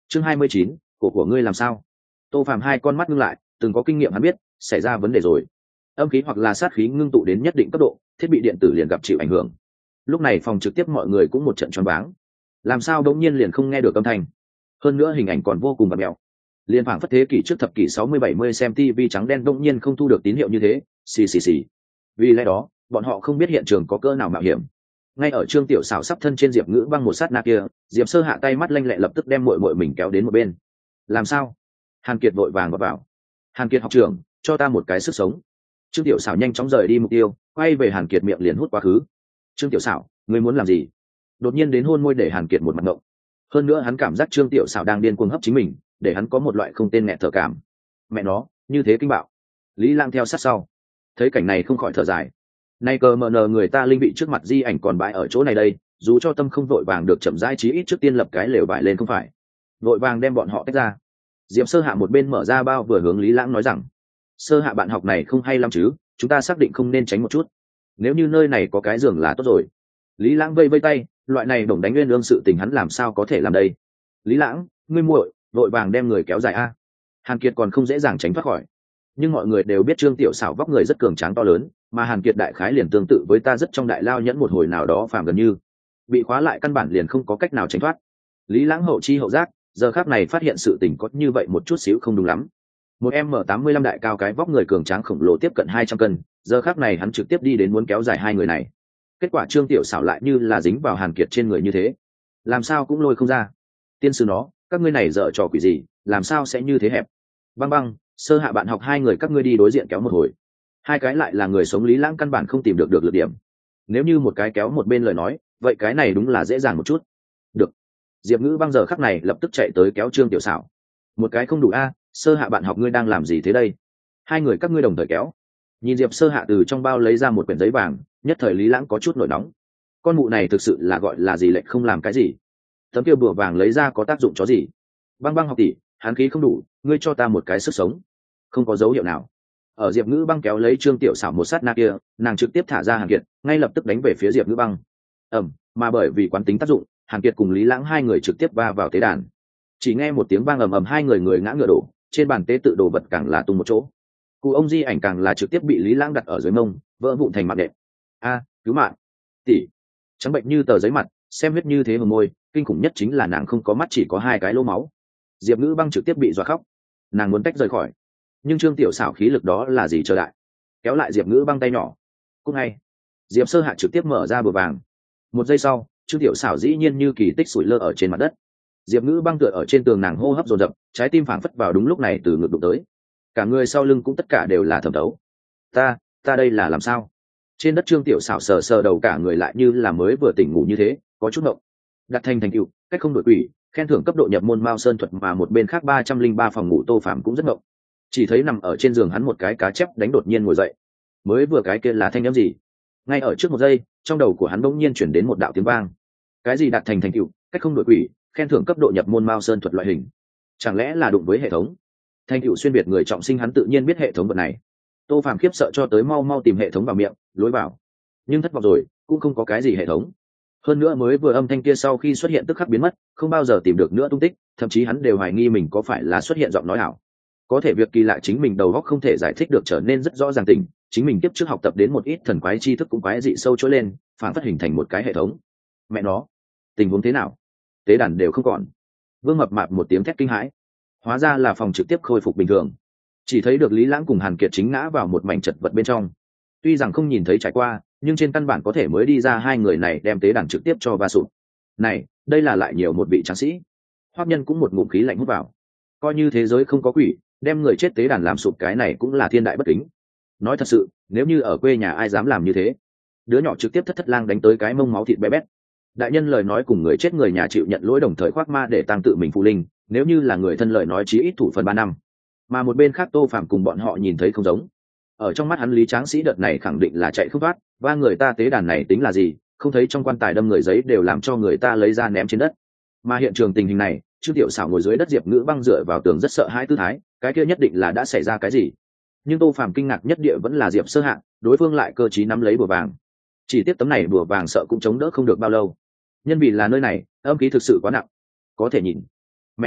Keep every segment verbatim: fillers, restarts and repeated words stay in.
chương hai mươi chín, cổ của ngươi làm sao? Tô Phàm hai con mắt ngưng lại, từng có kinh nghiệm hắn biết xảy ra vấn đề rồi. Âm khí hoặc là sát khí ngưng tụ đến nhất định cấp độ, thiết bị điện tử liền gặp chịu ảnh hưởng. Lúc này phòng trực tiếp mọi người cũng một trận choáng váng. Làm sao đống nhiên liền không nghe được âm thanh? Hơn nữa hình ảnh còn vô cùng bặm bẹo. Liên phảng phất thế kỷ trước thập kỷ sáu mươi bảy mươi xem ti vi trắng đen đống nhiên không thu được tín hiệu như thế, xì xì xì. Vì lẽ đó, bọn họ không biết hiện trường có cỡ nào mạo hiểm. Ngay ở Trương Tiểu Sảo sắp thân trên Diệp Ngữ Băng một sát na kia, Diệp Sơ Hạ tay mắt lanh lẹ lập tức đem muội muội mình kéo đến một bên. Làm sao? Hàn Kiệt vội vàng vào vào. Hàn Kiệt học trưởng, cho ta một cái sức sống. Trương Tiểu Sảo nhanh chóng rời đi mục tiêu, quay về Hàn Kiệt miệng liền hút quá khứ. Trương Tiểu Sảo, ngươi muốn làm gì? Đột nhiên đến hôn môi để Hàn Kiệt một mặt ngộng. Hơn nữa hắn cảm giác Trương Tiểu Sảo đang điên cuồng hấp chính mình, để hắn có một loại không tên nghẹt thở cảm. Mẹ nó, như thế kinh bạo. Lý Lang theo sát sau, thấy cảnh này không khỏi thở dài. Nay cờ mờ nờ người ta linh vị trước mặt di ảnh còn bại ở chỗ này đây, dù cho tâm không vội vàng được chậm rãi chí ít trước tiên lập cái lều bại lên không phải. Vội vàng đem bọn họ tách ra. Diệp Sơ Hạ một bên mở ra bao vừa hướng Lý Lãng nói rằng: Sơ Hạ bạn học này không hay lắm chứ, chúng ta xác định không nên tránh một chút. Nếu như nơi này có cái giường là tốt rồi. Lý Lãng vây vây tay, loại này đồng đánh nguyên lương sự tình hắn làm sao có thể làm đây. Lý Lãng, ngươi muội, vội vàng đem người kéo dài a. Hàn Kiệt còn không dễ dàng tránh thoát khỏi. Nhưng mọi người đều biết Trương Tiểu Sảo vóc người rất cường tráng to lớn, mà Hàn Kiệt đại khái liền tương tự với ta rất trong đại lao nhẫn một hồi nào đó phàm gần như bị khóa lại, căn bản liền không có cách nào tránh thoát. Lý Lãng hậu chi hậu giác, giờ khắc này phát hiện sự tình có như vậy một chút xíu không đúng lắm. Một em em tám mươi lăm đại cao cái vóc người cường tráng khổng lồ tiếp cận hai trăm cân, giờ khắc này hắn trực tiếp đi đến muốn kéo dài hai người này. Kết quả Trương Tiểu Sảo lại như là dính vào Hàn Kiệt trên người như thế, làm sao cũng lôi không ra. Tiên sư nó, các ngươi này dở trò quỷ gì, làm sao sẽ như thế hẹp? Băng Băng, Sơ Hạ bạn học hai người các ngươi đi đối diện kéo một hồi. Hai cái lại là người sống, Lý Lãng căn bản không tìm được được lượt điểm. Nếu như một cái kéo một bên lời nói, vậy cái này đúng là dễ dàng một chút. Được. Diệp Ngữ Băng giờ khắc này lập tức chạy tới kéo Trương Tiểu Sảo. Một cái không đủ a, Sơ Hạ bạn học ngươi đang làm gì thế đây? Hai người các ngươi đồng thời kéo. Nhìn Diệp Sơ Hạ từ trong bao lấy ra một quyển giấy vàng, nhất thời Lý Lãng có chút nổi nóng. Con mụ này thực sự là gọi là gì lệnh không làm cái gì. Tấm kia bùa vàng lấy ra có tác dụng chó gì? Băng Băng học tỷ, hán khí không đủ, ngươi cho ta một cái sức sống. Không có dấu hiệu nào. Ở Diệp Ngữ Băng kéo lấy Trương Tiểu Sảo một sát na kia, nàng trực tiếp thả ra Hàn Kiệt, ngay lập tức đánh về phía Diệp Ngữ Băng. Ầm, mà bởi vì quán tính tác dụng, Hàn Kiệt cùng Lý Lãng hai người trực tiếp va vào tế đàn. Chỉ nghe một tiếng vang ầm ầm, hai người người ngã ngựa đổ, trên bàn tế tự đồ vật càng là tung một chỗ. Cụ ông di ảnh càng là trực tiếp bị Lý Lãng đặt ở dưới mông, vỡ vụn thành mạng đệm. A, cứu mạng! Tỷ, trắng bệnh như tờ giấy mặt, xem huyết như thế hờ môi, kinh khủng nhất chính là nàng không có mắt, chỉ có hai cái lỗ máu. Diệp Ngữ Băng trực tiếp bị dọa khóc, nàng muốn tách rời khỏi, nhưng Trương Tiểu Sảo khí lực đó là gì chờ đại, kéo lại Diệp Ngữ Băng tay nhỏ. Cũng ngay, Diệp Sơ Hạ trực tiếp mở ra bùa vàng. Một giây sau, Trương Tiểu Sảo dĩ nhiên như kỳ tích sủi lơ ở trên mặt đất. Diệp Ngữ Băng tựa ở trên tường, nàng hô hấp dồn dập, trái tim phảng phất vào đúng lúc này từ ngực đụng tới. Cả người sau lưng cũng tất cả đều là thẩm thấu. Ta, ta đây là làm sao? Trên đất Trương Tiểu Sảo sờ sờ đầu, cả người lại như là mới vừa tỉnh ngủ như thế, có chút ngộng. Đặt thành thành tựu, cách không đổi quỷ, khen thưởng cấp độ nhập môn Mao Sơn thuật, mà một bên khác ba trăm linh ba phòng ngủ Tô Phạm cũng rất ngộng. Chỉ thấy nằm ở trên giường hắn một cái cá chép đánh đột nhiên ngồi dậy. Mới vừa cái kia là thanh âm gì? Ngay ở trước một giây, trong đầu của hắn bỗng nhiên chuyển đến một đạo tiếng vang. Cái gì đạt thành thành tựu, cách không đổi quỷ, khen thưởng cấp độ nhập môn Mao Sơn thuật loại hình. Chẳng lẽ là đụng với hệ thống? Thành tựu xuyên biệt người trọng sinh, hắn tự nhiên biết hệ thống vật này. Tô Phạm khiếp sợ cho tới mau mau tìm hệ thống vào miệng, lối vào. Nhưng thất vọng rồi, cũng không có cái gì hệ thống. Hơn nữa mới vừa âm thanh kia sau khi xuất hiện tức khắc biến mất, không bao giờ tìm được nữa tung tích, thậm chí hắn đều hoài nghi mình có phải là xuất hiện giọng nói ảo. Có thể việc kỳ lạ chính mình đầu óc không thể giải thích được trở nên rất rõ ràng tình, chính mình tiếp trước học tập đến một ít thần quái tri thức cũng quái dị sâu trỗi lên, phản phất hình thành một cái hệ thống. Mẹ nó, tình huống thế nào? Tế đàn đều không còn. Vương Mập Mạp một tiếng thét kinh hãi. Hóa ra là phòng trực tiếp khôi phục bình thường. Chỉ thấy được Lý Lãng cùng Hàn Kiệt chính ngã vào một mảnh chật vật bên trong. Tuy rằng không nhìn thấy trải qua, nhưng trên căn bản có thể mới đi ra hai người này đem tế đàn trực tiếp cho va sụp. Này, đây là lại nhiều một vị tráng sĩ. Hoắc Nhân cũng một ngụm khí lạnh hút vào. Coi như thế giới không có quỷ, đem người chết tế đàn làm sụp cái này cũng là thiên đại bất kính. Nói thật sự, nếu như ở quê nhà ai dám làm như thế? Đứa nhỏ trực tiếp thất thất lang đánh tới cái mông máu thịt bé bét. Đại nhân lời nói cùng người chết người nhà chịu nhận lỗi đồng thời khoác ma để tăng tự mình phụ linh, nếu như là người thân lời nói chí ít thủ phần ba năm. Mà một bên khác Tô Phạm cùng bọn họ nhìn thấy không giống. Ở trong mắt hắn Lý Tráng Sĩ đợt này khẳng định là chạy không thoát, và người ta tế đàn này tính là gì, không thấy trong quan tài đâm người giấy đều làm cho người ta lấy ra ném trên đất. Mà hiện trường tình hình này, Trương Tiểu Sảo ngồi dưới đất, Diệp Ngữ Băng dựa vào tường rất sợ hãi tư thái, cái kia nhất định là đã xảy ra cái gì. Nhưng Tô Phạm kinh ngạc nhất địa vẫn là Diệp Sơ Hạ, đối phương lại cơ trí nắm lấy bùa vàng. Chỉ tiếp tấm này bùa vàng sợ cũng chống đỡ không được bao lâu. Nhân vì là nơi này, âm khí thực sự quá nặng. Có thể nhìn. Mẹ ư,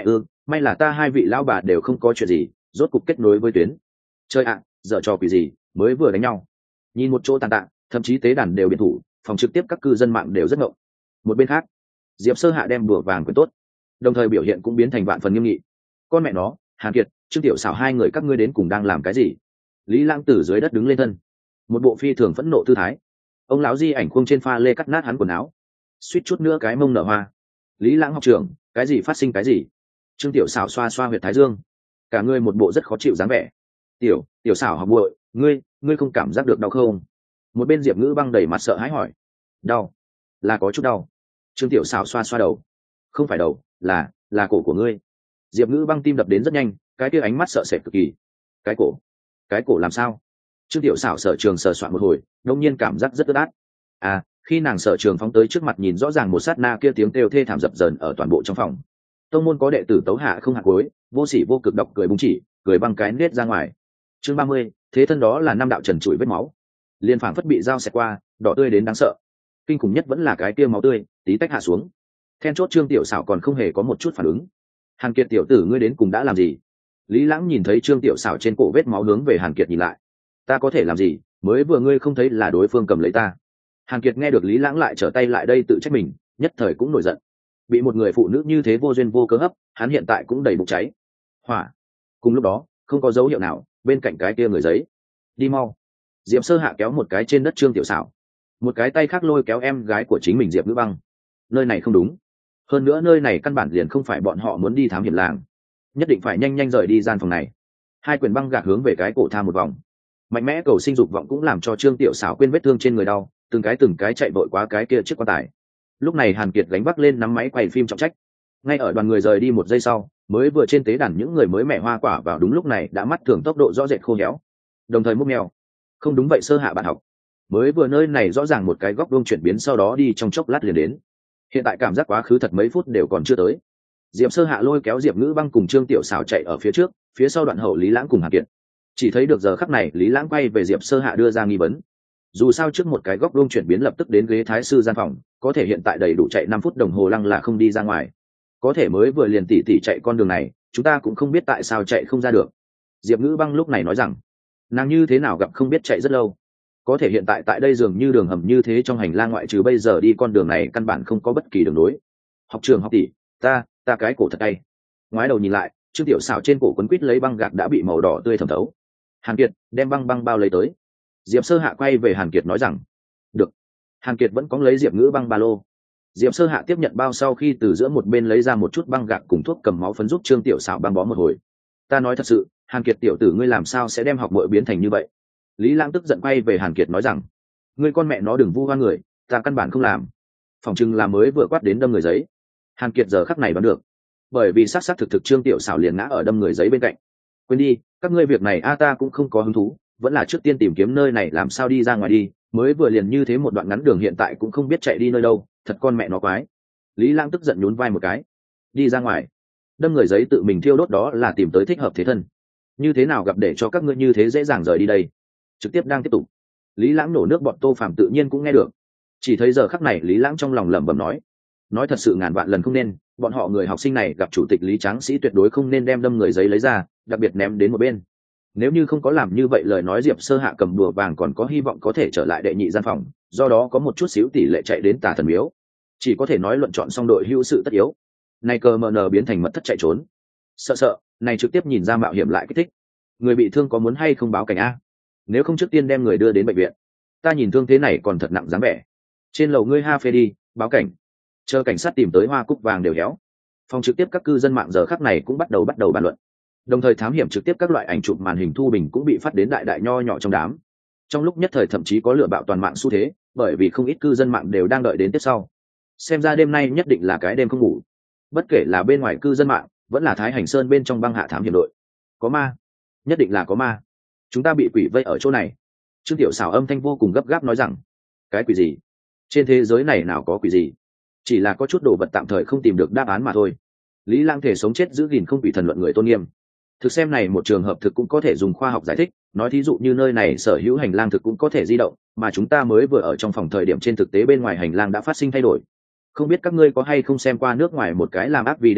may là ta hai vị lão bà đều không có chuyện gì, rốt cục kết nối với tuyến. Chơi ạ, à, dở trò quỷ gì, mới vừa đánh nhau. Nhìn một chỗ tàn tạ, thậm chí tế đàn đều biệt thủ, phòng trực tiếp các cư dân mạng đều rất ngộng. Một bên khác, Diệp Sơ Hạ đem bùa vàng quyền tốt, đồng thời biểu hiện cũng biến thành vạn phần nghiêm nghị. Con mẹ nó, Hàn Kiệt, Trương Tiểu Xảo hai người các ngươi đến cùng đang làm cái gì? Lý Lãng từ dưới đất đứng lên thân, một bộ phi thường phẫn nộ tư thái. Ông lão di ảnh khuông trên pha lê cắt nát hắn quần áo, suýt chút nữa cái mông nở hoa. Lý Lãng học trưởng, cái gì phát sinh cái gì? Trương Tiểu Xảo xoa xoa huyệt thái dương, cả người một bộ rất khó chịu dáng vẻ. Tiểu, Tiểu Xảo học muội, ngươi, ngươi không cảm giác được đau không? Một bên Diệp Ngữ Băng đầy mặt sợ hãi hỏi. Đau? Là có chút đau. Trương Tiểu Xảo xoa xoa đầu. Không phải đầu, là, là cổ của ngươi. Diệp Ngữ Băng tim đập đến rất nhanh, cái kia ánh mắt sợ sệt cực kỳ. Cái cổ? Cái cổ làm sao? Trương Tiểu Xảo sở trường sờ soạn một hồi, đột nhiên cảm giác rất ướt át. À, khi nàng sở trường phóng tới trước mặt nhìn rõ ràng một sát na kia tiếng kêu thê thảm dập dờn ở toàn bộ trong phòng. Tông môn có đệ tử tấu hạ không hạt cuối, vô sỉ vô cực độc cười búng chỉ, cười băng cái nết ra ngoài. Chương ba mươi, thế thân đó là năm đạo trần trụi vết máu. Liên phảng phất bị dao xẹt qua, đỏ tươi đến đáng sợ. Kinh khủng nhất vẫn là cái kia máu tươi, tí tách hạ xuống. Then chốt Trương Tiểu Xảo còn không hề có một chút phản ứng. Hàn Kiệt tiểu tử ngươi đến cùng đã làm gì? Lý Lãng nhìn thấy Trương Tiểu Xảo trên cổ vết máu hướng về Hàn Kiệt nhìn lại. Ta có thể làm gì, mới vừa ngươi không thấy là đối phương cầm lấy ta. Hàn Kiệt nghe được Lý Lãng lại trở tay lại đây tự trách mình, nhất thời cũng nổi giận. Bị một người phụ nữ như thế vô duyên vô cớ hấp, hắn hiện tại cũng đầy bụng cháy. Hỏa. Cùng lúc đó, không có dấu hiệu nào, bên cạnh cái kia người giấy. Đi mau. Diệp Sơ Hạ kéo một cái trên đất Trương Tiểu Xảo, một cái tay khác lôi kéo em gái của chính mình Diệp Ngữ Băng. Nơi này không đúng, hơn nữa nơi này căn bản liền không phải bọn họ muốn đi thám hiểm làng, nhất định phải nhanh nhanh rời đi gian phòng này. Hai quyền băng gạc hướng về cái cổ tha một vòng, mạnh mẽ cầu sinh dục vọng cũng làm cho Trương Tiểu Xảo quên vết thương trên người đau, từng cái từng cái chạy vội qua cái kia chiếc quan tài. Lúc này Hàn Kiệt gánh vác lên nắm máy quay phim trọng trách. Ngay ở đoàn người rời đi một giây sau, mới vừa trên tế đàn những người mới mẻ hoa quả vào đúng lúc này đã mắt thường tốc độ rõ rệt khô héo, đồng thời múc mèo. Không đúng vậy Sơ Hạ bạn học, mới vừa nơi này rõ ràng một cái góc vuông chuyển biến sau đó đi trong chốc lát liền đến. Hiện tại cảm giác quá khứ thật mấy phút đều còn chưa tới. Diệp Sơ Hạ lôi kéo Diệp Ngữ Băng cùng Trương Tiểu Xảo chạy ở phía trước, phía sau đoạn hậu Lý Lãng cùng Hàn Kiệt. Chỉ thấy được giờ khắc này Lý Lãng quay về Diệp Sơ Hạ đưa ra nghi vấn. Dù sao trước một cái góc vuông chuyển biến lập tức đến ghế thái sư gian phòng, có thể hiện tại đầy đủ chạy năm phút đồng hồ lăng là không đi ra ngoài. Có thể mới vừa liền tỉ tỉ chạy con đường này, chúng ta cũng không biết tại sao chạy không ra được. Diệp Ngữ Băng lúc này nói rằng, nàng như thế nào gặp không biết chạy rất lâu. Có thể hiện tại tại đây dường như đường hầm như thế trong hành lang ngoại trừ bây giờ đi con đường này căn bản không có bất kỳ đường nối. Học trường học tỷ, ta, ta cái cổ thật tay. Ngoái đầu nhìn lại, Trương Tiểu Xảo trên cổ quấn quít lấy băng gạc đã bị màu đỏ tươi thẩm thấu. Hàn Kiệt, đem băng băng bao lấy tới. Diệp Sơ Hạ quay về Hàn Kiệt nói rằng, được. Hàn Kiệt vẫn có lấy Diệp Ngữ Băng ba lô. Diệp Sơ Hạ tiếp nhận bao sau khi từ giữa một bên lấy ra một chút băng gạc cùng thuốc cầm máu phấn giúp Trương Tiểu Xảo băng bó một hồi. Ta nói thật sự, Hàn Kiệt tiểu tử ngươi làm sao sẽ đem học muội biến thành như vậy? Lý Lãng tức giận quay về Hàn Kiệt nói rằng, ngươi con mẹ nó đừng vu oan người, ta căn bản không làm. Phòng trưng là mới vừa quát đến đâm người giấy. Hàn Kiệt giờ khắc này đoán được, bởi vì xác xác thực thực Trương Tiểu Xảo liền ngã ở đâm người giấy bên cạnh. Quên đi, các ngươi việc này a ta cũng không có hứng thú, vẫn là trước tiên tìm kiếm nơi này làm sao đi ra ngoài đi, mới vừa liền như thế một đoạn ngắn đường hiện tại cũng không biết chạy đi nơi đâu, thật con mẹ nó quái. Lý Lãng tức giận nhún vai một cái, đi ra ngoài. Đâm người giấy tự mình thiêu đốt đó là tìm tới thích hợp thế thân, như thế nào gặp để cho các ngươi như thế dễ dàng rời đi đây. Trực tiếp đang tiếp tục. Lý Lãng nổ nước bọn Tô Phàm tự nhiên cũng nghe được, chỉ thấy giờ khắc này Lý Lãng trong lòng lẩm bẩm nói, nói thật sự ngàn vạn lần không nên, bọn họ người học sinh này gặp chủ tịch Lý Tráng Sĩ tuyệt đối không nên đem đâm người giấy lấy ra, đặc biệt ném đến một bên. Nếu như không có làm như vậy lời nói Diệp Sơ Hạ cầm đùa vàng còn có hy vọng có thể trở lại đệ nhị gian phòng, do đó có một chút xíu tỷ lệ chạy đến Tà Thần Miếu. Chỉ có thể nói luận chọn xong đội hữu sự tất yếu. Này cờ mờ nờ biến thành mật thất chạy trốn. Sợ sợ, này trực tiếp nhìn ra mạo hiểm lại kích thích. Người bị thương có muốn hay không báo cảnh a? Nếu không trước tiên đem người đưa đến bệnh viện. Ta nhìn thương thế này còn thật nặng dáng vẻ. Trên lầu ngươi ha phê đi, báo cảnh. Chờ cảnh sát tìm tới hoa cúc vàng đều héo. Phòng trực tiếp các cư dân mạng giờ khắc này cũng bắt đầu bắt đầu bàn luận. Đồng thời thám hiểm trực tiếp các loại ảnh chụp màn hình thu bình cũng bị phát đến đại đại nho nhỏ trong đám. Trong lúc nhất thời thậm chí có lửa bạo toàn mạng xu thế, bởi vì không ít cư dân mạng đều đang đợi đến tiếp sau. Xem ra đêm nay nhất định là cái đêm không ngủ. Bất kể là bên ngoài cư dân mạng, vẫn là Thái Hành Sơn bên trong băng hạ thám hiểm đội. Có ma, nhất định là có ma. Chúng ta bị quỷ vây ở chỗ này. Trương Tiểu Xảo âm thanh vô cùng gấp gáp nói rằng, cái quỷ gì? Trên thế giới này nào có quỷ gì? Chỉ là có chút đồ vật tạm thời không tìm được đáp án mà thôi. Lý Lãng thể sống chết giữ gìn không bị thần luận người tôn nghiêm. Thực xem này một trường hợp thực cũng có thể dùng khoa học giải thích, nói thí dụ như nơi này sở hữu hành lang thực cũng có thể di động, mà chúng ta mới vừa ở trong phòng thời điểm trên thực tế bên ngoài hành lang đã phát sinh thay đổi. Không biết các ngươi có hay không xem qua nước ngoài một cái làm ác video,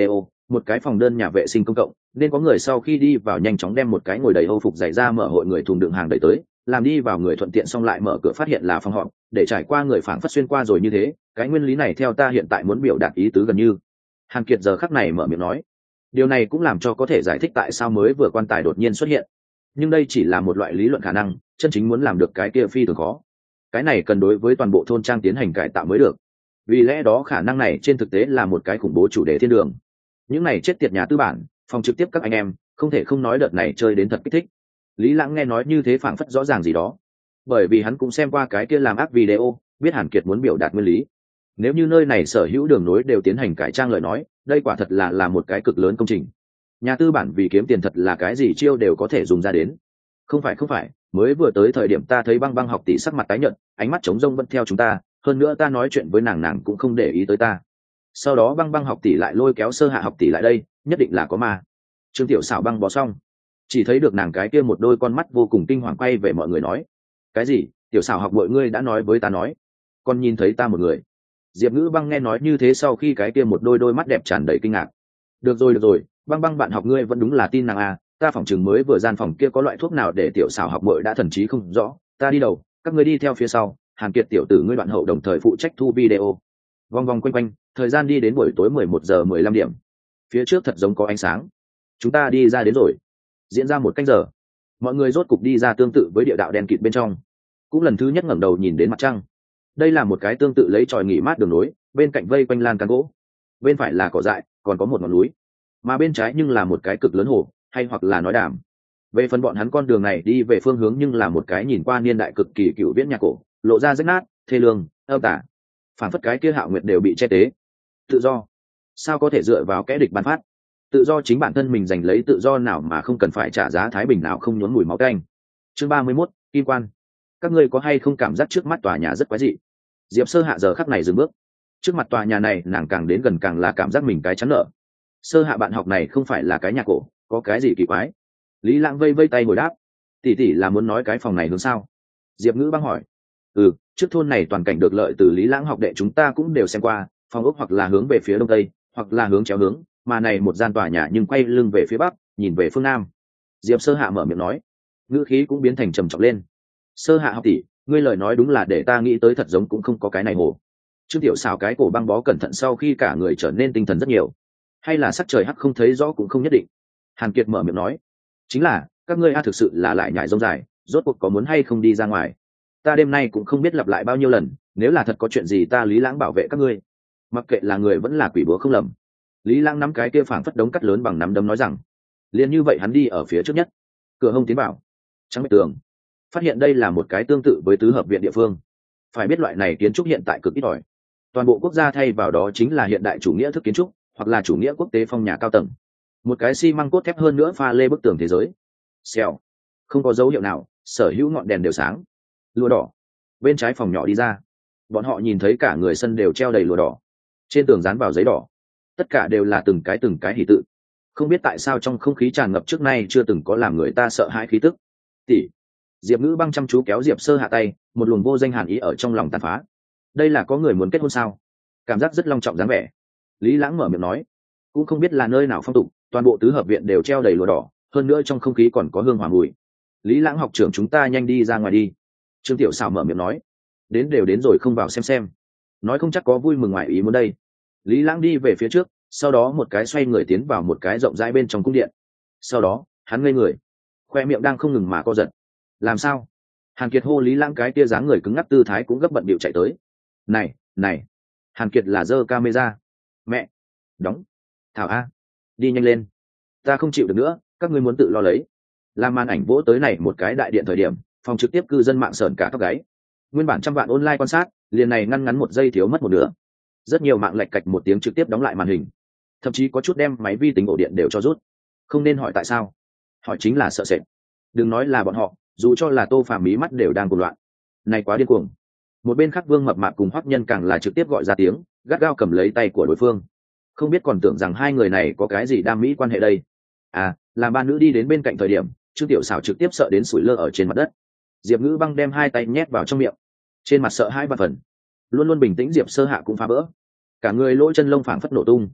một cái phòng đơn nhà vệ sinh công cộng, nên có người sau khi đi vào nhanh chóng đem một cái ngồi đầy âu phục giày ra mở hội người thùng đựng hàng đẩy tới, làm đi vào người thuận tiện xong lại mở cửa phát hiện là phòng họp, để trải qua người phảng phất xuyên qua rồi như thế. Cái nguyên lý này theo ta hiện tại muốn biểu đạt ý tứ gần như. Hàn Kiệt giờ khắc này mở miệng nói, điều này cũng làm cho có thể giải thích tại sao mới vừa quan tài đột nhiên xuất hiện, nhưng đây chỉ là một loại lý luận khả năng, chân chính muốn làm được cái kia phi thường khó. Cái này cần đối với toàn bộ thôn trang tiến hành cải tạo mới được, vì lẽ đó khả năng này trên thực tế là một cái khủng bố chủ đề thiên đường. Những này chết tiệt nhà tư bản phòng trực tiếp các anh em không thể không nói đợt này chơi đến thật kích thích. Lý Lãng nghe nói như thế phảng phất rõ ràng gì đó, bởi vì hắn cũng xem qua cái kia làm ác video, biết Hàn Kiệt muốn biểu đạt nguyên lý. Nếu như nơi này sở hữu đường nối đều tiến hành cải trang lời nói, đây quả thật là là một cái cực lớn công trình. Nhà tư bản vì kiếm tiền thật là cái gì chiêu đều có thể dùng ra đến. Không phải không phải, mới vừa tới thời điểm ta thấy Băng Băng học tỷ sắc mặt tái nhợt, ánh mắt trống rông vẫn theo chúng ta, hơn nữa ta nói chuyện với nàng nàng cũng không để ý tới ta. Sau đó Băng Băng học tỷ lại lôi kéo Sơ Hạ học tỷ lại đây, nhất định là có ma. Trương Tiểu Xảo băng bó xong, chỉ thấy được nàng cái kia một đôi con mắt vô cùng kinh hoàng quay về mọi người nói, cái gì? Tiểu Xảo học mọi ngươi đã nói với ta nói, còn nhìn thấy ta một người. Diệp Ngữ Băng nghe nói như thế sau khi cái kia một đôi đôi mắt đẹp tràn đầy kinh ngạc. Được rồi được rồi, Băng Băng bạn học ngươi vẫn đúng là tin nàng à, ta phỏng chừng mới vừa gian phòng kia có loại thuốc nào để Tiểu Xảo học muội đã thần trí không rõ, ta đi đầu, các ngươi đi theo phía sau, Hàn Kiệt tiểu tử ngươi đoạn hậu đồng thời phụ trách thu video. Vòng vòng quanh quanh, thời gian đi đến buổi tối mười một giờ mười lăm điểm. Phía trước thật giống có ánh sáng. Chúng ta đi ra đến rồi. Diễn ra một canh giờ, mọi người rốt cục đi ra tương tự với địa đạo đen kịt bên trong. Cũng lần thứ nhất ngẩng đầu nhìn đến mặt trăng. Đây là một cái tương tự lấy tròi nghỉ mát đường nối, bên cạnh vây quanh lan can gỗ. Bên phải là cỏ dại, còn có một ngọn núi. Mà bên trái nhưng là một cái cực lớn hồ, hay hoặc là nói đàm. Về phần bọn hắn con đường này đi về phương hướng nhưng là một cái nhìn qua niên đại cực kỳ cựu viễn nhà cổ, lộ ra rách nát, thê lương, âm tả. Phản phất cái kia Hạo Nguyệt đều bị che tế. Tự do, sao có thể dựa vào kẻ địch ban phát? Tự do chính bản thân mình giành lấy tự do nào mà không cần phải trả giá thái bình nào không nhốn mùi máu tanh. Chương ba mươi mốt, Kim Quan. Các ngươi có hay không cảm giác trước mắt tòa nhà rất quái dị? Diệp Sơ Hạ giờ khắc này dừng bước. Trước mặt tòa nhà này nàng càng đến gần càng là cảm giác mình cái chắn nợ. Sơ Hạ bạn học này không phải là cái nhà cổ, có cái gì kỳ quái? Lý Lãng vây vây tay hồi đáp, tỷ tỷ là muốn nói cái phòng này hướng sao? Diệp Ngữ Băng hỏi. Ừ, trước thôn này toàn cảnh được lợi từ Lý Lãng học đệ chúng ta cũng đều xem qua, phòng ốc hoặc là hướng về phía đông tây, hoặc là hướng chéo hướng, mà này một gian tòa nhà nhưng quay lưng về phía bắc, nhìn về phương nam. Diệp Sơ Hạ mở miệng nói, ngữ khí cũng biến thành trầm trọng lên. Sơ Hạ học tỷ, ngươi lời nói đúng là để ta nghĩ tới thật giống cũng không có cái này hồ. Trương Tiểu Xào cái cổ băng bó cẩn thận sau khi cả người trở nên tinh thần rất nhiều. Hay là sắc trời hắc không thấy rõ cũng không nhất định. Hàn Kiệt mở miệng nói, chính là các ngươi a thực sự là lại nhảy rông dài, rốt cuộc có muốn hay không đi ra ngoài? Ta đêm nay cũng không biết lặp lại bao nhiêu lần, nếu là thật có chuyện gì ta Lý Lãng bảo vệ các ngươi, mặc kệ là người vẫn là quỷ búa không lầm. Lý Lãng nắm cái kia phảng phất đống cắt lớn bằng nắm đấm nói rằng, liền như vậy hắn đi ở phía trước nhất, cửa hông tiến vào, trắng bệ tường, phát hiện đây là một cái tương tự với tứ hợp viện địa phương. Phải biết loại này kiến trúc hiện tại cực ít ỏi, toàn bộ quốc gia thay vào đó chính là hiện đại chủ nghĩa thức kiến trúc, hoặc là chủ nghĩa quốc tế phong nhà cao tầng. Một cái xi măng cốt thép hơn nữa pha lê bức tường thế giới. Xèo, không có dấu hiệu nào, sở hữu ngọn đèn đều sáng. Lụa đỏ, bên trái phòng nhỏ đi ra, bọn họ nhìn thấy cả người sân đều treo đầy lụa đỏ, trên tường dán vào giấy đỏ, tất cả đều là từng cái từng cái hỷ tự. Không biết tại sao trong không khí tràn ngập trước nay chưa từng có làm người ta sợ hãi khí tức. Tỷ, Diệp Ngữ Băng chăm chú kéo Diệp Sơ Hạ tay, một luồng vô danh hàn ý ở trong lòng tàn phá. Đây là có người muốn kết hôn sao? Cảm giác rất long trọng dáng vẻ. Lý Lãng mở miệng nói, cũng không biết là nơi nào phong tục, toàn bộ tứ hợp viện đều treo đầy lụa đỏ, hơn nữa trong không khí còn có hương hỏa mùi. Lý Lãng học trưởng chúng ta nhanh đi ra ngoài đi. Trương Tiểu Xảo mở miệng nói, đến đều đến rồi không vào xem xem, nói không chắc có vui mừng ngoài ý muốn đây. Lý Lãng đi về phía trước, sau đó một cái xoay người tiến vào một cái rộng rãi bên trong cung điện. Sau đó hắn ngây người, khoe miệng đang không ngừng mà co giật. Làm sao? Hàn Kiệt hô Lý Lãng, cái kia dáng người cứng ngắc tư thái cũng gấp bận bịu chạy tới. Này này, Hàn Kiệt là giơ camera. Mẹ, đóng, thảo a, đi nhanh lên, ta không chịu được nữa, các ngươi muốn tự lo lấy. Làm màn ảnh vỗ tới này một cái đại điện thời điểm, phòng trực tiếp cư dân mạng sởn cả tóc gáy. Nguyên bản trăm vạn online quan sát, liền này ngăn ngắn một giây thiếu mất một nửa. Rất nhiều mạng lạch cạch một tiếng trực tiếp đóng lại màn hình, thậm chí có chút đem máy vi tính ổ điện đều cho rút. Không nên hỏi tại sao, hỏi chính là sợ sệt. Đừng nói là bọn họ, dù cho là Tô Phàm mí mắt đều đang cuồng loạn. Này quá điên cuồng. Một bên khác Vương Mập Mạp cùng Hoắc Nhân càng là trực tiếp gọi ra tiếng, gắt gao cầm lấy tay của đối phương. Không biết còn tưởng rằng hai người này có cái gì đam mỹ quan hệ đây. À, làm ba nữ đi đến bên cạnh thời điểm, Trương Tiểu Xảo trực tiếp sợ đến sủi lơ ở trên mặt đất. Diệp Ngữ Băng đem hai tay nhét vào trong miệng, trên mặt sợ hai ba phần. Luôn luôn bình tĩnh Diệp Sơ Hạ cũng phá vỡ, cả người lỗ chân lông phảng phất nổ tung.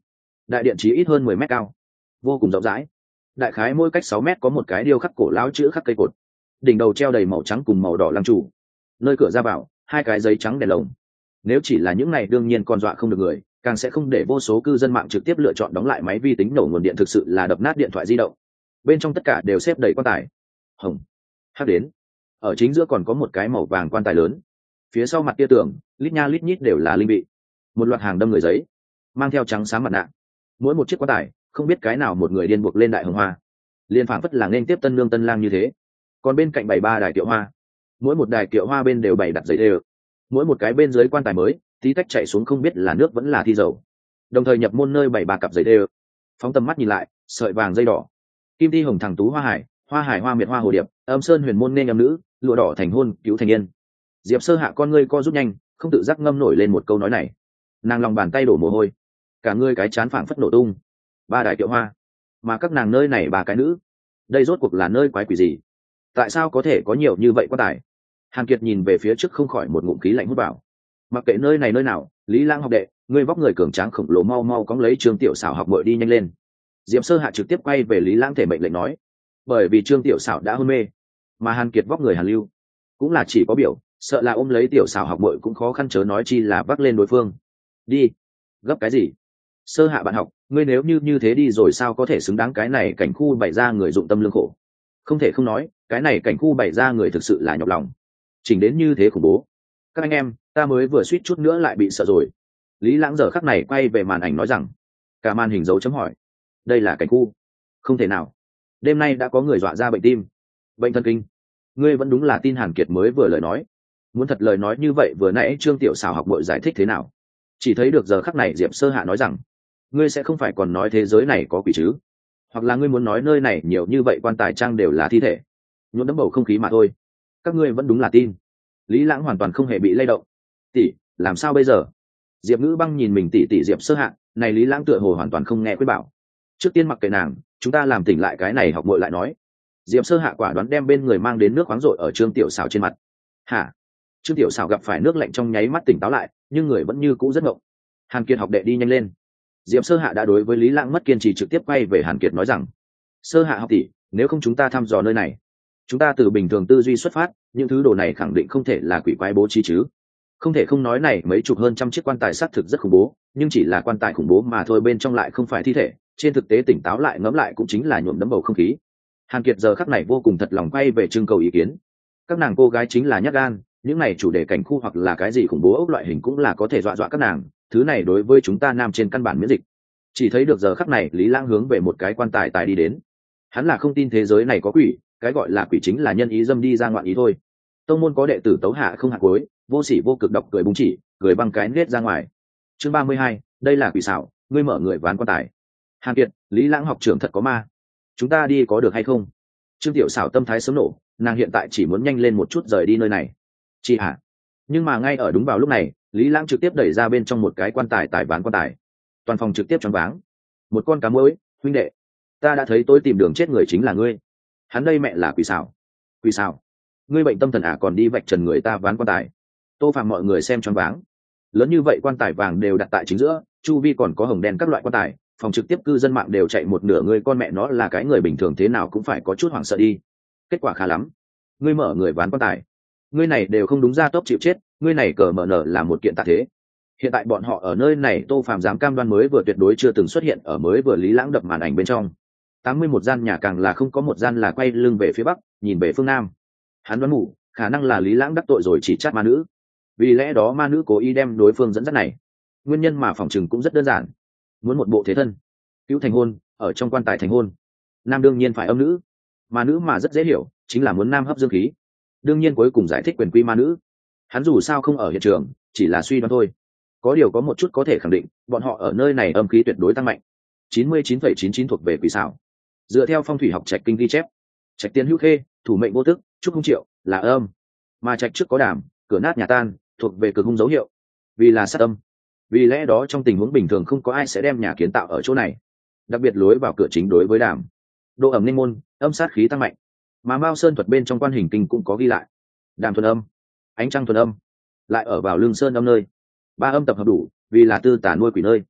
đại điện chí ít hơn mười mét cao, vô cùng rộng rãi. Đại khái mỗi cách sáu mét có một cái điêu khắc cổ lão chữ khắc cây cột, đỉnh đầu treo đầy màu trắng cùng màu đỏ lăng trụ. Nơi cửa ra vào hai cái giấy trắng đèn lồng. Nếu chỉ là những này đương nhiên còn dọa không được người, càng sẽ không để vô số cư dân mạng trực tiếp lựa chọn đóng lại máy vi tính nổ nguồn điện, thực sự là đập nát điện thoại di động. Bên trong tất cả đều xếp đầy quan tài, hồng, hắc đến. Ở chính giữa còn có một cái màu vàng quan tài lớn, phía sau mặt tia tường lít nha lít nhít đều là linh vị, một loạt hàng đâm người giấy, mang theo trắng sáng mặt nạ. Mỗi một chiếc quan tài không biết cái nào một người điên buộc lên đại hồng hoa, liên phảng phất là nên tiếp tân lương tân lang như thế. Còn bên cạnh bày ba đài kiệu hoa, mỗi một đài kiệu hoa bên đều bày đặt giấy đều, mỗi một cái bên dưới quan tài mới tí tách chạy xuống không biết là nước vẫn là thi dầu. Đồng thời nhập môn nơi bày ba cặp giấy đều, phóng tầm mắt nhìn lại, sợi vàng dây đỏ, kim ti hồng thẳng tú hoa hải, hoa hải hoa miệt hoa hồ điệp, âm sơn huyền môn nên âm nữ, lụa đỏ thành hôn cứu thành yên. Diệp Sơ Hạ con ngươi co rút nhanh, không tự giác ngâm nổi lên một câu nói này. Nàng lòng bàn tay đổ mồ hôi, cả ngươi cái chán phảng phất nổ tung. Ba đại kiệu hoa, mà các nàng nơi này ba cái nữ, đây rốt cuộc là nơi quái quỷ gì? Tại sao có thể có nhiều như vậy quan tài? Hàn Kiệt nhìn về phía trước không khỏi một ngụm khí lạnh hút vào. Mặc kệ nơi này nơi nào, Lý Lãng học đệ, ngươi vóc người cường tráng khổng lồ, mau mau cóng lấy Trương Tiểu Xảo học muội đi nhanh lên. Diệp Sơ Hạ trực tiếp quay về Lý Lãng thể mệnh lệnh nói, bởi vì Trương Tiểu Xảo đã hôn mê, mà Hàn Kiệt vóc người Hàn Lưu cũng là chỉ có biểu, sợ là ôm lấy Tiểu Xảo học muội cũng khó khăn, chớ nói chi là vác lên đối phương. Đi, gấp cái gì? Sơ Hạ bạn học, ngươi nếu như như thế đi rồi sao có thể xứng đáng cái này cảnh khu bày ra người dụng tâm lương khổ. Không thể không nói, cái này cảnh khu bày ra người thực sự là nhọc lòng, chỉnh đến như thế khủng bố. Các anh em, ta mới vừa suýt chút nữa lại bị sợ rồi. Lý Lãng giờ khắc này quay về màn ảnh nói rằng, cả màn hình dấu chấm hỏi, đây là cảnh khu? Không thể nào, đêm nay đã có người dọa ra bệnh tim, bệnh thần kinh. Ngươi vẫn đúng là tin Hàn Kiệt mới vừa lời nói. Muốn thật lời nói như vậy vừa nãy Trương Tiểu Xảo học muội giải thích thế nào? Chỉ thấy được giờ khắc này Diệp Sơ Hạ nói rằng, ngươi sẽ không phải còn nói thế giới này có quỷ chứ? Hoặc là ngươi muốn nói nơi này nhiều như vậy quan tài trang đều là thi thể, nhuộm đẫm bầu không khí mà thôi. Các ngươi vẫn đúng là tin. Lý Lãng hoàn toàn không hề bị lay động. Tỷ, làm sao bây giờ? Diệp Ngữ Băng nhìn mình tỷ tỷ Diệp Sơ Hạ, này Lý Lãng tựa hồ hoàn toàn không nghe khuyên bảo. Trước tiên mặc kệ nàng, chúng ta làm tỉnh lại cái này học muội lại nói. Diệp Sơ Hạ quả đoán đem bên người mang đến nước khoáng rội ở Trương Tiểu Xảo trên mặt. Hả? Trương Tiểu Xảo gặp phải nước lạnh trong nháy mắt tỉnh táo lại, nhưng người vẫn như cũ rất ngộng. Hàn Kiệt học đệ đi nhanh lên. Diệp Sơ Hạ đã đối với Lý Lãng mất kiên trì, trực tiếp quay về Hàn Kiệt nói rằng, Sơ Hạ học tỷ, nếu không chúng ta thăm dò nơi này. Chúng ta từ bình thường tư duy xuất phát, những thứ đồ này khẳng định không thể là quỷ quái bố trí chứ. Không thể không nói này mấy chục hơn trăm chiếc quan tài xác thực rất khủng bố, nhưng chỉ là quan tài khủng bố mà thôi, bên trong lại không phải thi thể. Trên thực tế tỉnh táo lại ngẫm lại cũng chính là nhuộm đẫm bầu không khí. Hàn Kiệt giờ khắc này vô cùng thật lòng quay về trưng cầu ý kiến. Các nàng cô gái chính là nhát gan, những này chủ đề cảnh khu hoặc là cái gì khủng bố ốc loại hình cũng là có thể dọa dọa các nàng, thứ này đối với chúng ta nam trên căn bản miễn dịch. Chỉ thấy được giờ khắc này Lý Lãng hướng về một cái quan tài tài đi đến. Hắn là không tin thế giới này có quỷ, cái gọi là quỷ chính là nhân ý dâm đi ra ngoạn ý thôi. Tông môn có đệ tử tấu hạ không hạ cuối, vô sỉ vô cực độc cười búng chỉ, cười băng cái nết ra ngoài. Chương ba mươi hai, đây là quỷ xảo, ngươi mở người ván quan tài. Hàn Kiệt, Lý Lãng học trưởng thật có ma, chúng ta đi có được hay không? Trương Tiểu Xảo tâm thái sớm nổ, nàng hiện tại chỉ muốn nhanh lên một chút rời đi nơi này. Chị hả? Nhưng mà ngay ở đúng vào lúc này, Lý Lãng trực tiếp đẩy ra bên trong một cái quan tài tài ván quan tài. Toàn phòng trực tiếp choáng váng. Một con cá muối, huynh đệ, ta đã thấy tôi tìm đường chết người chính là ngươi. Hắn đây mẹ là quỷ xảo. Quỷ xảo? Ngươi bệnh tâm thần à, còn đi vạch trần người ta ván quan tài. Tô Phạm mọi người xem choáng váng. Lớn như vậy quan tài vàng đều đặt tại chính giữa, chu vi còn có hồng đen các loại quan tài, phòng trực tiếp cư dân mạng đều chạy một nửa, người con mẹ nó là cái người bình thường thế nào cũng phải có chút hoảng sợ đi. Kết quả khá lắm, ngươi mở người ván quan tài, ngươi này đều không đúng ra tốc chịu chết, ngươi này cờ mở nở là một kiện tạ thế. Hiện tại bọn họ ở nơi này, Tô Phạm dám cam đoan mới vừa tuyệt đối chưa từng xuất hiện ở mới vừa Lý Lãng đập màn ảnh bên trong. Tám mươi một gian nhà càng là không có một gian là quay lưng về phía bắc, nhìn về phương nam. Hắn đoán ngủ, khả năng là Lý Lãng đắc tội rồi chỉ chát ma nữ, vì lẽ đó ma nữ cố ý đem đối phương dẫn dắt này. Nguyên nhân mà phòng chừng cũng rất đơn giản, muốn một bộ thế thân, cứu thành hôn, ở trong quan tài thành hôn. Nam đương nhiên phải âm nữ, ma nữ mà rất dễ hiểu, chính là muốn nam hấp dương khí. Đương nhiên cuối cùng giải thích quyền quy ma nữ. Hắn dù sao không ở hiện trường, chỉ là suy đoán thôi. Có điều có một chút có thể khẳng định, bọn họ ở nơi này âm khí tuyệt đối tăng mạnh. chín mươi chín phẩy chín chín thuộc về quỷ xảo. Dựa theo phong thủy học trạch kinh ghi chép, trạch tiên hữu khê, thủ mệnh vô tức, chúc hung triệu là âm, mà trạch trước có đảm, cửa nát nhà tan, thuộc về cực hung dấu hiệu, vì là sát âm. Vì lẽ đó trong tình huống bình thường không có ai sẽ đem nhà kiến tạo ở chỗ này, đặc biệt lối vào cửa chính đối với đảm, độ ẩm ninh môn, âm sát khí tăng mạnh. Mà Mao Sơn thuật bên trong quan hình kinh cũng có ghi lại, đàm thuần âm, ánh trăng thuần âm, lại ở vào lương sơn âm nơi, ba âm tập hợp đủ, vì là tư tả nuôi quỷ nơi.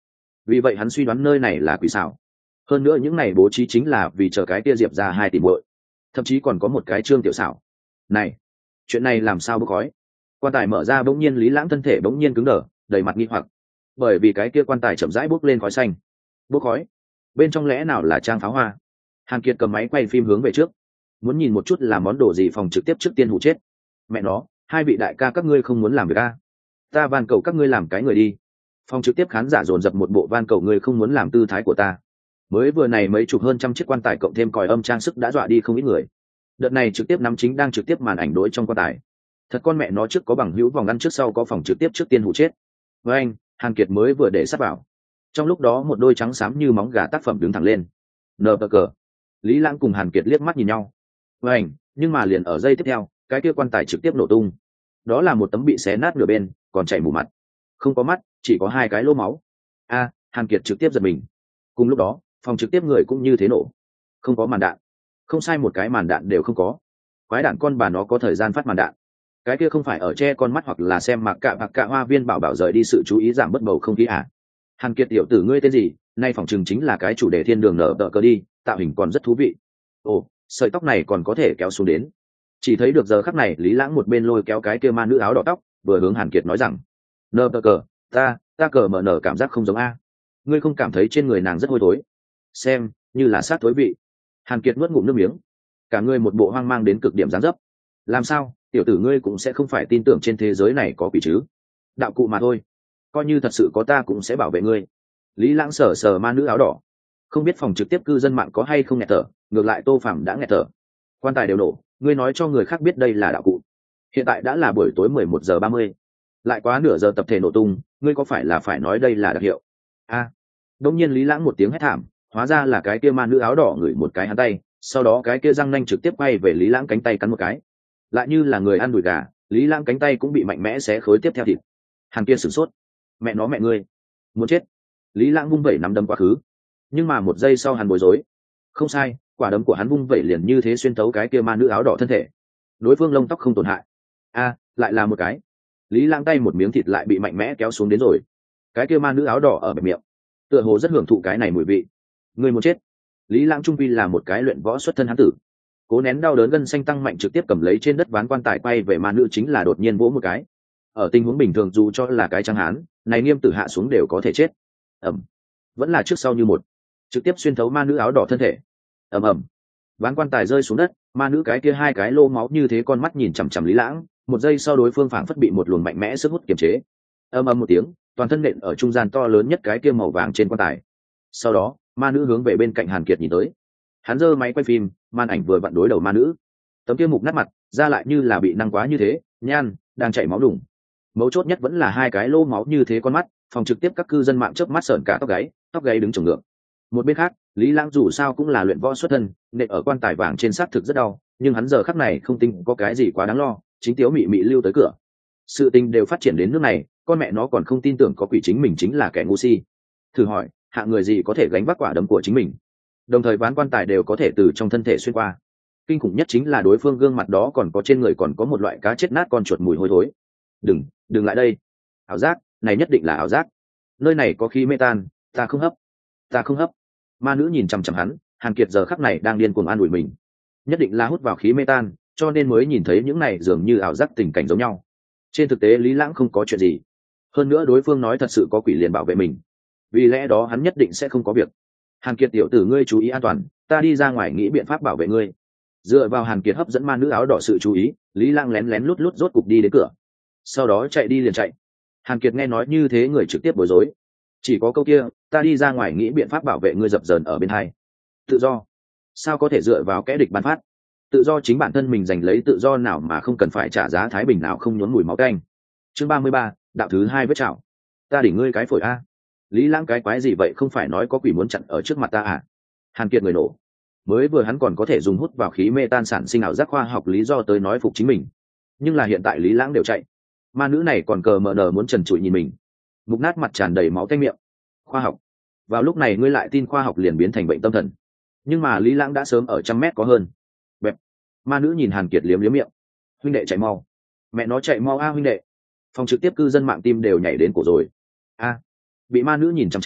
vì vậy hắn suy đoán nơi này là quỷ xảo. Hơn nữa những này bố trí chính là vì chờ cái kia diệp ra hai tỷ muội, thậm chí còn có một cái trương tiểu xảo. Này, chuyện này làm sao bốc khói? Quan tài mở ra bỗng nhiên Lý Lãng thân thể bỗng nhiên cứng đờ, đầy mặt nghi hoặc, bởi vì cái kia quan tài chậm rãi bốc lên khói xanh. Bốc khói, bên trong lẽ nào là trang pháo hoa? Hàn Kiệt cầm máy quay phim hướng về trước, muốn nhìn một chút là món đồ gì phòng trực tiếp trước tiên hụ chết. Mẹ nó, hai vị đại ca các ngươi không muốn làm việc a? Ta van cầu các ngươi làm cái người đi. Phòng trực tiếp khán giả dồn dập một bộ van cầu ngươi không muốn làm tư thái của ta. Mới vừa này mấy chục hơn trăm chiếc quan tài cộng thêm còi âm trang sức đã dọa đi không ít người. Đợt này trực tiếp nắm chính đang trực tiếp màn ảnh đối trong quan tài. Thật con mẹ nó, trước có bằng hữu vòng ngăn, trước sau có phòng trực tiếp trước tiên hụ chết. Với anh, Hàn Kiệt mới vừa để sát vào. Trong lúc đó một đôi trắng xám như móng gà tác phẩm đứng thẳng lên. Nờ bờ cờ. Lý Lãng cùng Hàn Kiệt liếc mắt nhìn nhau. Với anh, nhưng mà liền ở giây tiếp theo, cái kia quan tài trực tiếp nổ tung. Đó là một tấm bị xé nát nửa bên, còn chảy mù mặt. Không có mắt, chỉ có hai cái lỗ máu. A, Hàn Kiệt trực tiếp giật mình. Cùng lúc đó, phòng trực tiếp người cũng như thế nổ. Không có màn đạn. Không sai, một cái màn đạn đều không có. Quái đạn con bà nó có thời gian phát màn đạn. Cái kia không phải ở che con mắt hoặc là xem mặc cạ hoặc cạ hoa viên bảo bảo rời đi sự chú ý, giảm bớt bầu không khí à? Hàn Kiệt tiểu tử ngươi tên gì? Nay phòng chừng chính là cái chủ đề thiên đường nở tờ cờ đi, tạo hình còn rất thú vị. Ồ, sợi tóc này còn có thể kéo xuống đến. Chỉ thấy được giờ khắc này Lý Lãng một bên lôi kéo cái kia ma nữ áo đỏ tóc, vừa hướng Hàn Kiệt nói rằng: nở tờ cờ, ta, ta cờ mở nở cảm giác không giống a. Ngươi không cảm thấy trên người nàng rất hôi thối? Xem, như là sát thối vị. Hàn Kiệt nuốt ngụm nước miếng, cả người một bộ hoang mang đến cực điểm dáng dấp. Làm sao, tiểu tử ngươi cũng sẽ không phải tin tưởng trên thế giới này có quỷ chứ? Đạo cụ mà thôi, coi như thật sự có ta cũng sẽ bảo vệ ngươi. Lý Lãng sờ sờ ma nữ áo đỏ, không biết phòng trực tiếp cư dân mạng có hay không nghẹt thở, ngược lại Tô Phàm đã nghẹt thở. Quan tài đều nổ, ngươi nói cho người khác biết đây là đạo cụ. Hiện tại đã là buổi tối mười một giờ ba mươi, lại quá nửa giờ tập thể nổ tung, ngươi có phải là phải nói đây là đặc hiệu? A, à, đông nhiên Lý Lãng một tiếng hét thảm, hóa ra là cái kia ma nữ áo đỏ ngửi một cái hắn tay, sau đó cái kia răng nanh trực tiếp quay về Lý Lãng cánh tay cắn một cái, lại như là người ăn đùi gà, Lý Lãng cánh tay cũng bị mạnh mẽ xé khối tiếp theo thịt. Hàn kia sửng sốt, mẹ nó mẹ ngươi, muốn chết. Lý Lãng vung vẩy nắm đấm quá khứ, nhưng mà một giây sau hắn bối rối. Không sai, quả đấm của hắn vung vẩy liền như thế xuyên tấu cái kia ma nữ áo đỏ thân thể. Đối phương lông tóc không tổn hại. A, à, lại là một cái. Lý Lãng tay một miếng thịt lại bị mạnh mẽ kéo xuống đến rồi. Cái kia ma nữ áo đỏ ở bẹp miệng, tựa hồ rất hưởng thụ cái này mùi vị. Ngươi muốn chết. Lý Lãng trung quy là một cái luyện võ xuất thân hán tử, cố nén đau đớn gân xanh tăng mạnh trực tiếp cầm lấy trên đất ván quan tài quay về ma nữ chính là đột nhiên vỗ một cái. Ở tình huống bình thường dù cho là cái trắng hán này nghiêm tử hạ xuống đều có thể chết. Ẩm, vẫn là trước sau như một, trực tiếp xuyên thấu ma nữ áo đỏ thân thể. Ầm ầm, ván quan tài rơi xuống đất, ma nữ cái kia hai cái lô máu như thế con mắt nhìn chằm chằm Lý Lãng, một giây sau đối phương phảng phất bị một luồng mạnh mẽ sức hút kiềm chế. Ầm ầm một tiếng, toàn thân nện ở trung gian to lớn nhất cái kia màu vàng trên quan tài. Sau đó ma nữ hướng về bên cạnh Hàn Kiệt nhìn tới, hắn giơ máy quay phim, màn ảnh vừa vặn đối đầu ma nữ, tấm kia mục nát mặt ra lại như là bị năng quá như thế, nhan đang chảy máu đùng. Mấu chốt nhất vẫn là hai cái lô máu như thế con mắt, phòng trực tiếp các cư dân mạng chớp mắt sởn cả tóc gáy, tóc gáy đứng trồng ngược. Một bên khác, Lý Lãng dù sao cũng là luyện võ xuất thân, nện ở quan tài vàng trên xác thực rất đau, nhưng hắn giờ khắc này không tin có cái gì quá đáng lo, chính tiếu mị mị lưu tới cửa. Sự tình đều phát triển đến nước này, con mẹ nó còn không tin tưởng có quỷ, chính mình chính là kẻ ngu si. Thử hỏi, hạng người gì có thể gánh vác quả đấm của chính mình? Đồng thời ván quan tài đều có thể từ trong thân thể xuyên qua. Kinh khủng nhất chính là đối phương gương mặt đó còn có trên người còn có một loại cá chết nát con chuột mùi hôi thối. Đừng, đừng lại đây. Ảo giác, này nhất định là ảo giác. Nơi này có khí mê tan, ta không hấp, ta không hấp. Ma nữ nhìn chằm chằm hắn, Hàn Kiệt giờ khắc này đang điên cuồng an ủi mình. Nhất định là hút vào khí mê tan, cho nên mới nhìn thấy những này dường như ảo giác tình cảnh giống nhau. Trên thực tế Lý Lãng không có chuyện gì. Hơn nữa đối phương nói thật sự có quỷ liền bảo vệ mình. Vì lẽ đó hắn nhất định sẽ không có việc. Hàn Kiệt tiểu tử ngươi chú ý an toàn, ta đi ra ngoài nghĩ biện pháp bảo vệ ngươi. Dựa vào Hàn Kiệt hấp dẫn ma nữ áo đỏ sự chú ý, Lý Lãng lén lén lút lút rốt cục đi đến cửa, sau đó chạy đi liền chạy. Hàn Kiệt nghe nói như thế người trực tiếp bối rối, chỉ có câu kia, ta đi ra ngoài nghĩ biện pháp bảo vệ ngươi dập dờn ở bên hai. Tự do sao có thể dựa vào kẻ địch ban phát? Tự do chính bản thân mình giành lấy, tự do nào mà không cần phải trả giá thái bình nào không nhuốm mùi máu canh. Chương ba mươi ba, đạo thứ hai vết chảo. Ta đỉnh ngươi cái phổi a. Lý Lãng cái quái gì vậy, không phải nói có quỷ muốn chặn ở trước mặt ta à? Hàn Kiệt người nổ, mới vừa hắn còn có thể dùng hút vào khí mê tan sản sinh ảo giác khoa học lý do tới nói phục chính mình, nhưng là hiện tại Lý Lãng đều chạy, ma nữ này còn cờ mờ nờ muốn trần trụi nhìn mình, mục nát mặt tràn đầy máu tanh miệng. Khoa học, vào lúc này ngươi lại tin khoa học liền biến thành bệnh tâm thần. Nhưng mà Lý Lãng đã sớm ở trăm mét có hơn. Bẹp. Ma nữ nhìn Hàn Kiệt liếm liếm miệng, huynh đệ chạy mau, mẹ nó chạy mau a huynh đệ. Phòng trực tiếp cư dân mạng tim đều nhảy đến cổ rồi. A, bị ma nữ nhìn chằm chằm,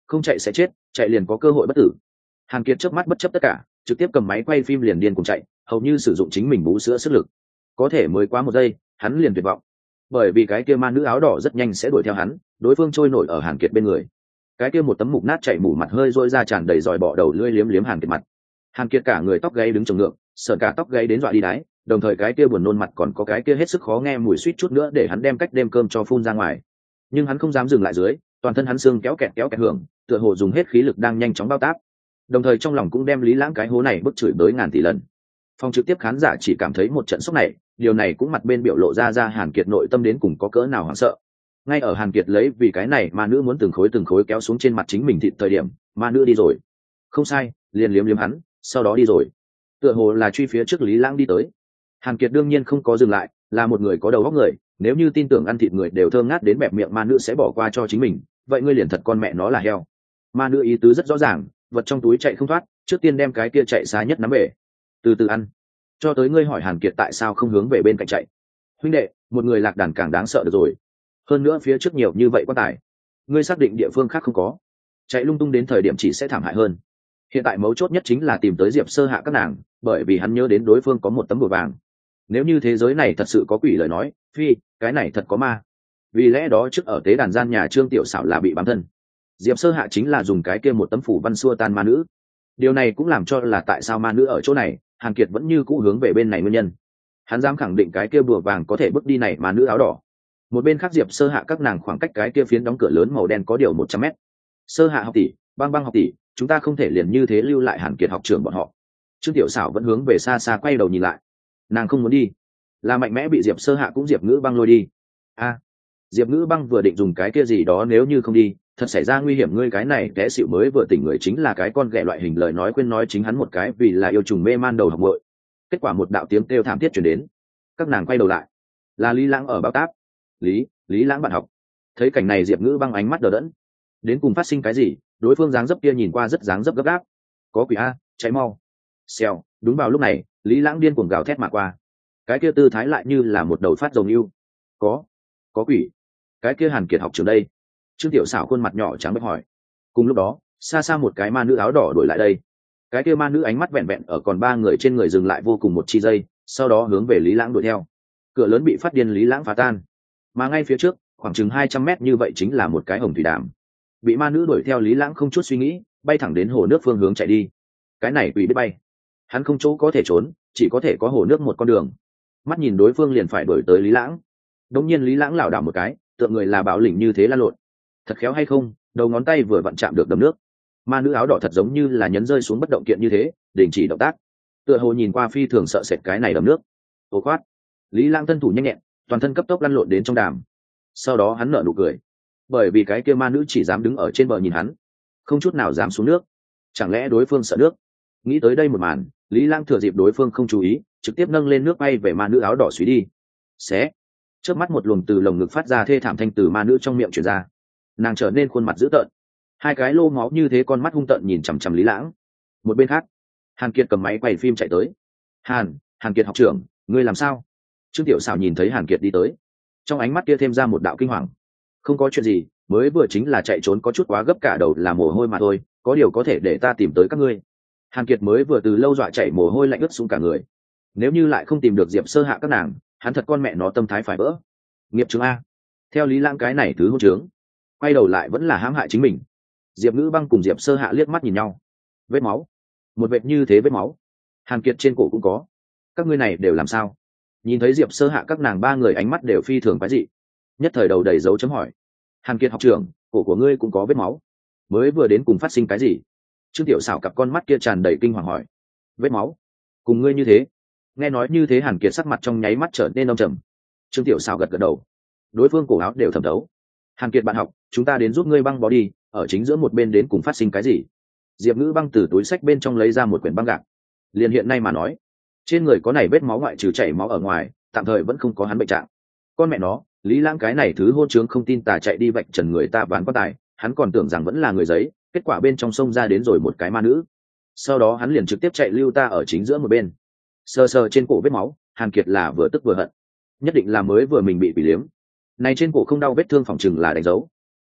không chạy sẽ chết, chạy liền có cơ hội bất tử. Hàn Kiệt chớp mắt bất chấp tất cả, trực tiếp cầm máy quay phim liền điên cùng chạy, hầu như sử dụng chính mình bú sữa sức lực. Có thể mới quá một giây, hắn liền tuyệt vọng, bởi vì cái kia ma nữ áo đỏ rất nhanh sẽ đuổi theo hắn, đối phương trôi nổi ở Hàn Kiệt bên người. Cái kia một tấm mục nát chảy mủ mặt hơi rỗi ra tràn đầy dòi bọ đầu lưỡi liếm liếm Hàn Kiệt mặt. Hàn Kiệt cả người tóc gáy đứng trồng ngược, sờn cả tóc gáy đến dọa đi đái, đồng thời cái kia buồn nôn mặt còn có cái kia hết sức khó nghe mùi suýt chút nữa để hắn đem cách đêm cơm cho phun ra ngoài. Nhưng hắn không dám dừng lại dưới, toàn thân hắn xương kéo kẹt kéo kẹt hưởng, tựa hồ dùng hết khí lực đang nhanh chóng bao táp. Đồng thời trong lòng cũng đem Lý Lãng cái hố này bức chửi tới ngàn tỷ lần. Phòng trực tiếp khán giả chỉ cảm thấy một trận sốc này, điều này cũng mặt bên biểu lộ ra ra Hàn Kiệt nội tâm đến cùng có cỡ nào hoảng sợ. Ngay ở Hàn Kiệt lấy vì cái này ma nữ muốn từng khối từng khối kéo xuống trên mặt chính mình thịt thời điểm, ma nữ đi rồi. Không sai, liền liếm liếm hắn, sau đó đi rồi. Tựa hồ là truy phía trước Lý Lãng đi tới. Hàn Kiệt đương nhiên không có dừng lại, là một người có đầu óc người, nếu như tin tưởng ăn thịt người đều thơm ngát đến bẹp miệng ma nữ sẽ bỏ qua cho chính mình, vậy ngươi liền thật con mẹ nó là heo. Ma nữ ý tứ rất rõ ràng, vật trong túi chạy không thoát, trước tiên đem cái kia chạy xa nhất nắm về, từ từ ăn, cho tới ngươi hỏi Hàn Kiệt tại sao không hướng về bên cạnh chạy. Huynh đệ, một người lạc đàn càng đáng sợ được rồi, hơn nữa phía trước nhiều như vậy quá tải, ngươi xác định địa phương khác không có, chạy lung tung đến thời điểm chỉ sẽ thảm hại hơn. Hiện tại mấu chốt nhất chính là tìm tới Diệp Sơ Hạ các nàng, bởi vì hắn nhớ đến đối phương có một tấm bùa vàng. Nếu như thế giới này thật sự có quỷ lời nói, phi, cái này thật có ma. Vì lẽ đó trước ở tế đàn gian nhà Trương Tiểu Xảo là bị bám thân, Diệp Sơ Hạ chính là dùng cái kia một tấm phủ văn xua tan ma nữ. Điều này cũng làm cho là tại sao ma nữ ở chỗ này, Hàn Kiệt vẫn như cũ hướng về bên này nguyên nhân. Hắn dám khẳng định cái kia bùa vàng có thể bước đi này ma nữ áo đỏ. Một bên khác Diệp Sơ Hạ các nàng khoảng cách cái kia phiến đóng cửa lớn màu đen có điều một trăm mét. Sơ Hạ học tỷ, Băng Băng học tỷ, chúng ta không thể liền như thế lưu lại Hàn Kiệt học trưởng bọn họ. Trương Tiểu Xảo vẫn hướng về xa xa quay đầu nhìn lại. Nàng không muốn đi, là mạnh mẽ bị Diệp Sơ Hạ cũng Diệp Ngữ Băng lôi đi. A, Diệp Ngữ Băng vừa định dùng cái kia gì đó nếu như không đi, thật xảy ra nguy hiểm, ngươi cái này té xịu mới vừa tỉnh người chính là cái con ghẻ loại hình lời nói quên nói chính hắn một cái vì là yêu trùng mê man đầu học muội. Kết quả một đạo tiếng kêu thảm thiết truyền đến. Các nàng quay đầu lại, là Lý Lãng ở bao táp. Lý, Lý Lãng bạn học. Thấy cảnh này Diệp Ngữ Băng ánh mắt đờ đẫn. Đến cùng phát sinh cái gì? Đối phương dáng dấp kia nhìn qua rất dáng dấp gấp gáp. Có quỷ a, cháy mau. Xèo, đúng vào lúc này, Lý Lãng điên cuồng gào thét mà qua. Cái kia tư thái lại như là một đầu phát rồng yêu. Có, có quỷ. Cái kia Hàn Kiệt học trường đây. Trương Tiểu Xảo khuôn mặt nhỏ trắng bệch hỏi. Cùng lúc đó, xa xa một cái ma nữ áo đỏ đuổi lại đây. Cái kia ma nữ ánh mắt vẹn vẹn ở còn ba người trên người dừng lại vô cùng một chi giây, sau đó hướng về Lý Lãng đuổi theo. Cửa lớn bị phát điên Lý Lãng phá tan, mà ngay phía trước, khoảng chừng hai trăm mét như vậy chính là một cái hồng thủy đàm. Bị ma nữ đuổi theo Lý Lãng không chút suy nghĩ, bay thẳng đến hồ nước phương hướng chạy đi. Cái này quỷ biết bay, hắn không chỗ có thể trốn, chỉ có thể có hồ nước một con đường. Mắt nhìn đối phương liền phải đuổi tới Lý Lãng. Đống nhiên Lý Lãng lảo đảo một cái, tựa người là Bảo Lĩnh như thế lăn lộn. Thật khéo hay không, đầu ngón tay vừa vặn chạm được đầm nước. Ma nữ áo đỏ thật giống như là nhấn rơi xuống bất động kiện như thế, đình chỉ động tác. Tựa hồ nhìn qua phi thường sợ sệt cái này đầm nước. Ô khoát. Lý Lãng thân thủ nhanh nhẹn, toàn thân cấp tốc lăn lộn đến trong đàm. Sau đó hắn nở nụ cười, bởi vì cái kia ma nữ chỉ dám đứng ở trên bờ nhìn hắn, không chút nào dám xuống nước. Chẳng lẽ đối phương sợ nước? Nghĩ tới đây một màn, Lý Lãng thừa dịp đối phương không chú ý, trực tiếp nâng lên nước bay về ma nữ áo đỏ suy đi. Xé. Trước mắt một luồng từ lồng ngực phát ra thê thảm thanh từ ma nữ trong miệng truyền ra. Nàng trở nên khuôn mặt dữ tợn, hai cái lô máu như thế con mắt hung tợn nhìn chằm chằm Lý Lãng. Một bên khác, Hàn Kiệt cầm máy quay phim chạy tới. Hàn, Hàn Kiệt học trưởng, ngươi làm sao? Trương Tiểu Xảo nhìn thấy Hàn Kiệt đi tới, trong ánh mắt kia thêm ra một đạo kinh hoàng. Không có chuyện gì, mới vừa chính là chạy trốn có chút quá gấp cả đầu là mồ hôi mà thôi, có điều có thể để ta tìm tới các ngươi. Hàn Kiệt mới vừa từ lâu dọa chạy mồ hôi lạnh ướt xuống cả người. Nếu như lại không tìm được Diệp Sơ Hạ các nàng, hắn thật con mẹ nó tâm thái phải vỡ. Nghiệp chứng a. Theo Lý Lãng cái này thứ hôn trướng, quay đầu lại vẫn là hãm hại chính mình. Diệp Ngữ Băng cùng Diệp Sơ Hạ liếc mắt nhìn nhau. Vết máu, một vệt như thế vết máu. Hàn Kiệt trên cổ cũng có. Các ngươi này đều làm sao? Nhìn thấy Diệp Sơ Hạ các nàng ba người ánh mắt đều phi thường quái dị, nhất thời đầu đầy dấu chấm hỏi. Hàn Kiệt học trưởng, cổ của ngươi cũng có vết máu, mới vừa đến cùng phát sinh cái gì? Trương Tiểu Xảo cặp con mắt kia tràn đầy kinh hoàng hỏi. Vết máu, cùng ngươi như thế? Nghe nói như thế Hàn Kiệt sắc mặt trong nháy mắt trở nên âm trầm. Trương Tiểu Xảo gật gật đầu, đối phương cổ áo đều thẩm thấu. Hàn Kiệt bạn học, chúng ta đến giúp ngươi băng bó đi, ở chính giữa một bên đến cùng phát sinh cái gì? Diệp Ngữ Băng từ túi sách bên trong lấy ra một quyển băng gạc. Liền hiện nay mà nói, trên người có này vết máu ngoại trừ chảy máu ở ngoài, tạm thời vẫn không có hắn bệnh trạng. Con mẹ nó, Lý Lãng cái này thứ hôn trướng không tin tà chạy đi vạch trần người ta bán quan tài, hắn còn tưởng rằng vẫn là người giấy, kết quả bên trong sông ra đến rồi một cái ma nữ. Sau đó hắn liền trực tiếp chạy lưu ta ở chính giữa một bên. Sờ sờ trên cổ vết máu, Hàn Kiệt là vừa tức vừa hận, nhất định là mới vừa mình bị bị liếm. Này trên cổ không đau vết thương phòng chừng là đánh dấu.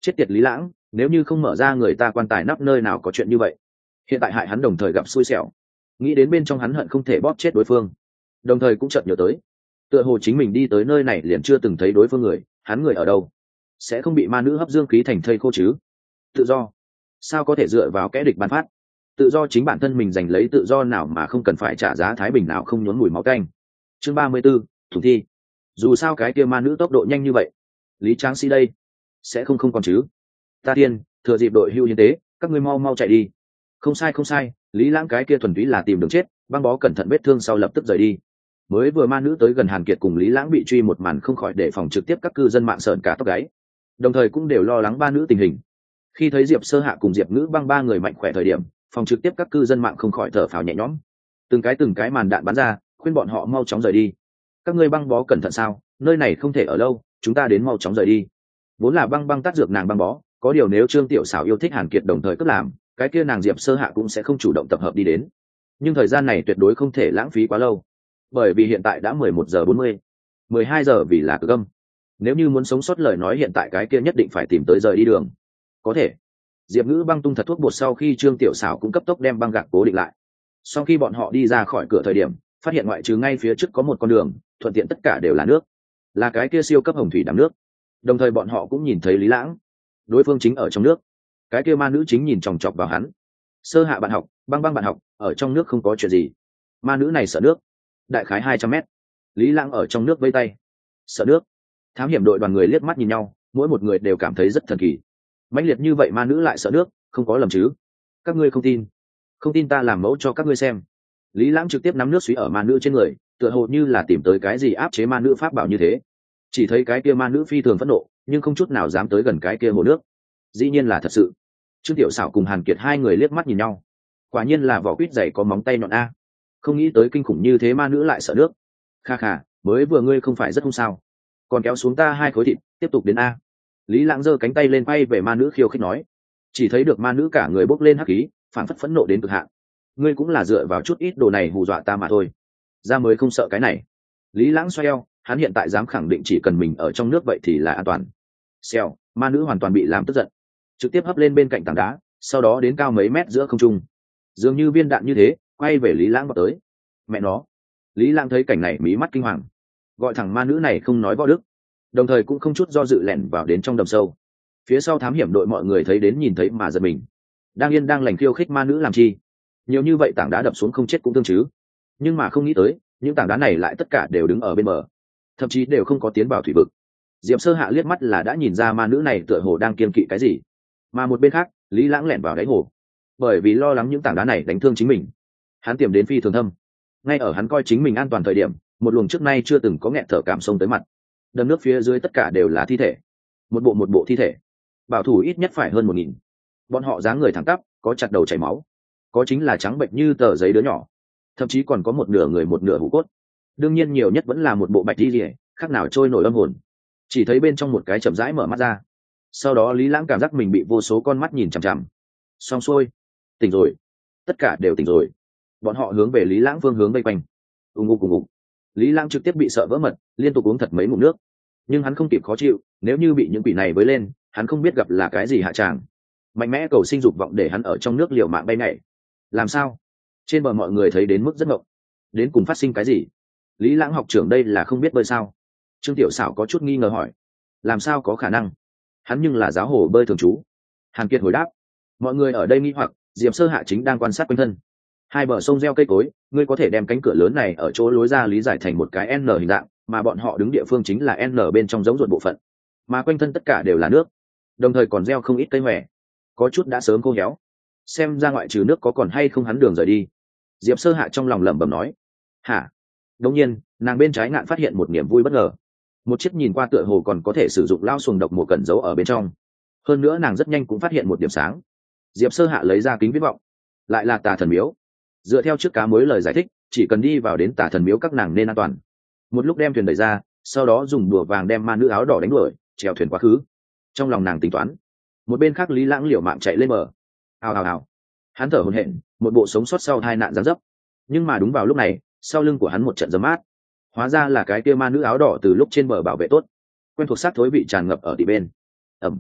Chết tiệt Lý Lãng, nếu như không mở ra người ta quan tài nắp nơi nào có chuyện như vậy. Hiện tại hại hắn đồng thời gặp xui xẻo, nghĩ đến bên trong hắn hận không thể bóp chết đối phương, đồng thời cũng chợt nhớ tới tựa hồ chính mình đi tới nơi này liền chưa từng thấy đối phương người, hắn người ở đâu, sẽ không bị ma nữ hấp dương khí thành thây khô chứ? Tự do sao có thể dựa vào kẽ địch ban phát? Tự do chính bản thân mình giành lấy, tự do nào mà không cần phải trả giá thái bình nào không nhốn mùi máu canh. Chương ba mươi 34, thủ thi. Dù sao cái kia ma nữ tốc độ nhanh như vậy, Lý Tráng Sĩ đây sẽ không không còn chứ? Ta tiên, thừa dịp đội hưu hiến tế, các ngươi mau mau chạy đi. Không sai không sai, Lý Lãng cái kia thuần túy là tìm đường chết, băng bó cẩn thận vết thương sau lập tức rời đi. Mới vừa ma nữ tới gần Hàn Kiệt cùng Lý Lãng bị truy một màn không khỏi để phòng trực tiếp các cư dân mạng sợn cả tóc gáy, đồng thời cũng đều lo lắng ba nữ tình hình. Khi thấy Diệp Sơ Hạ cùng Diệp Ngữ Băng ba người mạnh khỏe thời điểm, phòng trực tiếp các cư dân mạng không khỏi thở phào nhẹ nhõm. Từng cái từng cái màn đạn bắn ra, khuyên bọn họ mau chóng rời đi. Các ngươi băng bó cẩn thận sao? Nơi này không thể ở lâu, chúng ta đến mau chóng rời đi. Vốn là băng băng tác dược nàng băng bó, có điều nếu Trương Tiểu Xảo yêu thích Hàn Kiệt đồng thời cấp làm, cái kia nàng Diệp Sơ Hạ cũng sẽ không chủ động tập hợp đi đến. Nhưng thời gian này tuyệt đối không thể lãng phí quá lâu, bởi vì hiện tại đã mười một giờ bốn mươi, mười hai giờ vì là cực âm. Nếu như muốn sống sót lời nói hiện tại cái kia nhất định phải tìm tới rời đi đường. Có thể. Diệp Ngữ Băng tung thật thuốc bột sau khi Trương Tiểu Xảo cũng cấp tốc đem băng gạc cố định lại. Sau khi bọn họ đi ra khỏi cửa thời điểm, phát hiện ngoại trừ ngay phía trước có một con đường, thuận tiện tất cả đều là nước, là cái kia siêu cấp hồng thủy đắm nước. Đồng thời bọn họ cũng nhìn thấy Lý Lãng, đối phương chính ở trong nước, cái kia ma nữ chính nhìn chòng chọc vào hắn. Sơ Hạ bạn học, Băng Băng bạn học, ở trong nước không có chuyện gì. Ma nữ này sợ nước, đại khái hai trăm mét. Lý Lãng ở trong nước vây tay, sợ nước. Thám hiểm đội đoàn người liếc mắt nhìn nhau, mỗi một người đều cảm thấy rất thần kỳ. Mãnh liệt như vậy ma nữ lại sợ nước, không có lầm chứ? Các ngươi không tin? Không tin ta làm mẫu cho các ngươi xem. Lý Lãng trực tiếp nắm nước suý ở ma nữ trên người, tựa hồ như là tìm tới cái gì áp chế ma nữ pháp bảo như thế. Chỉ thấy cái kia ma nữ phi thường phẫn nộ, nhưng không chút nào dám tới gần cái kia hồ nước. Dĩ nhiên là thật sự. Trương Tiểu Xảo cùng Hàn Kiệt hai người liếc mắt nhìn nhau. Quả nhiên là vỏ quýt dày có móng tay nhọn a. Không nghĩ tới kinh khủng như thế ma nữ lại sợ nước. Kha kha, mới vừa ngươi không phải rất hung sao? Còn kéo xuống ta hai khối thịt, tiếp tục đến a. Lý Lãng giơ cánh tay lên quay về ma nữ khiêu khích nói. Chỉ thấy được ma nữ cả người bốc lên hắc khí, phản phất phẫn nộ đến cực hạn. Ngươi cũng là dựa vào chút ít đồ này hù dọa ta mà thôi, ra mới không sợ cái này. Lý Lãng xoay eo, hắn hiện tại dám khẳng định chỉ cần mình ở trong nước vậy thì là an toàn. Xèo, ma nữ hoàn toàn bị làm tức giận, trực tiếp hấp lên bên cạnh tảng đá, sau đó đến cao mấy mét giữa không trung, dường như viên đạn như thế, quay về Lý Lãng vào tới. Mẹ nó! Lý Lãng thấy cảnh này mí mắt kinh hoàng, gọi thẳng ma nữ này không nói võ đức, đồng thời cũng không chút do dự lẻn vào đến trong đầm sâu. Phía sau thám hiểm đội mọi người thấy đến nhìn thấy mà giật mình, đang yên đang lành khiêu khích ma nữ làm chi? Nhiều như vậy tảng đá đập xuống không chết cũng thương chứ. Nhưng mà không nghĩ tới, những tảng đá này lại tất cả đều đứng ở bên bờ, thậm chí đều không có tiến vào thủy vực. Diệp Sơ Hạ liếc mắt là đã nhìn ra ma nữ này tựa hồ đang kiên kỵ cái gì. Mà một bên khác, Lý Lãng lẻn vào đáy hồ, bởi vì lo lắng những tảng đá này đánh thương chính mình, hắn tiềm đến phi thường thâm. Ngay ở hắn coi chính mình an toàn thời điểm, một luồng trước nay chưa từng có nghẹt thở cảm xông tới mặt. Đầm nước phía dưới tất cả đều là thi thể, một bộ một bộ thi thể, bảo thủ ít nhất phải hơn một nghìn. Bọn họ dáng người thẳng tắp, có chặt đầu chảy máu, có chính là trắng bệnh như tờ giấy đứa nhỏ, thậm chí còn có một nửa người một nửa hũ cốt. Đương nhiên nhiều nhất vẫn là một bộ bạch đi rỉa, khác nào trôi nổi âm hồn. Chỉ thấy bên trong một cái chậm rãi mở mắt ra, sau đó Lý Lãng cảm giác mình bị vô số con mắt nhìn chằm chằm. Xong xuôi, tỉnh rồi, tất cả đều tỉnh rồi. Bọn họ hướng về Lý Lãng phương hướng vây quanh. Ùng ục ùng ục. Lý Lãng trực tiếp bị sợ vỡ mật, liên tục uống thật mấy ngụm nước. Nhưng hắn không kịp khó chịu, nếu như bị những quỷ này với lên, hắn không biết gặp là cái gì hạ tràng. Mạnh mẽ cầu sinh dục vọng để hắn ở trong nước liều mạng bay nhảy. Làm sao? Trên bờ mọi người thấy đến mức rất ngộng. Đến cùng phát sinh cái gì? Lý Lãng học trưởng đây là không biết bơi sao? Trương Tiểu Xảo có chút nghi ngờ hỏi. Làm sao có khả năng? Hắn nhưng là giáo hồ bơi thường trú. Hàn Kiệt hồi đáp. Mọi người ở đây nghi hoặc, Diệp Sơ Hạ chính đang quan sát quanh thân. Hai bờ sông gieo cây cối, ngươi có thể đem cánh cửa lớn này ở chỗ lối ra lý giải thành một cái N hình dạng, mà bọn họ đứng địa phương chính là N bên trong giống ruột bộ phận. Mà quanh thân tất cả đều là nước, đồng thời còn gieo không ít cây mè, có chút đã sớm khô héo. Xem ra ngoại trừ nước có còn hay không hắn đường rời đi. Diệp Sơ Hạ trong lòng lẩm bẩm nói. Hả? Đột nhiên, nàng bên trái ngạn phát hiện một niềm vui bất ngờ. Một chiếc nhìn qua tựa hồ còn có thể sử dụng lao xuồng độc mùa cẩn giấu ở bên trong. Hơn nữa nàng rất nhanh cũng phát hiện một điểm sáng. Diệp Sơ Hạ lấy ra kính viễn vọng, lại là Tà Thần Miếu. Dựa theo trước cá mối lời giải thích, chỉ cần đi vào đến Tà Thần Miếu các nàng nên an toàn. Một lúc đem thuyền đẩy ra, sau đó dùng đùa vàng đem ma nữ áo đỏ đánh đuổi, chèo thuyền quá khứ. Trong lòng nàng tính toán. Một bên khác Lý Lãng liều mạng chạy lên bờ. Ào ào ào. Hắn thở hổn hển, một bộ sống sót sau hai nạn giáng dấp. Nhưng mà đúng vào lúc này, sau lưng của hắn một trận gió mát. Hóa ra là cái kia ma nữ áo đỏ từ lúc trên bờ bảo vệ tốt. Quen thuộc sát thối vị tràn ngập ở tỉ bên. Ẩm.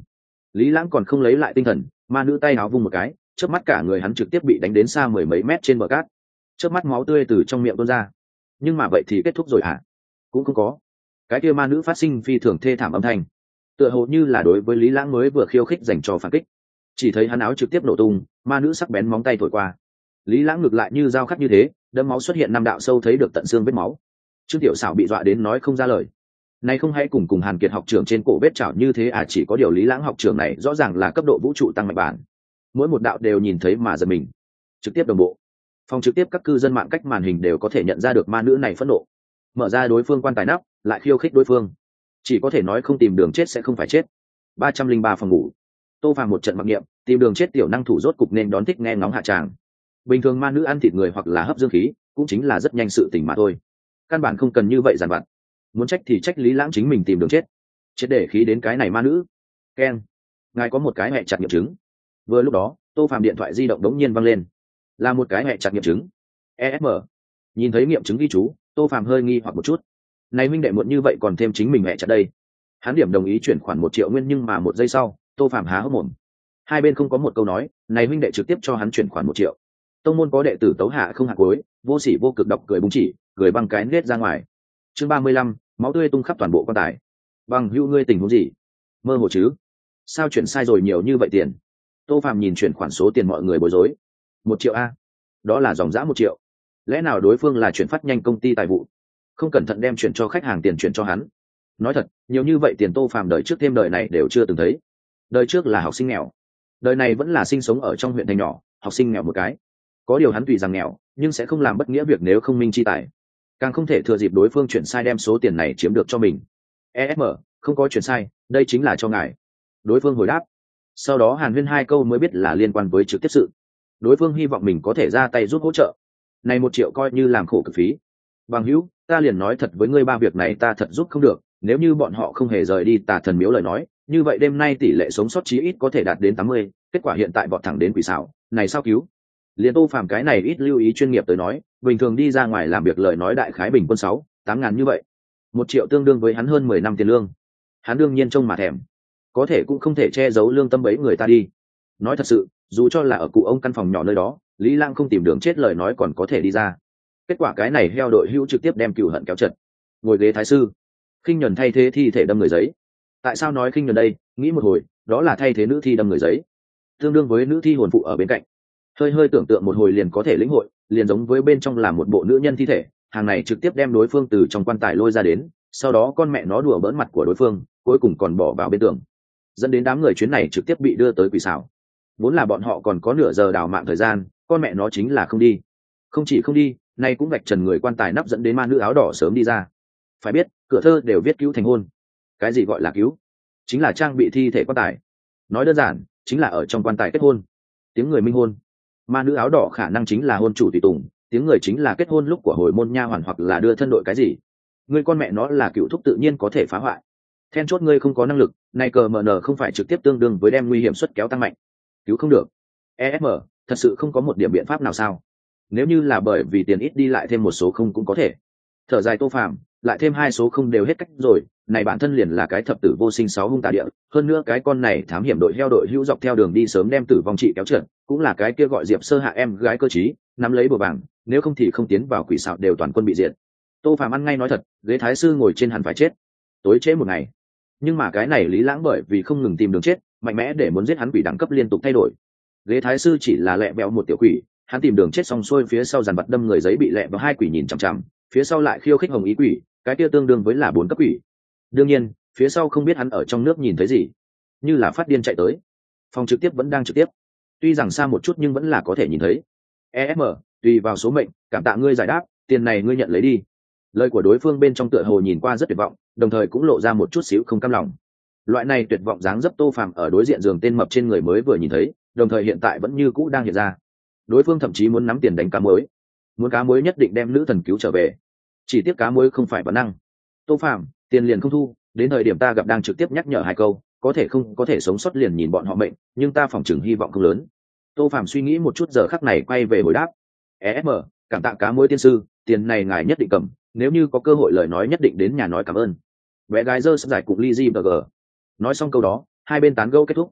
Lý Lãng còn không lấy lại tinh thần, ma nữ tay áo vung một cái, chớp mắt cả người hắn trực tiếp bị đánh đến xa mười mấy mét trên bờ cát, chớp mắt máu tươi từ trong miệng tuôn ra. Nhưng mà vậy thì kết thúc rồi hả? Cũng không có. Cái kia ma nữ phát sinh phi thường thê thảm âm thanh, tựa hồ như là đối với Lý Lãng mới vừa khiêu khích dành cho phản kích. Chỉ thấy hắn áo trực tiếp nổ tung, ma nữ sắc bén móng tay thổi qua, Lý Lãng ngược lại như dao khắc như thế, đâm máu xuất hiện năm đạo sâu thấy được tận xương vết máu. Trương Tiểu Sảo bị dọa đến nói không ra lời. Này không hãy cùng cùng Hàn Kiệt học trưởng trên cổ vết chảo như thế à? Chỉ có điều Lý Lãng học trưởng này rõ ràng là cấp độ vũ trụ tăng mạnh bản, mỗi một đạo đều nhìn thấy mà giật mình. Trực tiếp đồng bộ, phòng trực tiếp các cư dân mạng cách màn hình đều có thể nhận ra được ma nữ này phẫn nộ, mở ra đối phương quan tài nắp, lại khiêu khích đối phương. Chỉ có thể nói không tìm đường chết sẽ không phải chết. ba trăm linh ba phòng ngủ, Tô Phàm một trận mặc niệm, tìm đường chết tiểu năng thủ rốt cục nên đón thích nghe ngóng hạ tràng. Bình thường ma nữ ăn thịt người hoặc là hấp dương khí, cũng chính là rất nhanh sự tình mà thôi, căn bản không cần như vậy giàn vặt. Muốn trách thì trách Lý Lãng chính mình tìm đường chết, chết để khí đến cái này ma nữ. Keng, ngài có một cái hẹ chặt nghiệm chứng. Vừa lúc đó, Tô Phàm điện thoại di động đống nhiên văng lên, là một cái hẹ chặt nghiệm chứng. e ép em, nhìn thấy nghiệm chứng ghi chú, Tô Phàm hơi nghi hoặc một chút. Này huynh đệ muộn như vậy còn thêm chính mình hẹ chặt đây. Hắn điểm đồng ý chuyển khoản một triệu nguyên, nhưng mà một giây sau, Tô Phàm há hốc mồm. Hai bên không có một câu nói, này huynh đệ trực tiếp cho hắn chuyển khoản một triệu. Tông môn có đệ tử tấu hạ không hạ cuối, vô sỉ vô cực độc cười búng chỉ, cười băng cái nết ra ngoài. Chương ba mươi lăm, máu tươi tung khắp toàn bộ quan tài. Bằng hữu ngươi tình huống gì? Mơ hồ chứ? Sao chuyển sai rồi nhiều như vậy tiền? Tô Phàm nhìn chuyển khoản số tiền mọi người bối rối. Một triệu a? Đó là dòng dã một triệu. Lẽ nào đối phương là chuyển phát nhanh công ty tài vụ, không cẩn thận đem chuyển cho khách hàng tiền chuyển cho hắn? Nói thật, nhiều như vậy tiền Tô Phàm đời trước thêm đời này đều chưa từng thấy. Đời trước là học sinh nghèo, đời này vẫn là sinh sống ở trong huyện thành nhỏ, học sinh nghèo một cái. Có điều hắn tùy rằng nghèo, nhưng sẽ không làm bất nghĩa việc nếu không minh chi tài, càng không thể thừa dịp đối phương chuyển sai đem số tiền này chiếm được cho mình. e ép em, không có chuyển sai, đây chính là cho ngài. Đối phương hồi đáp. Sau đó hàn huyên hai câu mới biết là liên quan với trực tiếp sự. Đối phương hy vọng mình có thể ra tay giúp hỗ trợ. Này một triệu coi như làm khổ cực phí. Bằng hữu, ta liền nói thật với ngươi, ba việc này ta thật giúp không được. Nếu như bọn họ không hề rời đi Tà Thần Miếu lời nói, như vậy đêm nay tỷ lệ sống sót chí ít có thể đạt đến tám mươi. Kết quả hiện tại vọt thẳng đến quỷ xảo, này sao cứu? Liên Tô Phàm cái này ít lưu ý chuyên nghiệp tới nói, bình thường đi ra ngoài làm việc lời nói đại khái bình quân sáu, tám ngàn như vậy. Một triệu tương đương với hắn hơn mười năm tiền lương. Hắn đương nhiên trông mà thèm, có thể cũng không thể che giấu lương tâm bấy người ta đi. Nói thật sự, dù cho là ở cụ ông căn phòng nhỏ nơi đó, Lý Lãng không tìm đường chết lời nói còn có thể đi ra. Kết quả cái này heo đội hữu trực tiếp đem cừu hận kéo chật. Ngồi ghế thái sư, khinh nhẫn thay thế thi thể đâm người giấy. Tại sao nói khinh nhẫn đây? Nghĩ một hồi, đó là thay thế nữ thi đâm người giấy, tương đương với nữ thi hồn phụ ở bên cạnh. Hơi hơi tưởng tượng một hồi liền có thể lĩnh hội, liền giống với bên trong là một bộ nữ nhân thi thể, hàng này trực tiếp đem đối phương từ trong quan tài lôi ra đến, sau đó con mẹ nó đùa bỡn mặt của đối phương, cuối cùng còn bỏ vào bên tường, dẫn đến đám người chuyến này trực tiếp bị đưa tới quỷ xảo. Vốn là bọn họ còn có nửa giờ đào mạng thời gian, con mẹ nó chính là không đi. Không chỉ không đi, nay cũng vạch trần người quan tài nắp, dẫn đến ma nữ áo đỏ sớm đi ra. Phải biết, cửa thơ đều viết cứu thành hôn. Cái gì gọi là cứu? Chính là trang bị thi thể quan tài. Nói đơn giản, chính là ở trong quan tài kết hôn. Tiếng người minh hôn. Ma nữ áo đỏ khả năng chính là hôn chủ tùy tùng, tiếng người chính là kết hôn lúc của hồi môn nha hoàn hoặc là đưa thân đội cái gì. Ngươi con mẹ nó là cựu thúc tự nhiên có thể phá hoại. Then chốt ngươi không có năng lực, này cờ mờ nờ không phải trực tiếp tương đương với đem nguy hiểm suất kéo tăng mạnh. Cứu không được. e ép em, thật sự không có một điểm biện pháp nào sao? Nếu như là bởi vì tiền ít đi lại thêm một số không cũng có thể. Thở dài Tô Phàm, lại thêm hai số không đều hết cách rồi, này bản thân liền là cái thập tử vô sinh sáu hung tà địa, hơn nữa cái con này thám hiểm đội heo đội hữu dọc theo đường đi sớm đem tử vong trị kéo trượt, cũng là cái kia gọi Diệp Sơ Hạ em gái cơ trí, nắm lấy bùa vàng, nếu không thì không tiến vào quỷ xạo đều toàn quân bị diệt. Tô Phàm ăn ngay nói thật, ghế thái sư ngồi trên hẳn phải chết, tối trễ một ngày. Nhưng mà cái này Lý Lãng bởi vì không ngừng tìm đường chết, mạnh mẽ để muốn giết hắn quỷ đẳng cấp liên tục thay đổi. Ghế thái sư chỉ là lẹ bẹo một tiểu quỷ, hắn tìm đường chết xong xuôi phía sau dàn vật đâm người giấy bị lẹ vào hai quỷ nhìn chằm chằm, phía sau lại khiêu khích hồng ý quỷ, cái kia tương đương với là bốn cấp quỷ. Đương nhiên, phía sau không biết hắn ở trong nước nhìn thấy gì, như là phát điên chạy tới. Phòng trực tiếp vẫn đang trực tiếp, tuy rằng xa một chút nhưng vẫn là có thể nhìn thấy. e ép em, tùy vào số mệnh, cảm tạ ngươi giải đáp, tiền này ngươi nhận lấy đi. Lời của đối phương bên trong tựa hồ nhìn qua rất tuyệt vọng, đồng thời cũng lộ ra một chút xíu không cam lòng. Loại này tuyệt vọng dáng dấp Tô Phàm ở đối diện giường tên mập trên người mới vừa nhìn thấy, đồng thời hiện tại vẫn như cũ đang hiện ra. Đối phương thậm chí muốn nắm tiền đánh cá muối, muốn cá muối nhất định đem nữ thần cứu trở về. Chỉ tiếc cá muối không phải bản năng. Tô Phàm, tiền liền không thu, đến thời điểm ta gặp đang trực tiếp nhắc nhở hai câu, có thể không có thể sống sót liền nhìn bọn họ mệnh, nhưng ta phỏng chừng hy vọng không lớn. Tô Phàm suy nghĩ một chút giờ khắc này quay về hồi đáp. e ép em, cảm tạ cá muối tiên sư, tiền này ngài nhất định cầm, nếu như có cơ hội lời nói nhất định đến nhà nói cảm ơn. Bé gái dơ sắp giải cục ly di bờ gờ. Nói xong câu đó, hai bên tán gẫu kết thúc.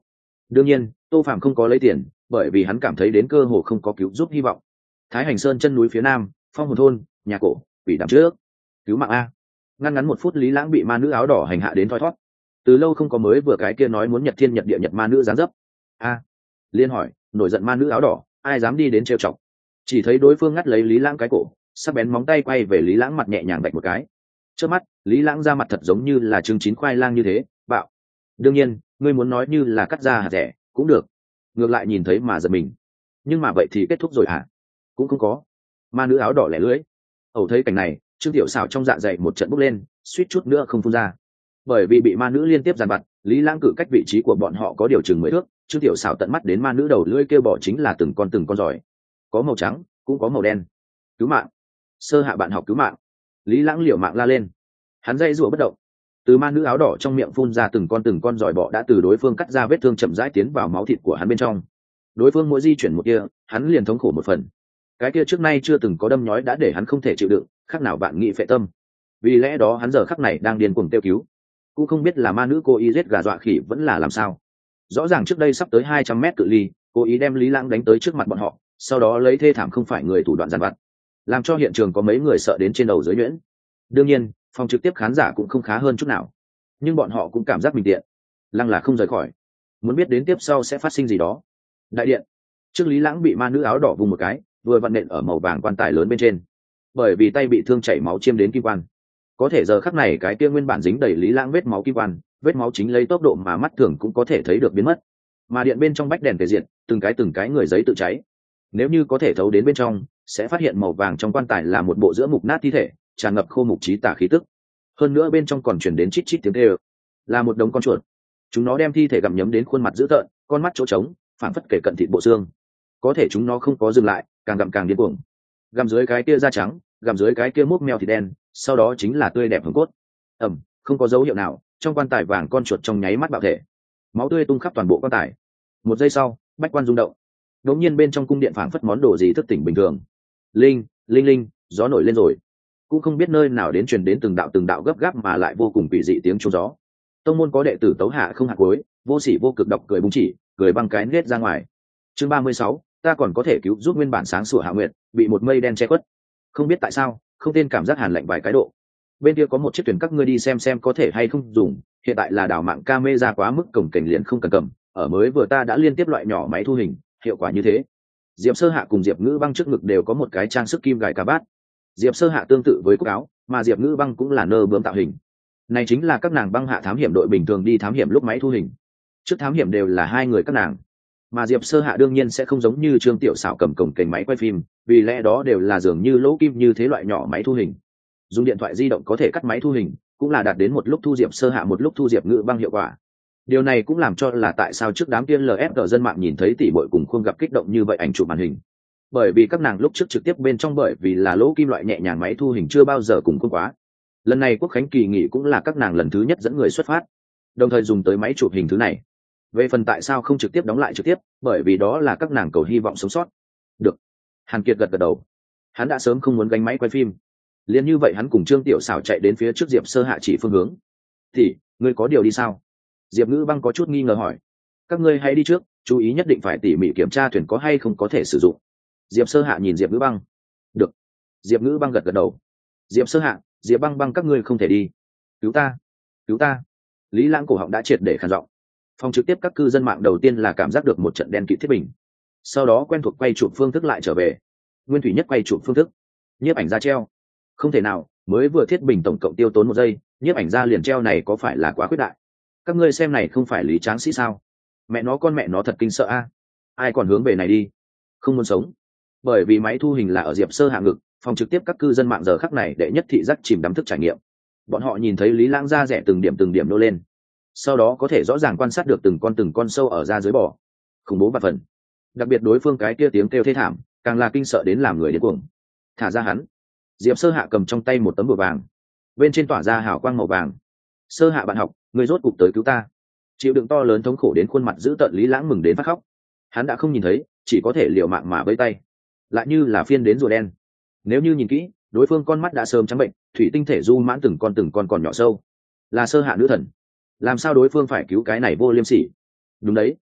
Đương nhiên Tô Phạm không có lấy tiền, bởi vì hắn cảm thấy đến cơ hồ không có cứu giúp hy vọng. Thái Hành Sơn chân núi phía nam, Phong Hồn thôn, nhà cổ, quỷ đàm trước, cứu mạng a. Ngăn ngắn một phút, Lý Lãng bị ma nữ áo đỏ hành hạ đến thoi thoát. Từ lâu không có mới vừa cái kia nói muốn nhật thiên nhật địa nhật ma nữ giáng dấp. A. Liên hỏi, nổi giận ma nữ áo đỏ, ai dám đi đến trêu chọc? Chỉ thấy đối phương ngắt lấy Lý Lãng cái cổ, sắc bén móng tay quay về Lý Lãng mặt nhẹ nhàng đạch một cái. Trước mắt, Lý Lãng ra mặt thật giống như là trứng chín khoai lang như thế, bạo. Đương nhiên, ngươi muốn nói như là cắt ra hạt rẻ, cũng được. Ngược lại nhìn thấy mà giật mình. Nhưng mà vậy thì kết thúc rồi hả? Cũng không có. Ma nữ áo đỏ lẻ lưỡi. Ẩu thấy cảnh này, Trương Tiểu Xảo trong dạ dày một trận bốc lên, suýt chút nữa không phun ra. Bởi vì bị ma nữ liên tiếp giàn vặt, Lý Lãng cự cách vị trí của bọn họ có điều chừng mười thước, Trương Tiểu Xảo tận mắt đến ma nữ đầu lưỡi kêu bỏ chính là từng con từng con giỏi, có màu trắng, cũng có màu đen. Cứu mạng! Sơ Hạ bạn học cứu mạng! Lý Lãng liều mạng la lên. Hắn dây rủa bất động. Từ ma nữ áo đỏ trong miệng phun ra từng con từng con giỏi bọ đã từ đối phương cắt ra vết thương chậm rãi tiến vào máu thịt của hắn bên trong. Đối phương mỗi di chuyển một kia, hắn liền thống khổ một phần. Cái kia trước nay chưa từng có đâm nhói đã để hắn không thể chịu đựng, khác nào bạn nghị phệ tâm. Vì lẽ đó hắn giờ khắc này đang điên cuồng kêu cứu. Cũng không biết là ma nữ cố ý giết gà dọa khỉ vẫn là làm sao. Rõ ràng trước đây sắp tới hai trăm mét cự ly, cố ý đem Lý Lãng đánh tới trước mặt bọn họ, sau đó lấy thê thảm không phải người thủ đoạn giàn vặt, làm cho hiện trường có mấy người sợ đến trên đầu dưới nhuyễn. Đương nhiên, phòng trực tiếp khán giả cũng không khá hơn chút nào, nhưng bọn họ cũng cảm giác bình tiện, lăng là không rời khỏi, muốn biết đến tiếp sau sẽ phát sinh gì đó. Đại điện trước, Lý Lãng bị ma nữ áo đỏ vùng một cái, vừa vặn nện ở màu vàng quan tài lớn bên trên, bởi vì tay bị thương chảy máu chiêm đến kim quan. Có thể giờ khắc này cái kia nguyên bản dính đầy Lý Lãng vết máu kim quan, vết máu chính lấy tốc độ mà mắt thường cũng có thể thấy được biến mất. Mà điện bên trong bách đèn tề diện, từng cái từng cái người giấy tự cháy. Nếu như có thể thấu đến bên trong, sẽ phát hiện màu vàng trong quan tài là một bộ giữa mục nát thi thể, tràn ngập khô mục trí tả khí tức. Hơn nữa bên trong còn truyền đến chít chít tiếng kêu, là một đống con chuột. Chúng nó đem thi thể gặm nhấm đến khuôn mặt dữ tợn, con mắt chỗ trống, phản phất kể cận thịt bộ xương. Có thể chúng nó không có dừng lại, càng gặm càng điên cuồng. Gặm dưới cái kia da trắng, gặm dưới cái kia múc meo thịt đen, sau đó chính là tươi đẹp hương cốt. Ẩm, không có dấu hiệu nào, trong quan tài vàng con chuột trong nháy mắt bạo thể, máu tươi tung khắp toàn bộ quan tài. Một giây sau, bách quan rung động. Đột nhiên bên trong cung điện phảng phất món đồ gì thức tỉnh bình thường. Linh, linh linh, gió nổi lên rồi. Cũng không biết nơi nào đến truyền đến từng đạo từng đạo gấp gáp mà lại vô cùng quỷ dị tiếng chuông gió. Tông môn có đệ tử tấu hạ không hạ cuối, vô sỉ vô cực độc cười bung chỉ, cười băng cái nết ra ngoài. Chương ba mươi sáu, ta còn có thể cứu giúp nguyên bản sáng sủa Hạ Nguyệt, bị một mây đen che khuất. Không biết tại sao, không tên cảm giác hàn lạnh vài cái độ. Bên kia có một chiếc thuyền, các ngươi đi xem xem có thể hay không dùng, hiện tại là đảo mạng camera quá mức cổng cảnh liền không cần cầm, ở mới vừa ta đã liên tiếp loại nhỏ máy thu hình, hiệu quả như thế. Diệp Sơ Hạ cùng Diệp Ngữ Băng trước ngực đều có một cái trang sức kim gài cà bát. Diệp Sơ Hạ tương tự với cúc áo, mà Diệp Ngữ Băng cũng là nơ bướm tạo hình. Này chính là các nàng băng hạ thám hiểm đội bình thường đi thám hiểm lúc máy thu hình. Trước thám hiểm đều là hai người các nàng, mà Diệp Sơ Hạ đương nhiên sẽ không giống như Trương Tiểu Xảo cầm cổng kềnh máy quay phim, vì lẽ đó đều là dường như lỗ kim như thế loại nhỏ máy thu hình. Dùng điện thoại di động có thể cắt máy thu hình, cũng là đạt đến một lúc thu Diệp Sơ Hạ một lúc thu Diệp Ngữ Băng hiệu quả. Điều này cũng làm cho là tại sao trước đám tiên lờ ép dân mạng nhìn thấy tỷ muội cùng khuôn gặp kích động như vậy ảnh chụp màn hình. Bởi vì các nàng lúc trước trực tiếp bên trong bởi vì là lỗ kim loại nhẹ nhàng máy thu hình chưa bao giờ cùng khuôn quá. Lần này Quốc khánh kỳ nghỉ cũng là các nàng lần thứ nhất dẫn người xuất phát, đồng thời dùng tới máy chụp hình thứ này. Về phần tại sao không trực tiếp đóng lại trực tiếp, bởi vì đó là các nàng cầu hy vọng sống sót. Được. Hàn Kiệt gật gật đầu. Hắn đã sớm không muốn gánh máy quay phim. Liên như vậy hắn cùng Trương Tiểu Xảo chạy đến phía trước Diệp Sơ Hạ chỉ phương hướng. Thì, ngươi có điều đi sao? Diệp Ngữ Băng có chút nghi ngờ hỏi. Các ngươi hãy đi trước, chú ý nhất định phải tỉ mỉ kiểm tra thuyền có hay không có thể sử dụng. Diệp Sơ Hạ nhìn Diệp Ngữ Băng. Được. Diệp Ngữ Băng gật gật đầu. Diệp Sơ Hạ, Diệp Băng Băng các ngươi không thể đi. Cứu ta, cứu ta. Lý Lãng cổ họng đã triệt để khàn giọng. Phòng trực tiếp các cư dân mạng đầu tiên là cảm giác được một trận đen kịt thiết bình, sau đó quen thuộc quay chụp phương thức lại trở về. Nguyên thủy nhất quay chụp phương thức, nhiếp ảnh ra treo. Không thể nào, mới vừa thiết bình tổng cộng tiêu tốn một giây, nhiếp ảnh ra liền treo này có phải là quá khuyết đại? Các ngươi xem này không phải Lý Tráng Sĩ sao? Mẹ nó con mẹ nó thật kinh sợ a. Ai còn hướng về này đi? Không muốn sống. Bởi vì máy thu hình là ở Diệp Sơ Hạ ngực, phòng trực tiếp các cư dân mạng giờ khắc này đệ nhất thị giác chìm đắm thức trải nghiệm. Bọn họ nhìn thấy Lý Lãng da rẻ từng điểm từng điểm nô lên, sau đó có thể rõ ràng quan sát được từng con từng con sâu ở da dưới bò, khủng bố và phần. Đặc biệt đối phương cái kia tiếng kêu thê thảm, càng là kinh sợ đến làm người điên cuồng. Thả ra hắn. Diệp Sơ Hạ cầm trong tay một tấm bùa vàng, bên trên tỏa ra hào quang màu vàng. Sơ Hạ bạn học, người rốt cục tới cứu ta. Chịu đựng to lớn thống khổ đến khuôn mặt dữ tợn Lý Lãng mừng đến phát khóc. Hắn đã không nhìn thấy, chỉ có thể liều mạng mà vẫy tay, lại như là phiên đến rùa đen. Nếu như nhìn kỹ, đối phương con mắt đã sớm trắng bệnh, thủy tinh thể du mãn từng con từng con còn nhỏ sâu. Là Sơ Hạ nữ thần. Làm sao đối phương phải cứu cái này vô liêm sỉ? Đúng đấy,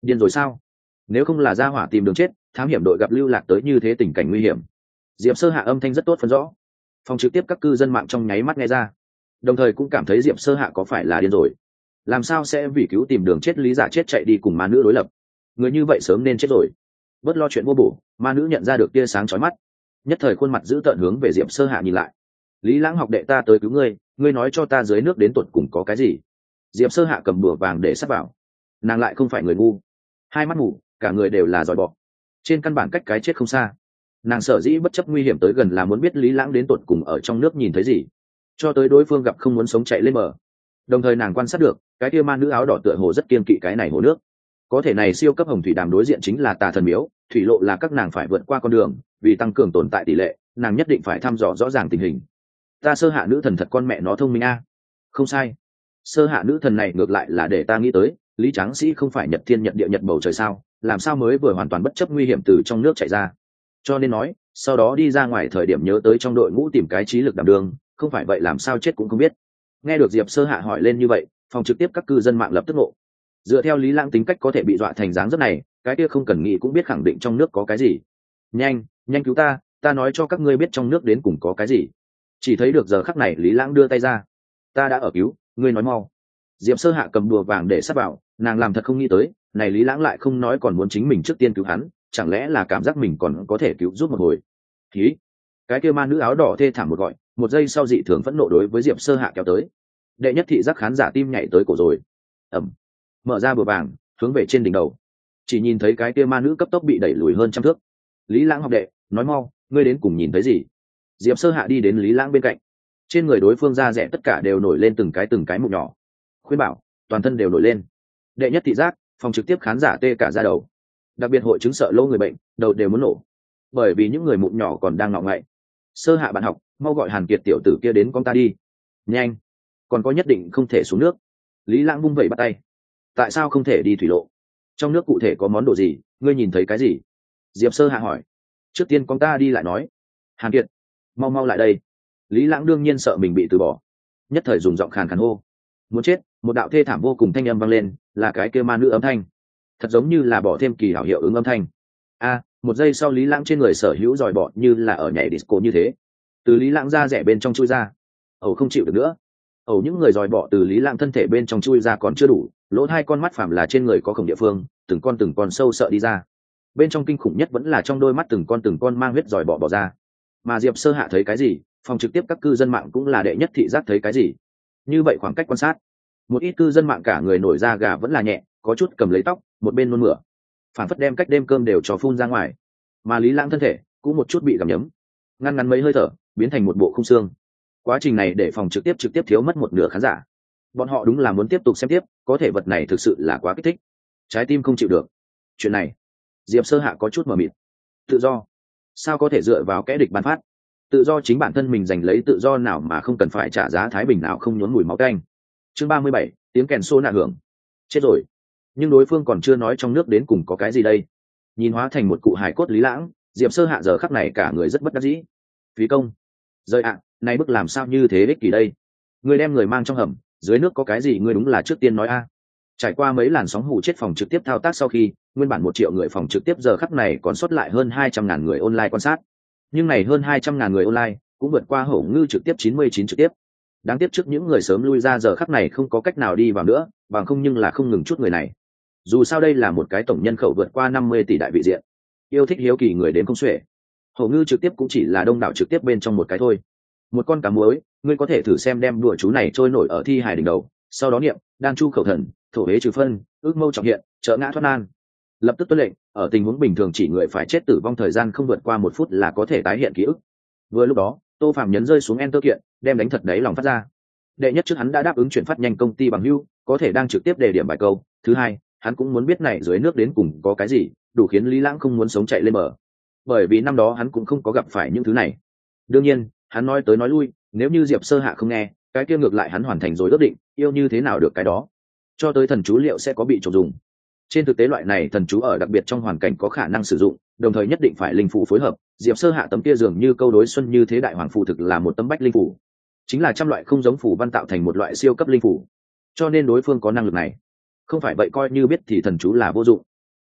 Điên rồi sao? Nếu không là gia hỏa tìm đường chết, thám hiểm đội gặp lưu lạc tới như thế tình cảnh nguy hiểm. Diệp Sơ Hạ âm thanh rất tốt phân rõ. Phòng trực tiếp các cư dân mạng trong nháy mắt nghe ra, đồng thời cũng cảm thấy Diệp Sơ Hạ có phải là điên rồi. Làm sao sẽ vì cứu tìm đường chết lý giả chết chạy đi cùng ma nữ đối lập? Người như vậy sớm nên chết rồi. Bớt lo chuyện vô bổ, ma nữ nhận ra được tia sáng chói mắt, nhất thời khuôn mặt giữ tợn hướng về Diệp Sơ Hạ nhìn lại. Lý Lãng học đệ, ta tới cứu ngươi, ngươi nói cho ta dưới nước đến tuột cùng có cái gì? Diệp Sơ Hạ cầm bùa vàng để sắp vào. Nàng lại không phải người ngu, hai mắt mù, cả người đều là giỏi bọ, trên căn bản cách cái chết không xa. Nàng sở dĩ bất chấp nguy hiểm tới gần là muốn biết Lý Lãng đến tuột cùng ở trong nước nhìn thấy gì, cho tới đối phương gặp không muốn sống chạy lên bờ. Đồng thời nàng quan sát được cái kia ma nữ áo đỏ tựa hồ rất kiên kỵ cái này hồ nước. Có thể này siêu cấp hồng thủy đàm đối diện chính là tà thần miếu, thủy lộ là các nàng phải vượt qua con đường, vì tăng cường tồn tại tỷ lệ, nàng nhất định phải thăm dò rõ ràng tình hình. Ta Sơ Hạ nữ thần thật con mẹ nó thông minh a. Không sai, Sơ Hạ nữ thần này ngược lại là để ta nghĩ tới, Lý Tráng Sĩ không phải nhật thiên nhật địa nhật bầu trời sao, làm sao mới vừa hoàn toàn bất chấp nguy hiểm từ trong nước chạy ra. Cho nên nói, sau đó đi ra ngoài thời điểm nhớ tới trong đội ngũ tìm cái trí lực đảm đương, không phải vậy làm sao chết cũng không biết. Nghe được Diệp Sơ Hạ hỏi lên như vậy, phòng trực tiếp các cư dân mạng lập tức ngộ. Dựa theo Lý Lãng tính cách có thể bị dọa thành dáng dấp này, cái kia không cần nghĩ cũng biết khẳng định trong nước có cái gì. Nhanh, nhanh cứu ta, ta nói cho các ngươi biết trong nước đến cùng có cái gì. Chỉ thấy được giờ khắc này Lý Lãng đưa tay ra. Ta đã ở cứu, ngươi nói mau. Diệp Sơ Hạ cầm đùa vàng để sắp vào, nàng làm thật không nghĩ tới, này Lý Lãng lại không nói còn muốn chính mình trước tiên cứu hắn, chẳng lẽ là cảm giác mình còn có thể cứu giúp một hồi. Khí, cái kia ma nữ áo đỏ thê thảm một gọi, một giây sau dị thường phẫn nộ đối với Diệp Sơ Hạ kéo tới. Đệ nhất thị giác khán giả tim nhảy tới cổ rồi. Ẩm, mở ra bờ vàng, hướng về trên đỉnh đầu, chỉ nhìn thấy cái kia ma nữ cấp tốc bị đẩy lùi hơn trăm thước. Lý Lãng học đệ, nói mau, ngươi đến cùng nhìn thấy gì? Diệp Sơ Hạ đi đến Lý Lãng bên cạnh, trên người đối phương da rẻ tất cả đều nổi lên từng cái từng cái mụn nhỏ, khuyên bảo toàn thân đều nổi lên. Đệ nhất thị giác, phòng trực tiếp khán giả tê cả da đầu, đặc biệt hội chứng sợ lỗ người bệnh, đầu đều muốn nổ, bởi vì những người mụn nhỏ còn đang ngọ ngậy. Sơ Hạ bạn học, mau gọi Hàn Kiệt tiểu tử kia đến con ta đi, nhanh, còn có nhất định không thể xuống nước. Lý Lãng vung vẩy bắt tay. Tại sao không thể đi thủy lộ? Trong nước cụ thể có món đồ gì, ngươi nhìn thấy cái gì? Diệp Sơ Hạ hỏi. Trước tiên con ta đi lại nói. Hàn Kiệt, mau mau lại đây. Lý Lãng đương nhiên sợ mình bị từ bỏ, nhất thời dùng giọng khàn khàn hô. Muốn chết, một đạo thê thảm vô cùng thanh âm vang lên, là cái kia ma nữ âm thanh, thật giống như là bỏ thêm kỳ hảo hiệu ứng âm thanh. A, một giây sau Lý Lãng trên người sở hữu dòi bọ như là ở nhảy disco như thế, từ Lý Lãng ra rẻ bên trong chui ra. Ẩu không chịu được nữa. Ẩu những người dòi bọ từ Lý Lãng thân thể bên trong chui ra còn chưa đủ, lỗ hai con mắt phàm là trên người có khổng địa phương, từng con từng con sâu sợ đi ra. Bên trong kinh khủng nhất vẫn là trong đôi mắt từng con từng con mang huyết dòi bọ bỏ ra. Mà Diệp Sơ Hạ thấy cái gì, phòng trực tiếp các cư dân mạng cũng là đệ nhất thị giác thấy cái gì. Như vậy khoảng cách quan sát, một ít cư dân mạng cả người nổi da gà vẫn là nhẹ, có chút cầm lấy tóc, một bên nôn mửa, phản phất đem cách đêm cơm đều cho phun ra ngoài. Mà Lý Lãng thân thể cũng một chút bị gặm nhấm, ngăn ngắn mấy hơi thở biến thành một bộ khung xương. Quá trình này để phòng trực tiếp trực tiếp thiếu mất một nửa khán giả. Bọn họ đúng là muốn tiếp tục xem tiếp, có thể vật này thực sự là quá kích thích, trái tim không chịu được. Chuyện này Diệp Sơ Hạ có chút mờ mịt. Tự do sao có thể dựa vào kẽ địch ban phát? Tự do chính bản thân mình giành lấy, tự do nào mà không cần phải trả giá thái bình nào không nhốn mùi máu canh. Chương ba mươi bảy, tiếng kèn xô nạ hưởng. Chết rồi, nhưng đối phương còn chưa nói trong nước đến cùng có cái gì đây. Nhìn hóa thành một cụ hài cốt Lý Lãng, Diệp Sơ Hạ giờ khắc này cả người rất bất đắc dĩ. Phí công rời ạ, à, này bức làm sao như thế ích kỷ đây? Người đem người mang trong hầm, dưới nước có cái gì ngươi đúng là trước tiên nói a. Trải qua mấy làn sóng hù chết phòng trực tiếp thao tác sau khi, nguyên bản một triệu người phòng trực tiếp giờ khắc này còn sót lại hơn hai trăm ngàn người online quan sát. Nhưng này hơn hai trăm ngàn người online cũng vượt qua Hổ Ngư trực tiếp chín mươi chín trực tiếp. Đáng tiếc trước những người sớm lui ra giờ khắc này không có cách nào đi vào nữa, bằng không nhưng là không ngừng chút người này. Dù sao đây là một cái tổng nhân khẩu vượt qua năm mươi tỷ đại vị diện, yêu thích hiếu kỳ người đến không xuể. Hổ Ngư trực tiếp cũng chỉ là đông đảo trực tiếp bên trong một cái thôi. Một con cá muối, ngươi có thể thử xem đem đùa chú này trôi nổi ở thi hài đỉnh đầu, sau đó niệm đan chu khẩu thần, thổ hế trừ phân, ước mâu trọng hiện, trợ ngã thoát nan. Lập tức tuân lệnh, ở tình huống bình thường chỉ người phải chết tử vong thời gian không vượt qua một phút là có thể tái hiện ký ức. Vừa lúc đó, Tô Phàm nhấn rơi xuống enter kiện, đem đánh thật đấy lòng phát ra. Đệ nhất trước hắn đã đáp ứng chuyển phát nhanh công ty bằng hưu, có thể đang trực tiếp đề điểm bài câu. Thứ hai, hắn cũng muốn biết này dưới nước đến cùng có cái gì, đủ khiến Lý Lãng không muốn sống chạy lên bờ. Bởi vì năm đó hắn cũng không có gặp phải những thứ này. Đương nhiên, hắn nói tới nói lui, nếu như Diệp Sơ Hạ không nghe, cái kia ngược lại hắn hoàn thành rồi ước định, yêu như thế nào được cái đó. Cho tới thần chú liệu sẽ có bị trộm dùng. Trên thực tế loại này thần chú ở đặc biệt trong hoàn cảnh có khả năng sử dụng, đồng thời nhất định phải linh phù phối hợp. Diệp Sơ Hạ tấm kia dường như câu đối xuân như thế đại hoàng phù thực là một tấm bách linh phù, chính là trăm loại không giống phù văn tạo thành một loại siêu cấp linh phù. Cho nên đối phương có năng lực này, không phải vậy coi như biết thì thần chú là vô dụng.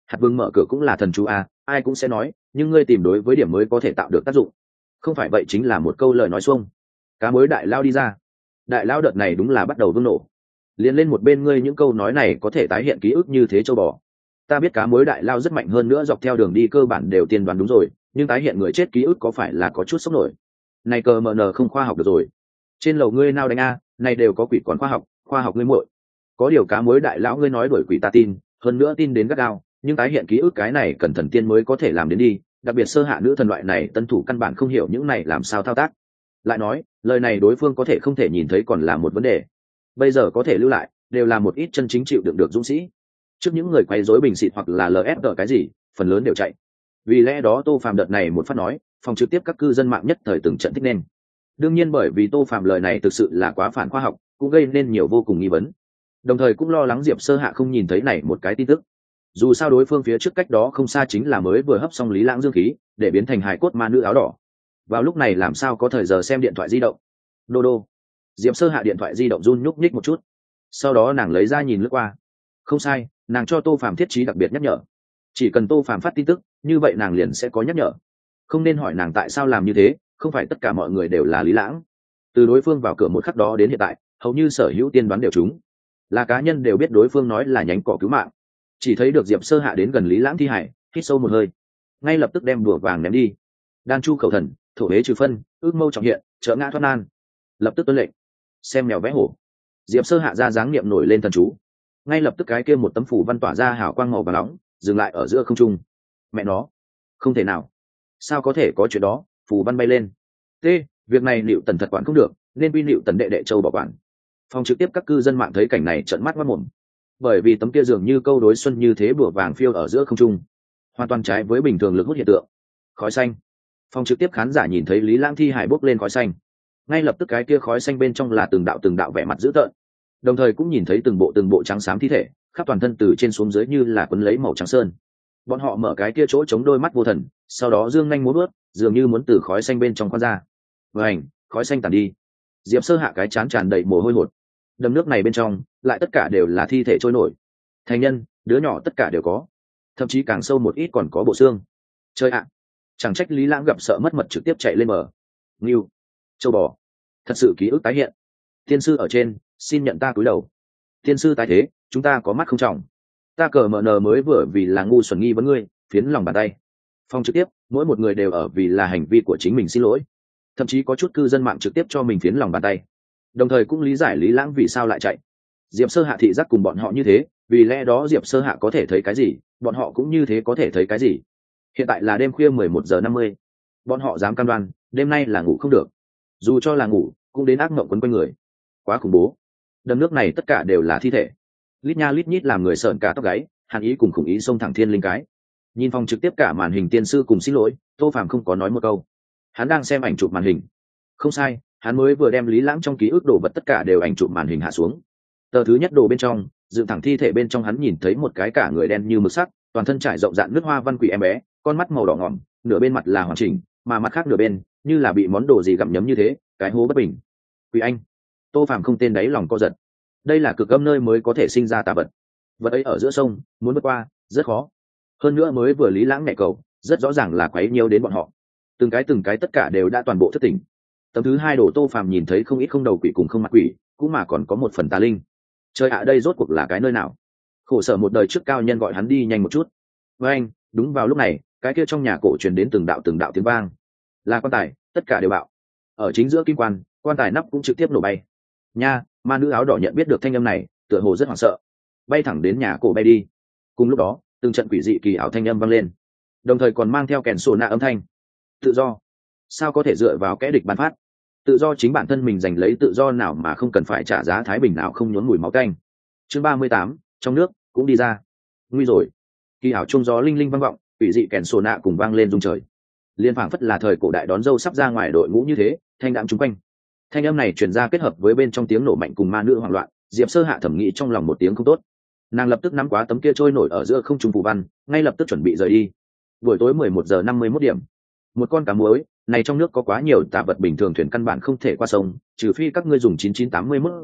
Hạt vương mở cửa cũng là thần chú a, ai cũng sẽ nói, nhưng ngươi tìm đối với điểm mới có thể tạo được tác dụng, không phải vậy chính là một câu lời nói xuông. Cá mối đại lao đi ra. Đại lao đợt này đúng là bắt đầu vương nổ. Liên lên một bên ngươi những câu nói này có thể tái hiện ký ức như thế châu bò. Ta biết cá mối đại lao rất mạnh hơn nữa, dọc theo đường đi cơ bản đều tiên đoán đúng rồi, nhưng tái hiện người chết ký ức có phải là có chút sốc nổi. Này cờ mờ nờ không khoa học được rồi. Trên lầu ngươi nào đánh a, này đều có quỷ còn khoa học, khoa học ngươi muội. Có điều cá mối đại lão ngươi nói đuổi quỷ ta tin, hơn nữa tin đến gắt gao, nhưng tái hiện ký ức cái này cần thần tiên mới có thể làm đến đi, đặc biệt sơ hạ nữ thần loại này tân thủ căn bản không hiểu những này làm sao thao tác. Lại nói, lời này đối phương có thể không thể nhìn thấy còn là một vấn đề. Bây giờ có thể lưu lại, đều là một ít chân chính chịu đựng được dũng sĩ. Trước những người quấy rối bình xịt hoặc là lờ ép đỡ cái gì, phần lớn đều chạy. Vì lẽ đó Tô Phàm đợt này một phát nói, phòng trực tiếp các cư dân mạng nhất thời từng trận thích nên. Đương nhiên bởi vì Tô Phàm lời này thực sự là quá phản khoa học, cũng gây nên nhiều vô cùng nghi vấn. Đồng thời cũng lo lắng Diệp Sơ Hạ không nhìn thấy này một cái tin tức. Dù sao đối phương phía trước cách đó không xa chính là mới vừa hấp xong Lý Lãng dương khí, để biến thành hài cốt ma nữ áo đỏ. Vào lúc này làm sao có thời giờ xem điện thoại di động. Đô đô. Diệp Sơ Hạ điện thoại di động run nhúc nhích một chút. Sau đó nàng lấy ra nhìn lướt qua. Không sai, nàng cho Tô Phàm thiết trí đặc biệt nhắc nhở. Chỉ cần Tô Phàm phát tin tức, như vậy nàng liền sẽ có nhắc nhở. Không nên hỏi nàng tại sao làm như thế, không phải tất cả mọi người đều là Lý Lãng. Từ đối phương vào cửa một khắc đó đến hiện tại, hầu như sở hữu tiên đoán đều trúng. Là cá nhân đều biết đối phương nói là nhánh cỏ cứu mạng. Chỉ thấy được Diệp Sơ Hạ đến gần Lý Lãng thi hải, hít sâu một hơi, ngay lập tức đem đùa vàng ném đi. Đan chu khẩu thần, thổ hế trừ phân, ước mâu trọng hiện, trợ ngã thoát nan. Lập tức tuân lệnh. Xem mèo vẽ hổ. Diệp Sơ Hạ ra dáng niệm nổi lên thần chú. Ngay lập tức cái kia một tấm phủ văn tỏa ra hào quang màu vàng nóng, dừng lại ở giữa không trung. Mẹ nó, không thể nào. Sao có thể có chuyện đó? Phủ văn bay lên. T, việc này Liệu Tần thật quản không được, nên quy Liệu Tần đệ đệ châu bảo quản. Phòng trực tiếp các cư dân mạng thấy cảnh này trợn mắt mắt mồm. Bởi vì tấm kia dường như câu đối xuân như thế bùa vàng phiêu ở giữa không trung, hoàn toàn trái với bình thường lực hút hiện tượng. Khói xanh. Phòng trực tiếp khán giả nhìn thấy Lý Lãng thi hải bốc lên khói xanh, ngay lập tức cái kia khói xanh bên trong là từng đạo từng đạo vẻ mặt dữ tợn, đồng thời cũng nhìn thấy từng bộ từng bộ trắng xám thi thể khắp toàn thân từ trên xuống dưới như là quấn lấy màu trắng sơn. Bọn họ mở cái kia chỗ chống đôi mắt vô thần, sau đó dương nhanh múa bước, dường như muốn từ khói xanh bên trong khoan ra. Vành, khói xanh tàn đi. Diệp Sơ Hạ cái chán tràn đầy mồ hôi hột. Đầm nước này bên trong lại tất cả đều là thi thể trôi nổi, thành nhân, đứa nhỏ tất cả đều có, thậm chí càng sâu một ít còn có bộ xương. Chơi ạ, chẳng trách Lý Lãng gặp sợ mất mật trực tiếp chạy lên bờ. Ngưu, châu bò, thật sự ký ức tái hiện. Tiên sư ở trên, xin nhận ta cúi đầu. Tiên sư tái thế, chúng ta có mắt không trọng. Ta cờ mờ nờ mới vừa vì là ngu xuẩn nghi vấn ngươi, phiến lòng bàn tay. Phong trực tiếp, mỗi một người đều ở vì là hành vi của chính mình xin lỗi. Thậm chí có chút cư dân mạng trực tiếp cho mình phiến lòng bàn tay, đồng thời cũng lý giải Lý Lãng vì sao lại chạy. Diệp Sơ Hạ thị giác cùng bọn họ như thế, vì lẽ đó Diệp Sơ Hạ có thể thấy cái gì, bọn họ cũng như thế có thể thấy cái gì. Hiện tại là đêm khuya mười một giờ năm mươi, bọn họ dám cam đoan đêm nay là ngủ không được, dù cho là ngủ cũng đến ác mộng quấn quanh người. Quá khủng bố. Đầm nước này tất cả đều là thi thể, lít nha lít nhít làm người sợn cả tóc gáy. Hàn Ý cùng khủng ý xông thẳng thiên linh cái. Nhìn phòng trực tiếp cả màn hình tiên sư cùng xin lỗi, Tô Phàm không có nói một câu. Hắn đang xem ảnh chụp màn hình. Không sai, hắn mới vừa đem Lý Lãng trong ký ức đồ vật tất cả đều ảnh chụp màn hình hạ xuống. Tờ thứ nhất đồ bên trong, dựng thẳng thi thể bên trong hắn nhìn thấy một cái cả người đen như mực sắt, toàn thân trải rộng dạn nước hoa văn quỷ em bé, con mắt màu đỏ ngỏm, nửa bên mặt là hoàn chỉnh, mà mặt khác nửa bên như là bị món đồ gì gặm nhấm như thế, cái hố bất bình. Quỷ anh. Tô Phàm không tên đáy lòng co giật. Đây là cực âm nơi mới có thể sinh ra tà vật. Vật ấy ở giữa sông, muốn vượt qua rất khó. Hơn nữa mới vừa Lý Lãng nhẹ cầu, rất rõ ràng là quấy nhiễu đến bọn họ. Từng cái từng cái tất cả đều đã toàn bộ thất tỉnh. Tấm thứ hai đồ Tô Phàm nhìn thấy không ít không đầu quỷ cùng không mặt quỷ, cũng mà còn có một phần tà linh. Trời ạ, đây rốt cuộc là cái nơi nào? Khổ sở một đời trước cao nhân gọi hắn đi nhanh một chút. Với anh, đúng vào lúc này, cái kia trong nhà cổ truyền đến từng đạo từng đạo tiếng vang. Là quan tài, tất cả đều bạo. Ở chính giữa kim quan, quan tài nắp cũng trực tiếp nổ bay. Nha, ma nữ áo đỏ nhận biết được thanh âm này, tựa hồ rất hoảng sợ, bay thẳng đến nhà cổ bay đi. Cùng lúc đó, từng trận quỷ dị kỳ ảo thanh âm vang lên, đồng thời còn mang theo kèn sổ nạ âm thanh. Tự do, sao có thể dựa vào kẽ địch ban phát? Tự do chính bản thân mình giành lấy tự do nào mà không cần phải trả giá thái bình nào không nhốn mùi máu canh. Chương ba mươi tám, trong nước cũng đi ra. Nguy rồi. Kỳ ảo trung gió linh linh vang vọng, quỷ dị kèn sổ nạ cùng vang lên rung trời. Liên phảng phất là thời cổ đại đón dâu sắp ra ngoài đội ngũ như thế, thanh đạm chung quanh. Thanh âm này truyền ra kết hợp với bên trong tiếng nổ mạnh cùng ma nữ hoảng loạn, Diệp Sơ Hạ thẩm nghĩ trong lòng một tiếng không tốt. Nàng lập tức nắm quá tấm kia trôi nổi ở giữa không trung phù văn, ngay lập tức chuẩn bị rời đi. Buổi tối mười một giờ năm mươi mốt điểm. Một con cá muối, này trong nước có quá nhiều tà vật bình thường thuyền căn bản không thể qua sông, trừ phi các ngươi dùng chín chín tám mươi mốt dễ,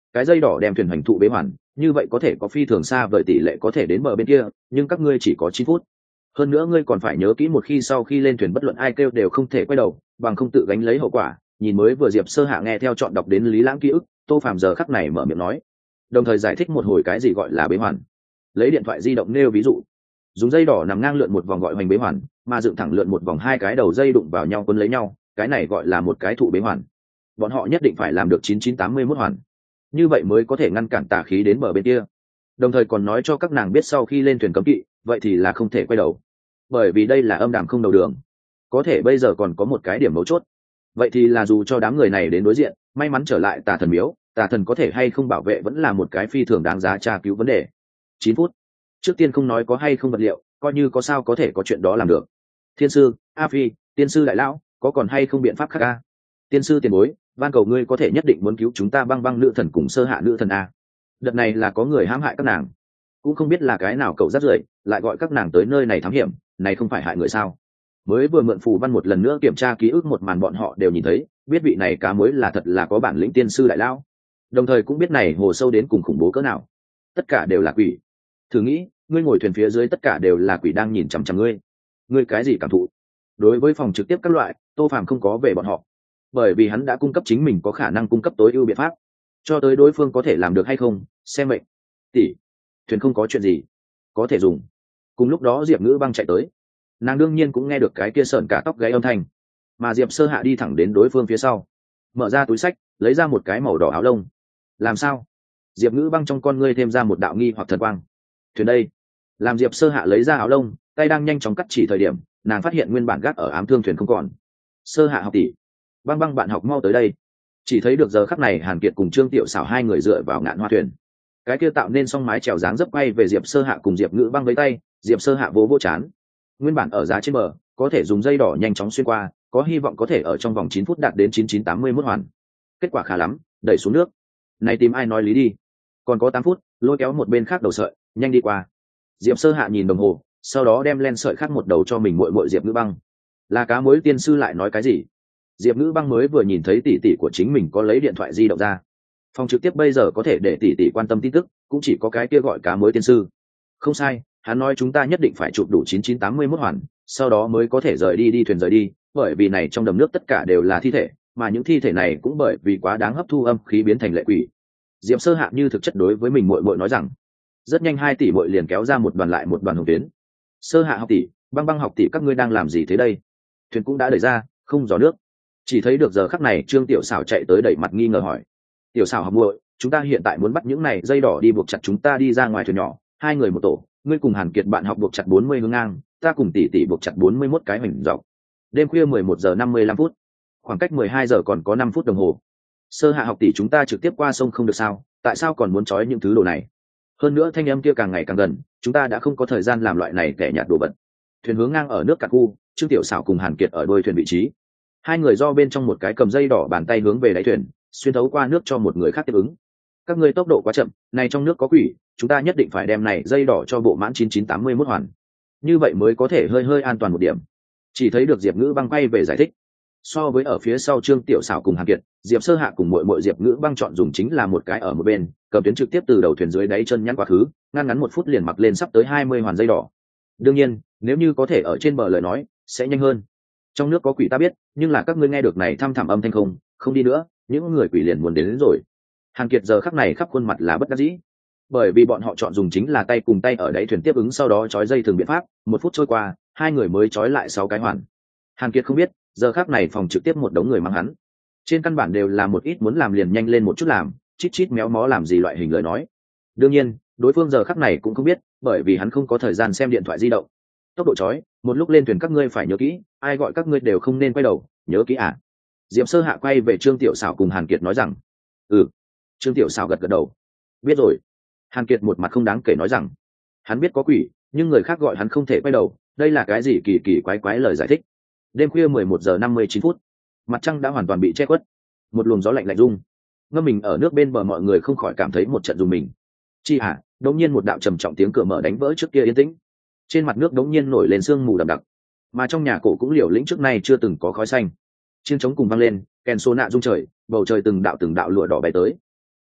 cái dây đỏ đem thuyền hành thụ bế hoàn, như vậy có thể có phi thường xa vời tỷ lệ có thể đến bờ bên kia, nhưng các ngươi chỉ có chín phút. Hơn nữa ngươi còn phải nhớ kỹ một khi sau khi lên thuyền bất luận ai kêu đều không thể quay đầu, bằng không tự gánh lấy hậu quả. Nhìn mới vừa Diệp Sơ Hạ nghe theo chọn đọc đến Lý Lãng ký ức, Tô Phàm giờ khắc này mở miệng nói, đồng thời giải thích một hồi cái gì gọi là bế hoàn. Lấy điện thoại di động nêu ví dụ, dùng dây đỏ nằm ngang lượn một vòng gọi hoành bế hoàn, mà dựng thẳng lượn một vòng hai cái đầu dây đụng vào nhau quấn lấy nhau, cái này gọi là một cái thụ bế hoàn. Bọn họ nhất định phải làm được chín chín tám mươi mốt hoàn, như vậy mới có thể ngăn cản tà khí đến bờ bên kia. Đồng thời còn nói cho các nàng biết sau khi lên thuyền cấm kỵ, vậy thì là không thể quay đầu, bởi vì đây là âm đàm không đầu đường. Có thể bây giờ còn có một cái điểm mấu chốt, vậy thì là dù cho đám người này đến đối diện may mắn trở lại tà thần miếu, tà thần có thể hay không bảo vệ vẫn là một cái phi thường đáng giá tra cứu vấn đề. Chín phút, trước tiên không nói có hay không vật liệu, coi như có sao có thể có chuyện đó làm được. Thiên sư A Phi, tiên sư đại lão, có còn hay không biện pháp khác a? Tiên sư tiền bối, van cầu ngươi có thể nhất định muốn cứu chúng ta băng băng nữ thần cùng Sơ Hạ nữ thần a. Đợt này là có người hãm hại các nàng, cũng không biết là cái nào cậu rắt rưởi lại gọi các nàng tới nơi này thám hiểm, này không phải hại người sao? Mới vừa mượn phù văn một lần nữa kiểm tra ký ức một màn, bọn họ đều nhìn thấy, biết vị này cá mối là thật là có bản lĩnh tiên sư đại lão, đồng thời cũng biết này hồ sâu đến cùng khủng bố cỡ nào. Tất cả đều là quỷ. Thử nghĩ, ngươi ngồi thuyền phía dưới tất cả đều là quỷ đang nhìn chằm chằm ngươi, ngươi cái gì cảm thụ? Đối với phòng trực tiếp các loại, Tô Phàm không có về bọn họ, bởi vì hắn đã cung cấp chính mình có khả năng cung cấp tối ưu biện pháp, cho tới đối phương có thể làm được hay không xem mệnh. Tỷ, thuyền không có chuyện gì, có thể dùng. Cùng lúc đó Diệp Ngữ Băng chạy tới, nàng đương nhiên cũng nghe được cái kia sởn cả tóc gáy âm thanh, mà Diệp Sơ Hạ đi thẳng đến đối phương phía sau, mở ra túi sách lấy ra một cái màu đỏ áo lông. Làm sao? Diệp Ngữ Băng trong con ngươi thêm ra một đạo nghi hoặc thần quang. Thuyền đây. Làm Diệp Sơ Hạ lấy ra áo lông, tay đang nhanh chóng cắt chỉ thời điểm, nàng phát hiện nguyên bản gác ở ám thương thuyền không còn. Sơ Hạ học tỷ, Băng Băng bạn học mau tới đây. Chỉ thấy được giờ khắc này Hàn Kiệt cùng Trương Tiểu Xảo hai người dựa vào ngạn hoa thuyền, cái kia tạo nên song mái chèo dáng dấp quay về Diệp Sơ Hạ cùng Diệp Ngữ Băng với tay. Diệp Sơ Hạ vỗ vỗ chán, nguyên bản ở giá trên bờ có thể dùng dây đỏ nhanh chóng xuyên qua, có hy vọng có thể ở trong vòng chín phút đạt đến chín chín tám mươi mốt hoàn. Kết quả khá lắm, đẩy xuống nước. Này tìm ai nói lý đi. Còn có tám phút, lôi kéo một bên khác đầu sợi, nhanh đi qua. Diệp Sơ Hạ nhìn đồng hồ, sau đó đem len sợi khác một đầu cho mình muội muội Diệp Ngữ Băng. Là cá mối tiên sư lại nói cái gì? Diệp Ngữ Băng mới vừa nhìn thấy tỷ tỷ của chính mình có lấy điện thoại di động ra. Phòng trực tiếp bây giờ có thể để tỷ tỷ quan tâm tin tức, cũng chỉ có cái kia gọi cá mối tiên sư. Không sai, hắn nói chúng ta nhất định phải chụp đủ chín chín tám mươi mốt hoàn, sau đó mới có thể rời đi đi thuyền rời đi, bởi vì này trong đầm nước tất cả đều là thi thể, mà những thi thể này cũng bởi vì quá đáng hấp thu âm khí biến thành lệ quỷ. Diệp Sơ Hạ như thực chất đối với mình muội muội nói rằng, rất nhanh hai tỷ muội liền kéo ra một đoàn lại một đoàn hồng tuyến. Sơ Hạ học tỷ, Băng Băng học tỷ, các ngươi đang làm gì thế đây? Thuyền cũng đã đẩy ra, không gió nước. Chỉ thấy được giờ khắc này Trương Tiểu Xảo chạy tới đẩy mặt nghi ngờ hỏi, Tiểu Xảo học muội, chúng ta hiện tại muốn bắt những này dây đỏ đi buộc chặt chúng ta đi ra ngoài thuyền nhỏ, hai người một tổ, ngươi cùng Hàn Kiệt bạn học buộc chặt bốn mươi hướng ngang, ta cùng tỷ tỷ buộc chặt bốn mươi mốt cái hình dọc. Đêm khuya mười một giờ năm mươi lăm phút, khoảng cách mười hai giờ còn có năm phút đồng hồ. Sơ Hạ học tỷ, chúng ta trực tiếp qua sông không được sao? Tại sao còn muốn trói những thứ đồ này? Hơn nữa thanh âm kia càng ngày càng gần, chúng ta đã không có thời gian làm loại này kẻ nhạt đồ vật. Thuyền hướng ngang ở nước cạn khu, Trương Tiểu Xảo cùng Hàn Kiệt ở đuôi thuyền vị trí. Hai người do bên trong một cái cầm dây đỏ bàn tay hướng về đáy thuyền, xuyên thấu qua nước cho một người khác tiếp ứng. Các ngươi tốc độ quá chậm, này trong nước có quỷ, chúng ta nhất định phải đem này dây đỏ cho bộ mãn chín chín tám mươi mốt hoàn, như vậy mới có thể hơi hơi an toàn một điểm. Chỉ thấy được Diệp Ngữ Băng quay về giải thích. So với ở phía sau Trương Tiểu Xảo cùng Hàn Kiệt, Diệp Sơ Hạ cùng muội muội Diệp Ngữ Băng chọn dùng chính là một cái ở một bên, cầm tuyến trực tiếp từ đầu thuyền dưới đáy chân nhắn quá khứ, ngăn ngắn một phút liền mặc lên sắp tới hai mươi hoàn dây đỏ. Đương nhiên, nếu như có thể ở trên bờ lời nói, sẽ nhanh hơn. Trong nước có quỷ ta biết, nhưng là các ngươi nghe được này thăm thẳm âm thanh không, không đi nữa, những người quỷ liền muốn đến, đến rồi. Hàn Kiệt giờ khắc này khắp khuôn mặt là bất đắc dĩ, bởi vì bọn họ chọn dùng chính là tay cùng tay ở đáy thuyền tiếp ứng, sau đó trói dây thường biện pháp, một phút trôi qua, hai người mới trói lại sáu cái hoàn. Hàn Kiệt không biết, giờ khắc này phòng trực tiếp một đống người mắng hắn, trên căn bản đều là một ít muốn làm liền nhanh lên một chút làm, chít chít méo mó làm gì loại hình lời nói. Đương nhiên, đối phương giờ khắc này cũng không biết, bởi vì hắn không có thời gian xem điện thoại di động. Tốc độ trói, một lúc lên thuyền các ngươi phải nhớ kỹ, ai gọi các ngươi đều không nên quay đầu, nhớ kỹ à? Diệp Sơ Hạ quay về Trương Tiểu Xảo cùng Hàn Kiệt nói rằng. Ừ. Trương Tiểu Xảo gật gật đầu. Biết rồi. Hàn Kiệt một mặt không đáng kể nói rằng, hắn biết có quỷ, nhưng người khác gọi hắn không thể quay đầu, đây là cái gì kỳ kỳ quái quái lời giải thích. Đêm khuya mười một giờ năm mươi chín phút, mặt trăng đã hoàn toàn bị che khuất, một luồng gió lạnh lạnh rung, ngâm mình ở nước bên bờ, mọi người không khỏi cảm thấy một trận rùng mình. Chi hả? Đột nhiên một đạo trầm trọng tiếng cửa mở đánh vỡ trước kia yên tĩnh. Trên mặt nước đột nhiên nổi lên sương mù đậm đặc, mà trong nhà cổ cũng liều lĩnh trước nay chưa từng có khói xanh. Chiêng trống cùng vang lên, kèn số nạ rung trời, bầu trời từng đạo từng đạo lụa đỏ bay tới.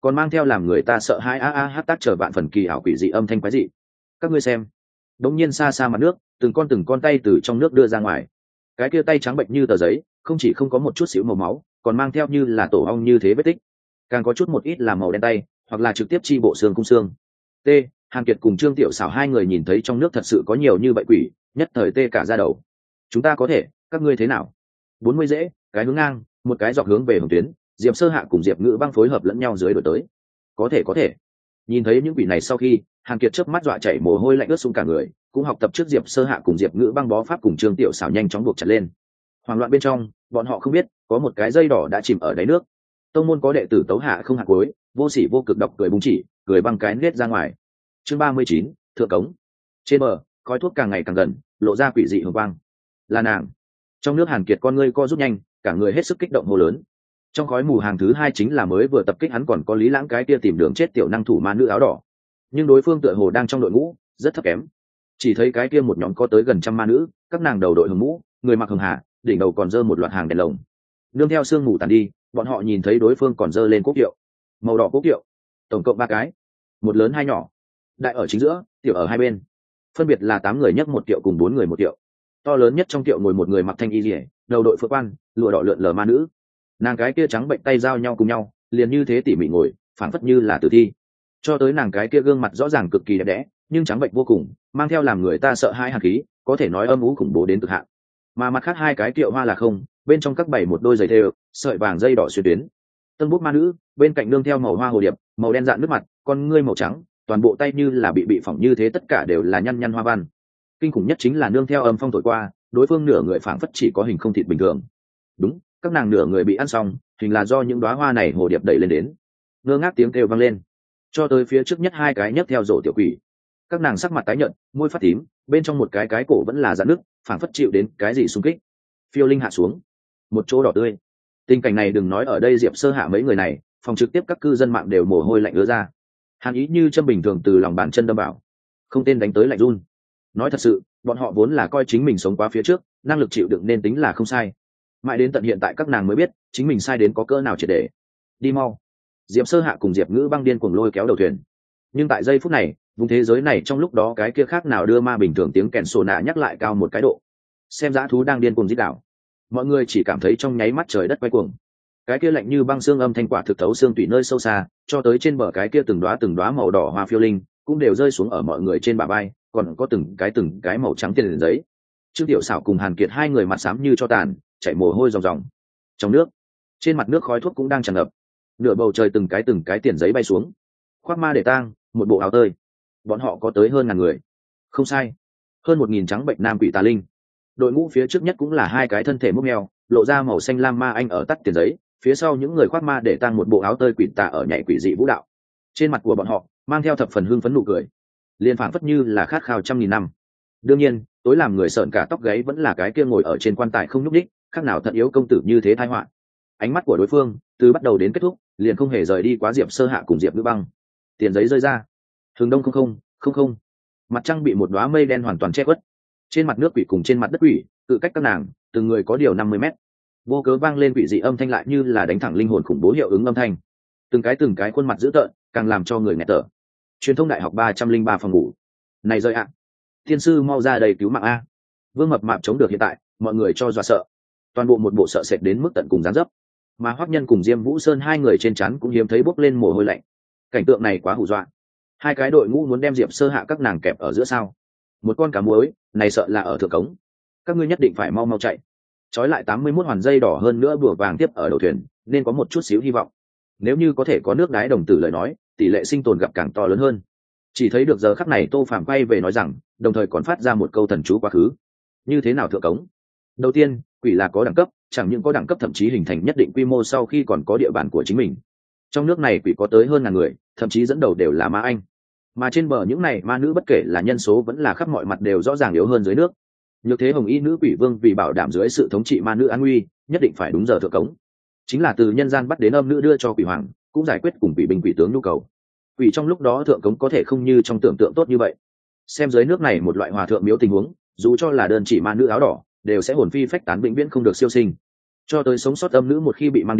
còn mang theo làm người ta sợ hãi a a hát tác trở vạn phần kỳ ảo quỷ dị âm thanh quái dị. Các ngươi xem, đống nhiên xa xa mặt nước, từng con từng con tay từ trong nước đưa ra ngoài. Cái kia tay trắng bệnh như tờ giấy, không chỉ không có một chút xíu màu máu, còn mang theo như là tổ ong như thế vết tích, càng có chút một ít là màu đen tay, hoặc là trực tiếp chi bộ xương cung xương. T. Hàn Kiệt cùng Trương Tiểu Xảo hai người nhìn thấy trong nước thật sự có nhiều như vậy quỷ, nhất thời tê cả da đầu. Chúng ta có thể, các ngươi thế nào? Bốn mươi dễ, cái hướng ngang, một cái dọc hướng về hồng tuyến, Diệp Sơ Hạ cùng Diệp Ngữ Băng phối hợp lẫn nhau dưới đổi tới. Có thể có thể. Nhìn thấy những quỷ này sau khi, Hàn Kiệt chớp mắt dọa chảy mồ hôi lạnh ướt xuống cả người, cũng học tập trước Diệp Sơ Hạ cùng Diệp Ngữ Băng bó pháp cùng Trương Tiểu Xảo nhanh chóng buộc chặt lên. Hoảng loạn bên trong, bọn họ không biết, có một cái dây đỏ đã chìm ở đáy nước. Tông môn có đệ tử Tấu Hạ không hạt cuối, vô sỉ vô cực độc cười búng chỉ, cười băng cái nết ra ngoài. Chương ba mươi chín, thượng cống. Trên bờ, khói thuốc càng ngày càng gần, lộ ra quỷ dị hồng quang. Là nàng. Trong nước Hàn Kiệt con ngươi co rút nhanh, cả người hết sức kích động hô lớn. Trong khói mù hàng thứ hai chính là mới vừa tập kích hắn còn có Lý Lãng cái kia tìm đường chết tiểu năng thủ ma nữ áo đỏ, nhưng đối phương tựa hồ đang trong đội ngũ rất thấp kém. Chỉ thấy cái kia một nhóm có tới gần trăm ma nữ, các nàng đầu đội hồng mũ, người mặc hồng hà, đỉnh đầu còn dơ một loạt hàng đèn lồng. Nương theo sương mù tàn đi, bọn họ nhìn thấy đối phương còn dơ lên quốc kiệu, màu đỏ quốc kiệu, tổng cộng ba cái, một lớn hai nhỏ, đại ở chính giữa, tiểu ở hai bên, phân biệt là tám người nhấc một kiệu cùng bốn người một kiệu. To lớn nhất trong kiệu ngồi một người mặc thanh y liễu, đầu đội phượng quan, lụa đỏ lượn lờ ma nữ. Nàng cái kia trắng bệnh tay giao nhau cùng nhau, liền như thế tỉ mỉ ngồi, phảng phất như là tử thi. Cho tới nàng cái kia gương mặt rõ ràng cực kỳ đẹp đẽ, nhưng trắng bệnh vô cùng, mang theo làm người ta sợ hãi hàn khí, có thể nói âm u khủng bố đến cực hạn. Mà mặt khác hai cái kiệu hoa là không, bên trong các bảy một đôi giày thêu, sợi vàng dây đỏ xuyên tuyến. Tân bút ma nữ, bên cạnh nương theo màu hoa hồ điệp, màu đen dạn nước mặt, con ngươi màu trắng, toàn bộ tay như là bị bị phỏng như thế, tất cả đều là nhăn nhăn hoa văn. Kinh khủng nhất chính là nương theo âm phong thổi qua, đối phương nửa người phảng phất chỉ có hình không thịt bình thường. Đúng, các nàng nửa người bị ăn xong, hình là do những đóa hoa này hồ điệp đẩy lên đến. Ngơ ngác tiếng kêu vang lên, cho tới phía trước nhất hai cái nhấc theo rổ tiểu quỷ. Các nàng sắc mặt tái nhợt, môi phát tím, bên trong một cái cái cổ vẫn là dạn nước, phảng phất chịu đến cái gì xung kích. Phiêu linh hạ xuống, một chỗ đỏ tươi. Tình cảnh này đừng nói ở đây Diệp Sơ Hạ mấy người này, phòng trực tiếp các cư dân mạng đều mồ hôi lạnh ứa ra. Hàn ý như châm bình thường từ lòng bàn chân đâm vào, không tên đánh tới lạnh run. Nói thật sự, bọn họ vốn là coi chính mình sống quá phía trước, năng lực chịu đựng nên tính là không sai. Mãi đến tận hiện tại các nàng mới biết, chính mình sai đến có cỡ nào triệt để. Đi mau. Diệp Sơ Hạ cùng Diệp Ngữ Băng điên cuồng lôi kéo đầu thuyền. Nhưng tại giây phút này, vùng thế giới này trong lúc đó cái kia khác nào đưa ma bình thường tiếng kèn sổ nạ nhắc lại cao một cái độ. Xem dã thú đang điên cuồng rít đảo. Mọi người chỉ cảm thấy trong nháy mắt trời đất quay cuồng. Cái kia lạnh như băng xương âm thanh quả thực thấu xương tủy nơi sâu xa, cho tới trên bờ cái kia từng đóa từng đóa màu đỏ hoa phiêu linh, cũng đều rơi xuống ở mọi người trên bả vai, còn có từng cái từng cái màu trắng tiền giấy. Trương Tiểu Xảo cùng Hàn Kiệt hai người mặt xám như cho tàn, chảy mồ hôi ròng ròng. Trong nước, trên mặt nước khói thuốc cũng đang tràn ngập. Nửa bầu trời từng cái từng cái tiền giấy bay xuống. Khoác ma để tang, một bộ áo tơi. Bọn họ có tới hơn ngàn người. Không sai, hơn một nghìn trắng bệnh nam quỷ tà linh. Đội ngũ phía trước nhất cũng là hai cái thân thể mốc mèo, lộ ra màu xanh lam ma anh ở tắt tiền giấy, phía sau những người khoác ma để tang một bộ áo tơi quỷ tà ở nhảy quỷ dị vũ đạo. Trên mặt của bọn họ mang theo thập phần hưng phấn nụ cười, liên phảng phất như là khát khao trăm nghìn năm. Đương nhiên, tối làm người sợn cả tóc gáy vẫn là cái kia ngồi ở trên quan tài không nhúc đích, khác nào thận yếu công tử như thế tai họa. Ánh mắt của đối phương từ bắt đầu đến kết thúc liền không hề rời đi quá Diệp Sơ Hạ cùng Diệp Ngữ Băng. Tiền giấy rơi ra, hướng đông không không không không, mặt trăng bị một đóa mây đen hoàn toàn che khuất. Trên mặt nước quỷ cùng trên mặt đất quỷ, tự cách các nàng từng người có điều năm mươi mét. Vô cớ vang lên quỷ dị âm thanh lại như là đánh thẳng linh hồn khủng bố hiệu ứng âm thanh. Từng cái từng cái khuôn mặt dữ tợn, càng làm cho người nghẹt thở. Truyền thông đại học ba trăm linh ba phòng ngủ. Này rơi ạ. À. Thiên sư mau ra đây cứu mạng a. Vương Mập Mạp chống được hiện tại, mọi người cho dọa sợ. Toàn bộ một bộ sợ sệt đến mức tận cùng dáng dấp. Mà Hoắc Nhân cùng Diêm Vũ Sơn hai người trên trán cũng hiếm thấy bốc lên mồ hôi lạnh. Cảnh tượng này quá hù dọa. Hai cái đội ngũ muốn đem Diệp Sơ Hạ các nàng kẹp ở giữa sao? Một con cá muối, này sợ là ở thượng cống. Các ngươi nhất định phải mau mau chạy. Trói lại tám mươi mốt hoàn dây đỏ hơn nữa bùa vàng tiếp ở đầu thuyền, nên có một chút xíu hy vọng. Nếu như có thể có nước đái đồng tử lời nói, tỷ lệ sinh tồn gặp càng to lớn hơn. Chỉ thấy được giờ khắc này Tô Phạm quay về nói rằng, đồng thời còn phát ra một câu thần chú quá khứ. Như thế nào thượng cống? Đầu tiên, quỷ là có đẳng cấp, chẳng những có đẳng cấp thậm chí hình thành nhất định quy mô sau khi còn có địa bàn của chính mình. Trong nước này quỷ có tới hơn ngàn người, thậm chí dẫn đầu đều là ma anh. Mà trên bờ những này ma nữ bất kể là nhân số vẫn là khắp mọi mặt đều rõ ràng yếu hơn dưới nước. Nhược thế hồng y nữ quỷ vương vì bảo đảm dưới sự thống trị ma nữ an nguy, nhất định phải đúng giờ thượng cống. Chính là từ nhân gian bắt đến âm nữ đưa cho quỷ hoàng, cũng giải quyết cùng quỷ binh quỷ tướng nhu cầu. Quỷ trong lúc đó thượng cống có thể không như trong tưởng tượng tốt như vậy. Xem dưới nước này một loại hòa thượng miếu tình huống, dù cho là đơn chỉ ma nữ áo đỏ, đều sẽ hồn phi phách tán vĩnh viễn không được siêu sinh. Cho tới sống sót âm nữ một khi bị mang đi,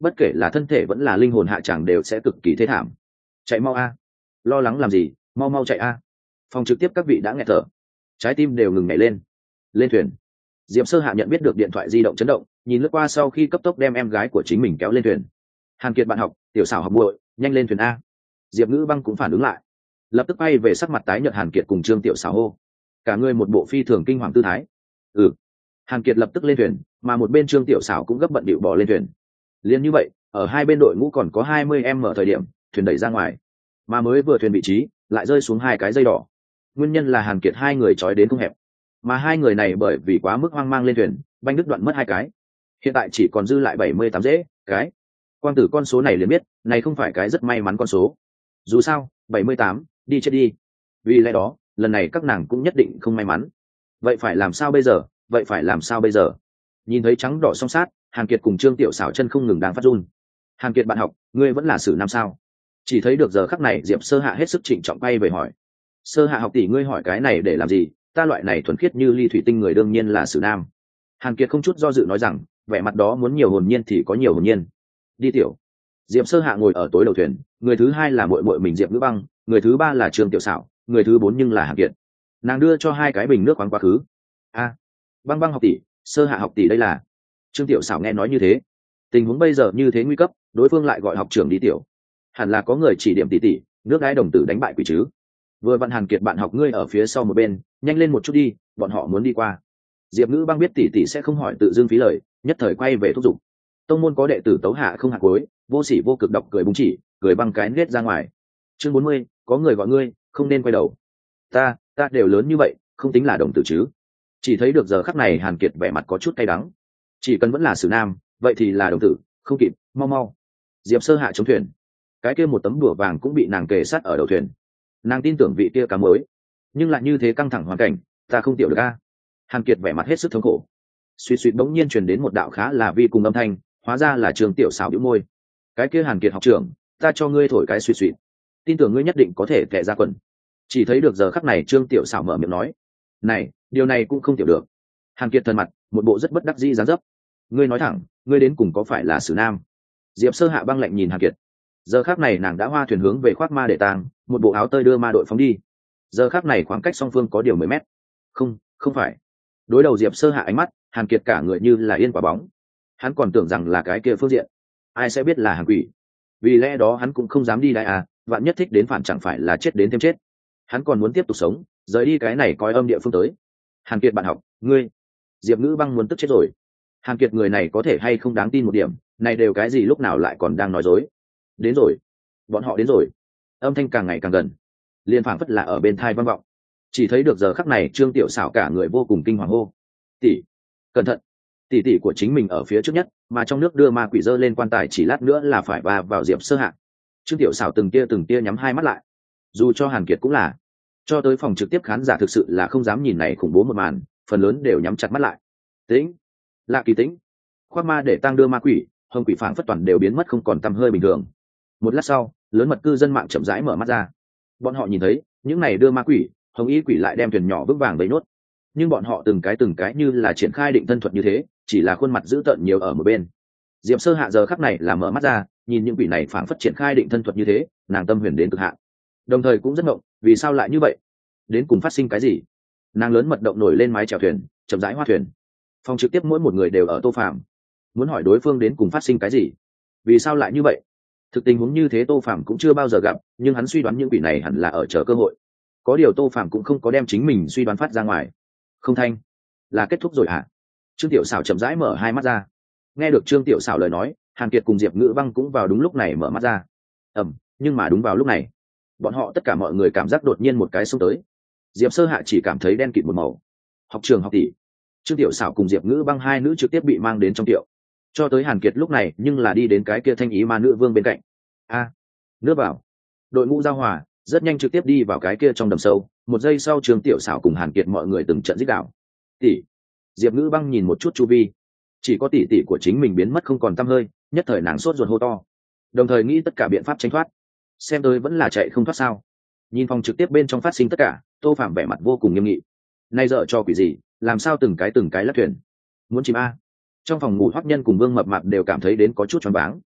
bất kể là thân thể vẫn là linh hồn hạ chẳng đều sẽ cực kỳ thế thảm. Chạy mau a, lo lắng làm gì, mau mau chạy a. Phòng trực tiếp các vị đã nghe thở, trái tim đều ngừng nhảy lên. Lên thuyền. Diệp Sơ Hạ nhận biết được điện thoại di động chấn động, nhìn lướt qua sau khi cấp tốc đem em gái của chính mình kéo lên thuyền. Hàn Kiệt bạn học, Tiểu Sảo học muội, nhanh lên thuyền a. Diệp Ngữ Băng cũng phản ứng lại, lập tức bay về sắc mặt tái nhợt Hàn Kiệt cùng Trương Tiểu Sảo hô, cả người một bộ phi thường kinh hoàng tư thái. Ừ. Hàn Kiệt lập tức lên thuyền, mà một bên Trương Tiểu Sảo cũng gấp bận bịu bò lên thuyền. Liên như vậy, ở hai bên đội ngũ còn có hai mươi em mở thời điểm, thuyền đẩy ra ngoài, mà mới vừa thuyền vị trí lại rơi xuống hai cái dây đỏ. Nguyên nhân là Hàn Kiệt hai người trói đến không hẹp, mà hai người này bởi vì quá mức hoang mang lên thuyền, banh đứt đoạn mất hai cái. Hiện tại chỉ còn dư lại bảy mươi tám dễ cái. Quang tử con số này liền biết, này không phải cái rất may mắn con số. Dù sao, bảy mươi tám, đi chết đi. Vì lẽ đó, lần này các nàng cũng nhất định không may mắn. Vậy phải làm sao bây giờ? Vậy phải làm sao bây giờ? Nhìn thấy trắng đỏ song sát, Hàn Kiệt cùng Trương Tiểu Sảo chân không ngừng đang phát run. Hàn Kiệt bạn học, ngươi vẫn là sử nam sao? Chỉ thấy được giờ khắc này Diệp Sơ Hạ hết sức trịnh trọng bay về hỏi. Sơ Hạ học tỷ, ngươi hỏi cái này để làm gì? Ta loại này thuần khiết như ly thủy tinh người đương nhiên là sử nam. Hàn Kiệt không chút do dự nói rằng, vẻ mặt đó muốn nhiều hồn nhiên thì có nhiều hồn nhiên. Đi tiểu. Diệp Sơ Hạ ngồi ở tối đầu thuyền, người thứ hai là muội muội mình Diệp Ngữ Băng, người thứ ba là Trương Tiểu Sảo, người thứ bốn nhưng là Hàn Kiệt. Nàng đưa cho hai cái bình nước khoáng quá khứ. A, Băng Băng học tỷ, Sơ Hạ học tỷ đây là. Trương Tiểu Sảo nghe nói như thế, tình huống bây giờ như thế nguy cấp, đối phương lại gọi học trưởng đi tiểu, hẳn là có người chỉ điểm tỷ tỷ, nước đái đồng tử đánh bại quỷ chứ. Vừa vặn Hàn Kiệt bạn học ngươi ở phía sau một bên, nhanh lên một chút đi, bọn họ muốn đi qua. Diệp Ngữ Băng biết tỷ tỷ sẽ không hỏi tự dưng phí lời, nhất thời quay về thúc giục. Tông môn có đệ tử tấu hạ không hạ cuối, vô sỉ vô cực độc cười búng chỉ, cười băng cái nết ra ngoài. Chương bốn mươi, có người gọi ngươi, không nên quay đầu. Ta, ta đều lớn như vậy, không tính là đồng tử chứ? Chỉ thấy được giờ khắc này Hàn Kiệt vẻ mặt có chút cay đắng. Chỉ cần vẫn là sử nam, vậy thì là đồng tử, không kịp, mau mau. Diệp Sơ Hạ chống thuyền, cái kia một tấm đùa vàng cũng bị nàng kề sát ở đầu thuyền. Nàng tin tưởng vị kia cá mới, nhưng lại như thế căng thẳng hoàn cảnh, ta không tiểu được a. Hàn Kiệt vẻ mặt hết sức thống khổ. Suy suy bỗng nhiên truyền đến một đạo khá là vi cùng âm thanh, hóa ra là Trương Tiểu Sảo bĩu môi. Cái kia Hàn Kiệt học trưởng, ta cho ngươi thổi cái suy suy, tin tưởng ngươi nhất định có thể kẻ ra quần. Chỉ thấy được giờ khắc này Trương Tiểu Sảo mở miệng nói, này, điều này cũng không tiểu được. Hàn Kiệt thần mặt, một bộ rất bất đắc dĩ dáng dấp. Ngươi nói thẳng, ngươi đến cùng có phải là sử nam? Diệp Sơ Hạ băng lạnh nhìn Hàn Kiệt. Giờ khắc này nàng đã hoa thuyền hướng về khoác ma để tang, một bộ áo tơi đưa ma đội phóng đi. Giờ khắc này khoảng cách song phương có điều mười mét. Không, không phải. Đối đầu Diệp Sơ Hạ ánh mắt, Hàn Kiệt cả người như là yên quả bóng. Hắn còn tưởng rằng là cái kia phương diện, ai sẽ biết là Hàn Quỷ. Vì lẽ đó hắn cũng không dám đi đại à, vạn nhất thích đến phản chẳng phải là chết đến thêm chết. Hắn còn muốn tiếp tục sống, rời đi cái này coi âm địa phương tới. Hàn Kiệt bạn học, ngươi. Diệp Ngữ Băng muốn tức chết rồi. Hàn Kiệt người này có thể hay không đáng tin một điểm, này đều cái gì lúc nào lại còn đang nói dối. Đến rồi, bọn họ đến rồi. Âm thanh càng ngày càng gần, liên phảng phất là ở bên thai vang vọng. Chỉ thấy được giờ khắc này Trương Tiểu Sảo cả người vô cùng kinh hoàng hô, tỷ, cẩn thận. Tỷ tỷ của chính mình ở phía trước nhất, mà trong nước đưa ma quỷ dơ lên quan tài chỉ lát nữa là phải va vào Diệp Sơ Hạ. Trương Tiểu Sảo từng tia từng tia nhắm hai mắt lại. Dù cho Hàn Kiệt cũng là, cho tới phòng trực tiếp khán giả thực sự là không dám nhìn này khủng bố một màn, phần lớn đều nhắm chặt mắt lại. Tĩnh, lạ kỳ tĩnh. Khoác ma để tang đưa ma quỷ, hồng quỷ phảng phất toàn đều biến mất không còn tăm hơi bình thường. Một lát sau, lớn mật cư dân mạng chậm rãi mở mắt ra. Bọn họ nhìn thấy, những này đưa ma quỷ, hồng y quỷ lại đem thuyền nhỏ vững vàng vây nốt. Nhưng bọn họ từng cái từng cái như là triển khai định thân thuật như thế, chỉ là khuôn mặt dữ tợn nhiều ở một bên. Diệp Sơ Hạ giờ khắc này là mở mắt ra, nhìn những quỷ này phảng phất triển khai định thân thuật như thế, nàng tâm huyền đến cực hạn. Đồng thời cũng rất ngộng, vì sao lại như vậy? Đến cùng phát sinh cái gì? Nàng lớn mật động nổi lên mái chèo thuyền, chậm rãi hoa thuyền. Phòng trực tiếp mỗi một người đều ở Tô Phạm, muốn hỏi đối phương đến cùng phát sinh cái gì, vì sao lại như vậy. Thực tình huống như thế Tô Phạm cũng chưa bao giờ gặp, nhưng hắn suy đoán những quỷ này hẳn là ở chờ cơ hội. Có điều Tô Phạm cũng không có đem chính mình suy đoán phát ra ngoài. Không thanh, là kết thúc rồi hả? Trương Tiểu Sảo chậm rãi mở hai mắt ra. Nghe được Trương Tiểu Sảo lời nói, Hàn Kiệt cùng Diệp Ngữ Băng cũng vào đúng lúc này mở mắt ra. Ầm, nhưng mà đúng vào lúc này, bọn họ tất cả mọi người cảm giác đột nhiên một cái xông tới. Diệp Sơ Hạ chỉ cảm thấy đen kịt một màu. Học trường học tỷ. Trương Tiểu Sảo cùng Diệp Ngữ Băng hai nữ trực tiếp bị mang đến trong tiệu. Cho tới Hàn Kiệt lúc này nhưng là đi đến cái kia thanh ý ma nữ vương bên cạnh. A, nước vào. Đội ngũ giao hòa, rất nhanh trực tiếp đi vào cái kia trong đầm sâu. Một giây sau Trương Tiểu Sảo cùng Hàn Kiệt mọi người từng trận giết đảo. Tỷ. Diệp Ngữ Băng nhìn một chút chu vi, chỉ có tỷ tỷ của chính mình biến mất không còn tăm hơi, nhất thời nàng sốt ruột hô to, đồng thời nghĩ tất cả biện pháp tránh thoát. Xem tôi vẫn là chạy không thoát sao? Nhìn phòng trực tiếp bên trong phát sinh tất cả, Tô Phạm vẻ mặt vô cùng nghiêm nghị. Nay dở cho quỷ gì, làm sao từng cái từng cái lắc thuyền, muốn chìm a? Trong phòng ngủ Hoắc Nhân cùng Vương Mập Mạp đều cảm thấy đến có chút choáng váng.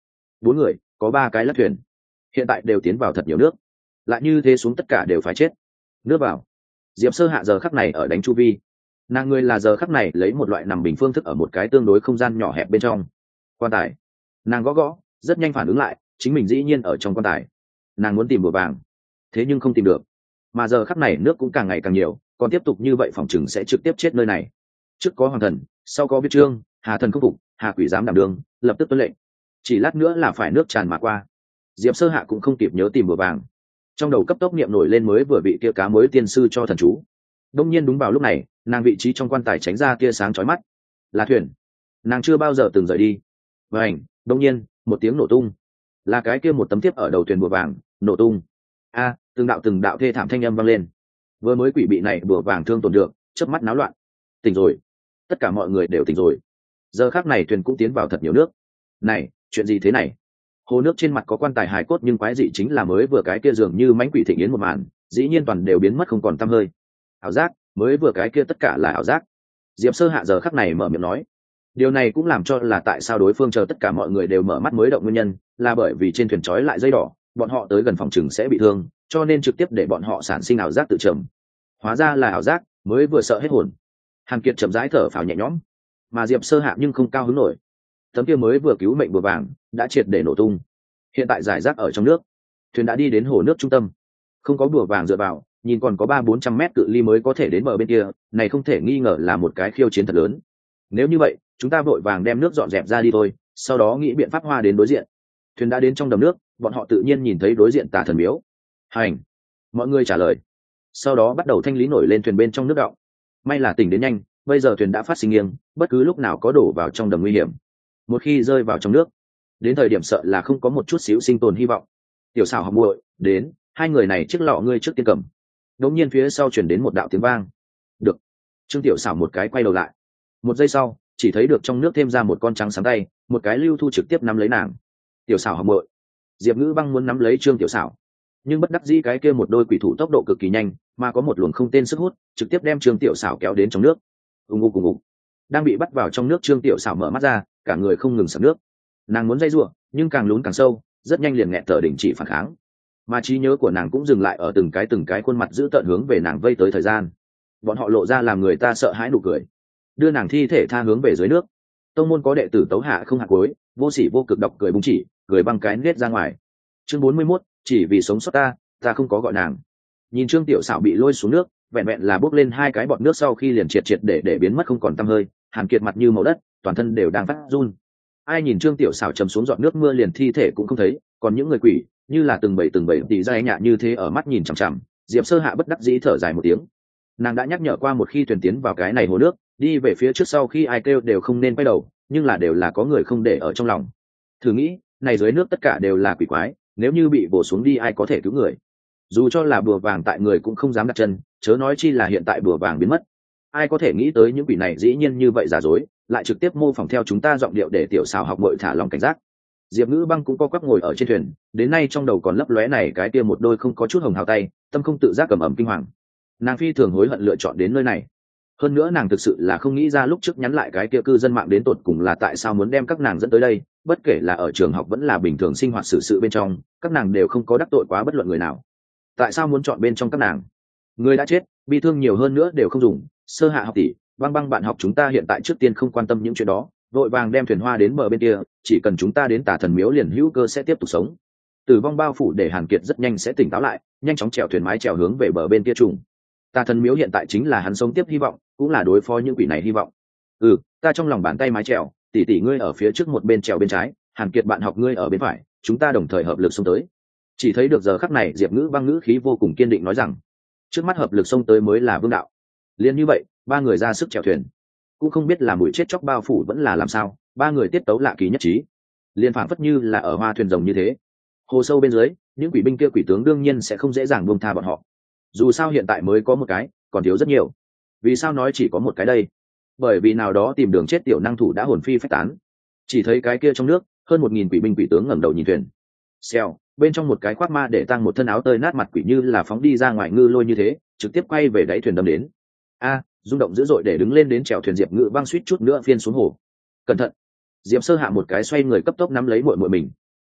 bốn người có ba cái lắc thuyền, hiện tại đều tiến vào thật nhiều nước, lại như thế xuống tất cả đều phải chết. Nước vào. Diệp Sơ Hạ giờ khắc này ở đánh chu vi, nàng người là giờ khắc này lấy một loại nằm bình phương thức ở một cái tương đối không gian nhỏ hẹp bên trong quan tài. Nàng gõ gõ, rất nhanh phản ứng lại, chính mình dĩ nhiên ở trong quan tài. Nàng muốn tìm bùa vàng, thế nhưng không tìm được, mà giờ khắc này nước cũng càng ngày càng nhiều, còn tiếp tục như vậy phòng chừng sẽ trực tiếp chết nơi này. Trước có hoàng thần, sau có biết trương, hà thần không phục, hà quỷ dám đảm đường, lập tức tuân lệnh, chỉ lát nữa là phải nước tràn mà qua. Diệp Sơ Hạ cũng không kịp nhớ tìm bùa vàng, trong đầu cấp tốc niệm nổi lên mới vừa bị kia cá mới tiên sư cho thần chú. Đông nhiên đúng vào lúc này, nàng vị trí trong quan tài tránh ra tia sáng chói mắt, là thuyền. Nàng chưa bao giờ từng rời đi. Vành, đông nhiên một tiếng nổ tung, là cái kia một tấm thiếp ở đầu thuyền bùa vàng nổ tung. A, từng đạo từng đạo thê thảm thanh âm vang lên. Vừa mới quỷ bị này bùa vàng thương tổn được, chớp mắt náo loạn. Tỉnh rồi, tất cả mọi người đều tỉnh rồi. Giờ khắc này thuyền cũng tiến vào thật nhiều nước. Này, chuyện gì thế này? Hồ nước trên mặt có quan tài hài cốt, nhưng quái dị chính là mới vừa cái kia dường như mãnh quỷ thịnh yến một màn, dĩ nhiên toàn đều biến mất không còn tăm hơi. Ảo giác, mới vừa cái kia tất cả là ảo giác. Diệp Sơ Hạ giờ khắc này mở miệng nói. Điều này cũng làm cho là tại sao đối phương chờ tất cả mọi người đều mở mắt mới động nguyên nhân, là bởi vì trên thuyền trói lại dây đỏ, bọn họ tới gần phòng chừng sẽ bị thương, cho nên trực tiếp để bọn họ sản sinh ảo giác tự trầm. Hóa ra là ảo giác, mới vừa sợ hết hồn. Hàn Kiệt chậm rãi thở phào nhẹ nhõm, mà Diệp Sơ Hạ nhưng không cao hứng nổi. Tấm kia mới vừa cứu mệnh bùa vàng đã triệt để nổ tung, hiện tại giải rác ở trong nước. Thuyền đã đi đến hồ nước trung tâm, không có bùa vàng dựa vào, nhìn còn có ba bốn trăm mét cự ly mới có thể đến bờ bên kia, này không thể nghi ngờ là một cái khiêu chiến thật lớn. Nếu như vậy, chúng ta vội vàng đem nước dọn dẹp ra đi thôi, sau đó nghĩ biện pháp hoa đến đối diện. Thuyền đã đến trong đầm nước, bọn họ tự nhiên nhìn thấy đối diện Tà Thần Miếu. Hành, mọi người trả lời. Sau đó bắt đầu thanh lý nổi lên thuyền bên trong nước đọng. May là tỉnh đến nhanh, bây giờ thuyền đã phát sinh nghiêng, bất cứ lúc nào có đổ vào trong đầm nguy hiểm. Một khi rơi vào trong nước, đến thời điểm sợ là không có một chút xíu sinh tồn hy vọng. Tiểu Sảo học muội, đến, hai người này chiếc lọ ngươi trước tiên cầm. Đống nhiên phía sau truyền đến một đạo tiếng vang. Được. Trương Tiểu Sảo một cái quay đầu lại. Một giây sau, chỉ thấy được trong nước thêm ra một con trắng sáng tay, một cái lưu thu trực tiếp nắm lấy nàng. Tiểu Sảo học muội. Diệp Ngữ Băng muốn nắm lấy Trương Tiểu Sảo, nhưng bất đắc dĩ cái kia một đôi quỷ thủ tốc độ cực kỳ nhanh, mà có một luồng không tên sức hút, trực tiếp đem Trương Tiểu Sảo kéo đến trong nước. Ùng ục ùng ục. Đang bị bắt vào trong nước Trương Tiểu Sảo mở mắt ra, cả người không ngừng sặc nước. Nàng muốn dây rủa, nhưng càng lún càng sâu, rất nhanh liền nghẹt thở đình chỉ phản kháng. Mà trí nhớ của nàng cũng dừng lại ở từng cái từng cái khuôn mặt giữ tợn hướng về nàng vây tới thời gian. Bọn họ lộ ra làm người ta sợ hãi nụ cười, đưa nàng thi thể tha hướng về dưới nước. Tông môn có đệ tử tấu hạ không hạ cuối, vô sỉ vô cực độc cười búng chỉ, cười băng cái nết ra ngoài. Chương bốn mươi mốt, chỉ vì sống sót ta, ta không có gọi nàng. Nhìn Trương Tiểu Sảo bị lôi xuống nước, vẹn vẹn là bốc lên hai cái bọt nước sau khi liền triệt triệt để để biến mất không còn tăm hơi. Hàn Kiệt mặt như màu đất, toàn thân đều đang phát run. Ai nhìn Trương Tiểu Sảo chầm xuống giọt nước mưa liền thi thể cũng không thấy, còn những người quỷ như là từng bảy từng bảy tỷ ra nhạ như thế ở mắt nhìn chằm chằm. Diệp Sơ Hạ bất đắc dĩ thở dài một tiếng. Nàng đã nhắc nhở qua một khi thuyền tiến vào cái này hồ nước, đi về phía trước sau khi ai kêu đều không nên quay đầu, nhưng là đều là có người không để ở trong lòng. Thử nghĩ, này dưới nước tất cả đều là quỷ quái, nếu như bị vồ xuống đi ai có thể cứu người? Dù cho là bùa vàng tại người cũng không dám đặt chân, chớ nói chi là hiện tại bùa vàng biến mất. Ai có thể nghĩ tới những quỷ này dĩ nhiên như vậy giả dối, lại trực tiếp mô phỏng theo chúng ta giọng điệu để Tiểu Sảo học muội thả lòng cảnh giác. Diệp Ngữ Băng cũng co quắp ngồi ở trên thuyền, đến nay trong đầu còn lấp lóe này cái kia một đôi không có chút hồng hào tay, tâm không tự giác cầm ẩm kinh hoàng. Nàng phi thường hối hận lựa chọn đến nơi này. Hơn nữa nàng thực sự là không nghĩ ra lúc trước nhắn lại cái kia cư dân mạng đến tột cùng là tại sao muốn đem các nàng dẫn tới đây, bất kể là ở trường học vẫn là bình thường sinh hoạt xử sự bên trong, các nàng đều không có đắc tội quá bất luận người nào. Tại sao muốn chọn bên trong các nàng? Người đã chết, bi thương nhiều hơn nữa đều không dùng. Sơ Hạ học tỷ, Băng Băng bạn học chúng ta hiện tại trước tiên không quan tâm những chuyện đó, vội vàng đem thuyền hoa đến bờ bên kia, chỉ cần chúng ta đến Tà Thần Miếu liền hữu cơ sẽ tiếp tục sống. Tử vong bao phủ để Hàn Kiệt rất nhanh sẽ tỉnh táo lại, nhanh chóng chèo thuyền mái chèo hướng về bờ bên kia trùng. Tà Thần Miếu hiện tại chính là hắn sống tiếp hy vọng, cũng là đối phó những quỷ này hy vọng. Ừ, ta trong lòng bàn tay mái chèo, tỷ tỷ ngươi ở phía trước một bên chèo bên trái, Hàn Kiệt bạn học ngươi ở bên phải, chúng ta đồng thời hợp lực xông tới. Chỉ thấy được giờ khắc này Diệp Ngữ Băng ngữ khí vô cùng kiên định nói rằng, trước mắt hợp lực xông tới mới là vương đạo. Liên như vậy, ba người ra sức chèo thuyền, cũng không biết là mũi chết chóc bao phủ vẫn là làm sao, ba người tiết tấu lạ kỳ nhất trí, liên phảng phất như là ở hoa thuyền rồng như thế. Hồ sâu bên dưới, những quỷ binh kia quỷ tướng đương nhiên sẽ không dễ dàng buông tha bọn họ. Dù sao hiện tại mới có một cái, còn thiếu rất nhiều. Vì sao nói chỉ có một cái đây? Bởi vì nào đó tìm đường chết tiểu năng thủ đã hồn phi phách tán. Chỉ thấy cái kia trong nước, hơn một nghìn quỷ binh quỷ tướng ngẩng đầu nhìn thuyền. Xèo, bên trong một cái khoác ma để tăng một thân áo tơi nát mặt quỷ như là phóng đi ra ngoài ngư lôi như thế, trực tiếp quay về đáy thuyền đâm đến. A, rung động dữ dội để đứng lên đến chèo thuyền Diệp Ngữ Băng suýt chút nữa phiên xuống hồ. Cẩn thận! Diệp Sơ Hạ một cái xoay người cấp tốc nắm lấy muội muội mình.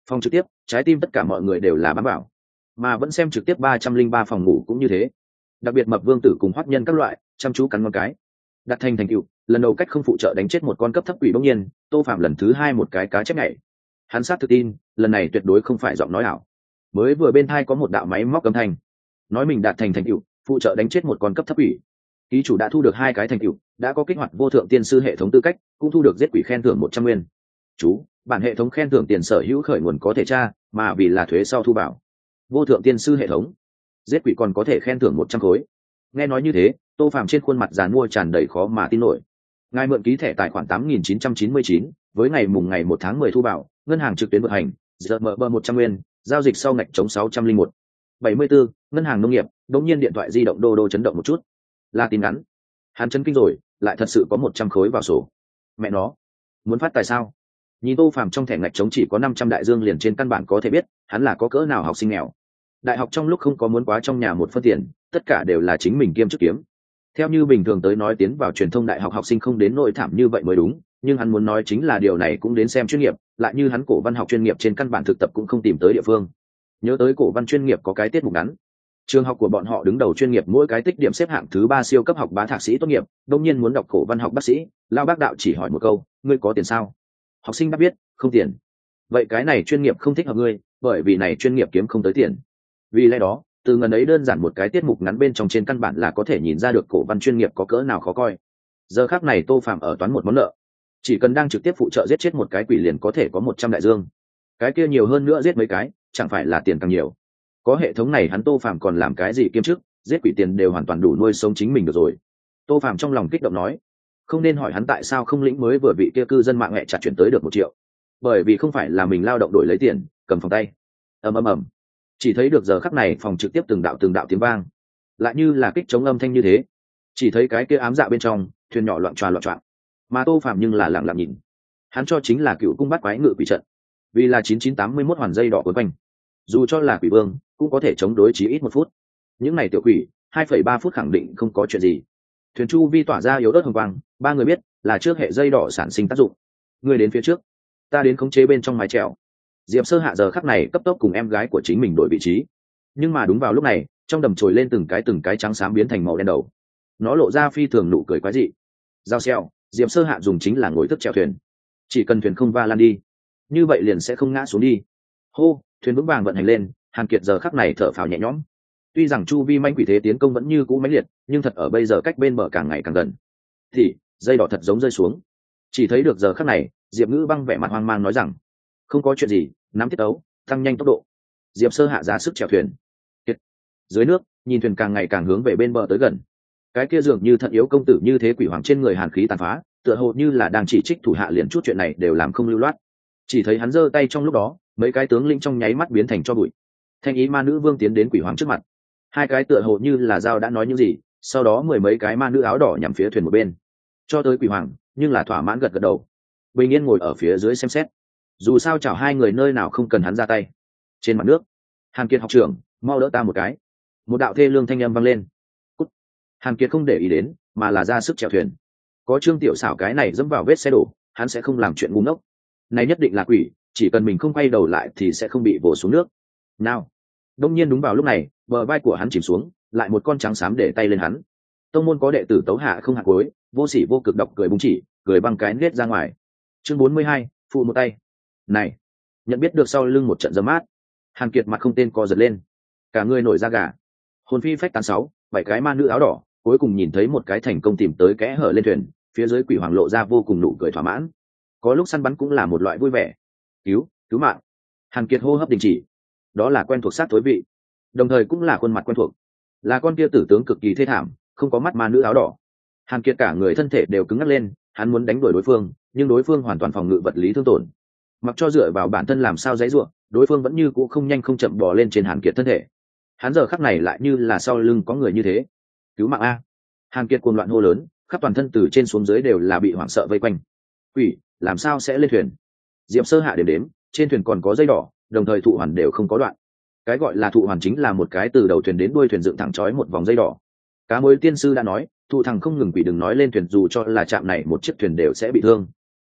Phòng trực tiếp trái tim tất cả mọi người đều là bám bảo, mà vẫn xem trực tiếp ba trăm linh ba phòng ngủ cũng như thế. Đặc biệt mập vương tử cùng hoắc nhân các loại chăm chú cắn ngón cái. Đặt thành thành tựu lần đầu cách không phụ trợ đánh chết một con cấp thấp quỷ. Bỗng nhiên Tô Phạm lần thứ hai một cái cá chép nhảy. Hắn sát tự tin lần này tuyệt đối không phải giọng nói ảo. Mới vừa bên thai có một đạo máy móc âm thanh nói mình đạt thành thành tựu phụ trợ đánh chết một con cấp thấp quỷ. Ký chủ đã thu được hai cái thành tựu, đã có kích hoạt vô thượng tiên sư hệ thống tư cách, cũng thu được giết quỷ khen thưởng một trăm nguyên. Chú, bản hệ thống khen thưởng tiền sở hữu khởi nguồn có thể tra, mà vì là thuế sau thu bảo. Vô thượng tiên sư hệ thống, giết quỷ còn có thể khen thưởng một trăm khối. Nghe nói như thế, Tô Phàm trên khuôn mặt giàn mua tràn đầy khó mà tin nổi. Ngài mượn ký thẻ tài khoản tám nghìn chín trăm chín mươi chín, với ngày mùng ngày một tháng mười thu bảo, ngân hàng trực tuyến vận hành, giờ mở bờ một trăm nguyên, giao dịch sau ngạch chống sáu trăm linh một. bảy mươi tư, ngân hàng nông nghiệp, đột nhiên điện thoại di động đô đô chấn động một chút. Là tin ngắn. Hắn chấn kinh rồi, lại thật sự có một trăm khối vào sổ. Mẹ nó, muốn phát tài sao? Nhìn Tô Phàm trong thẻ ngạch trống chỉ có năm trăm đại dương liền trên căn bản có thể biết, hắn là có cỡ nào học sinh nghèo. Đại học trong lúc không có muốn quá trong nhà một phân tiền, tất cả đều là chính mình kiêm chức kiếm. Theo như bình thường tới nói tiến vào truyền thông đại học học sinh không đến nỗi thảm như vậy mới đúng, nhưng hắn muốn nói chính là điều này cũng đến xem chuyên nghiệp, lại như hắn cổ văn học chuyên nghiệp trên căn bản thực tập cũng không tìm tới địa phương. Nhớ tới cổ văn chuyên nghiệp có cái tiết mục ngắn. Trường học của bọn họ đứng đầu chuyên nghiệp mỗi cái tích điểm xếp hạng thứ ba siêu cấp học bá thạc sĩ tốt nghiệp, đông nhiên muốn đọc cổ văn học bác sĩ, lao bác đạo chỉ hỏi một câu, ngươi có tiền sao? Học sinh đáp biết, không tiền. Vậy cái này chuyên nghiệp không thích hợp ngươi, bởi vì này chuyên nghiệp kiếm không tới tiền. Vì lẽ đó, từ ngần ấy đơn giản một cái tiết mục ngắn bên trong trên căn bản là có thể nhìn ra được cổ văn chuyên nghiệp có cỡ nào khó coi. Giờ khác này Tô Phạm ở toán một món nợ, chỉ cần đang trực tiếp phụ trợ giết chết một cái quỷ liền có thể có một trăm đại dương. Cái kia nhiều hơn nữa giết mấy cái, chẳng phải là tiền càng nhiều. Có hệ thống này hắn Tô Phạm còn làm cái gì kiêm chức, giết quỷ tiền đều hoàn toàn đủ nuôi sống chính mình được rồi. Tô Phạm trong lòng kích động nói, không nên hỏi hắn tại sao không lĩnh mới vừa vị kia cư dân mạng mẹ chặt chuyển tới được một triệu, bởi vì không phải là mình lao động đổi lấy tiền, cầm phòng tay. ầm ầm ầm, chỉ thấy được giờ khắc này phòng trực tiếp từng đạo từng đạo tiếng vang, lại như là kích chống âm thanh như thế. Chỉ thấy cái kia ám dạ bên trong thuyền nhỏ loạn tròa loạn trọn, mà Tô Phạm nhưng là lặng lặng nhìn. Hắn cho chính là cựu cung bắt quái ngự quỷ trận, vì là chín chín tám mươi mốt hoàn dây đỏ quấn quanh, dù cho là quỷ vương cũng có thể chống đối chí ít một phút. Những này tiểu quỷ hai phẩy ba phút khẳng định không có chuyện gì. Thuyền chu vi tỏa ra yếu ớt hồng quang, ba người biết là trước hệ dây đỏ sản sinh tác dụng. Người đến phía trước, ta đến khống chế bên trong mái chèo. Diệp Sơ Hạ giờ khắc này cấp tốc cùng em gái của chính mình đổi vị trí, nhưng mà đúng vào lúc này trong đầm trồi lên từng cái từng cái trắng xám biến thành màu đen đầu, nó lộ ra phi thường nụ cười quái dị. Giao xeo, Diệp Sơ Hạ dùng chính là ngồi thức chèo thuyền, chỉ cần thuyền không va lan đi, như vậy liền sẽ không ngã xuống đi. Hô, thuyền vững vàng vận hành lên, Hàn Kiệt giờ khắc này thở phào nhẹ nhõm. Tuy rằng chu vi manh quỷ thế tiến công vẫn như cũ mãnh liệt, nhưng thật ở bây giờ cách bên bờ càng ngày càng gần, thì dây đỏ thật giống rơi xuống. Chỉ thấy được giờ khắc này Diệp Ngữ Băng vẻ mặt hoang mang nói rằng, không có chuyện gì, nắm tiết tấu, tăng nhanh tốc độ. Diệp Sơ Hạ ra sức chèo thuyền. Kiệt. Dưới nước, nhìn thuyền càng ngày càng hướng về bên bờ tới gần. Cái kia dường như thận yếu công tử như thế quỷ hoàng trên người hàn khí tàn phá, tựa hồ như là đang chỉ trích thủ hạ liền chút chuyện này đều làm không lưu loát. Chỉ thấy hắn giơ tay trong lúc đó, mấy cái tướng lĩnh trong nháy mắt biến thành cho bụi. Thanh ý ma nữ vương tiến đến quỷ hoàng trước mặt, hai cái tựa hồ như là dao đã nói những gì, sau đó mười mấy cái ma nữ áo đỏ nhằm phía thuyền một bên, cho tới quỷ hoàng nhưng là thỏa mãn gật gật đầu, bình yên ngồi ở phía dưới xem xét. Dù sao chảo hai người nơi nào không cần hắn ra tay. Trên mặt nước, Hàn Kiệt học trưởng, mau đỡ ta một cái. Một đạo thê lương thanh âm vang lên. Cút. Hàn Kiệt không để ý đến, mà là ra sức chèo thuyền. Có Trương Tiểu Xảo cái này dẫm vào vết xe đổ, hắn sẽ không làm chuyện ngu ngốc. Này nhất định là quỷ, chỉ cần mình không quay đầu lại thì sẽ không bị vồ xuống nước. Nào. Đông nhiên đúng vào lúc này, bờ vai của hắn chìm xuống, lại một con trắng xám để tay lên hắn. Tông môn có đệ tử Tấu Hạ không hạ cuối, vô sỉ vô cực độc cười búng chỉ, cười băng cái nết ra ngoài. Chương bốn mươi hai, phụ một tay. Này, nhận biết được sau lưng một trận giấm mát, Hàn Kiệt mặt không tên co giật lên, cả người nổi da gà. Hồn phi phách tán sáu, bảy cái ma nữ áo đỏ cuối cùng nhìn thấy một cái thành công tìm tới kẽ hở lên thuyền, phía dưới quỷ hoàng lộ ra vô cùng nụ cười thỏa mãn. Có lúc săn bắn cũng là một loại vui vẻ. Cứu, cứu mạng. Hàn Kiệt hô hấp đình chỉ. Đó là quen thuộc sát thối vị, đồng thời cũng là khuôn mặt quen thuộc, là con kia tử tướng cực kỳ thê thảm, không có mắt ma nữ áo đỏ. Hàn Kiệt cả người thân thể đều cứng ngắc lên, hắn muốn đánh đuổi đối phương, nhưng đối phương hoàn toàn phòng ngự vật lý thương tổn. Mặc cho dựa vào bản thân làm sao dãy ruộng, đối phương vẫn như cũ không nhanh không chậm bò lên trên Hàn Kiệt thân thể. Hắn giờ khắc này lại như là sau lưng có người như thế. Cứu mạng a! Hàn Kiệt cuồng loạn hô lớn, khắp toàn thân từ trên xuống dưới đều là bị hoảng sợ vây quanh. Quỷ, làm sao sẽ lên thuyền? Diệp Sơ Hạ đếm đếm, trên thuyền còn có dây đỏ, đồng thời thụ hoàn đều không có đoạn. Cái gọi là thụ hoàn chính là một cái từ đầu thuyền đến đuôi thuyền dựng thẳng trói một vòng dây đỏ. Cá Mối tiên sư đã nói, thụ thằng không ngừng quỷ đừng nói lên thuyền, dù cho là chạm này một chiếc thuyền đều sẽ bị thương.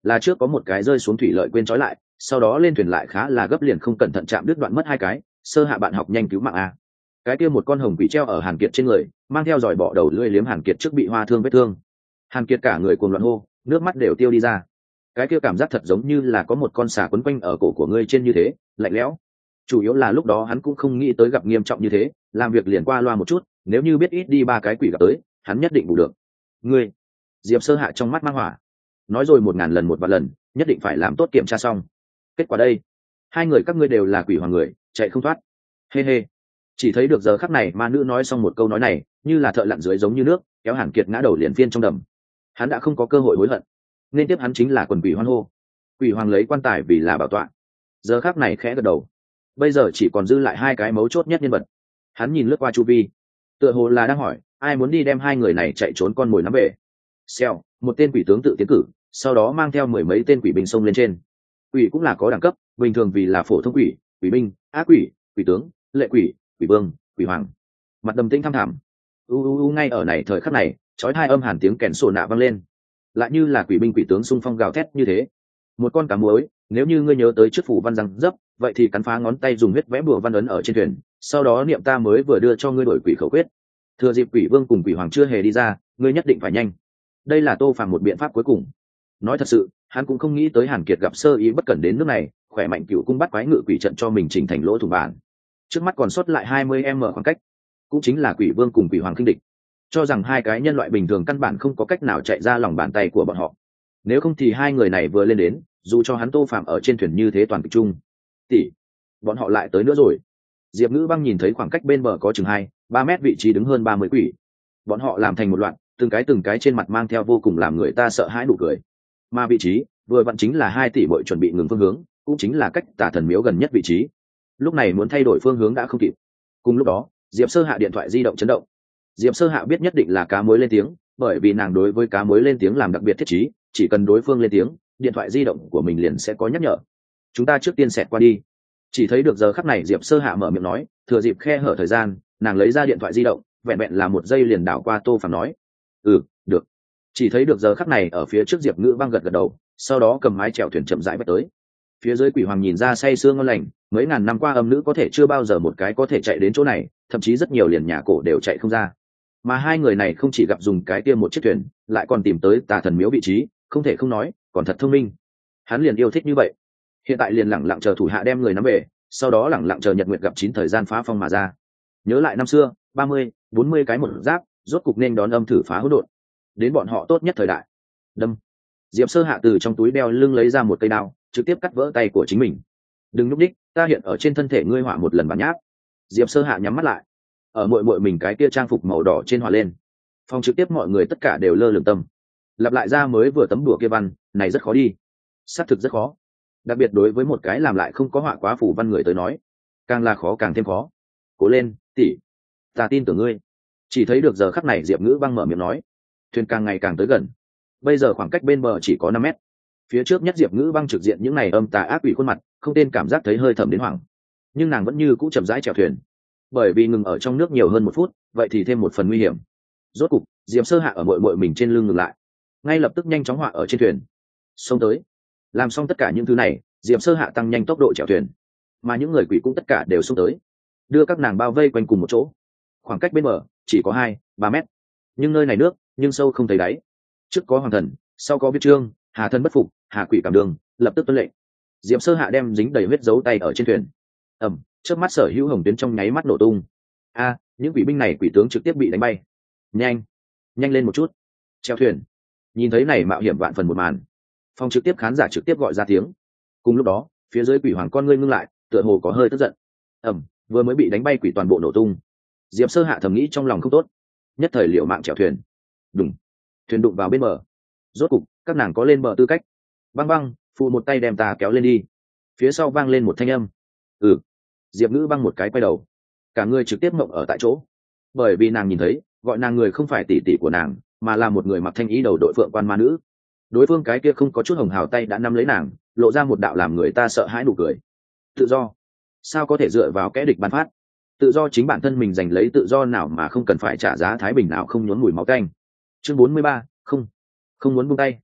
là trước có một cái rơi xuống thủy lợi quên trói lại, sau đó lên thuyền lại khá là gấp liền không cẩn thận chạm đứt đoạn mất hai cái, sơ hạ bạn học nhanh cứu mạng a. Cái kia một con hồng quỷ treo ở Hàn Kiệt trên người, mang theo dòi bọ đầu lưỡi liếm Hàn Kiệt trước bị hoa thương vết thương. Hàn Kiệt cả người cuồng loạn hô, nước mắt đều tiêu đi ra. Cái kia cảm giác thật giống như là có một con xà quấn quanh ở cổ của ngươi trên như thế, lạnh lẽo. Chủ yếu là lúc đó hắn cũng không nghĩ tới gặp nghiêm trọng như thế, làm việc liền qua loa một chút, nếu như biết ít đi ba cái quỷ gặp tới, hắn nhất định bù được. Ngươi, Diệp Sơ Hạ trong mắt mang hỏa, nói rồi một ngàn lần một vạn lần, nhất định phải làm tốt kiểm tra xong. Kết quả đây, hai người các ngươi đều là quỷ hoàng người, chạy không thoát. Hê hê. Chỉ thấy được giờ khắc này ma nữ nói xong một câu nói này, như là thợ lặn dưới giống như nước, kéo Hàn Kiệt ngã đầu liền phiên trong đầm. Hắn đã không có cơ hội hối hận, nên tiếp hắn chính là quần quỷ hoan hô. Quỷ hoàng lấy quan tài vì là bảo tọa, giờ khắc này khẽ gật đầu. Bây giờ chỉ còn dư lại hai cái mấu chốt nhất nhân vật. Hắn nhìn lướt qua chu vi, tựa hồ là đang hỏi ai muốn đi đem hai người này chạy trốn con mồi nắm về. Xèo, một tên quỷ tướng tự tiến cử, sau đó mang theo mười mấy tên quỷ binh xông lên trên. Quỷ cũng là có đẳng cấp, bình thường vì là phổ thông quỷ, quỷ binh, ác quỷ, quỷ tướng, lệ quỷ, quỷ vương, quỷ hoàng. Mặt đầm tĩnh thăm thẳm. U u u ngay ở này thời khắc này, chói hai âm hàn tiếng kèn sổ nạ vang lên, lại như là quỷ binh quỷ tướng xung phong gào thét như thế. Một con cá muối, nếu như ngươi nhớ tới trước phủ văn răng dấp, vậy thì cắn phá ngón tay dùng huyết vẽ bùa văn ấn ở trên thuyền, sau đó niệm ta mới vừa đưa cho ngươi đổi quỷ khẩu quyết. Thừa dịp quỷ vương cùng quỷ hoàng chưa hề đi ra, ngươi nhất định phải nhanh. Đây là Tô Phàm một biện pháp cuối cùng. Nói thật sự, hắn cũng không nghĩ tới Hàn Kiệt gặp sơ ý bất cẩn đến nước này, khỏe mạnh cựu cung bắt quái ngự quỷ trận cho mình chỉnh thành lỗ thủng bản. Trước mắt còn sót lại hai mươi m khoảng cách, cũng chính là quỷ vương cùng quỷ hoàng kinh địch. Cho rằng hai cái nhân loại bình thường căn bản không có cách nào chạy ra lòng bàn tay của bọn họ. Nếu không thì hai người này vừa lên đến, dù cho hắn Tô Phàm ở trên thuyền như thế toàn kịch chung, tỷ, bọn họ lại tới nữa rồi. Diệp Ngữ Băng nhìn thấy khoảng cách bên bờ có chừng hai ba mét vị trí đứng hơn ba mươi quỷ, bọn họ làm thành một loạt, từng cái từng cái trên mặt mang theo vô cùng làm người ta sợ hãi nụ cười. Mà vị trí vừa vặn chính là hai tỷ bội chuẩn bị ngừng phương hướng, cũng chính là cách Tà Thần Miếu gần nhất vị trí. Lúc này muốn thay đổi phương hướng đã không kịp. Cùng lúc đó, Diệp Sơ Hạ điện thoại di động chấn động. Diệp Sơ Hạ biết nhất định là cá muối lên tiếng, bởi vì nàng đối với cá muối lên tiếng làm đặc biệt thiết trí, chỉ cần đối phương lên tiếng, điện thoại di động của mình liền sẽ có nhắc nhở. Chúng ta trước tiên xẹt qua đi. Chỉ thấy được giờ khắc này Diệp Sơ Hạ mở miệng nói, thừa dịp khe hở thời gian, nàng lấy ra điện thoại di động, vẹn vẹn là một giây liền đảo qua Tô Phàm nói, ừ, được. Chỉ thấy được giờ khắc này ở phía trước Diệp Ngữ Băng gật gật đầu, sau đó cầm mái chèo thuyền chậm rãi vạch tới. Phía dưới quỷ hoàng nhìn ra say sương ngon lành, mấy ngàn năm qua âm nữ có thể chưa bao giờ một cái có thể chạy đến chỗ này, thậm chí rất nhiều liền nhà cổ đều chạy không ra. Mà hai người này không chỉ gặp dùng cái kia một chiếc thuyền, lại còn tìm tới Tà Thần Miếu vị trí, không thể không nói, còn thật thông minh. Hắn liền yêu thích như vậy. Hiện tại liền lẳng lặng chờ thủ hạ đem người nắm về, sau đó lẳng lặng chờ Nhật Nguyệt gặp chín thời gian phá phong mà ra. Nhớ lại năm xưa, ba mươi, bốn mươi cái một giáp, rốt cục nên đón âm thử phá hỗn độn. Đến bọn họ tốt nhất thời đại. Đâm. Diệp Sơ Hạ từ trong túi đeo lưng lấy ra một cây đao, trực tiếp cắt vỡ tay của chính mình. Đừng nhúc nhích, ta hiện ở trên thân thể ngươi họa một lần bản nháp. Diệp Sơ Hạ nhắm mắt lại, ở muội muội mình cái kia trang phục màu đỏ trên họa lên. Phòng trực tiếp mọi người tất cả đều lơ lửng tâm. Lặp lại ra mới vừa tấm đùa kia văn, này rất khó đi. Xác thực rất khó. Đặc biệt đối với một cái làm lại không có họa quá phủ văn người tới nói, càng là khó càng thêm khó. Cố lên, tỷ, ta tin tưởng ngươi. Chỉ thấy được giờ khắc này Diệp Ngữ Băng mở miệng nói, thuyền càng ngày càng tới gần. Bây giờ khoảng cách bên bờ chỉ có năm mét. Phía trước nhất Diệp Ngữ Băng trực diện những này âm tà ác quỷ khuôn mặt, không tên cảm giác thấy hơi thầm đến hoảng. Nhưng nàng vẫn như cũ chậm rãi chèo thuyền, bởi vì ngừng ở trong nước nhiều hơn một phút, vậy thì thêm một phần nguy hiểm. Rốt cục, Diệp Sơ Hạ ở muội muội mình trên lưng ngừng lại, ngay lập tức nhanh chóng họa ở trên thuyền, xông tới. Làm xong tất cả những thứ này, Diệp Sơ Hạ tăng nhanh tốc độ chèo thuyền, mà những người quỷ cũng tất cả đều xông tới, đưa các nàng bao vây quanh cùng một chỗ. Khoảng cách bên bờ chỉ có hai ba mét, nhưng nơi này nước nhưng sâu không thấy đáy. Trước có hoàng thần, sau có viết trương, hà thân bất phục, hà quỷ cảm đường, lập tức tuân lệnh. Diệp Sơ Hạ đem dính đầy huyết dấu tay ở trên thuyền. Ầm, trước mắt sở hữu hồng tuyến trong nháy mắt nổ tung. A, những quỷ binh này quỷ tướng trực tiếp bị đánh bay. Nhanh, nhanh lên một chút, chèo thuyền. Nhìn thấy này mạo hiểm vạn phần một màn, phòng trực tiếp khán giả trực tiếp gọi ra tiếng. Cùng lúc đó, phía dưới quỷ hoàng con ngươi ngưng lại, tựa hồ có hơi tức giận. Ầm, vừa mới bị đánh bay quỷ toàn bộ nổ tung. Diệp Sơ Hạ thầm nghĩ trong lòng không tốt, nhất thời liệu mạng chèo thuyền. Đùng, thuyền đụng vào bên bờ. Rốt cục, các nàng có lên bờ tư cách. Băng Băng, phụ một tay đem ta kéo lên đi. Phía sau vang lên một thanh âm. Ừ. Diệp Ngữ Băng một cái quay đầu, cả người trực tiếp mộng ở tại chỗ, bởi vì nàng nhìn thấy gọi nàng người không phải tỷ tỷ của nàng, mà là một người mặc thanh ý đầu đội phượng quan ma nữ. Đối phương cái kia không có chút hồng hào tay đã nắm lấy nàng, lộ ra một đạo làm người ta sợ hãi nụ cười. Tự do sao có thể dựa vào kẻ địch ban phát? Tự do chính bản thân mình giành lấy, tự do nào mà không cần phải trả giá thái bình nào không nhốn mùi máu tanh. Chương bốn mươi ba, không không muốn buông tay.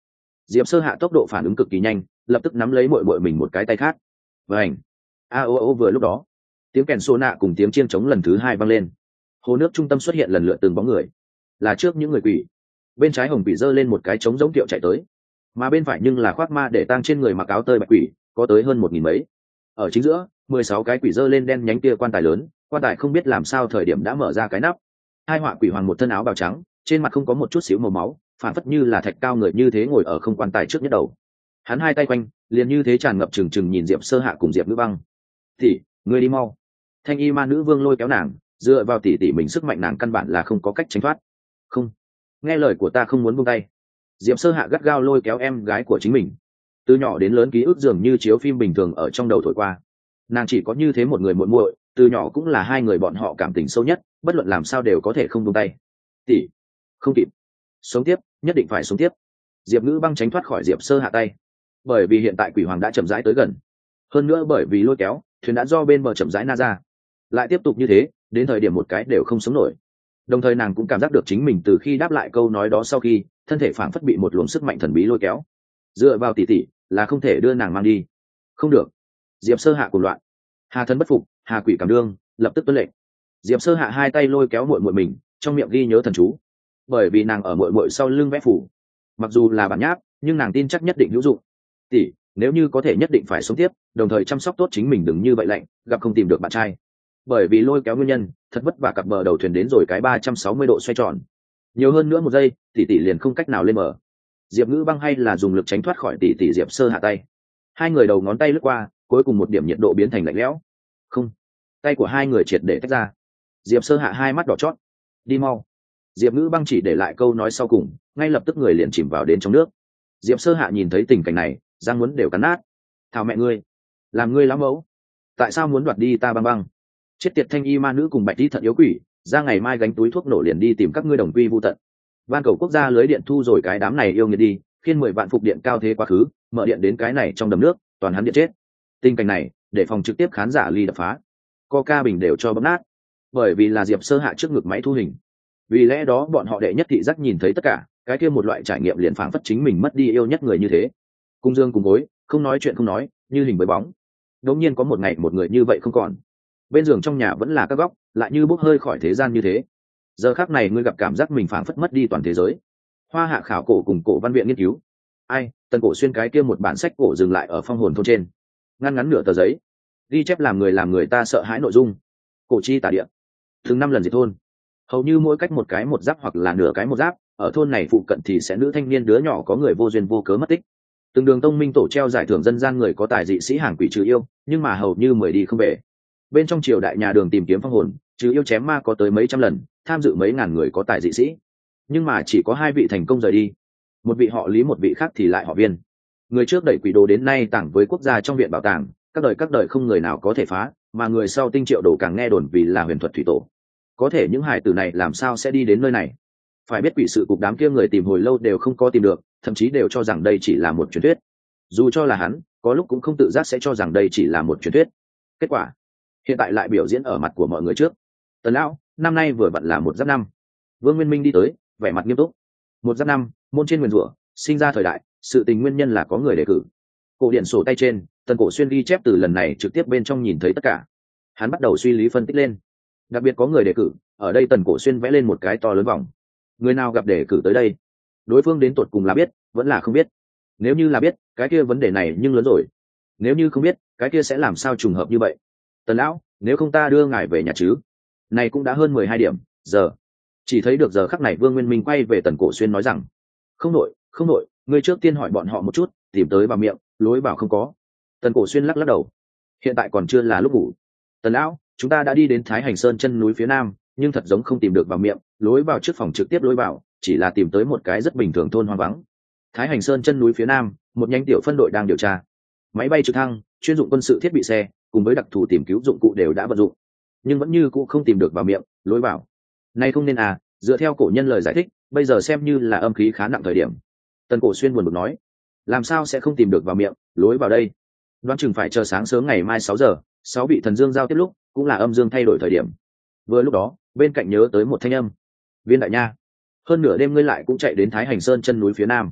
Diệp Sơ Hạ tốc độ phản ứng cực kỳ nhanh, lập tức nắm lấy muội muội mình một cái tay khác. Vành. A ô ô vừa lúc đó, tiếng kèn xô nạ cùng tiếng chiêng trống lần thứ hai vang lên. Hồ nước trung tâm xuất hiện lần lượt từng bóng người, là trước những người quỷ. Bên trái hồng quỷ giơ lên một cái trống giống tiệu chạy tới, mà bên phải nhưng là khoác ma để tang trên người mặc áo tơi bạch quỷ, có tới hơn một nghìn mấy. Ở chính giữa, mười sáu cái quỷ giơ lên đen nhánh kia quan tài lớn, quan tài không biết làm sao thời điểm đã mở ra cái nắp. Hai họa quỷ hoàng một thân áo bào trắng, trên mặt không có một chút xíu màu máu, phản phất như là thạch cao người như thế ngồi ở không quan tài trước nhất đầu. Hắn hai tay quanh, liền như thế tràn ngập trừng trừng nhìn Diệp Sơ Hạ cùng Diệp Nữ Băng. "Tỷ, ngươi đi mau." Thanh y ma nữ vương lôi kéo nàng, dựa vào tỷ tỷ mình sức mạnh nàng căn bản là không có cách tránh thoát. "Không, nghe lời của ta không muốn buông tay." Diệp Sơ Hạ gắt gao lôi kéo em gái của chính mình. Từ nhỏ đến lớn ký ức dường như chiếu phim bình thường ở trong đầu thổi qua. Nàng chỉ có như thế một người muội muội, từ nhỏ cũng là hai người bọn họ cảm tình sâu nhất, bất luận làm sao đều có thể không buông tay. "Tỷ, không kịp. Sống tiếp, nhất định phải sống tiếp." Diệp Ngữ Băng tránh thoát khỏi Diệp Sơ Hạ tay, bởi vì hiện tại quỷ hoàng đã chậm rãi tới gần, hơn nữa bởi vì lôi kéo thuyền đã do bên bờ chậm rãi na ra, lại tiếp tục như thế đến thời điểm một cái đều không sống nổi. Đồng thời nàng cũng cảm giác được chính mình từ khi đáp lại câu nói đó sau khi thân thể phảng phất bị một luồng sức mạnh thần bí lôi kéo, dựa vào tỷ tỷ là không thể đưa nàng mang đi. Không được. Diệp Sơ Hạ cuồng loạn, hà thân bất phục, hà quỷ cảm đương, lập tức tuân lệnh. Diệp Sơ Hạ hai tay lôi kéo muội muội mình, trong miệng ghi nhớ thần chú, bởi vì nàng ở muội muội sau lưng vẽ phủ, mặc dù là bản nháp nhưng nàng tin chắc nhất định hữu dụng. Tỷ, nếu như có thể nhất định phải sống tiếp, đồng thời chăm sóc tốt chính mình, đừng như vậy lạnh, gặp không tìm được bạn trai. Bởi vì lôi kéo nguyên nhân, thật vất vả cặp bờ đầu thuyền đến rồi cái ba trăm sáu mươi độ xoay tròn. Nhiều hơn nữa một giây, tỷ tỷ liền không cách nào lên bờ. Diệp Ngữ Băng hay là dùng lực tránh thoát khỏi tỷ tỷ Diệp Sơ Hạ tay. Hai người đầu ngón tay lướt qua, cuối cùng một điểm nhiệt độ biến thành lạnh lẽo. Không, tay của hai người triệt để tách ra. Diệp Sơ Hạ hai mắt đỏ chót. Đi mau. Diệp Ngữ Băng chỉ để lại câu nói sau cùng, ngay lập tức người liền chìm vào đến trong nước. Diệp Sơ Hạ nhìn thấy tình cảnh này, răng muốn đều cắn nát. Thảo mẹ ngươi, làm ngươi lắm mẫu, tại sao muốn đoạt đi ta Băng Băng? Chết tiệt thanh y ma nữ cùng bạch tí thận yếu quỷ, ra ngày mai gánh túi thuốc nổ liền đi tìm các ngươi đồng quy vu tận. Ban cầu quốc gia lưới điện thu rồi cái đám này yêu nghiệt đi, khiên mười vạn phục điện cao thế quá khứ, mở điện đến cái này trong đầm nước, toàn hắn điện chết. Tình cảnh này, để phòng trực tiếp khán giả ly đập phá, coca bình đều cho bấm nát, bởi vì là Diệp Sơ Hạ trước ngực máy thu hình. Vì lẽ đó bọn họ đệ nhất thị giác nhìn thấy tất cả, cái kia một loại trải nghiệm liền phảng phất chính mình mất đi yêu nhất người như thế. Cung dương cùng gối, không nói chuyện không nói, như hình với bóng. Đột nhiên có một ngày một người như vậy không còn. Bên giường trong nhà vẫn là các góc, lại như bốc hơi khỏi thế gian như thế. Giờ khắc này ngươi gặp cảm giác mình phảng phất mất đi toàn thế giới. Hoa Hạ khảo cổ cùng cổ văn viện nghiên cứu. Ai, Tần Cổ Xuyên cái kia một bản sách cổ dừng lại ở phong hồn thôn trên. Ngăn ngắn nửa tờ giấy, ghi chép làm người làm người ta sợ hãi nội dung. Cổ chi tà địa, thường năm lần diệt thôn. Hầu như mỗi cách một cái một giáp hoặc là nửa cái một giáp, ở thôn này phụ cận thì sẽ nữ thanh niên đứa nhỏ có người vô duyên vô cớ mất tích. Từng đường tông minh tổ treo giải thưởng dân gian người có tài dị sĩ hàng quỷ trừ yêu, nhưng mà hầu như mười đi không về. Bên trong triều đại nhà đường tìm kiếm phong hồn, trừ yêu chém ma có tới mấy trăm lần, tham dự mấy ngàn người có tài dị sĩ, nhưng mà chỉ có hai vị thành công rời đi. Một vị họ Lý, một vị khác thì lại họ Viên. Người trước đẩy quỷ đồ đến nay tàng với quốc gia trong viện bảo tàng, các đời các đời không người nào có thể phá, mà người sau tinh triệu đồ càng nghe đồn vì là huyền thuật thủy tổ. Có thể những hải tử này làm sao sẽ đi đến nơi này? Phải biết quỷ sự cục đám kia người tìm hồi lâu đều không có tìm được, thậm chí đều cho rằng đây chỉ là một truyền thuyết. Dù cho là hắn, có lúc cũng không tự giác sẽ cho rằng đây chỉ là một truyền thuyết. Kết quả hiện tại lại biểu diễn ở mặt của mọi người trước. Tần lão, năm nay vừa vặn là một giáp năm. Vương Nguyên Minh đi tới, vẻ mặt nghiêm túc. Một giáp năm, môn trên nguyền rủa, sinh ra thời đại, sự tình nguyên nhân là có người đề cử. Cổ điển sổ tay trên, Tần Cổ Xuyên ghi chép từ lần này trực tiếp bên trong nhìn thấy tất cả. Hắn bắt đầu suy lý phân tích lên. Đặc biệt có người đề cử, ở đây Tần Cổ Xuyên vẽ lên một cái to lớn vòng. Người nào gặp đề cử tới đây, đối phương đến tột cùng là biết, vẫn là không biết. Nếu như là biết, cái kia vấn đề này nhưng lớn rồi. Nếu như không biết, cái kia sẽ làm sao trùng hợp như vậy? Tần lão, nếu không ta đưa ngài về nhà chứ? Này cũng đã hơn mười hai điểm, giờ. Chỉ thấy được giờ khắc này Vương Nguyên Minh quay về Tần Cổ Xuyên nói rằng, không nội, không nội, ngươi trước tiên hỏi bọn họ một chút, tìm tới vào miệng, lối vào không có. Tần Cổ Xuyên lắc lắc đầu. Hiện tại còn chưa là lúc ngủ. Tần lão, chúng ta đã đi đến Thái Hành Sơn chân núi phía nam, nhưng thật giống không tìm được vào miệng, lối vào trước phòng trực tiếp lối vào, chỉ là tìm tới một cái rất bình thường thôn hoang vắng. Thái Hành Sơn chân núi phía nam, một nhánh tiểu phân đội đang điều tra. Máy bay trực thăng, chuyên dụng quân sự thiết bị xe, cùng với đặc thù tìm cứu dụng cụ đều đã vận dụng, nhưng vẫn như cũ không tìm được vào miệng, lối vào. Nay không nên à, dựa theo cổ nhân lời giải thích, bây giờ xem như là âm khí khá nặng thời điểm. Tần Cổ Xuyên buồn bực nói, làm sao sẽ không tìm được vào miệng, lối vào đây? Đoán chừng phải chờ sáng sớm ngày mai sáu giờ, sáu vị thần dương giao tiếp lúc, cũng là âm dương thay đổi thời điểm. Vừa lúc đó, bên cạnh nhớ tới một thanh âm. Viên đại nha, hơn nửa đêm ngươi lại cũng chạy đến Thái Hành Sơn chân núi phía nam.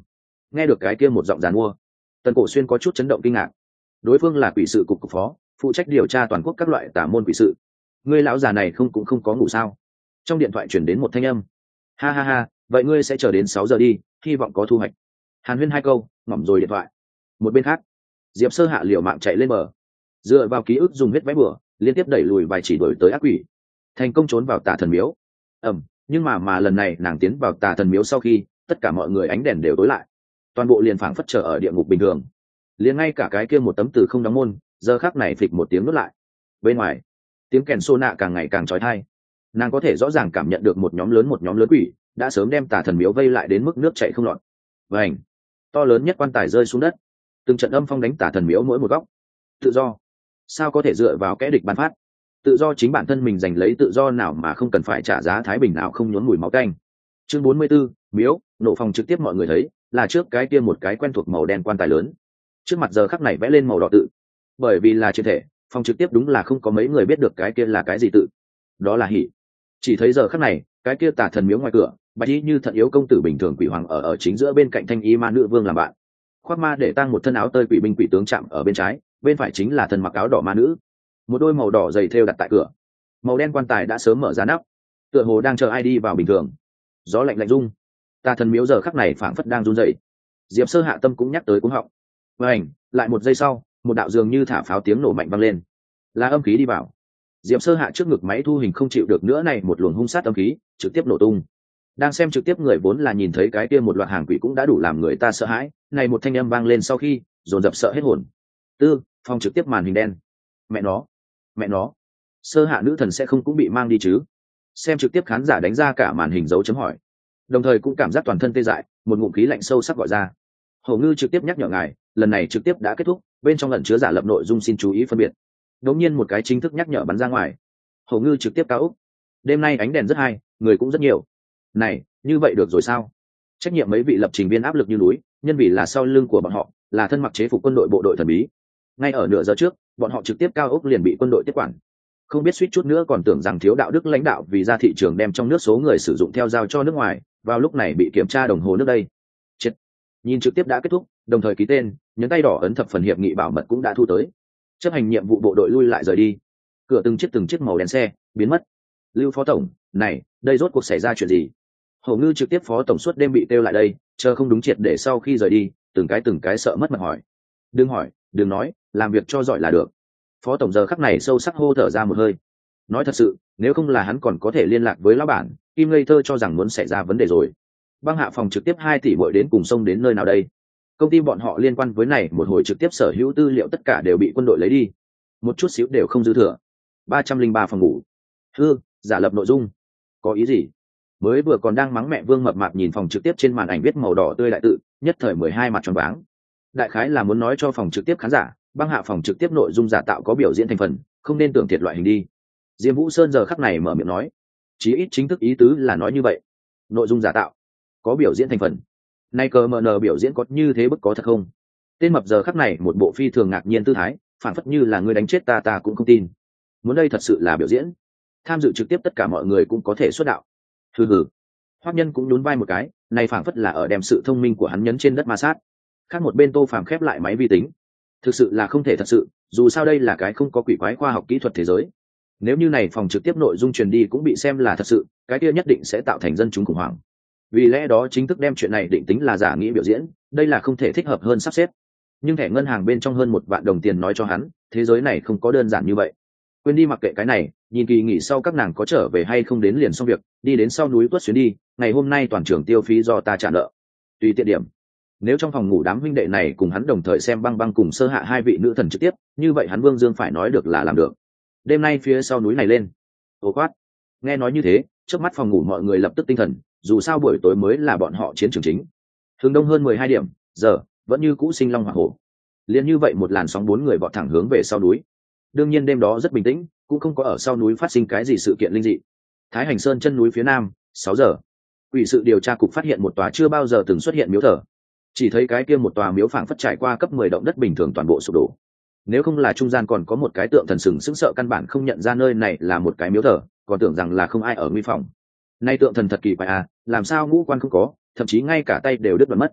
Nghe được cái kia một giọng giàn mua, Tần Cổ Xuyên có chút chấn động kinh ngạc. Đối phương là quỷ sự cục cục phó, phụ trách điều tra toàn quốc các loại tà môn quỷ sự. Ngươi lão già này không cũng không có ngủ sao? Trong điện thoại chuyển đến một thanh âm. Ha ha ha, vậy ngươi sẽ chờ đến sáu giờ đi, hy vọng có thu hoạch. Hàn Huyên hai câu, ngỏm rồi điện thoại. Một bên khác, Diệp Sơ Hạ liều mạng chạy lên bờ, dựa vào ký ức dùng huyết vẽ bừa, liên tiếp đẩy lùi vài chỉ đuổi tới ác quỷ, thành công trốn vào Tà Thần Miếu. Ầm, nhưng mà mà lần này nàng tiến vào Tà Thần Miếu sau khi, tất cả mọi người ánh đèn đều tối lại, toàn bộ liền phảng phất trở ở địa ngục bình thường. Liền ngay cả cái kia một tấm từ không đóng môn, giờ khắc này phịch một tiếng nuốt lại. Bên ngoài, tiếng kèn xô nạ càng ngày càng chói tai. Nàng có thể rõ ràng cảm nhận được một nhóm lớn một nhóm lớn quỷ đã sớm đem Tà Thần Miếu vây lại đến mức nước chảy không lọt. Vành, to lớn nhất quan tài rơi xuống đất, từng trận âm phong đánh Tà Thần Miếu mỗi một góc. Tự do, sao có thể dựa vào kẻ địch ban phát? Tự do chính bản thân mình giành lấy, tự do nào mà không cần phải trả giá thái bình nào không nhốn mùi máu tanh. Chương bốn mươi 44, Miếu, nổ phòng trực tiếp mọi người thấy, là trước cái kia một cái quen thuộc màu đen quan tài lớn. Trước mặt giờ khắc này vẽ lên màu đỏ tự. Bởi vì là trên thể, phòng trực tiếp đúng là không có mấy người biết được cái kia là cái gì tự. Đó là hỉ. Chỉ thấy giờ khắc này, cái kia Tà Thần Miếu ngoài cửa, bạch y như thận yếu công tử bình thường quỷ hoàng ở ở chính giữa, bên cạnh thanh y ma nữ vương làm bạn. Khoác ma để tăng một thân áo tơi quỷ binh quỷ tướng chạm ở bên trái, bên phải chính là thân mặc áo đỏ ma nữ. Một đôi màu đỏ dày thêu đặt tại cửa. Màu đen quan tài đã sớm mở ra nắp, tựa hồ đang chờ ai đi vào bình thường. Gió lạnh lạnh rung, Tà Thần Miếu giờ khắc này phảng phất đang run rẩy. Diệp Sơ Hạ tâm cũng nhắc tới cuống họng. Vành, lại một giây sau, một đạo dường như thả pháo tiếng nổ mạnh vang lên, là âm khí đi vào. Diệp Sơ Hạ trước ngực máy thu hình không chịu được nữa này, một luồng hung sát âm khí trực tiếp nổ tung. Đang xem trực tiếp người vốn là nhìn thấy cái kia một loạt hàng quỷ cũng đã đủ làm người ta sợ hãi, này một thanh âm vang lên sau khi dồn dập sợ hết hồn. Tư, phòng trực tiếp màn hình đen. Mẹ nó, mẹ nó, Sơ Hạ nữ thần sẽ không cũng bị mang đi chứ? Xem trực tiếp khán giả đánh ra cả màn hình dấu chấm hỏi, đồng thời cũng cảm giác toàn thân tê dại, một ngụm khí lạnh sâu sắc gọi ra. Hổ Ngư trực tiếp nhắc nhở ngài, lần này trực tiếp đã kết thúc, bên trong ẩn chứa giả lập nội dung xin chú ý phân biệt. Đống nhiên một cái chính thức nhắc nhở bắn ra ngoài. Hổ Ngư trực tiếp cao úc. Đêm nay ánh đèn rất hay, người cũng rất nhiều. Này, như vậy được rồi sao? Trách nhiệm mấy vị lập trình viên áp lực như núi, nhân vì là sau lưng của bọn họ là thân mặc chế phục quân đội bộ đội thần bí. Ngay ở nửa giờ trước, bọn họ trực tiếp cao úc liền bị quân đội tiếp quản. Không biết suýt chút nữa còn tưởng rằng thiếu đạo đức lãnh đạo vì ra thị trường đem trong nước số người sử dụng theo giao cho nước ngoài, vào lúc này bị kiểm tra đồng hồ nước đây. Chết. Nhìn trực tiếp đã kết thúc, đồng thời ký tên, nhấn tay đỏ ấn thập phần hiệp nghị bảo mật cũng đã thu tới. Chấp hành nhiệm vụ bộ đội lui lại rời đi. Cửa từng chiếc từng chiếc màu đen xe biến mất. Lưu phó tổng, này, đây rốt cuộc xảy ra chuyện gì? Hổ Ngư trực tiếp phó tổng suốt đêm bị kêu lại đây, chờ không đúng triệt để sau khi rời đi, từng cái từng cái sợ mất mật hỏi. Đừng hỏi, đừng nói, làm việc cho giỏi là được. Phó tổng giờ khắc này sâu sắc hô thở ra một hơi. Nói thật sự, nếu không là hắn còn có thể liên lạc với lão bản, Kim Ngây Thơ cho rằng muốn xảy ra vấn đề rồi. Băng hạ phòng trực tiếp hai tỷ bội đến cùng sông đến nơi nào đây? Công ty bọn họ liên quan với này một hồi trực tiếp sở hữu tư liệu tất cả đều bị quân đội lấy đi, một chút xíu đều không dư thừa. Ba trăm linh ba phòng ngủ. Hư, giả lập nội dung. Có ý gì? Mới vừa còn đang mắng mẹ Vương Mập Mạp nhìn phòng trực tiếp trên màn ảnh viết màu đỏ tươi đại tự, nhất thời mười hai mặt tròn váng. Đại khái là muốn nói cho phòng trực tiếp khán giả, băng hạ phòng trực tiếp nội dung giả tạo có biểu diễn thành phần, không nên tưởng thiệt loại hình đi. Diêm Vũ Sơn giờ khắc này mở miệng nói, chí ít chính thức ý tứ là nói như vậy. Nội dung giả tạo, có biểu diễn thành phần. Nay cờ mờ nờ biểu diễn có như thế bức có thật không? Tên mập giờ khắc này một bộ phi thường ngạc nhiên tư thái, phản phất như là người đánh chết ta ta cũng không tin. Muốn đây thật sự là biểu diễn? Tham dự trực tiếp tất cả mọi người cũng có thể xuất đạo. Hừ hừ. Hoắc Nhân cũng nhún vai một cái, này phản phất là ở đem sự thông minh của hắn nhấn trên đất ma sát. Khác một bên Tô Phàm khép lại máy vi tính. Thực sự là không thể thật sự, dù sao đây là cái không có quỷ quái khoa học kỹ thuật thế giới. Nếu như này phòng trực tiếp nội dung truyền đi cũng bị xem là thật sự, cái kia nhất định sẽ tạo thành dân chúng khủng hoảng. Vì lẽ đó chính thức đem chuyện này định tính là giả nghĩ biểu diễn, đây là không thể thích hợp hơn sắp xếp. Nhưng thẻ ngân hàng bên trong hơn một vạn đồng tiền nói cho hắn, thế giới này không có đơn giản như vậy. Quên đi mặc kệ cái này, nhìn kỳ nghỉ sau các nàng có trở về hay không đến liền xong việc, đi đến sau núi tuất xuyến đi, ngày hôm nay toàn trường tiêu phí do ta trả nợ. Tùy tiện điểm. Nếu trong phòng ngủ đám huynh đệ này cùng hắn đồng thời xem Băng Băng cùng Sơ Hạ hai vị nữ thần trực tiếp, như vậy hắn Vương Dương phải nói được là làm được. Đêm nay phía sau núi này lên. Ô quát. Nghe nói như thế, trước mắt phòng ngủ mọi người lập tức tinh thần, dù sao buổi tối mới là bọn họ chiến trường chính. Hướng đông hơn mười hai điểm, giờ vẫn như cũ sinh long hỏa hổ. Liên như vậy một làn sóng bốn người vọt thẳng hướng về sau núi. Đương nhiên đêm đó rất bình tĩnh, cũng không có ở sau núi phát sinh cái gì sự kiện linh dị. Thái Hành Sơn chân núi phía nam, sáu giờ. Quỷ sự điều tra cục phát hiện một tòa chưa bao giờ từng xuất hiện miếu thờ. Chỉ thấy cái kia một tòa miếu phảng phất trải qua cấp mười động đất bình thường toàn bộ sụp đổ. Nếu không là trung gian còn có một cái tượng thần sừng sững sợ căn bản không nhận ra nơi này là một cái miếu thờ, còn tưởng rằng là không ai ở nguy phòng. Nay tượng thần thật kỳ quái à, làm sao ngũ quan không có, thậm chí ngay cả tay đều đứt đoạn mất.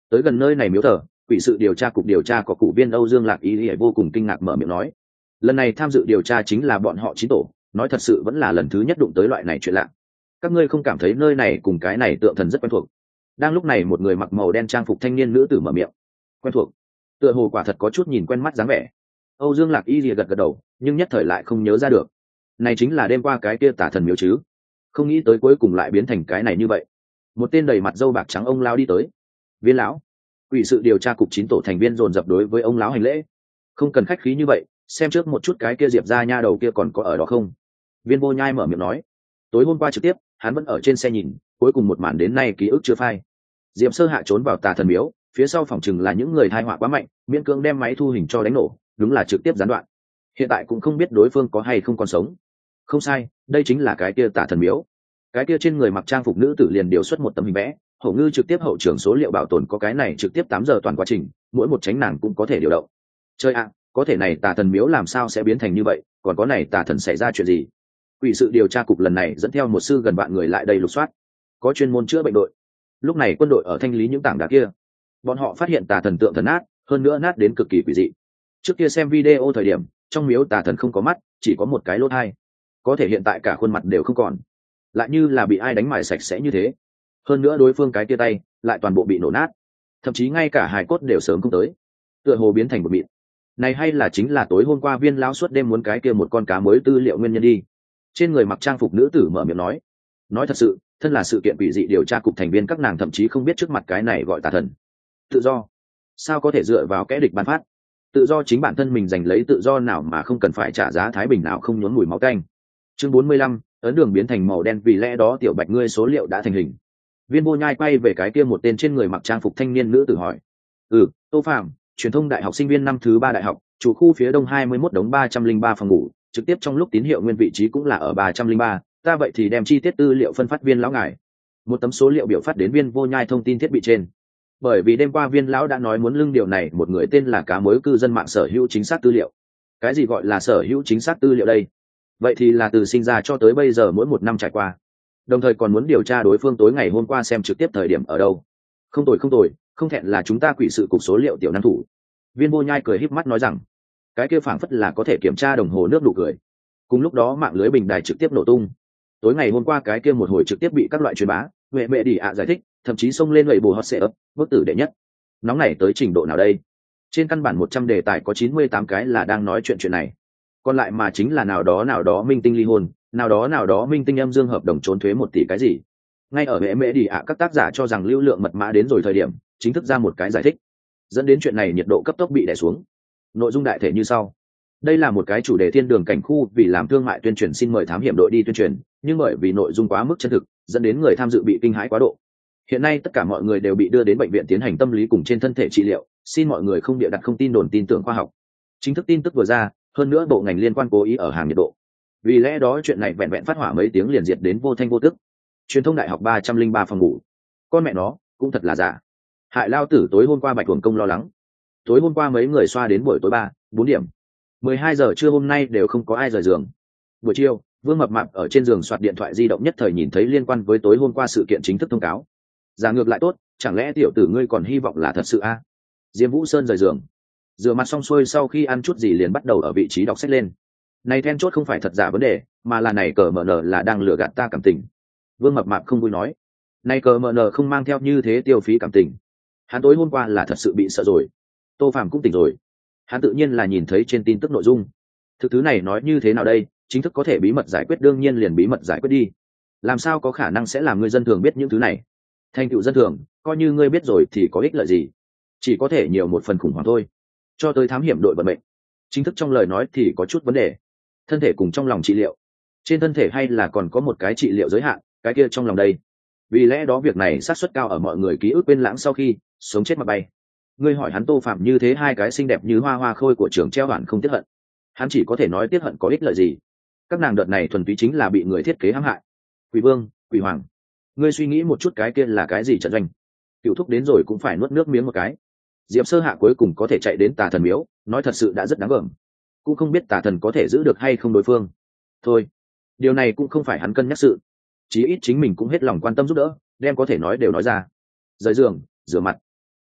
Tới gần nơi này miếu thờ, quỷ sự điều tra cục điều tra có cụ viên Âu Dương Lạc Ý vô cùng kinh ngạc mở miệng nói, lần này tham dự điều tra chính là bọn họ chín tổ, nói thật sự vẫn là lần thứ nhất đụng tới loại này chuyện lạ. Các ngươi không cảm thấy nơi này cùng cái này tượng thần rất quen thuộc? Đang lúc này một người mặc màu đen trang phục thanh niên nữ tử mở miệng. Quen thuộc? Tựa hồ quả thật có chút nhìn quen mắt dáng vẻ. Âu Dương Lạc Y lìa gật gật đầu, nhưng nhất thời lại không nhớ ra được. Này chính là đêm qua cái kia tà thần miếu chứ? Không nghĩ tới cuối cùng lại biến thành cái này như vậy. Một tên đầy mặt râu bạc trắng ông lão đi tới. Viên lão, quỷ sự điều tra cục chín tổ thành viên dồn dập đối với ông lão hành lễ. Không cần khách khí như vậy, xem trước một chút cái kia Diệp gia nha đầu kia còn có ở đó không? Viên Vô Nhai mở miệng nói. Tối hôm qua trực tiếp, hắn vẫn ở trên xe nhìn, cuối cùng một màn đến nay ký ức chưa phai. Diệp Sơ Hạ trốn vào tà thần miếu, phía sau phòng chừng là những người thai họa quá mạnh, miễn cưỡng đem máy thu hình cho đánh nổ, đúng là trực tiếp gián đoạn. Hiện tại cũng không biết đối phương có hay không còn sống. Không sai, đây chính là cái kia tà thần miếu. Cái kia trên người mặc trang phục nữ tử liền điều xuất một tấm hình vẽ, Hậu Ngư trực tiếp hậu trưởng số liệu bảo tồn có cái này trực tiếp tám giờ toàn quá trình, mỗi một tránh nàng cũng có thể điều động. Chơi ạ, có thể này tà thần miếu làm sao sẽ biến thành như vậy, còn có này tà thần xảy ra chuyện gì? Quỷ sự điều tra cục lần này dẫn theo một sư gần vạn người lại đây lục soát, có chuyên môn chữa bệnh đội. Lúc này quân đội ở thanh lý những tảng đá kia, bọn họ phát hiện tà thần tượng thần nát, hơn nữa nát đến cực kỳ quỷ dị. Trước kia xem video thời điểm, trong miếu tà thần không có mắt, chỉ có một cái lỗ hai, có thể hiện tại cả khuôn mặt đều không còn, lại như là bị ai đánh mài sạch sẽ như thế. Hơn nữa đối phương cái tia tay lại toàn bộ bị nổ nát, thậm chí ngay cả hài cốt đều sớm không tới, tựa hồ biến thành một mịn. Này hay là chính là tối hôm qua Viên lão suốt đêm muốn cái kia một con cá mới tư liệu nguyên nhân đi. Trên người mặc trang phục nữ tử mở miệng nói, nói thật sự, thân là sự kiện quỷ dị điều tra cục thành viên các nàng thậm chí không biết trước mặt cái này gọi tà thần. Tự do sao có thể dựa vào kẻ địch ban phát? Tự do chính bản thân mình giành lấy, tự do nào mà không cần phải trả giá thái bình nào không nhốn mùi máu canh. Chương bốn mươi lăm, ấn đường biến thành màu đen, vì lẽ đó tiểu Bạch ngươi số liệu đã thành hình. Viên Vô Nhai quay về cái kia một tên trên người mặc trang phục thanh niên nữ tử hỏi. Ừ, Tô Phạm, truyền thông đại học sinh viên năm thứ ba đại học, chủ khu phía đông hai mươi mốt đống ba trăm linh ba phòng ngủ, trực tiếp trong lúc tín hiệu nguyên vị trí cũng là ở ba trăm linh ba, ta vậy thì đem chi tiết tư liệu phân phát Viên lão ngài. Một tấm số liệu biểu phát đến Viên Vô Nhai thông tin thiết bị trên. Bởi vì đêm qua Viên lão đã nói muốn lưng điều này một người tên là cá mối cư dân mạng sở hữu chính xác tư liệu. Cái gì gọi là sở hữu chính xác tư liệu đây? Vậy thì là từ sinh ra cho tới bây giờ mỗi một năm trải qua, đồng thời còn muốn điều tra đối phương tối ngày hôm qua xem trực tiếp thời điểm ở đâu. Không tồi không tồi, không thẹn là chúng ta quỷ sự cục số liệu tiểu năng thủ. Viên Vô Nhai cười híp mắt nói rằng, cái kia phảng phất là có thể kiểm tra đồng hồ nước đủ cười. Cùng lúc đó mạng lưới bình đài trực tiếp nổ tung. Tối ngày hôm qua cái kia một hồi trực tiếp bị các loại truyền bá, huệ mẹ đi ạ giải thích, thậm chí xông lên lầy bù hot sẽ ấp, bước tử đệ nhất. Nóng này tới trình độ nào đây? Trên căn bản một trăm đề tài có chín mươi tám cái là đang nói chuyện chuyện này. Còn lại mà chính là nào đó nào đó minh tinh ly hôn, nào đó nào đó minh tinh âm dương hợp đồng trốn thuế một tỷ cái gì. Ngay ở hệ mễ đi ạ các tác giả cho rằng lưu lượng mật mã đến rồi thời điểm chính thức ra một cái giải thích, dẫn đến chuyện này nhiệt độ cấp tốc bị đè xuống. Nội dung đại thể như sau: đây là một cái chủ đề thiên đường cảnh khu, vì làm thương mại tuyên truyền xin mời thám hiểm đội đi tuyên truyền, nhưng bởi vì nội dung quá mức chân thực, dẫn đến người tham dự bị kinh hãi quá độ. Hiện nay tất cả mọi người đều bị đưa đến bệnh viện tiến hành tâm lý cùng trên thân thể trị liệu, xin mọi người không bịa đặt, không tin đồn tin tưởng khoa học. Chính thức tin tức vừa ra, hơn nữa bộ ngành liên quan cố ý ở hàng nhiệt độ, vì lẽ đó chuyện này vẹn vẹn phát hỏa mấy tiếng liền diệt đến vô thanh vô tức. Truyền thông đại học ba trăm linh ba phòng ngủ, con mẹ nó cũng thật là giả. Hại lao tử tối hôm qua Bạch Tuồng Công lo lắng, tối hôm qua mấy người xoa đến buổi tối ba bốn điểm, mười hai giờ trưa hôm nay đều không có ai rời giường. Buổi chiều Vương Mập Mạp ở trên giường soạt điện thoại di động, nhất thời nhìn thấy liên quan với tối hôm qua sự kiện chính thức thông cáo. Giả ngược lại tốt, chẳng lẽ tiểu tử ngươi còn hy vọng là thật sự a? À? Diêm Vũ Sơn rời giường, rửa mặt xong xuôi sau khi ăn chút gì liền bắt đầu ở vị trí đọc sách lên. Này then chốt không phải thật giả vấn đề, mà là này cờ mờ nờ là đang lừa gạt ta cảm tình. Vương Mập Mạp không vui nói, này cờ mờ nờ không mang theo như thế tiêu phí cảm tình. Hắn tối hôm qua là thật sự bị sợ rồi. Tô Phàm cũng tỉnh rồi, hắn tự nhiên là nhìn thấy trên tin tức nội dung. Thực thứ này nói như thế nào đây, chính thức có thể bí mật giải quyết đương nhiên liền bí mật giải quyết đi, làm sao có khả năng sẽ làm người dân thường biết những thứ này. Thành tựu dân thường, coi như ngươi biết rồi thì có ích lợi gì, chỉ có thể nhiều một phần khủng hoảng thôi. Cho tới thám hiểm đội vận mệnh, chính thức trong lời nói thì có chút vấn đề. Thân thể cùng trong lòng trị liệu, trên thân thể hay là còn có một cái trị liệu giới hạn, cái kia trong lòng đây. Vì lẽ đó việc này xác suất cao ở mọi người ký ức quên lãng sau khi sống chết mà bay. Ngươi hỏi hắn Tô Phạm như thế hai cái xinh đẹp như hoa hoa khôi của trường treo bản không tiếc hận, hắn chỉ có thể nói tiếc hận có ích lợi gì. Các nàng đợt này thuần túy chính là bị người thiết kế hãm hại. Quỷ Vương, Quỷ Hoàng, ngươi suy nghĩ một chút, cái kia là cái gì trận doanh? Cựu thúc đến rồi cũng phải nuốt nước miếng một cái. Diệp Sơ Hạ cuối cùng có thể chạy đến tà thần miếu, nói thật sự đã rất đáng gờm. Cũng không biết tà thần có thể giữ được hay không đối phương. Thôi, điều này cũng không phải hắn cân nhắc sự, chí ít chính mình cũng hết lòng quan tâm giúp đỡ, đem có thể nói đều nói ra. Rời giường, rửa mặt,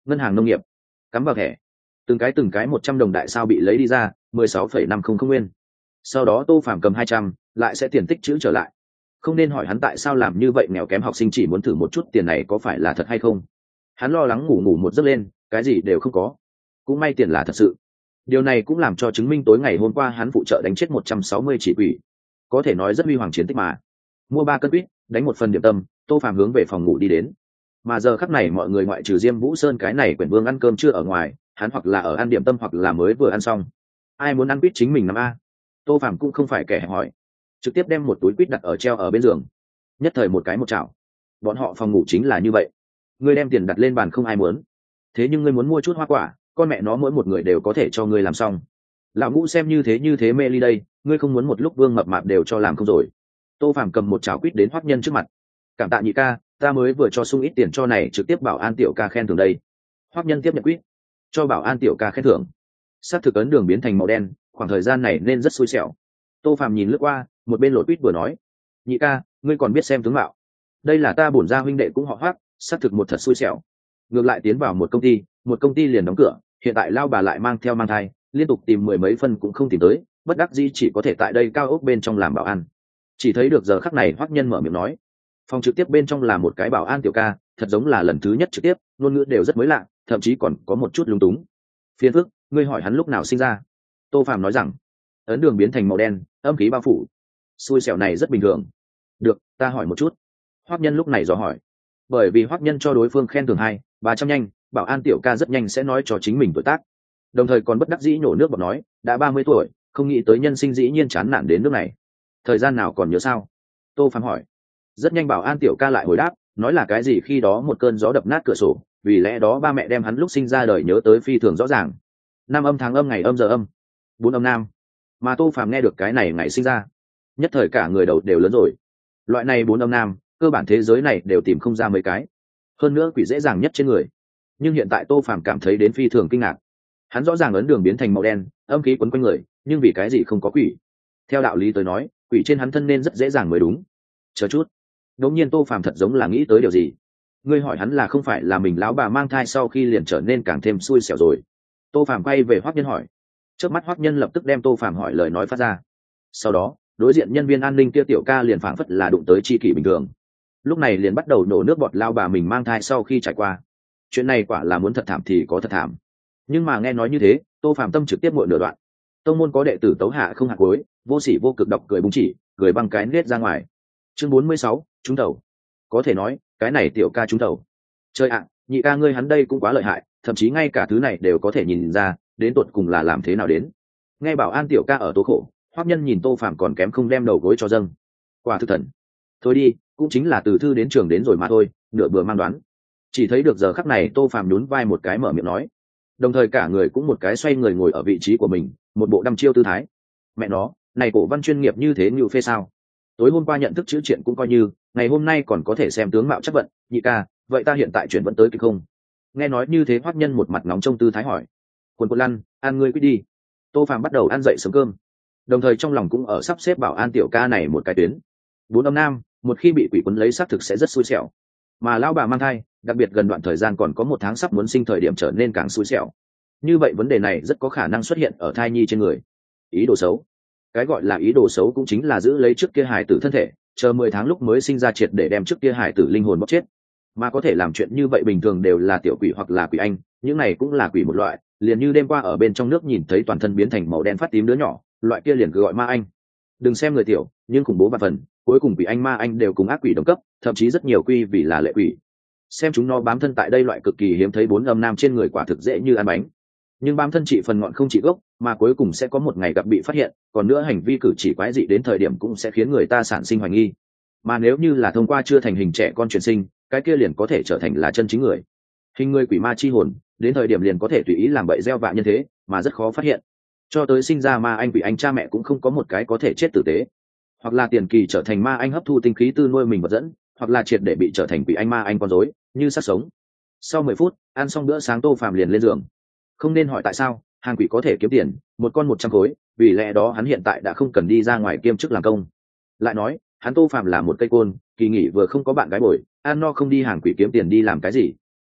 ngân hàng nông nghiệp, cắm vào thẻ, từng cái từng cái một trăm đồng đại sao bị lấy đi ra, mười sáu phẩy năm không không nguyên. Sau đó Tô Phàm cầm hai trăm, lại sẽ tiền tích trữ trở lại. Không nên hỏi hắn tại sao làm như vậy, nghèo kém học sinh chỉ muốn thử một chút tiền này có phải là thật hay không. Hắn lo lắng ngủ ngủ một giấc lên, cái gì đều không có. Cũng may tiền là thật sự. Điều này cũng làm cho chứng minh tối ngày hôm qua hắn phụ trợ đánh chết một trăm sáu mươi chỉ quỷ. Có thể nói rất huy hoàng chiến tích mà. Mua ba cân quýt, đánh một phần điểm tâm, Tô Phàm hướng về phòng ngủ đi đến. Mà giờ khắc này mọi người ngoại trừ Diêm Vũ Sơn cái này quyển vương ăn cơm chưa ở ngoài, hắn hoặc là ở ăn điểm tâm hoặc là mới vừa ăn xong. Ai muốn ăn quýt chính mình nằm a. Tô Phàm cũng không phải kẻ hẹp hòi, trực tiếp đem một túi quýt đặt ở treo ở bên giường. Nhất thời một cái một chảo. Bọn họ phòng ngủ chính là như vậy. Ngươi đem tiền đặt lên bàn không ai muốn. Thế nhưng ngươi muốn mua chút hoa quả, con mẹ nó mỗi một người đều có thể cho ngươi làm xong. Lão Ngũ xem như thế như thế mê ly đây, ngươi không muốn một lúc vương mập mạp đều cho làm không rồi. Tô Phàm cầm một chảo quýt đến Hoắc Nhân trước mặt. Cảm tạ nhị ca, ta mới vừa cho sung ít tiền cho này trực tiếp bảo an tiểu ca khen thưởng đây. Hoắc Nhân tiếp nhận quýt, cho bảo an tiểu ca khen thưởng. Sát thực ấn đường biến thành màu đen, khoảng thời gian này nên rất xui xẻo. Tô Phàm nhìn lướt qua, một bên lột quýt vừa nói, nhị ca, ngươi còn biết xem tướng mạo. Đây là ta bổn gia huynh đệ cũng họ Hoắc, sát thực một thật xui xẻo. Ngược lại tiến vào một công ty, một công ty liền đóng cửa, hiện tại lao bà lại mang theo mang thai, liên tục tìm mười mấy phân cũng không tìm tới, bất đắc dĩ chỉ có thể tại đây cao ốc bên trong làm bảo an. Chỉ thấy được giờ khắc này Hoắc Nhân mở miệng nói, phòng trực tiếp bên trong là một cái bảo an tiểu ca, thật giống là lần thứ nhất trực tiếp, ngôn ngữ đều rất mới lạ, thậm chí còn có một chút lung túng. Phiền phức, ngươi hỏi hắn lúc nào sinh ra. Tô Phàm nói rằng, ấn đường biến thành màu đen, âm khí bao phủ. Xui xẻo này rất bình thường. Được, ta hỏi một chút. Hoắc Nhân lúc này dò hỏi, bởi vì Hoắc Nhân cho đối phương khen thưởng hai ba trăm nhanh, bảo an tiểu ca rất nhanh sẽ nói cho chính mình tuổi tác, đồng thời còn bất đắc dĩ nhổ nước bọt nói, đã ba mươi tuổi, không nghĩ tới nhân sinh dĩ nhiên chán nản đến nước này. Thời gian nào còn nhớ sao? Tô Phàm hỏi. Rất nhanh bảo an tiểu ca lại hồi đáp, nói là cái gì khi đó một cơn gió đập nát cửa sổ, vì lẽ đó ba mẹ đem hắn lúc sinh ra đời nhớ tới phi thường rõ ràng. Năm âm tháng âm ngày âm giờ âm, bốn âm nam. Mà Tô Phàm nghe được cái này ngày sinh ra, nhất thời cả người đầu đều lớn rồi. Loại này bốn âm nam, cơ bản thế giới này đều tìm không ra mấy cái. Hơn nữa quỷ dễ dàng nhất trên người. Nhưng hiện tại Tô Phàm cảm thấy đến phi thường kinh ngạc. Hắn rõ ràng ấn đường biến thành màu đen, âm khí quấn quanh người, nhưng vì cái gì không có quỷ? Theo đạo lý tới nói, quỷ trên hắn thân nên rất dễ dàng mới đúng. Chờ chút. Đột nhiên Tô Phàm thật giống là nghĩ tới điều gì. Ngươi hỏi hắn là không phải là mình lão bà mang thai sau khi liền trở nên càng thêm xui xẻo rồi. Tô Phàm quay về Hoắc Nhân hỏi. Trước mắt Hoắc Nhân lập tức đem Tô Phàm hỏi lời nói phát ra. Sau đó, đối diện nhân viên an ninh kia tiểu ca liền phảng phất là đụng tới chi kỷ bình thường. Lúc này liền bắt đầu nổ nước bọt lao bà mình mang thai sau khi trải qua. Chuyện này quả là muốn thật thảm thì có thật thảm. Nhưng mà nghe nói như thế, Tô Phàm tâm trực tiếp muội nửa đoạn. Tông môn có đệ tử tấu hạ không hạt cuối, vô sỉ vô cực độc cười búng chỉ, cười băng cái nết ra ngoài. Chương bốn mươi sáu, trúng đầu. Có thể nói, cái này tiểu ca trúng đầu. Chơi ạ, nhị ca ngươi hắn đây cũng quá lợi hại, thậm chí ngay cả thứ này đều có thể nhìn ra, đến tột cùng là làm thế nào đến. Nghe bảo an tiểu ca ở tố khổ, Hoắc Nhân nhìn Tô Phàm còn kém không đem đầu gối cho dâng. Quả thực thần. Thôi đi, cũng chính là từ thư đến trường đến rồi mà thôi, nửa bừa mang đoán. Chỉ thấy được giờ khắc này Tô Phàm nhún vai một cái mở miệng nói, đồng thời cả người cũng một cái xoay người ngồi ở vị trí của mình, một bộ đăm chiêu tư thái. Mẹ nó, này cổ văn chuyên nghiệp như thế như phê sao? Tối hôm qua nhận thức chữ chuyện cũng coi như, ngày hôm nay còn có thể xem tướng mạo chắc vận, nhị ca, vậy ta hiện tại chuyển vẫn tới kịp không? Nghe nói như thế Hoắc Nhân một mặt nóng trong tư thái hỏi. Quần quần lăn, ăn ngươi quyết đi. Tô Phàm bắt đầu ăn dậy sớm cơm, đồng thời trong lòng cũng ở sắp xếp bảo an tiểu ca này một cái tuyến. Bốn âm nam, một khi bị quỷ quấn lấy xác thực sẽ rất xui xẻo. Mà lão bà mang thai, đặc biệt gần đoạn thời gian còn có một tháng sắp muốn sinh thời điểm trở nên càng xui xẻo. Như vậy vấn đề này rất có khả năng xuất hiện ở thai nhi trên người. Ý đồ xấu. Cái gọi là ý đồ xấu cũng chính là giữ lấy trước kia hài tử thân thể, chờ mười tháng lúc mới sinh ra triệt để đem trước kia hài tử linh hồn bóc chết. Mà có thể làm chuyện như vậy bình thường đều là tiểu quỷ hoặc là quỷ anh, những này cũng là quỷ một loại, liền như đêm qua ở bên trong nước nhìn thấy toàn thân biến thành màu đen phát tím đứa nhỏ, loại kia liền cứ gọi ma anh. Đừng xem người tiểu, nhưng khủng bố và phần, cuối cùng quỷ anh ma anh đều cùng ác quỷ đồng cấp, thậm chí rất nhiều quy vì là lệ quỷ. Xem chúng nó bám thân tại đây loại cực kỳ hiếm thấy bốn âm nam trên người quả thực dễ như ăn bánh. Nhưng bám thân trị phần ngọn không trị gốc, mà cuối cùng sẽ có một ngày gặp bị phát hiện, còn nữa hành vi cử chỉ quái dị đến thời điểm cũng sẽ khiến người ta sản sinh hoài nghi. Mà nếu như là thông qua chưa thành hình trẻ con chuyển sinh, cái kia liền có thể trở thành là chân chính người. Hình người quỷ ma chi hồn, đến thời điểm liền có thể tùy ý làm bậy gieo vạ nhân thế, mà rất khó phát hiện. Cho tới sinh ra ma anh quỷ anh cha mẹ cũng không có một cái có thể chết tử tế. Hoặc là tiền kỳ trở thành ma anh hấp thu tinh khí tư nuôi mình vật dẫn, hoặc là triệt để bị trở thành quỷ anh ma anh con rối, như xác sống. Sau mười phút, ăn xong bữa sáng Tô Phàm liền lên giường. Không nên hỏi tại sao, hàng quỷ có thể kiếm tiền, một con một trăm khối, vì lẽ đó hắn hiện tại đã không cần đi ra ngoài kiêm chức làm công. Lại nói, hắn Tô Phàm là một cây côn, kỳ nghỉ vừa không có bạn gái bồi, ăn no không đi hàng quỷ kiếm tiền đi làm cái gì?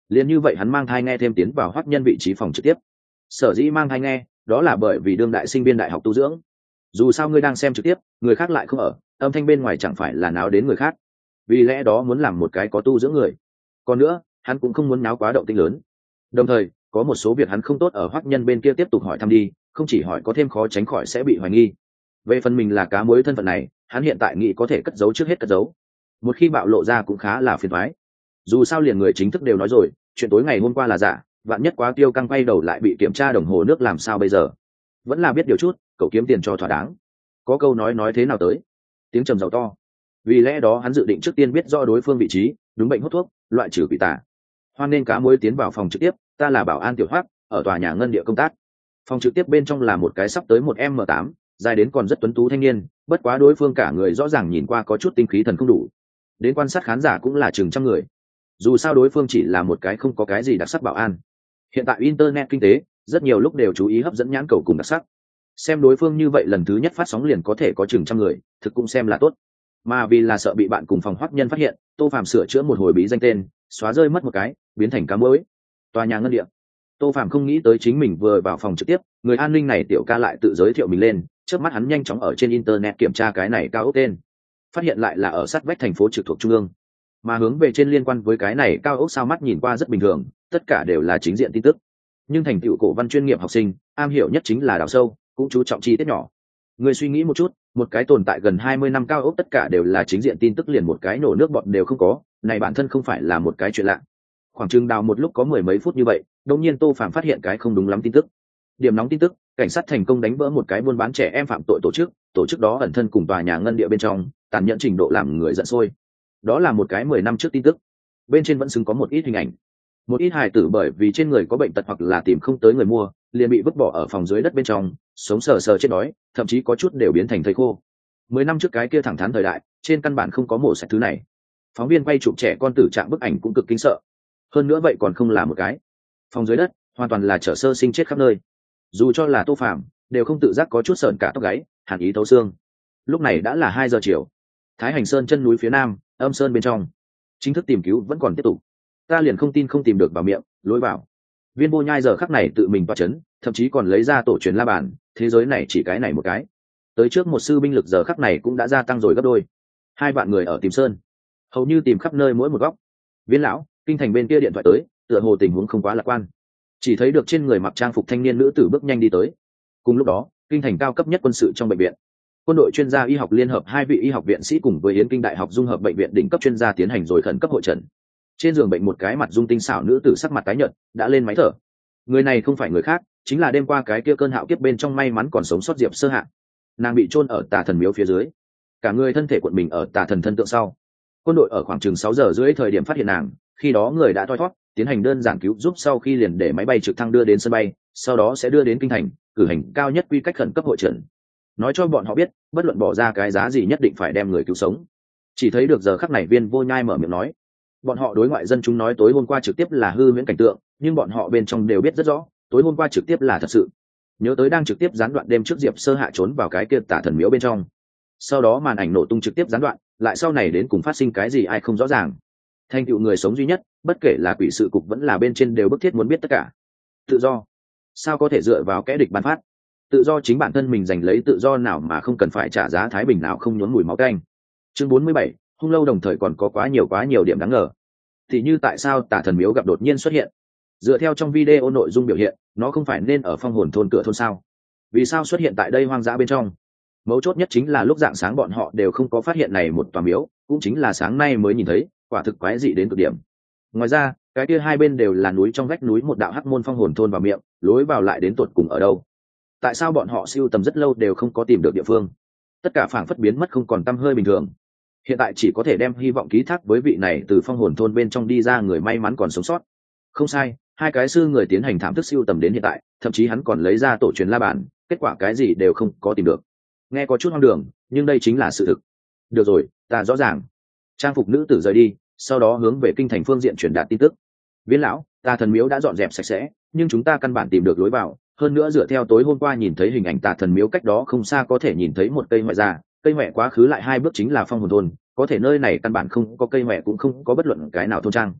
liền như vậy hắn mang thai nghe thêm tiến vào Hoắc Nhân vị trí phòng trực tiếp. Sở dĩ mang thai nghe, đó là bởi vì đương đại sinh viên đại học tu dưỡng. Dù sao ngươi đang xem trực tiếp, người khác lại không ở, âm thanh bên ngoài chẳng phải là náo đến người khác. Vì lẽ đó muốn làm một cái có tu dưỡng người. Còn nữa, hắn cũng không muốn náo quá động tĩnh lớn. Đồng thời, có một số việc hắn không tốt ở Hoắc Nhân bên kia tiếp tục hỏi thăm đi, không chỉ hỏi có thêm khó tránh khỏi sẽ bị hoài nghi. Về phần mình là cá mối thân phận này, hắn hiện tại nghĩ có thể cất giấu trước hết cất giấu. Một khi bạo lộ ra cũng khá là phiền toái. Dù sao liền người chính thức đều nói rồi, chuyện tối ngày hôm qua là giả, vạn nhất quá tiêu căng quay đầu lại bị kiểm tra đồng hồ nước làm sao bây giờ. Vẫn là biết điều chút, cậu kiếm tiền cho thỏa đáng. Có câu nói nói thế nào tới, tiếng trầm giàu to. Vì lẽ đó hắn dự định trước tiên biết rõ đối phương vị trí, đúng bệnh hút thuốc, loại trừ quỷ tà. Hoan nên cá mối tiến vào phòng trực tiếp, ta là Bảo An Tiểu Hoắc, ở tòa nhà ngân địa công tác. Phòng trực tiếp bên trong là một cái sắp tới một m tám, dài đến còn rất tuấn tú thanh niên, bất quá đối phương cả người rõ ràng nhìn qua có chút tinh khí thần không đủ. Đến quan sát khán giả cũng là chừng trăm người. Dù sao đối phương chỉ là một cái không có cái gì đặc sắc bảo an. Hiện tại internet kinh tế, rất nhiều lúc đều chú ý hấp dẫn nhãn cầu cùng đặc sắc. Xem đối phương như vậy lần thứ nhất phát sóng liền có thể có chừng trăm người, thực cũng xem là tốt. Mà vì là sợ bị bạn cùng phòng Hoắc Nhân phát hiện, Tô Phạm sửa chữa một hồi bí danh tên, xóa rơi mất một cái, biến thành cá mới. Tòa nhà ngân địa. Tô Phạm không nghĩ tới chính mình vừa vào phòng trực tiếp, người an ninh này tiểu ca lại tự giới thiệu mình lên, trước mắt hắn nhanh chóng ở trên internet kiểm tra cái này cao ốc tên, phát hiện lại là ở sát vách thành phố trực thuộc trung ương. Mà hướng về trên liên quan với cái này cao ốc sao mắt nhìn qua rất bình thường, tất cả đều là chính diện tin tức. Nhưng thành tựu cổ văn chuyên nghiệp học sinh, am hiểu nhất chính là đào sâu, cũng chú trọng chi tiết nhỏ. Người suy nghĩ một chút, một cái tồn tại gần hai mươi năm cao ốc tất cả đều là chính diện tin tức liền một cái nổ nước bọt đều không có, này bản thân không phải là một cái chuyện lạ. Khoảng chừng đào một lúc có mười mấy phút như vậy, đột nhiên Tô Phạm phát hiện cái không đúng lắm tin tức. Điểm nóng tin tức, cảnh sát thành công đánh vỡ một cái buôn bán trẻ em phạm tội tổ chức, tổ chức đó ẩn thân cùng tòa nhà ngân địa bên trong, tàn nhẫn trình độ làm người giận sôi. Đó là một cái mười năm trước tin tức. Bên trên vẫn xứng có một ít hình ảnh. Một ít hài tử bởi vì trên người có bệnh tật hoặc là tìm không tới người mua, liền bị vứt bỏ ở phòng dưới đất bên trong, sống sờ sờ chết đói, thậm chí có chút đều biến thành thây khô. Mười năm trước cái kia thẳng thắn thời đại, trên căn bản không có mổ sạch thứ này. Phóng viên quay chụp trẻ con tử trạng bức ảnh cũng cực kinh sợ. Hơn nữa vậy còn không là một cái. Phòng dưới đất, hoàn toàn là chở sơ sinh chết khắp nơi. Dù cho là Tô Phạm, đều không tự giác có chút sợn cả tóc gáy, hàn ý thấu xương. Lúc này đã là hai giờ chiều. Thái Hành Sơn chân núi phía nam, Âm Sơn bên trong, chính thức tìm cứu vẫn còn tiếp tục. Ta liền không tin không tìm được vào miệng, lối vào. Viên Vô Nhai giờ khắc này tự mình toa chấn, thậm chí còn lấy ra tổ truyền la bàn, thế giới này chỉ cái này một cái. Tới trước một sư binh lực giờ khắc này cũng đã gia tăng rồi gấp đôi. Hai vạn người ở tìm sơn, hầu như tìm khắp nơi mỗi một góc. Viên lão, kinh thành bên kia điện thoại tới, tựa hồ tình huống không quá lạc quan. Chỉ thấy được trên người mặc trang phục thanh niên nữ tử bước nhanh đi tới. Cùng lúc đó, kinh thành cao cấp nhất quân sự trong bệnh viện, quân đội chuyên gia y học liên hợp hai vị y học viện sĩ cùng với Yến Kinh Đại học dung hợp bệnh viện đỉnh cấp chuyên gia tiến hành rồi khẩn cấp hội trần. Trên giường bệnh một cái mặt dung tinh xảo nữ tử sắc mặt tái nhợt, đã lên máy thở. Người này không phải người khác, chính là đêm qua cái kia cơn hạo kiếp bên trong may mắn còn sống sót Diệp Sơ Hạ. Nàng bị chôn ở Tà Thần miếu phía dưới, cả người thân thể cuộn mình ở Tà Thần thân tượng sau. Quân đội ở khoảng chừng sáu giờ rưỡi thời điểm phát hiện nàng, khi đó người đã thoi thoát, tiến hành đơn giản cứu giúp sau khi liền để máy bay trực thăng đưa đến sân bay, sau đó sẽ đưa đến kinh thành, cử hành cao nhất quy cách khẩn cấp hội trần. Nói cho bọn họ biết, bất luận bỏ ra cái giá gì nhất định phải đem người cứu sống. Chỉ thấy được giờ khắc này Viên Vô Nhai mở miệng nói, bọn họ đối ngoại dân chúng nói tối hôm qua trực tiếp là hư huyễn cảnh tượng, nhưng bọn họ bên trong đều biết rất rõ, tối hôm qua trực tiếp là thật sự. Nhớ tới đang trực tiếp gián đoạn đêm trước Diệp Sơ Hạ trốn vào cái kia Tà Thần miếu bên trong, sau đó màn ảnh nổ tung trực tiếp gián đoạn, lại sau này đến cùng phát sinh cái gì ai không rõ ràng. Thành tựu người sống duy nhất, bất kể là quỷ sự cục vẫn là bên trên đều bức thiết muốn biết tất cả. Tự do, sao có thể dựa vào kẻ địch ban phát? Tự do chính bản thân mình giành lấy tự do nào mà không cần phải trả giá thái bình nào không nhốn mùi máu tanh. Chương bốn mươi bảy, hung lâu đồng thời còn có quá nhiều quá nhiều điểm đáng ngờ. Thì như tại sao Tà Thần miếu gặp đột nhiên xuất hiện? Dựa theo trong video nội dung biểu hiện, nó không phải nên ở phong hồn thôn cửa thôn sao? Vì sao xuất hiện tại đây hoang dã bên trong? Mấu chốt nhất chính là lúc rạng sáng bọn họ đều không có phát hiện này một tòa miếu, cũng chính là sáng nay mới nhìn thấy, quả thực quái dị đến cực điểm. Ngoài ra, cái kia hai bên đều là núi, trong vách núi một đạo hắc môn phong hồn thôn vào miệng, lối vào lại đến tột cùng ở đâu? Tại sao bọn họ siêu tầm rất lâu đều không có tìm được địa phương? Tất cả phảng phất biến mất không còn tăm hơi bình thường. Hiện tại chỉ có thể đem hy vọng ký thác với vị này từ phong hồn thôn bên trong đi ra người may mắn còn sống sót. Không sai, hai cái sư người tiến hành thảm thức siêu tầm đến hiện tại, thậm chí hắn còn lấy ra tổ truyền la bàn, kết quả cái gì đều không có tìm được. Nghe có chút hoang đường, nhưng đây chính là sự thực. Được rồi, ta rõ ràng. Trang phục nữ tử rời đi, sau đó hướng về kinh thành phương diện truyền đạt tin tức. Viên lão, Tà Thần miếu đã dọn dẹp sạch sẽ, nhưng chúng ta căn bản tìm được lối vào. Hơn nữa dựa theo tối hôm qua nhìn thấy hình ảnh Tà Thần miếu cách đó không xa có thể nhìn thấy một cây ngoại già, cây ngoại quá khứ lại hai bước chính là phong hồn thôn, có thể nơi này căn bản không có cây ngoại cũng không có bất luận cái nào thôn trang.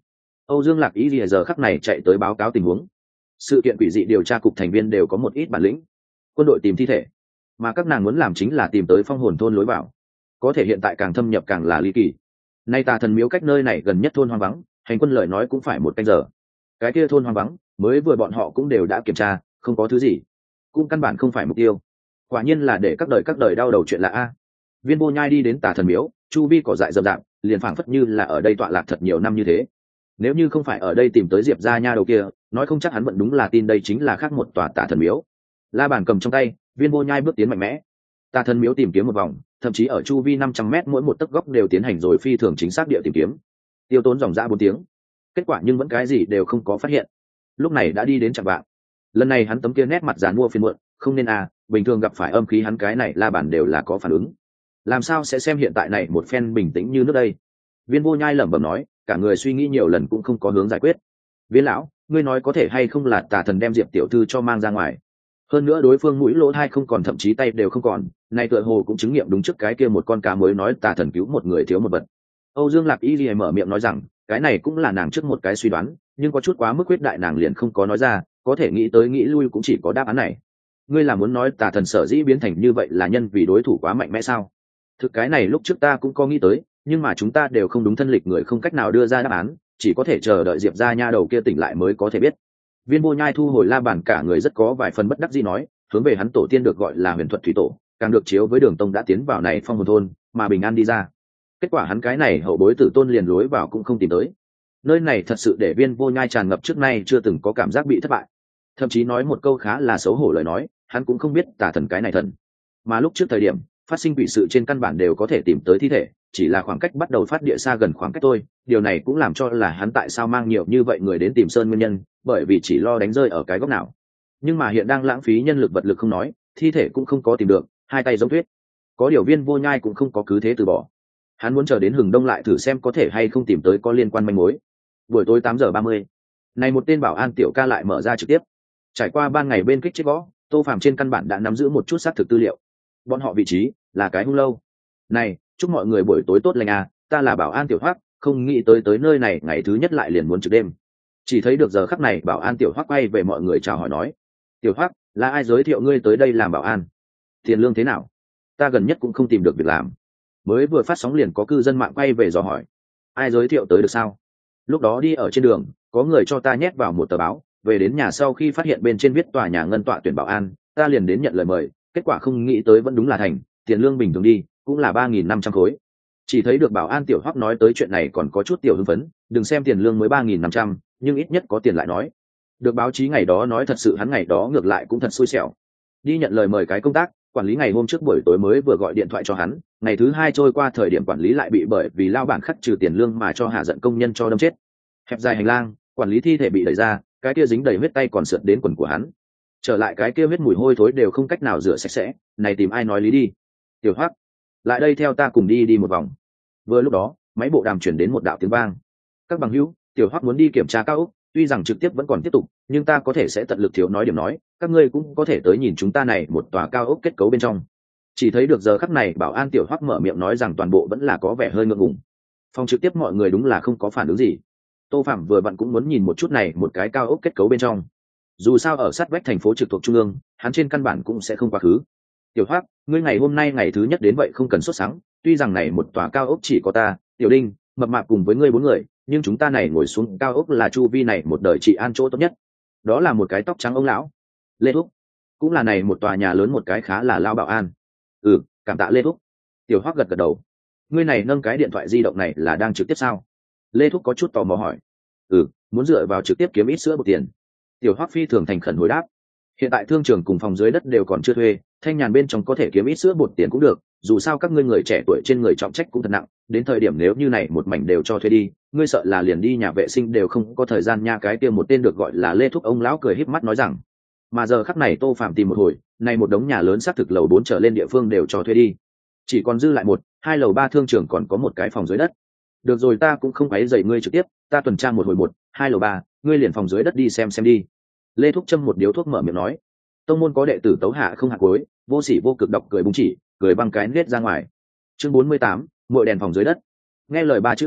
Âu Dương Lạc Ý lìa giờ khắc này chạy tới báo cáo tình huống. Sự kiện quỷ dị điều tra cục thành viên đều có một ít bản lĩnh. Quân đội tìm thi thể, mà các nàng muốn làm chính là tìm tới phong hồn thôn lối vào. Có thể hiện tại càng thâm nhập càng là ly kỳ. Nay Tà Thần miếu cách nơi này gần nhất thôn hoang vắng, hành quân lời nói cũng phải một canh giờ. Cái kia thôn hoang vắng, mới vừa bọn họ cũng đều đã kiểm tra, không có thứ gì, cũng căn bản không phải mục tiêu. Quả nhiên là để các đời các đời đau đầu chuyện là a. Viên Vô Nhai đi đến Tà Thần miếu, chu vi cỏ dại rậm rạp, liền phảng phất như là ở đây tọa lạc thật nhiều năm như thế. Nếu như không phải ở đây tìm tới Diệp gia nha đầu kia, nói không chắc hắn vẫn đúng là tin đây chính là khác một tòa Tà Thần miếu. La bàn cầm trong tay, Viên Vô Nhai bước tiến mạnh mẽ. Tà Thần miếu tìm kiếm một vòng, thậm chí ở chu vi năm trăm mét mỗi một tấc góc đều tiến hành rồi phi thường chính xác địa tìm kiếm. Tiêu tốn dòng dã bốn tiếng. Kết quả nhưng vẫn cái gì đều không có phát hiện. Lúc này đã đi đến chặng vạng. Lần này hắn tấm kia nét mặt giàn mua phiền muộn, không nên à, bình thường gặp phải âm khí hắn cái này La bàn đều là có phản ứng. Làm sao sẽ xem hiện tại này một phen bình tĩnh như nước đây? Viên Vô Nhai lẩm bẩm nói, cả người suy nghĩ nhiều lần cũng không có hướng giải quyết. Viên lão, ngươi nói có thể hay không là Tà Thần đem Diệp tiểu thư cho mang ra ngoài? Hơn nữa đối phương mũi lỗ thai không còn, thậm chí tay đều không còn, này tựa hồ cũng chứng nghiệm đúng trước cái kia một con cá mới nói Tà Thần cứu một người thiếu một vật. Âu Dương Lạc Y lìa mở miệng nói rằng, cái này cũng là nàng trước một cái suy đoán, nhưng có chút quá mức quyết đại, nàng liền không có nói ra, có thể nghĩ tới nghĩ lui cũng chỉ có đáp án này. Ngươi là muốn nói Tà Thần sở dĩ biến thành như vậy là nhân vì đối thủ quá mạnh mẽ sao? Thực cái này lúc trước ta cũng có nghĩ tới, nhưng mà chúng ta đều không đúng thân lịch người, không cách nào đưa ra đáp án, chỉ có thể chờ đợi Diệp gia nha đầu kia tỉnh lại mới có thể biết. Viên Vô Nhai thu hồi la bàn, cả người rất có vài phần bất đắc dĩ nói, hướng về hắn tổ tiên được gọi là Huyền Thuật Thủy Tổ, càng được chiếu với Đường Tông đã tiến vào này phong hồn thôn, mà bình an đi ra. Kết quả hắn cái này hậu bối tử tôn liền lối vào cũng không tìm tới. Nơi này thật sự để Viên Vô Nhai tràn ngập trước nay chưa từng có cảm giác bị thất bại. Thậm chí nói một câu khá là xấu hổ lời nói, hắn cũng không biết Tà Thần cái này thần. Mà lúc trước thời điểm, phát sinh quỷ sự trên căn bản đều có thể tìm tới thi thể, chỉ là khoảng cách bắt đầu phát địa xa gần khoảng cách thôi. Điều này cũng làm cho là hắn tại sao mang nhiều như vậy người đến tìm Sơn nguyên nhân, bởi vì chỉ lo đánh rơi ở cái góc nào. Nhưng mà hiện đang lãng phí nhân lực vật lực không nói, thi thể cũng không có tìm được, hai tay giống tuyết. Có điều Viên Vô Nhai cũng không có cứ thế từ bỏ. Hắn muốn chờ đến hừng đông lại thử xem có thể hay không tìm tới có liên quan manh mối. Buổi tối tám giờ ba mươi, này một tên bảo an tiểu ca lại mở ra trực tiếp. Trải qua ban ngày bên kích chết gõ, Tô Phàm trên căn bản đã nắm giữ một chút xác thực tư liệu. Bọn họ vị trí là cái hung lâu. Này, chúc mọi người buổi tối tốt lành à, ta là bảo an tiểu Hoắc, không nghĩ tới tới nơi này ngày thứ nhất lại liền muốn trực đêm. Chỉ thấy được giờ khắc này bảo an tiểu Hoắc quay về mọi người chào hỏi nói, tiểu Hoắc, là ai giới thiệu ngươi tới đây làm bảo an? Tiền lương thế nào? Ta gần nhất cũng không tìm được việc làm. Mới vừa phát sóng liền có cư dân mạng quay về dò hỏi, ai giới thiệu tới được sao? Lúc đó đi ở trên đường, có người cho ta nhét vào một tờ báo, về đến nhà sau khi phát hiện bên trên viết tòa nhà ngân tọa tuyển bảo an, ta liền đến nhận lời mời, kết quả không nghĩ tới vẫn đúng là thành, tiền lương bình thường đi, cũng là ba nghìn năm trăm khối. Chỉ thấy được bảo an tiểu Hoắc nói tới chuyện này còn có chút tiểu hưng phấn, đừng xem tiền lương mới ba nghìn năm trăm, nhưng ít nhất có tiền lại nói. Được báo chí ngày đó nói thật sự hắn ngày đó ngược lại cũng thật xui xẻo. Đi nhận lời mời cái công tác, quản lý ngày hôm trước buổi tối mới vừa gọi điện thoại cho hắn, ngày thứ hai trôi qua thời điểm quản lý lại bị bởi vì lao bản khắc trừ tiền lương mà cho hạ giận công nhân cho đâm chết. Hẹp dài hành lang, quản lý thi thể bị đẩy ra, cái kia dính đầy huyết tay còn sượt đến quần của hắn. Trở lại cái kia huyết mùi hôi thối đều không cách nào rửa sạch sẽ, này tìm ai nói lý đi. Tiểu Hoắc, lại đây theo ta cùng đi đi một vòng. Vừa lúc đó, máy bộ đàm chuyển đến một đạo tiếng vang. Các bằng hữu, Tiểu Hoắc muốn đi kiểm tra cao ốc, tuy rằng trực tiếp vẫn còn tiếp tục, nhưng ta có thể sẽ tận lực thiếu nói điểm nói, các ngươi cũng có thể tới nhìn chúng ta này một tòa cao ốc kết cấu bên trong. Chỉ thấy được giờ khắc này bảo an Tiểu Hoắc mở miệng nói rằng toàn bộ vẫn là có vẻ hơi ngượng ngùng. Phòng trực tiếp mọi người đúng là không có phản ứng gì. Tô Phạm vừa vặn cũng muốn nhìn một chút này một cái cao ốc kết cấu bên trong. Dù sao ở sát vách thành phố trực thuộc trung ương, hắn trên căn bản cũng sẽ không quá khứ. Tiểu Hoắc, ngươi ngày hôm nay ngày thứ nhất đến vậy không cần sốt sắng, tuy rằng này một tòa cao ốc chỉ có ta, Tiểu Đinh, Mập Mạp cùng với ngươi bốn người, nhưng chúng ta này ngồi xuống cao ốc là chu vi này một đời trị an chỗ tốt nhất. Đó là một cái tóc trắng ông lão, Lê Thúc, cũng là này một tòa nhà lớn một cái khá là lao bảo an. Ừ, cảm tạ Lê Thúc. Tiểu Hoắc gật gật đầu. Ngươi này nâng cái điện thoại di động này là đang trực tiếp sao? Lê Thúc có chút tò mò hỏi. Ừ, muốn dựa vào trực tiếp kiếm ít sữa bột tiền. Tiểu Hoắc phi thường thành khẩn hồi đáp. Hiện tại thương trường cùng phòng dưới đất đều còn chưa thuê, thanh nhàn bên trong có thể kiếm ít sữa bột tiền cũng được, dù sao các ngươi người trẻ tuổi trên người trọng trách cũng thật nặng, đến thời điểm nếu như này một mảnh đều cho thuê đi, ngươi sợ là liền đi nhà vệ sinh đều không có thời gian nha. Cái kia một tên được gọi là Lê Thúc ông lão cười híp mắt nói rằng. Mà giờ khắc này Tô Phạm tìm một hồi, này một đống nhà lớn xác thực lầu bốn trở lên địa phương đều cho thuê đi, chỉ còn dư lại một, hai lầu ba thương trường còn có một cái phòng dưới đất. Được rồi, ta cũng không quấy rầy ngươi trực tiếp, ta tuần tra một hồi một, hai lầu ba, ngươi liền phòng dưới đất đi xem xem đi. Lê Thúc châm một điếu thuốc mở miệng nói. Tông môn có đệ tử tấu hạ không hạ cuối, vô sỉ vô cực độc cười búng chỉ, cười băng cái nết ra ngoài. Chương bốn mươi tám, mội đèn phòng dưới đất. Nghe lời ba chữ này,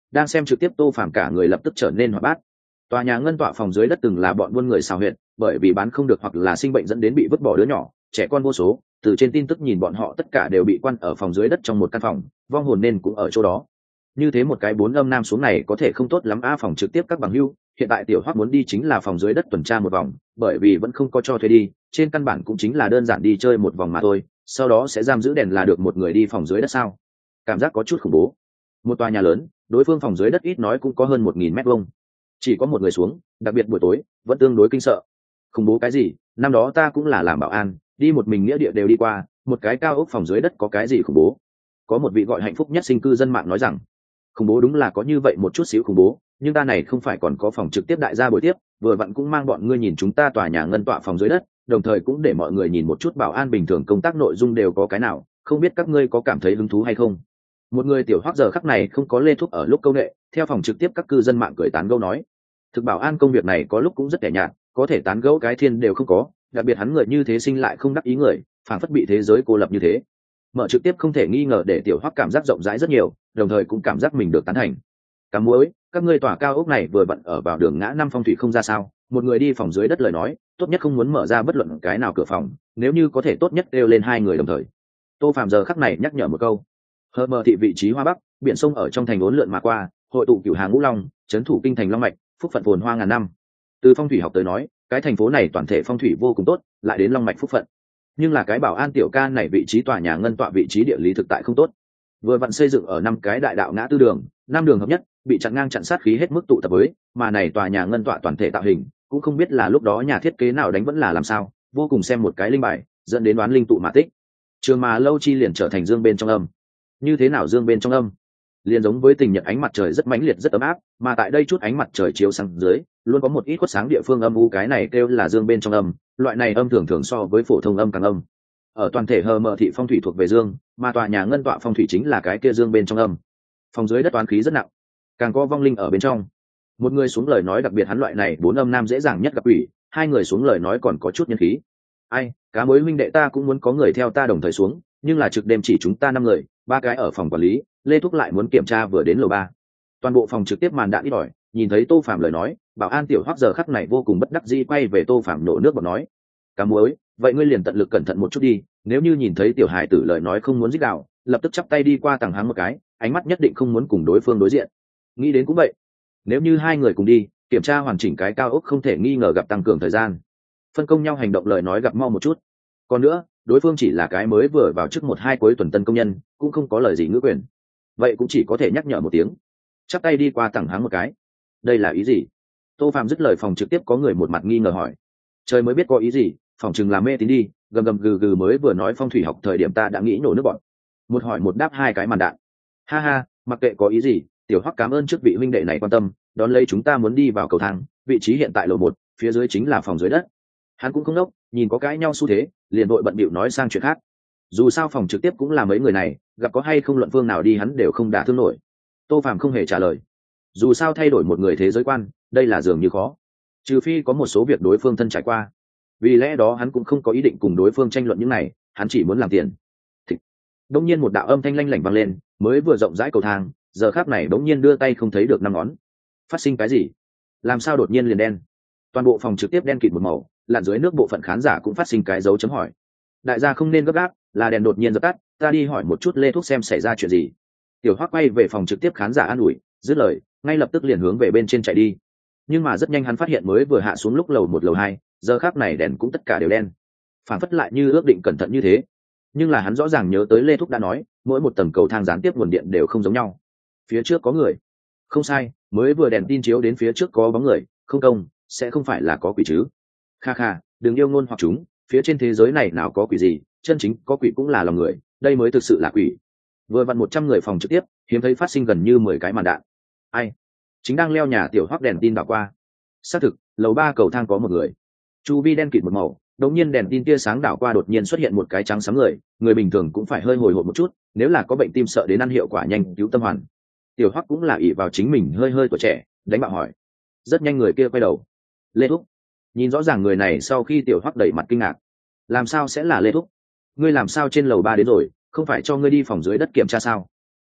đang xem trực tiếp Tô Phàm cả người lập tức trở nên hoạt bát. Tòa nhà ngân tọa phòng dưới đất từng là bọn buôn người xào huyệt, bởi vì bán không được hoặc là sinh bệnh dẫn đến bị vứt bỏ đứa nhỏ trẻ con vô số. Từ trên tin tức nhìn bọn họ tất cả đều bị quan ở phòng dưới đất trong một căn phòng, vong hồn nên cũng ở chỗ đó. Như thế một cái bốn âm nam xuống này có thể không tốt lắm a. Phòng trực tiếp các bằng hưu, hiện tại tiểu Hoắc muốn đi chính là phòng dưới đất tuần tra một vòng, bởi vì vẫn không có cho thuê đi, trên căn bản cũng chính là đơn giản đi chơi một vòng mà thôi, sau đó sẽ giam giữ đèn là được một người đi phòng dưới đất sao? Cảm giác có chút khủng bố. Một tòa nhà lớn, đối phương phòng dưới đất ít nói cũng có hơn một nghìn mét vuông, chỉ có một người xuống, đặc biệt buổi tối vẫn tương đối kinh sợ. Khủng bố cái gì? Năm đó ta cũng là làm bảo an, đi một mình nghĩa địa đều đi qua, một cái cao ốc phòng dưới đất có cái gì khủng bố? Có một vị gọi hạnh phúc nhất sinh cư dân mạng nói rằng, khủng bố đúng là có như vậy một chút xíu khủng bố, nhưng ta này không phải còn có phòng trực tiếp đại gia buổi tiếp, vừa vặn cũng mang bọn ngươi nhìn chúng ta tòa nhà ngân tọa phòng dưới đất, đồng thời cũng để mọi người nhìn một chút bảo an bình thường công tác nội dung đều có cái nào, không biết các ngươi có cảm thấy hứng thú hay không? Một người tiểu Hoắc giờ khắc này không có lê thúc ở lúc câu nệ, theo phòng trực tiếp các cư dân mạng cười tán gẫu nói, thực bảo an công việc này có lúc cũng rất tẻ nhạt, có thể tán gẫu cái thiên đều không có, đặc biệt hắn người như thế sinh lại không đắc ý người, phản phất bị thế giới cô lập như thế. Mở trực tiếp không thể nghi ngờ để tiểu Hoắc cảm giác rộng rãi rất nhiều, đồng thời cũng cảm giác mình được tán thành. Cám muối, các ngươi tòa cao ốc này vừa vặn ở vào đường ngã năm phong thủy không ra sao, một người đi phòng dưới đất lời nói, tốt nhất không muốn mở ra bất luận cái nào cửa phòng, nếu như có thể tốt nhất đều lên hai người đồng thời. Tô Phạm giờ khắc này nhắc nhở một câu. Hờ mờ thị vị trí hoa bắc, biển sông ở trong thành uốn lượn mà qua, hội tụ cửu hàng ngũ long, trấn thủ kinh thành long mạch, phúc phận phồn hoa ngàn năm. Từ phong thủy học tới nói, cái thành phố này toàn thể phong thủy vô cùng tốt, lại đến long mạch phúc phận. Nhưng là cái bảo an tiểu ca này vị trí tòa nhà ngân tọa vị trí địa lý thực tại không tốt. Vừa vặn xây dựng ở năm cái đại đạo ngã tư đường, năm đường hợp nhất, bị chặn ngang chặn sát khí hết mức tụ tập với, mà này tòa nhà ngân tọa toàn thể tạo hình, cũng không biết là lúc đó nhà thiết kế nào đánh vẫn là làm sao, vô cùng xem một cái linh bài, dẫn đến đoán linh tụ mà tích. Trường mà lâu chi liền trở thành dương bên trong âm. Như thế nào dương bên trong âm? Liền giống với tình nhật ánh mặt trời rất mãnh liệt rất ấm áp, mà tại đây chút ánh mặt trời chiếu sang dưới, luôn có một ít khuất sáng địa phương âm u, cái này kêu là dương bên trong âm, loại này âm thường thường so với phổ thông âm càng âm. Ở toàn thể hờ mờ thị phong thủy thuộc về dương, mà tòa nhà ngân tọa phong thủy chính là cái kia dương bên trong âm. Phòng dưới đất toán khí rất nặng, càng có vong linh ở bên trong. Một người xuống lời nói đặc biệt hắn loại này bốn âm nam dễ dàng nhất gặp ủy, hai người xuống lời nói còn có chút nhân khí. Ai, cá mối huynh đệ ta cũng muốn có người theo ta đồng thời xuống, nhưng là trực đêm chỉ chúng ta năm người, ba cái ở phòng quản lý, lê thúc lại muốn kiểm tra vừa đến lầu ba. Toàn bộ phòng trực tiếp màn đạn ít ỏi, nhìn thấy Tô Phạm lời nói, bảo an tiểu Hoắc giờ khắc này vô cùng bất đắc dĩ quay về Tô Phạm nổ nước bọt nói, cá muối, vậy ngươi liền tận lực cẩn thận một chút đi, nếu như nhìn thấy tiểu hải tử lời nói không muốn dích đạo, lập tức chắp tay đi qua tàng háng một cái, ánh mắt nhất định không muốn cùng đối phương đối diện. Nghĩ đến cũng vậy, nếu như hai người cùng đi kiểm tra hoàn chỉnh cái cao ốc không thể nghi ngờ gặp tăng cường thời gian, phân công nhau hành động lời nói gặp mau một chút. Còn nữa, đối phương chỉ là cái mới vừa vào trước một hai cuối tuần tân công nhân, cũng không có lời gì ngữ quyền, vậy cũng chỉ có thể nhắc nhở một tiếng, chắp tay đi qua tàng háng một cái. Đây là ý gì? Tô Phạm dứt lời phòng trực tiếp có người một mặt nghi ngờ hỏi. Trời mới biết có ý gì, phòng chừng là mê tín đi, gầm gầm gừ gừ mới vừa nói phong thủy học thời điểm ta đã nghĩ nổ nước bọn. Một hỏi một đáp hai cái màn đạn. Ha ha, mặc kệ có ý gì, tiểu Hoắc cảm ơn trước vị huynh đệ này quan tâm, đón lấy chúng ta muốn đi vào cầu thang, vị trí hiện tại lầu một, phía dưới chính là phòng dưới đất. Hắn cũng không đốc, nhìn có cãi nhau xu thế, liền vội bận bịu nói sang chuyện khác. Dù sao phòng trực tiếp cũng là mấy người này, gặp có hay không luận phương nào đi hắn đều không đả thương nổi. Tô Phạm không hề trả lời. Dù sao thay đổi một người thế giới quan, đây là dường như khó, trừ phi có một số việc đối phương thân trải qua. Vì lẽ đó hắn cũng không có ý định cùng đối phương tranh luận những này, hắn chỉ muốn làm tiền. Thịt. Đông nhiên một đạo âm thanh lanh lảnh vang lên, mới vừa rộng rãi cầu thang, giờ khắc này đống nhiên đưa tay không thấy được năm ngón. Phát sinh cái gì? Làm sao đột nhiên liền đen? Toàn bộ phòng trực tiếp đen kịt một màu, lặn dưới nước bộ phận khán giả cũng phát sinh cái dấu chấm hỏi. Đại gia không nên gấp gáp, là đèn đột nhiên dập tắt, ta đi hỏi một chút lê thuốc xem xảy ra chuyện gì. Tiểu Hoắc quay về phòng trực tiếp khán giả an ủi, dứt lời, ngay lập tức liền hướng về bên trên chạy đi. Nhưng mà rất nhanh hắn phát hiện mới vừa hạ xuống lúc lầu một lầu hai, giờ khắc này đèn cũng tất cả đều đen, phản phất lại như ước định cẩn thận như thế. Nhưng là hắn rõ ràng nhớ tới lê thúc đã nói, mỗi một tầng cầu thang gián tiếp nguồn điện đều không giống nhau. Phía trước có người. Không sai, mới vừa đèn tin chiếu đến phía trước có bóng người, không công, sẽ không phải là có quỷ chứ. Kha kha, đừng yêu ngôn hoặc chúng, phía trên thế giới này nào có quỷ gì, chân chính có quỷ cũng là lòng người, đây mới thực sự là quỷ. Vừa vặn một trăm người phòng trực tiếp, hiếm thấy phát sinh gần như mười cái màn đạn. Ai? Chính đang leo nhà tiểu Hoắc đèn tin đảo qua. Xác thực, lầu ba cầu thang có một người. Chu vi đen kịt một màu, đột nhiên đèn tin tia sáng đảo qua đột nhiên xuất hiện một cái trắng sáng người, người bình thường cũng phải hơi hồi hộp một chút, nếu là có bệnh tim sợ đến ăn hiệu quả nhanh cứu tâm hoàn. Tiểu Hoắc cũng là ỷ vào chính mình hơi hơi tuổi trẻ, đánh bạo hỏi. Rất nhanh người kia quay đầu. Lê Thúc. Nhìn rõ ràng người này sau khi Tiểu Hoắc đẩy mặt kinh ngạc. Làm sao sẽ là Lê Thúc? Ngươi làm sao trên lầu ba đến rồi, không phải cho ngươi đi phòng dưới đất kiểm tra sao?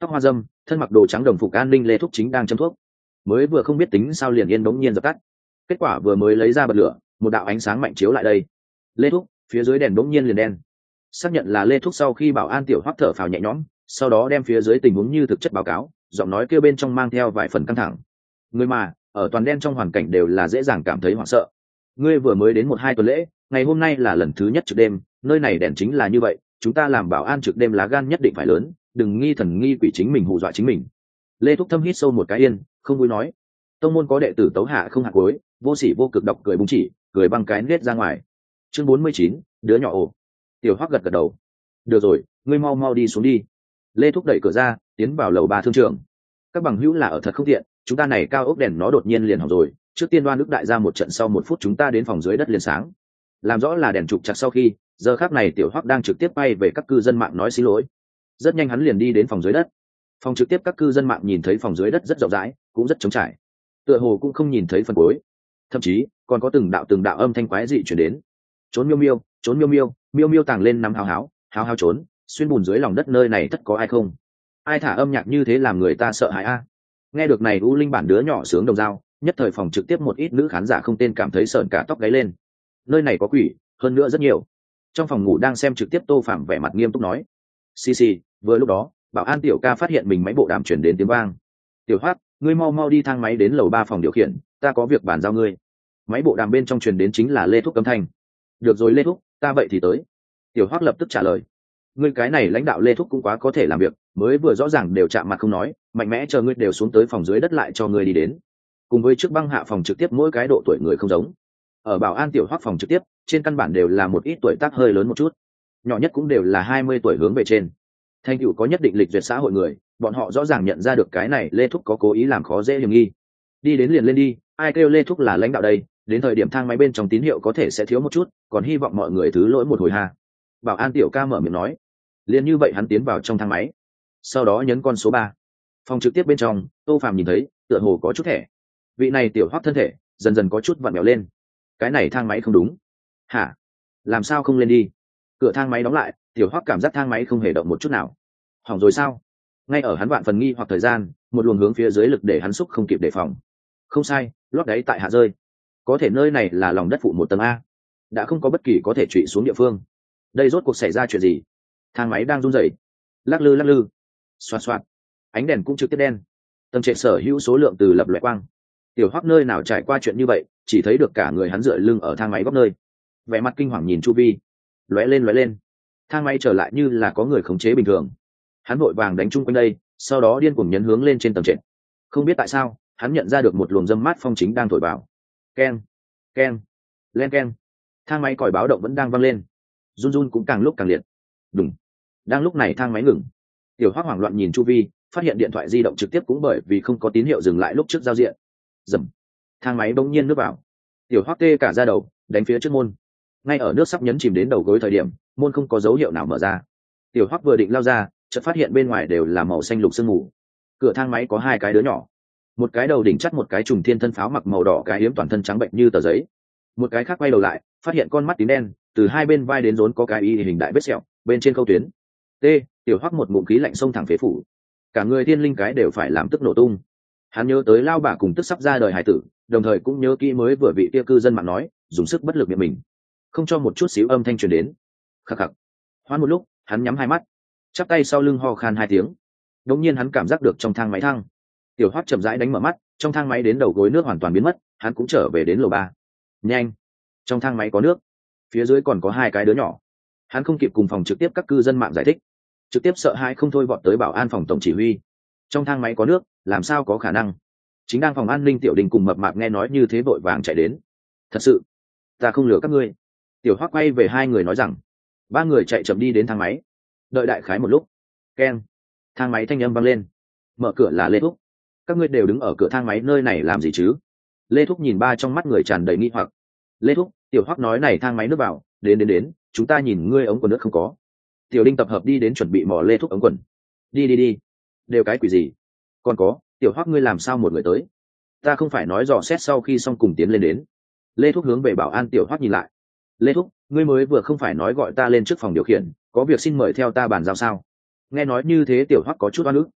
tóc hoa dâm, thân mặc đồ trắng đồng phục an ninh lê thúc chính đang châm thuốc. Mới vừa không biết tính sao liền yên bỗng nhiên dập tắt. Kết quả vừa mới lấy ra bật lửa, một đạo ánh sáng mạnh chiếu lại đây. Lê thúc, phía dưới đèn bỗng nhiên liền đen. Xác nhận là Lê thúc sau khi bảo an Tiểu Hoắc thở phào nhẹ nhõm, sau đó đem phía dưới tình huống như thực chất báo cáo, giọng nói kêu bên trong mang theo vài phần căng thẳng. Người mà ở toàn đen trong hoàn cảnh đều là dễ dàng cảm thấy hoảng sợ. Ngươi vừa mới đến một hai tuần lễ, ngày hôm nay là lần thứ nhất trực đêm, nơi này đèn chính là như vậy, chúng ta làm bảo an trực đêm lá gan nhất định phải lớn, đừng nghi thần nghi quỷ chính mình hù dọa chính mình. Lê thúc thâm hít sâu một cái yên, không vui nói. Tông môn có đệ tử tấu hạ không hạt cuối, vô sỉ vô cực độc cười búng chỉ, cười băng cái nết ra ngoài. Chương bốn mươi chín, đứa nhỏ ổ. Tiểu Hoắc gật gật đầu. Được rồi, ngươi mau mau đi xuống đi. Lê thúc đẩy cửa ra, tiến vào lầu ba thương trường. Các bằng hữu là ở thật không tiện, chúng ta này cao ốc đèn nó đột nhiên liền hỏng rồi, trước tiên đoan đức đại ra một trận sau một phút chúng ta đến phòng dưới đất liền sáng. Làm rõ là đèn trục chặt sau khi, giờ khắc này Tiểu Hoắc đang trực tiếp bay về các cư dân mạng nói xin lỗi. Rất nhanh hắn liền đi đến phòng dưới đất. Phòng trực tiếp các cư dân mạng nhìn thấy phòng dưới đất rất rộng rãi, cũng rất trống trải. Tựa hồ cũng không nhìn thấy phần cuối, thậm chí còn có từng đạo từng đạo âm thanh quái dị truyền đến. Trốn miêu miêu, trốn miêu miêu, miêu miêu tàng lên nắm háo háo, háo háo trốn, xuyên bùn dưới lòng đất nơi này tất có ai không? Ai thả âm nhạc như thế làm người ta sợ hãi a? Nghe được này u linh bản đứa nhỏ sướng đồng dao, nhất thời phòng trực tiếp một ít nữ khán giả không tên cảm thấy sợn cả tóc gáy lên. Nơi này có quỷ, hơn nữa rất nhiều. Trong phòng ngủ đang xem trực tiếp Tô Phạm vẻ mặt nghiêm túc nói. Xì xì, vừa lúc đó, bảo an Tiểu ca phát hiện mình máy bộ đàm chuyển đến tiếng vang. Tiểu Hoắc, ngươi mau mau đi thang máy đến lầu ba phòng điều khiển, ta có việc bàn giao ngươi. Máy bộ đàm bên trong truyền đến chính là Lê thúc âm thanh. Được rồi Lê thúc, ta vậy thì tới. Tiểu Hoắc lập tức trả lời. Ngươi cái này lãnh đạo Lê thúc cũng quá có thể làm việc, mới vừa rõ ràng đều chạm mặt không nói, mạnh mẽ chờ ngươi đều xuống tới phòng dưới đất lại cho ngươi đi đến. Cùng với trước băng hạ phòng trực tiếp mỗi cái độ tuổi người không giống. Ở bảo an Tiểu Hoắc phòng trực tiếp, trên căn bản đều là một ít tuổi tác hơi lớn một chút, nhỏ nhất cũng đều là hai mươi tuổi hướng về trên. Thành tựu có nhất định lịch duyệt xã hội người, bọn họ rõ ràng nhận ra được cái này Lê thúc có cố ý làm khó dễ hiểm nghi. Đi đến liền lên đi, ai kêu Lê thúc là lãnh đạo đây, đến thời điểm thang máy bên trong tín hiệu có thể sẽ thiếu một chút, còn hy vọng mọi người thứ lỗi một hồi ha. Bảo an Tiểu ca mở miệng nói. Liền như vậy hắn tiến vào trong thang máy, sau đó nhấn con số ba. Phòng trực tiếp bên trong, Tô Phạm nhìn thấy tựa hồ có chút thẻ. Vị này Tiểu Hoắc thân thể dần dần có chút vặn vẹo lên. Cái này thang máy không đúng. Hả? Làm sao không lên đi? Cửa thang máy đóng lại, Tiểu Hoắc cảm giác thang máy không hề động một chút nào. Hỏng rồi sao? Ngay ở hắn vạn phần nghi hoặc thời gian, một luồng hướng phía dưới lực để hắn xúc không kịp đề phòng. Không sai, lót đáy tại hạ rơi. Có thể nơi này là lòng đất phụ một tầng a, đã không có bất kỳ có thể trụy xuống địa phương. Đây rốt cuộc xảy ra chuyện gì? Thang máy đang run rẩy, lắc lư lắc lư, xoạt xoạt, ánh đèn cũng trực tiếp đen. Tầng trệt sở hữu số lượng từ lập loè quang. Tiểu Hoắc nơi nào trải qua chuyện như vậy, chỉ thấy được cả người hắn dựa lưng ở thang máy góc nơi, vẻ mặt kinh hoàng nhìn chu vi. Lóe lên lóe lên, thang máy trở lại như là có người khống chế bình thường. Hắn vội vàng đánh chung quanh đây, sau đó điên cuồng nhấn hướng lên trên tầng trệt. Không biết tại sao, hắn nhận ra được một luồng dâm mát phong chính đang thổi vào. Keng, keng, len keng. Thang máy còi báo động vẫn đang vang lên, run run cũng càng lúc càng liệt. Đùng. Đang lúc này thang máy ngừng. Tiểu Hoắc hoảng loạn nhìn chu vi, phát hiện điện thoại di động trực tiếp cũng bởi vì không có tín hiệu dừng lại lúc trước giao diện. Dầm. Thang máy bỗng nhiên nước vào. Tiểu Hoắc tê cả da đầu, đánh phía trước môn. Ngay ở nước sắp nhấn chìm đến đầu gối thời điểm, môn không có dấu hiệu nào mở ra. Tiểu Hoắc vừa định lao ra, chợt phát hiện bên ngoài đều là màu xanh lục sương mù. Cửa thang máy có hai cái đứa nhỏ, một cái đầu đỉnh chắt một cái trùng thiên thân pháo mặc màu đỏ cái yếm toàn thân trắng bệnh như tờ giấy, một cái khác quay đầu lại phát hiện con mắt tím đen, từ hai bên vai đến rốn có cái y hình đại vết sẹo, bên trên câu tuyến. T. Tiểu Hoắc một ngụm khí lạnh xông thẳng phế phủ, cả người thiên linh cái đều phải làm tức nổ tung. Hắn nhớ tới lao bà cùng tức sắp ra đời hải tử, đồng thời cũng nhớ kỹ mới vừa vị kia cư dân mạng nói, dùng sức bất lực miệng mình, không cho một chút xíu âm thanh truyền đến. Khắc khắc. Hoan một lúc, hắn nhắm hai mắt, chắp tay sau lưng ho khan hai tiếng. Đống nhiên hắn cảm giác được trong thang máy thang. Tiểu Hoắc chậm rãi đánh mở mắt, trong thang máy đến đầu gối nước hoàn toàn biến mất, hắn cũng trở về đến lầu ba. Nhanh, trong thang máy có nước, phía dưới còn có hai cái đứa nhỏ. Hắn không kịp cùng phòng trực tiếp các cư dân mạng giải thích, trực tiếp sợ hãi không thôi vọt tới bảo an phòng tổng chỉ huy. Trong thang máy có nước, làm sao có khả năng? Chính đang phòng an ninh Tiểu Đình cùng mập mạp nghe nói như thế vội vàng chạy đến. Thật sự, ta không lừa các ngươi. Tiểu Hoắc quay về hai người nói rằng. Ba người chạy chậm đi đến thang máy, đợi đại khái một lúc. Keng, thang máy thanh âm vang lên. Mở cửa là Lê Thúc. Các ngươi đều đứng ở cửa thang máy nơi này làm gì chứ? Lê Thúc nhìn ba trong mắt người tràn đầy nghi hoặc. Lê Thúc, Tiểu Hoắc nói này thang máy nước vào, đến đến đến, chúng ta nhìn ngươi ống quần nước không có. Tiểu Đinh tập hợp đi đến chuẩn bị mò Lê Thúc ống quần. Đi đi đi, đều cái quỷ gì? Còn có, Tiểu Hoắc ngươi làm sao một người tới? Ta không phải nói dò xét sau khi xong cùng tiến lên đến. Lê Thúc hướng về bảo an Tiểu Hoắc nhìn lại. Lê Thúc, ngươi mới vừa không phải nói gọi ta lên trước phòng điều khiển, có việc xin mời theo ta bàn giao sao? Nghe nói như thế Tiểu Hoắc có chút oan ức.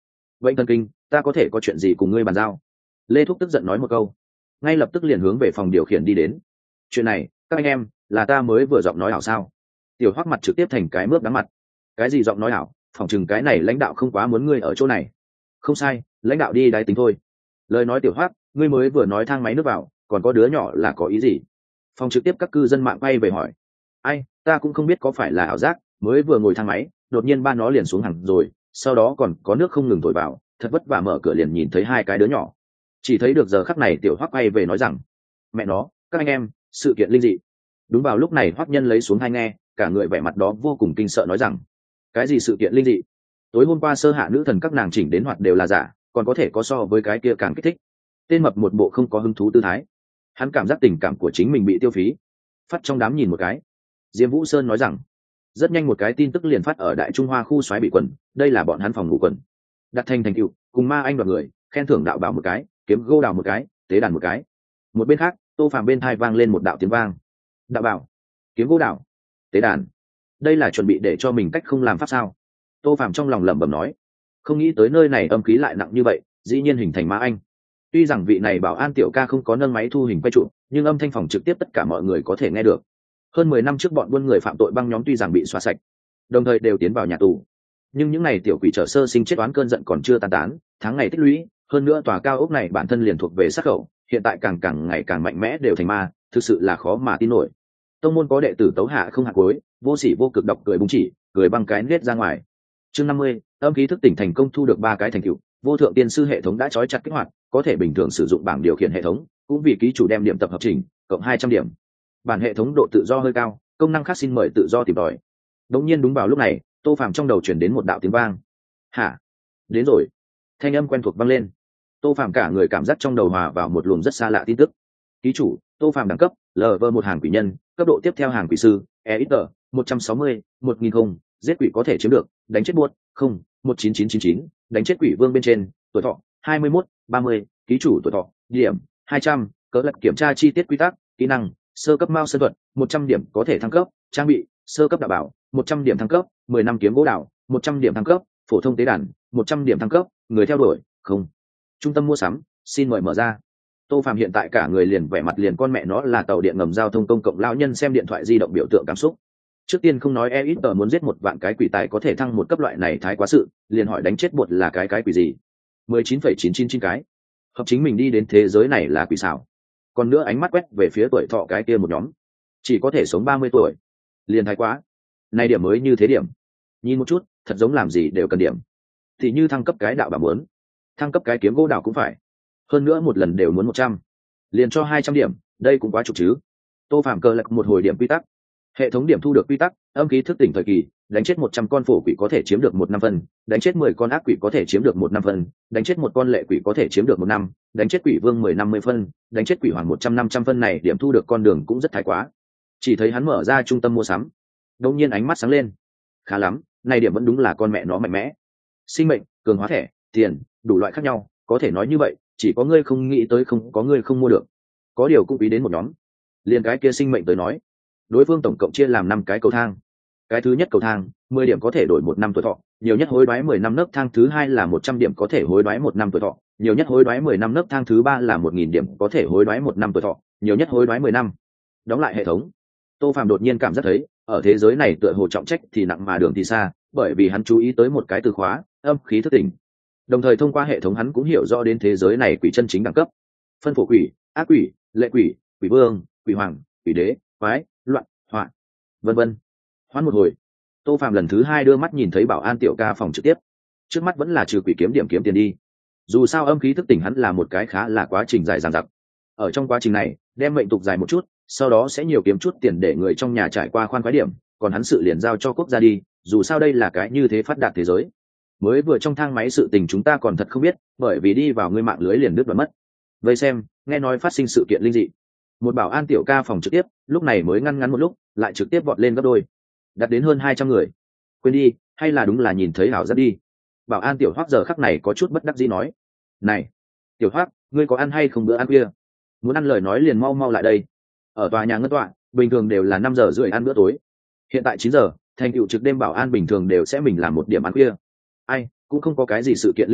bệnh thần kinh, ta có thể có chuyện gì cùng ngươi bàn giao? Lê Thúc tức giận nói một câu, ngay lập tức liền hướng về phòng điều khiển đi đến. Chuyện này, các anh em, là ta mới vừa giọng nói ảo sao? Tiểu Hoắc mặt trực tiếp thành cái mướp đắng mặt. Cái gì giọng nói ảo? Phòng chừng cái này lãnh đạo không quá muốn ngươi ở chỗ này. Không sai, lãnh đạo đi đáy tính thôi. Lời nói Tiểu Hoắc, ngươi mới vừa nói thang máy nước vào, còn có đứa nhỏ là có ý gì? Phòng trực tiếp các cư dân mạng quay về hỏi. Ai, ta cũng không biết có phải là ảo giác, mới vừa ngồi thang máy, đột nhiên ba nó liền xuống hẳn rồi, sau đó còn có nước không ngừng thổi vào, thật vất vả mở cửa liền nhìn thấy hai cái đứa nhỏ. Chỉ thấy được giờ khắc này Tiểu Hoắc quay về nói rằng, mẹ nó, các anh em, sự kiện linh dị. Đúng vào lúc này Hoắc Nhân lấy xuống hai nghe, cả người vẻ mặt đó vô cùng kinh sợ nói rằng, cái gì sự kiện linh dị? Tối hôm qua sơ hạ nữ thần các nàng chỉnh đến hoạt đều là giả, còn có thể có so với cái kia càng kích thích. Tên mập một bộ không có hứng thú tư thái, hắn cảm giác tình cảm của chính mình bị tiêu phí. Phát trong đám nhìn một cái, Diêm Vũ Sơn nói rằng, rất nhanh một cái tin tức liền phát ở Đại Trung Hoa khu xoáy bị quần, đây là bọn hắn phòng ngủ quần. Đặt thành thành tựu, cùng ma anh đoạt người, khen thưởng đạo bảo một cái, kiếm gô đào một cái, tế đàn một cái. Một bên khác, Tô Phàm bên thai vang lên một đạo tiếng vang. Đạo bảo, kiếm gô đào, tế đàn. Đây là chuẩn bị để cho mình cách không làm pháp sao? Tô Phàm trong lòng lẩm bẩm nói, không nghĩ tới nơi này âm khí lại nặng như vậy, dĩ nhiên hình thành ma anh. Tuy rằng vị này bảo an tiểu ca không có nâng máy thu hình quay trụ, nhưng âm thanh phòng trực tiếp tất cả mọi người có thể nghe được. Hơn mười năm trước bọn buôn người phạm tội băng nhóm tuy rằng bị xóa sạch, đồng thời đều tiến vào nhà tù, nhưng những ngày tiểu quỷ trở sơ sinh chết oán cơn giận còn chưa tan tán, tháng ngày tích lũy, hơn nữa tòa cao ốc này bản thân liền thuộc về sát khẩu, hiện tại càng càng ngày càng mạnh mẽ đều thành ma, thực sự là khó mà tin nổi. Tông môn có đệ tử tấu hạ không hạt cuối, vô sỉ vô cực độc cười búng chỉ, cười băng cái nết ra ngoài. Chương năm mươi, âm khí thức tỉnh thành công thu được ba cái thành tựu, vô thượng tiên sư hệ thống đã trói chặt kích hoạt, có thể bình thường sử dụng bảng điều khiển hệ thống, cũng vì ký chủ đem điểm tập hợp trình, cộng hai trăm điểm. Bản hệ thống độ tự do hơi cao, công năng khác xin mời tự do tìm tòi. Đống nhiên đúng vào lúc này, Tô Phàm trong đầu chuyển đến một đạo tiếng vang. Hả? Đến rồi. Thanh âm quen thuộc vang lên. Tô Phàm cả người cảm giác trong đầu hòa vào một luồng rất xa lạ tin tức. Ký chủ, Tô Phàm đẳng cấp, lờ vê một hàng quỷ nhân, cấp độ tiếp theo hàng quỷ sư, e ít tờ, một trăm sáu mươi, một nghìn không, giết quỷ có thể chiếm được, đánh chết buốt, không, một chín chín chín chín, đánh chết quỷ vương bên trên, tuổi thọ, hai mươi mốt, ba mươi, ký chủ tuổi thọ, điểm, hai trăm, cỡ lật kiểm tra chi tiết quy tắc, kỹ năng, sơ cấp mao sơn thuật, một trăm điểm có thể thăng cấp, trang bị, sơ cấp đạo bảo, một trăm điểm thăng cấp, mười năm kiếm gỗ đào, một trăm điểm thăng cấp, phổ thông tế đàn, một trăm điểm thăng cấp, người theo đuổi, không. Trung tâm mua sắm, xin mời mở ra. Tô Phàm hiện tại cả người liền vẻ mặt liền con mẹ nó là tàu điện ngầm giao thông công cộng lão nhân xem điện thoại di động biểu tượng cảm xúc. Trước tiên không nói e ít tờ muốn giết một vạn cái quỷ tài có thể thăng một cấp loại này thái quá sự, liền hỏi đánh chết bột là cái cái quỷ gì? mười chín phẩy chín chín chín cái. Hợp chính mình đi đến thế giới này là quỷ xảo. Còn nữa ánh mắt quét về phía tuổi thọ cái kia một nhóm, chỉ có thể sống ba mươi tuổi, liền thái quá. Này điểm mới như thế điểm. Nhìn một chút, thật giống làm gì đều cần điểm. Thì như thăng cấp cái đạo bà muốn, thăng cấp cái kiếm gỗ đào cũng phải. Hơn nữa một lần đều muốn một trăm, liền cho hai trăm điểm, đây cũng quá trục chứ. Tô Phàm cơ lật một hồi điểm quy tắc. Hệ thống điểm thu được quy tắc, âm khí thức tỉnh thời kỳ, đánh chết một trăm con phổ quỷ có thể chiếm được một năm phân, đánh chết mười con ác quỷ có thể chiếm được một năm phân, đánh chết một con lệ quỷ có thể chiếm được một năm, đánh chết quỷ vương mười năm mươi phân, đánh chết quỷ hoàng một trăm năm trăm phân này điểm thu được con đường cũng rất thái quá. Chỉ thấy hắn mở ra trung tâm mua sắm, đột nhiên ánh mắt sáng lên. Khá lắm, này điểm vẫn đúng là con mẹ nó mạnh mẽ. Sinh mệnh, cường hóa thẻ, tiền, đủ loại khác nhau, có thể nói như vậy, chỉ có ngươi không nghĩ tới không có ngươi không mua được. Có điều cũng ý đến một nhóm. Liên cái kia sinh mệnh tới nói, đối phương tổng cộng chia làm năm cái cầu thang. Cái thứ nhất cầu thang, mười điểm có thể đổi một năm tuổi thọ, nhiều nhất hối đoái mười năm nấc thang thứ hai là một trăm điểm có thể hối đoái một năm tuổi thọ, nhiều nhất hối đoái mười năm nấc thang thứ ba là một nghìn điểm có thể hối đoái một năm tuổi thọ, nhiều nhất hối đoái mười năm. Đóng lại hệ thống. Tô Phàm đột nhiên cảm giác thấy, ở thế giới này tựa hồ trọng trách thì nặng mà đường thì xa, bởi vì hắn chú ý tới một cái từ khóa, âm khí thức tỉnh. Đồng thời thông qua hệ thống hắn cũng hiểu rõ đến thế giới này quỷ chân chính đẳng cấp. Phân phổ quỷ, ác quỷ, lệ quỷ, quỷ vương, quỷ hoàng, quỷ đế, quái, loạn, họa, vân vân. Hoán một hồi, Tô Phàm lần thứ hai đưa mắt nhìn thấy bảo an tiểu ca phòng trực tiếp. Trước mắt vẫn là trừ quỷ kiếm điểm kiếm tiền đi. Dù sao âm khí thức tỉnh hắn là một cái khá là quá trình dài dằng dặc. Ở trong quá trình này, đem mệnh tục dài một chút, sau đó sẽ nhiều kiếm chút tiền để người trong nhà trải qua khoan khoái điểm, còn hắn sự liền giao cho quốc gia đi, dù sao đây là cái như thế phát đạt thế giới. Mới vừa trong thang máy sự tình chúng ta còn thật không biết, bởi vì đi vào ngươi mạng lưới liền đứt và mất. Vậy xem, nghe nói phát sinh sự kiện linh dị. Một bảo an tiểu ca phòng trực tiếp, lúc này mới ngăn ngắn một lúc, lại trực tiếp vọt lên gấp đôi, đạt đến hơn hai trăm người. Quên đi, hay là đúng là nhìn thấy ảo giác đi. Bảo an tiểu Hoắc giờ khắc này có chút bất đắc dĩ nói, này, tiểu Hoắc, ngươi có ăn hay không bữa ăn khuya? Muốn ăn lời nói liền mau mau lại đây. Ở tòa nhà ngân tọa, bình thường đều là năm giờ rưỡi ăn bữa tối. Hiện tại chín giờ, thành tựu trực đêm bảo an bình thường đều sẽ mình làm một điểm ăn khuya. Ai, cũng không có cái gì sự kiện linh dị,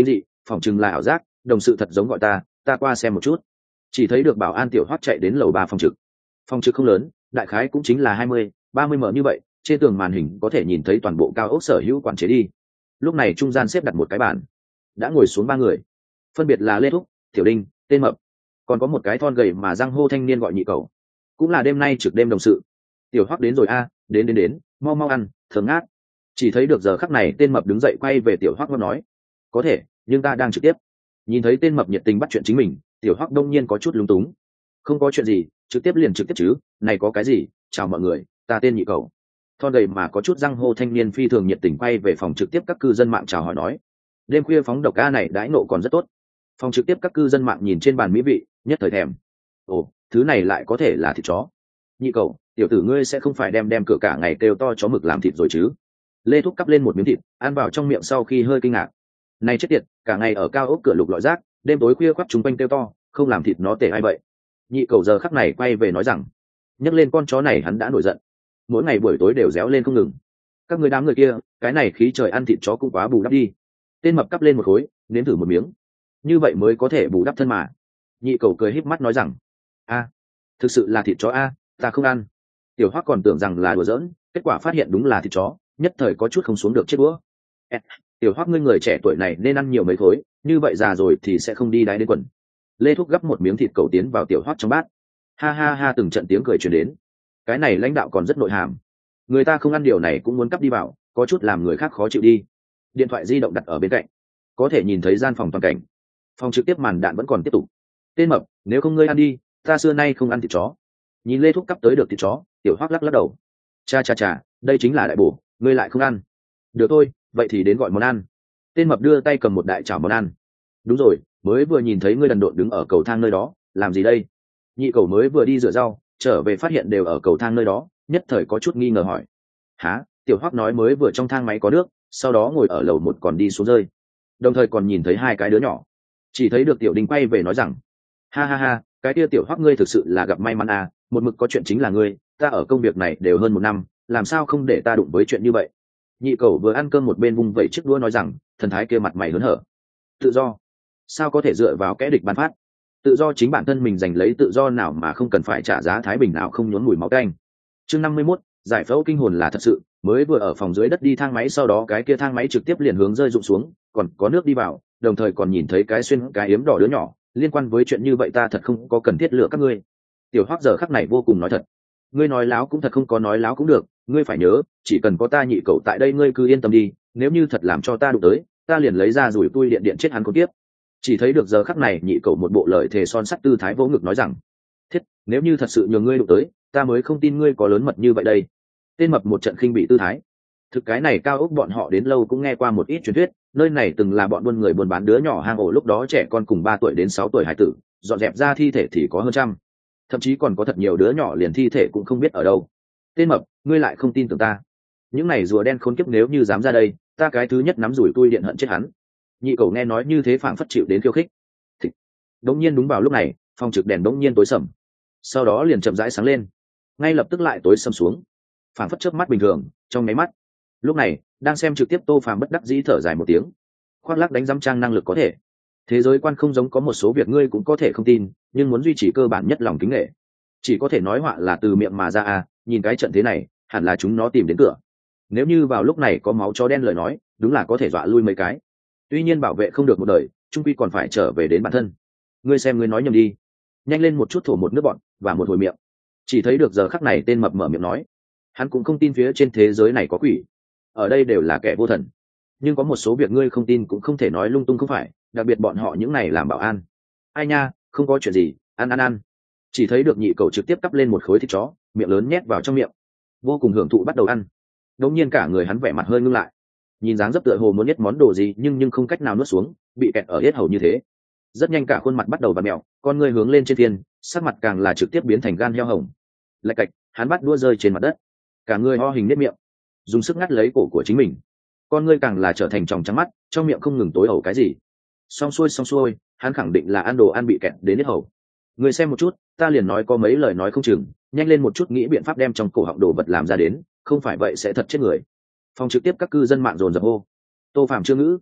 phỏng chừng là ảo giác, đồng sự thật giống gọi ta ta qua xem một chút. Chỉ thấy được bảo an Tiểu Hoắc chạy đến lầu ba phòng trực. Phòng trực không lớn, đại khái cũng chính là hai mươi ba mươi m như vậy, trên tường màn hình có thể nhìn thấy toàn bộ cao ốc sở hữu quản chế đi. Lúc này trung gian xếp đặt một cái bàn, đã ngồi xuống ba người, phân biệt là Lê Thúc, Tiểu Đinh, tên Mập, còn có một cái thon gầy mà răng hô thanh niên gọi Nhị Cẩu, cũng là đêm nay trực đêm đồng sự. Tiểu Hoắc đến rồi a, đến đến đến, mau mau ăn, thơm ngát. Chỉ thấy được giờ khắc này tên Mập đứng dậy quay về Tiểu Hoắc nói, có thể, nhưng ta đang trực tiếp. Nhìn thấy tên Mập nhiệt tình bắt chuyện chính mình, Tiểu Hoắc đông nhiên có chút lúng túng. Không có chuyện gì, trực tiếp liền trực tiếp chứ, này có cái gì, chào mọi người, ta tên Nhị Cẩu. Thon gầy mà có chút răng hô thanh niên phi thường nhiệt tình quay về phòng trực tiếp các cư dân mạng chào hỏi nói, đêm khuya phóng độc ca này đãi nộ còn rất tốt. Phòng trực tiếp các cư dân mạng nhìn trên bàn mỹ vị, nhất thời thèm. Ồ, thứ này lại có thể là thịt chó. Nhị Cẩu, tiểu tử ngươi sẽ không phải đem đem cửa cả ngày kêu to chó mực làm thịt rồi chứ? Lê Thúc cắp lên một miếng thịt, ăn vào trong miệng sau khi hơi kinh ngạc. Này chết tiệt, cả ngày ở cao ốc cửa lục lọi rác, đêm tối khuya khoắt chúng quanh kêu to, không làm thịt nó tệ ai vậy? Nhị Cẩu giờ khắc này quay về nói rằng, nhắc lên con chó này hắn đã nổi giận, mỗi ngày buổi tối đều réo lên không ngừng. Các người đám người kia, cái này khí trời ăn thịt chó cũng quá bù đắp đi. Tên Mập cắp lên một khối, nếm thử một miếng, như vậy mới có thể bù đắp thân mà. Nhị Cẩu cười híp mắt nói rằng, a, thực sự là thịt chó a, ta không ăn. Tiểu Hoắc còn tưởng rằng là đùa giỡn, kết quả phát hiện đúng là thịt chó, nhất thời có chút không xuống được chết đũa. Tiểu Hoắc ngươi người trẻ tuổi này nên ăn nhiều mấy khối, như vậy già rồi thì sẽ không đi đái đến quần. Lê Thúc gấp một miếng thịt cẩu tiến vào Tiểu Hoắc trong bát. Ha ha ha, từng trận tiếng cười truyền đến. Cái này lãnh đạo còn rất nội hàm, người ta không ăn điều này cũng muốn cắp đi vào, có chút làm người khác khó chịu đi. Điện thoại di động đặt ở bên cạnh, có thể nhìn thấy gian phòng toàn cảnh. Phòng trực tiếp màn đạn vẫn còn tiếp tục. Tên Mập, nếu không ngươi ăn đi, ta xưa nay không ăn thịt chó. Nhìn Lê Thúc cắp tới được thịt chó, Tiểu Hoắc lắc lắc đầu. Cha cha cha, đây chính là đại bổ, ngươi lại không ăn. Được thôi, vậy thì đến gọi món ăn. Tên Mập đưa tay cầm một đại chảo món ăn. Đúng rồi, mới vừa nhìn thấy ngươi đần độn đứng ở cầu thang nơi đó, làm gì đây? Nhị Cẩu mới vừa đi rửa rau, trở về phát hiện đều ở cầu thang nơi đó, nhất thời có chút nghi ngờ hỏi. Hả? Tiểu Hoắc nói mới vừa trong thang máy có nước, sau đó ngồi ở lầu một còn đi xuống rơi, đồng thời còn nhìn thấy hai cái đứa nhỏ. Chỉ thấy được Tiểu Đinh quay về nói rằng, ha ha ha, cái kia Tiểu Hoắc ngươi thực sự là gặp may mắn à, một mực có chuyện chính là ngươi, ta ở công việc này đều hơn một năm, làm sao không để ta đụng với chuyện như vậy. Nhị Cẩu vừa ăn cơm một bên vung vẩy chiếc đũa nói rằng, thần thái kia mặt mày hớn hở. Tự do sao có thể dựa vào kẻ địch ban phát? Tự do chính bản thân mình giành lấy, tự do nào mà không cần phải trả giá, thái bình nào không nhốn mùi máu tanh. Chương năm mươi mốt, giải phẫu kinh hồn là thật sự. Mới vừa ở phòng dưới đất đi thang máy, sau đó cái kia thang máy trực tiếp liền hướng rơi rụng xuống, còn có nước đi vào, đồng thời còn nhìn thấy cái xuyên cái yếm đỏ đứa nhỏ. Liên quan với chuyện như vậy ta thật không có cần thiết lựa các ngươi. Tiểu Hoắc giờ khắc này vô cùng nói thật. Ngươi nói láo cũng thật, không có nói láo cũng được, ngươi phải nhớ, chỉ cần có ta Nhị Cẩu tại đây ngươi cứ yên tâm đi, nếu như thật làm cho ta đụng tới, ta liền lấy ra rủi tui điện điện chết hắn con tiếp. Chỉ thấy được giờ khắc này Nhị Cẩu một bộ lời thề son sắt tư thái vỗ ngực nói rằng, thiết, nếu như thật sự nhường ngươi đụng tới, ta mới không tin ngươi có lớn mật như vậy đây. Tên Mập một trận khinh bị tư thái. Thực cái này cao ốc bọn họ đến lâu cũng nghe qua một ít truyền thuyết, nơi này từng là bọn buôn người buôn bán đứa nhỏ hang ổ, lúc đó trẻ con cùng ba tuổi đến sáu tuổi hải tử, dọn dẹp ra thi thể thì có hơn trăm, thậm chí còn có thật nhiều đứa nhỏ liền thi thể cũng không biết ở đâu. Tên Mập, ngươi lại không tin tưởng ta? Những này rùa đen khốn kiếp nếu như dám ra đây, ta cái thứ nhất nắm rủi tui điện hận chết hắn. Nhị Cẩu nghe nói như thế phảng phất chịu đến khiêu khích. Thì, đống nhiên đúng vào lúc này, phòng trực đèn đống nhiên tối sầm, sau đó liền chậm rãi sáng lên, ngay lập tức lại tối sầm xuống, phảng phất chớp mắt bình thường, trong nháy mắt. Lúc này, đang xem trực tiếp Tô Phàm bất đắc dĩ thở dài một tiếng, khoác lác đánh giám trang năng lực có thể. Thế giới quan không giống, có một số việc ngươi cũng có thể không tin, nhưng muốn duy trì cơ bản nhất lòng kính nghệ, chỉ có thể nói họa là từ miệng mà ra à, nhìn cái trận thế này, hẳn là chúng nó tìm đến cửa. Nếu như vào lúc này có máu chó đen lời nói, đúng là có thể dọa lui mấy cái. Tuy nhiên bảo vệ không được một đời, trung quy còn phải trở về đến bản thân. Ngươi xem ngươi nói nhầm đi, nhanh lên một chút, thổ một nước bọn và một hồi miệng. Chỉ thấy được giờ khắc này tên Mập mở miệng nói, hắn cũng không tin phía trên thế giới này có quỷ, ở đây đều là kẻ vô thần, nhưng có một số việc ngươi không tin cũng không thể nói lung tung không phải, đặc biệt bọn họ những này làm bảo an. Ai nha, không có chuyện gì, ăn ăn ăn. Chỉ thấy được Nhị Cẩu trực tiếp cắp lên một khối thịt chó, miệng lớn nhét vào trong miệng, vô cùng hưởng thụ bắt đầu ăn. Đột nhiên cả người hắn vẻ mặt hơi ngưng lại, nhìn dáng dấp tựa hồ muốn nhét món đồ gì nhưng nhưng không cách nào nuốt xuống, bị kẹt ở yết hầu như thế. Rất nhanh cả khuôn mặt bắt đầu vặn mèo, con người hướng lên trên thiên, sắc mặt càng là trực tiếp biến thành gan heo hồng. Lạch cạch, hắn bắt đũa rơi trên mặt đất, cả người ho hình nếp miệng, dùng sức ngắt lấy cổ của chính mình. Con ngươi càng là trở thành tròng trắng mắt, trong miệng không ngừng tối ẩu cái gì. Xong xuôi xong xuôi, hắn khẳng định là ăn đồ ăn bị kẹt đến yết hầu. Người xem một chút, ta liền nói có mấy lời nói không chừng, nhanh lên một chút nghĩ biện pháp đem trong cổ họng đồ vật làm ra đến, không phải vậy sẽ thật chết người. Phòng trực tiếp các cư dân mạng dồn dập hô. Tô Phàm chưa ngữ,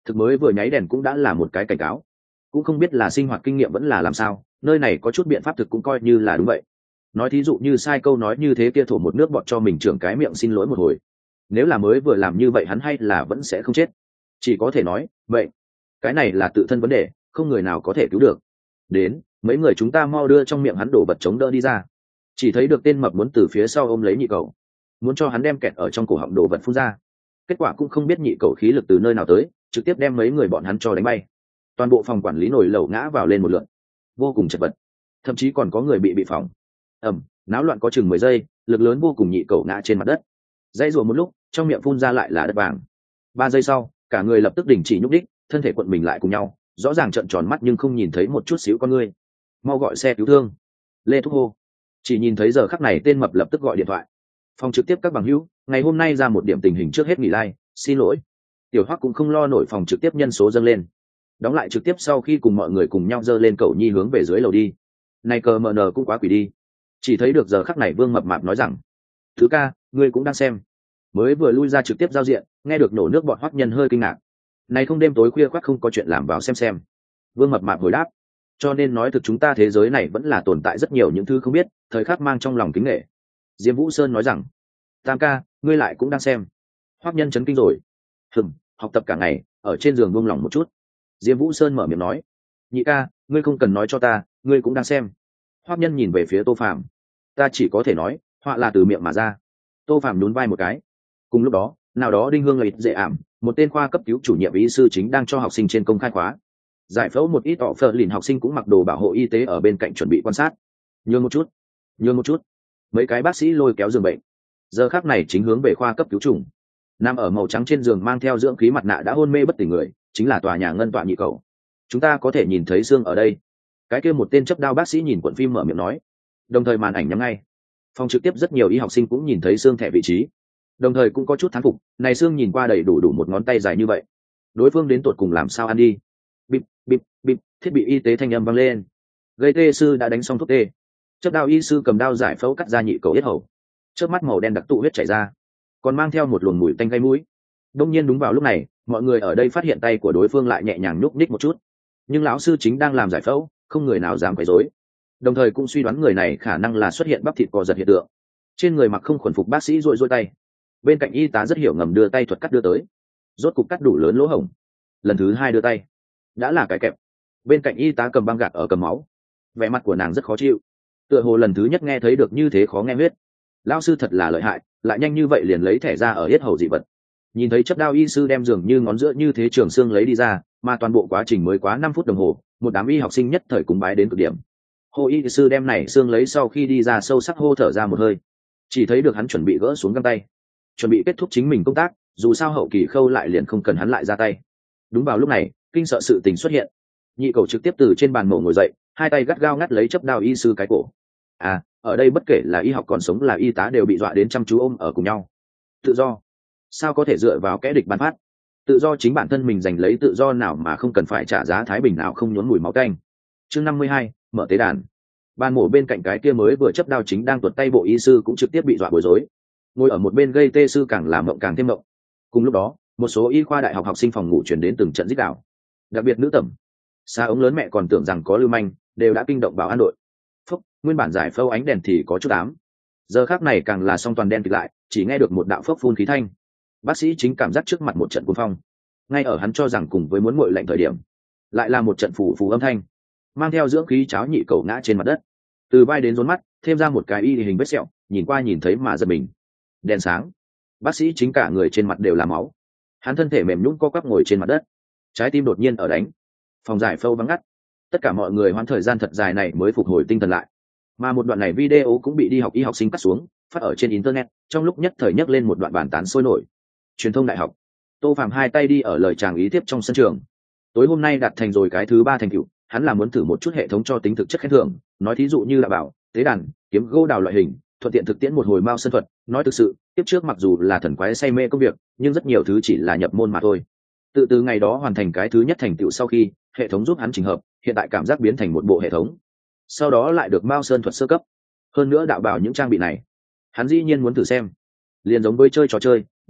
thực mới vừa nháy đèn cũng đã là một cái cảnh cáo. Cũng không biết là sinh hoạt kinh nghiệm vẫn là làm sao, nơi này có chút biện pháp thực cũng coi như là đúng vậy. Nói thí dụ như sai câu nói như thế kia thổ một nước bọt cho mình trưởng cái miệng xin lỗi một hồi. Nếu là mới vừa làm như vậy hắn hay là vẫn sẽ không chết. Chỉ có thể nói, vậy, cái này là tự thân vấn đề, không người nào có thể cứu được. Đến, mấy người chúng ta mau đưa trong miệng hắn đổ vật chống đỡ đi ra. Chỉ thấy được tên mập muốn từ phía sau ôm lấy nhị cầu, muốn cho hắn đem kẹt ở trong cổ họng đổ vật phun ra. Kết quả cũng không biết nhị cầu khí lực từ nơi nào tới, trực tiếp đem mấy người bọn hắn cho đánh bay. Toàn bộ phòng quản lý nổi lẩu ngã vào lên một lượt, vô cùng chật vật, thậm chí còn có người bị bị phỏng. ầm, náo loạn có chừng mười giây, lực lớn vô cùng, nhị cầu ngã trên mặt đất, dãy rủa một lúc, trong miệng phun ra lại là đất vàng. Ba giây sau, cả người lập tức đình chỉ nhúc đích, thân thể cuộn mình lại cùng nhau, rõ ràng trợn tròn mắt nhưng không nhìn thấy một chút xíu con ngươi. Mau gọi xe cứu thương. Lê Thúc hô. Chỉ nhìn thấy giờ khắc này tên mập lập tức gọi điện thoại. Phòng trực tiếp các bằng hữu, ngày hôm nay ra một điểm tình hình trước hết nghỉ like, xin lỗi. Tiểu Hoắc cũng không lo nổi phòng trực tiếp nhân số dâng lên. Đóng lại trực tiếp sau khi cùng mọi người cùng nhau dơ lên cầu nhi hướng về dưới lầu đi. Này cờ mờ nờ cũng quá quỷ đi. Chỉ thấy được giờ khắc này Vương Mập Mạp nói rằng: "Thứ ca, ngươi cũng đang xem." Mới vừa lui ra trực tiếp giao diện, nghe được nổ nước bọt Hoắc Nhân hơi kinh ngạc. Này không đêm tối khuya khoắt không có chuyện làm vào xem xem. Vương Mập Mạp hồi đáp: "Cho nên nói thực chúng ta thế giới này vẫn là tồn tại rất nhiều những thứ không biết, thời khắc mang trong lòng kính nể." Diêm Vũ Sơn nói rằng: "Tam ca, ngươi lại cũng đang xem." Hoắc Nhân chấn kinh rồi. "Hừm, học tập cả ngày, ở trên giường buông lỏng một chút." Diêm Vũ Sơn mở miệng nói: "Nhị ca, ngươi không cần nói cho ta, ngươi cũng đang xem." Hoắc Nhân nhìn về phía Tô Phàm: "Ta chỉ có thể nói, họa là từ miệng mà ra." Tô Phàm nhún vai một cái. Cùng lúc đó, nào đó Đinh Hương lợi dễ ảm, một tên khoa cấp cứu chủ nhiệm y sư chính đang cho học sinh trên công khai khóa. Giải phẫu một ít tọ phơ lìn học sinh cũng mặc đồ bảo hộ y tế ở bên cạnh chuẩn bị quan sát. Nhường một chút, nhường một chút. Mấy cái bác sĩ lôi kéo giường bệnh. Giờ khắc này chính hướng về khoa cấp cứu chủng. Nằm ở màu trắng trên giường mang theo dưỡng khí mặt nạ đã hôn mê bất tỉnh người, chính là tòa nhà ngân tọa nhị cầu. Chúng ta có thể nhìn thấy xương ở đây. Cái kia một tên chấp đao bác sĩ nhìn cuộn phim mở miệng nói. Đồng thời màn ảnh nhắm ngay. Phòng trực tiếp rất nhiều y học sinh cũng nhìn thấy xương thẻ vị trí. Đồng thời cũng có chút thán phục, này xương nhìn qua đầy đủ đủ một ngón tay dài như vậy. Đối phương đến tột cùng làm sao ăn đi? Bịp, bịp, bịp, thiết bị y tế thanh âm vang lên. Gây tê sư đã đánh xong thuốc tê. Chấp đao y sư cầm đao giải phẫu cắt ra nhị cầu yết hầu. Trước mắt màu đen đặc tụ huyết chảy ra, còn mang theo một luồng mùi tanh gây mũi. Đông nhiên đúng vào lúc này, mọi người ở đây phát hiện tay của đối phương lại nhẹ nhàng nhúc nhích một chút. Nhưng lão sư chính đang làm giải phẫu, không người nào dám quấy rối. Đồng thời cũng suy đoán người này khả năng là xuất hiện bắp thịt co giật hiện tượng. Trên người mặc không khuẩn phục bác sĩ rũi rũi tay. Bên cạnh y tá rất hiểu ngầm đưa tay thuật cắt đưa tới. Rốt cục cắt đủ lớn lỗ hổng. Lần thứ hai đưa tay, đã là cái kẹp. Bên cạnh y tá cầm băng gạc ở cầm máu. Vẻ mặt của nàng rất khó chịu, tựa hồ lần thứ nhất nghe thấy được như thế khó nghe huyết. Lão sư thật là lợi hại, lại nhanh như vậy liền lấy thẻ ra ở yết hầu dị vật. Nhìn thấy chấp đao y sư đem dường như ngón giữa như thế trường xương lấy đi ra, mà toàn bộ quá trình mới quá năm phút đồng hồ, một đám y học sinh nhất thời cúng bái đến cực điểm. Hồ y sư đem này xương lấy sau khi đi ra sâu sắc hô thở ra một hơi. Chỉ thấy được hắn chuẩn bị gỡ xuống găng tay, chuẩn bị kết thúc chính mình công tác, dù sao hậu kỳ khâu lại liền không cần hắn lại ra tay. Đúng vào lúc này, kinh sợ sự tình xuất hiện. Nhị cầu trực tiếp từ trên bàn mổ ngồi dậy, hai tay gắt gao ngắt lấy chấp đao y sư cái cổ. À, ở đây bất kể là y học còn sống là y tá đều bị dọa đến chăm chú ôm ở cùng nhau. Tự do? Sao có thể dựa vào kẻ địch ban phát? Tự do chính bản thân mình giành lấy tự do nào mà không cần phải trả giá thái bình nào không nhốn mùi máu tanh. Chương năm mươi hai, mở tế đàn. Bàn mổ bên cạnh cái kia mới vừa chấp đao chính đang tuột tay bộ y sư cũng trực tiếp bị dọa bối rối. Ngồi ở một bên gây tê sư càng làm mộng càng thêm mộng. Cùng lúc đó, một số y khoa đại học học sinh phòng ngủ chuyển đến từng trận rít gào. Đặc biệt nữ tẩm. Xa ống lớn mẹ còn tưởng rằng có lưu manh, đều đã kinh động bảo an đội. Phúc, nguyên bản giải phẫu ánh đèn thì có chút ám. Giờ khác này càng là song toàn đen kịt lại, chỉ nghe được một đạo phốc phun khí thanh. Bác sĩ chính cảm giác trước mặt một trận cuồng phong. Ngay ở hắn cho rằng cùng với muốn nguội lạnh thời điểm, lại là một trận phủ phủ âm thanh, mang theo dưỡng khí cháo nhị cầu ngã trên mặt đất. Từ vai đến rốn mắt, thêm ra một cái y hình vết sẹo, nhìn qua nhìn thấy mà giật mình. Đèn sáng. Bác sĩ chính cả người trên mặt đều là máu. Hắn thân thể mềm nhũn co quắp ngồi trên mặt đất. Trái tim đột nhiên ở đánh. Phòng giải phẫu vắng ngắt. Tất cả mọi người hoãn thời gian thật dài này mới phục hồi tinh thần lại. Mà một đoạn này video cũng bị đi học y học sinh cắt xuống, phát ở trên internet, trong lúc nhất thời nhắc lên một đoạn bàn tán sôi nổi. Truyền thông đại học. Tô Phạm hai tay đi ở lời chàng ý tiếp trong sân trường. Tối hôm nay đạt thành rồi cái thứ ba thành tựu, hắn là muốn thử một chút hệ thống cho tính thực chất khen thưởng, nói thí dụ như là bảo, tế đàn, kiếm gỗ đào loại hình, thuận tiện thực tiễn một hồi mao sơn thuật. Nói thực sự, tiếp trước mặc dù là thần quái say mê công việc, nhưng rất nhiều thứ chỉ là nhập môn mà thôi. Tự từ ngày đó hoàn thành cái thứ nhất thành tựu sau khi, hệ thống giúp hắn chỉnh hợp, hiện tại cảm giác biến thành một bộ hệ thống. Sau đó lại được mao sơn thuật sơ cấp, hơn nữa đạo bảo những trang bị này, hắn dĩ nhiên muốn thử xem. Liền giống với chơi trò chơi,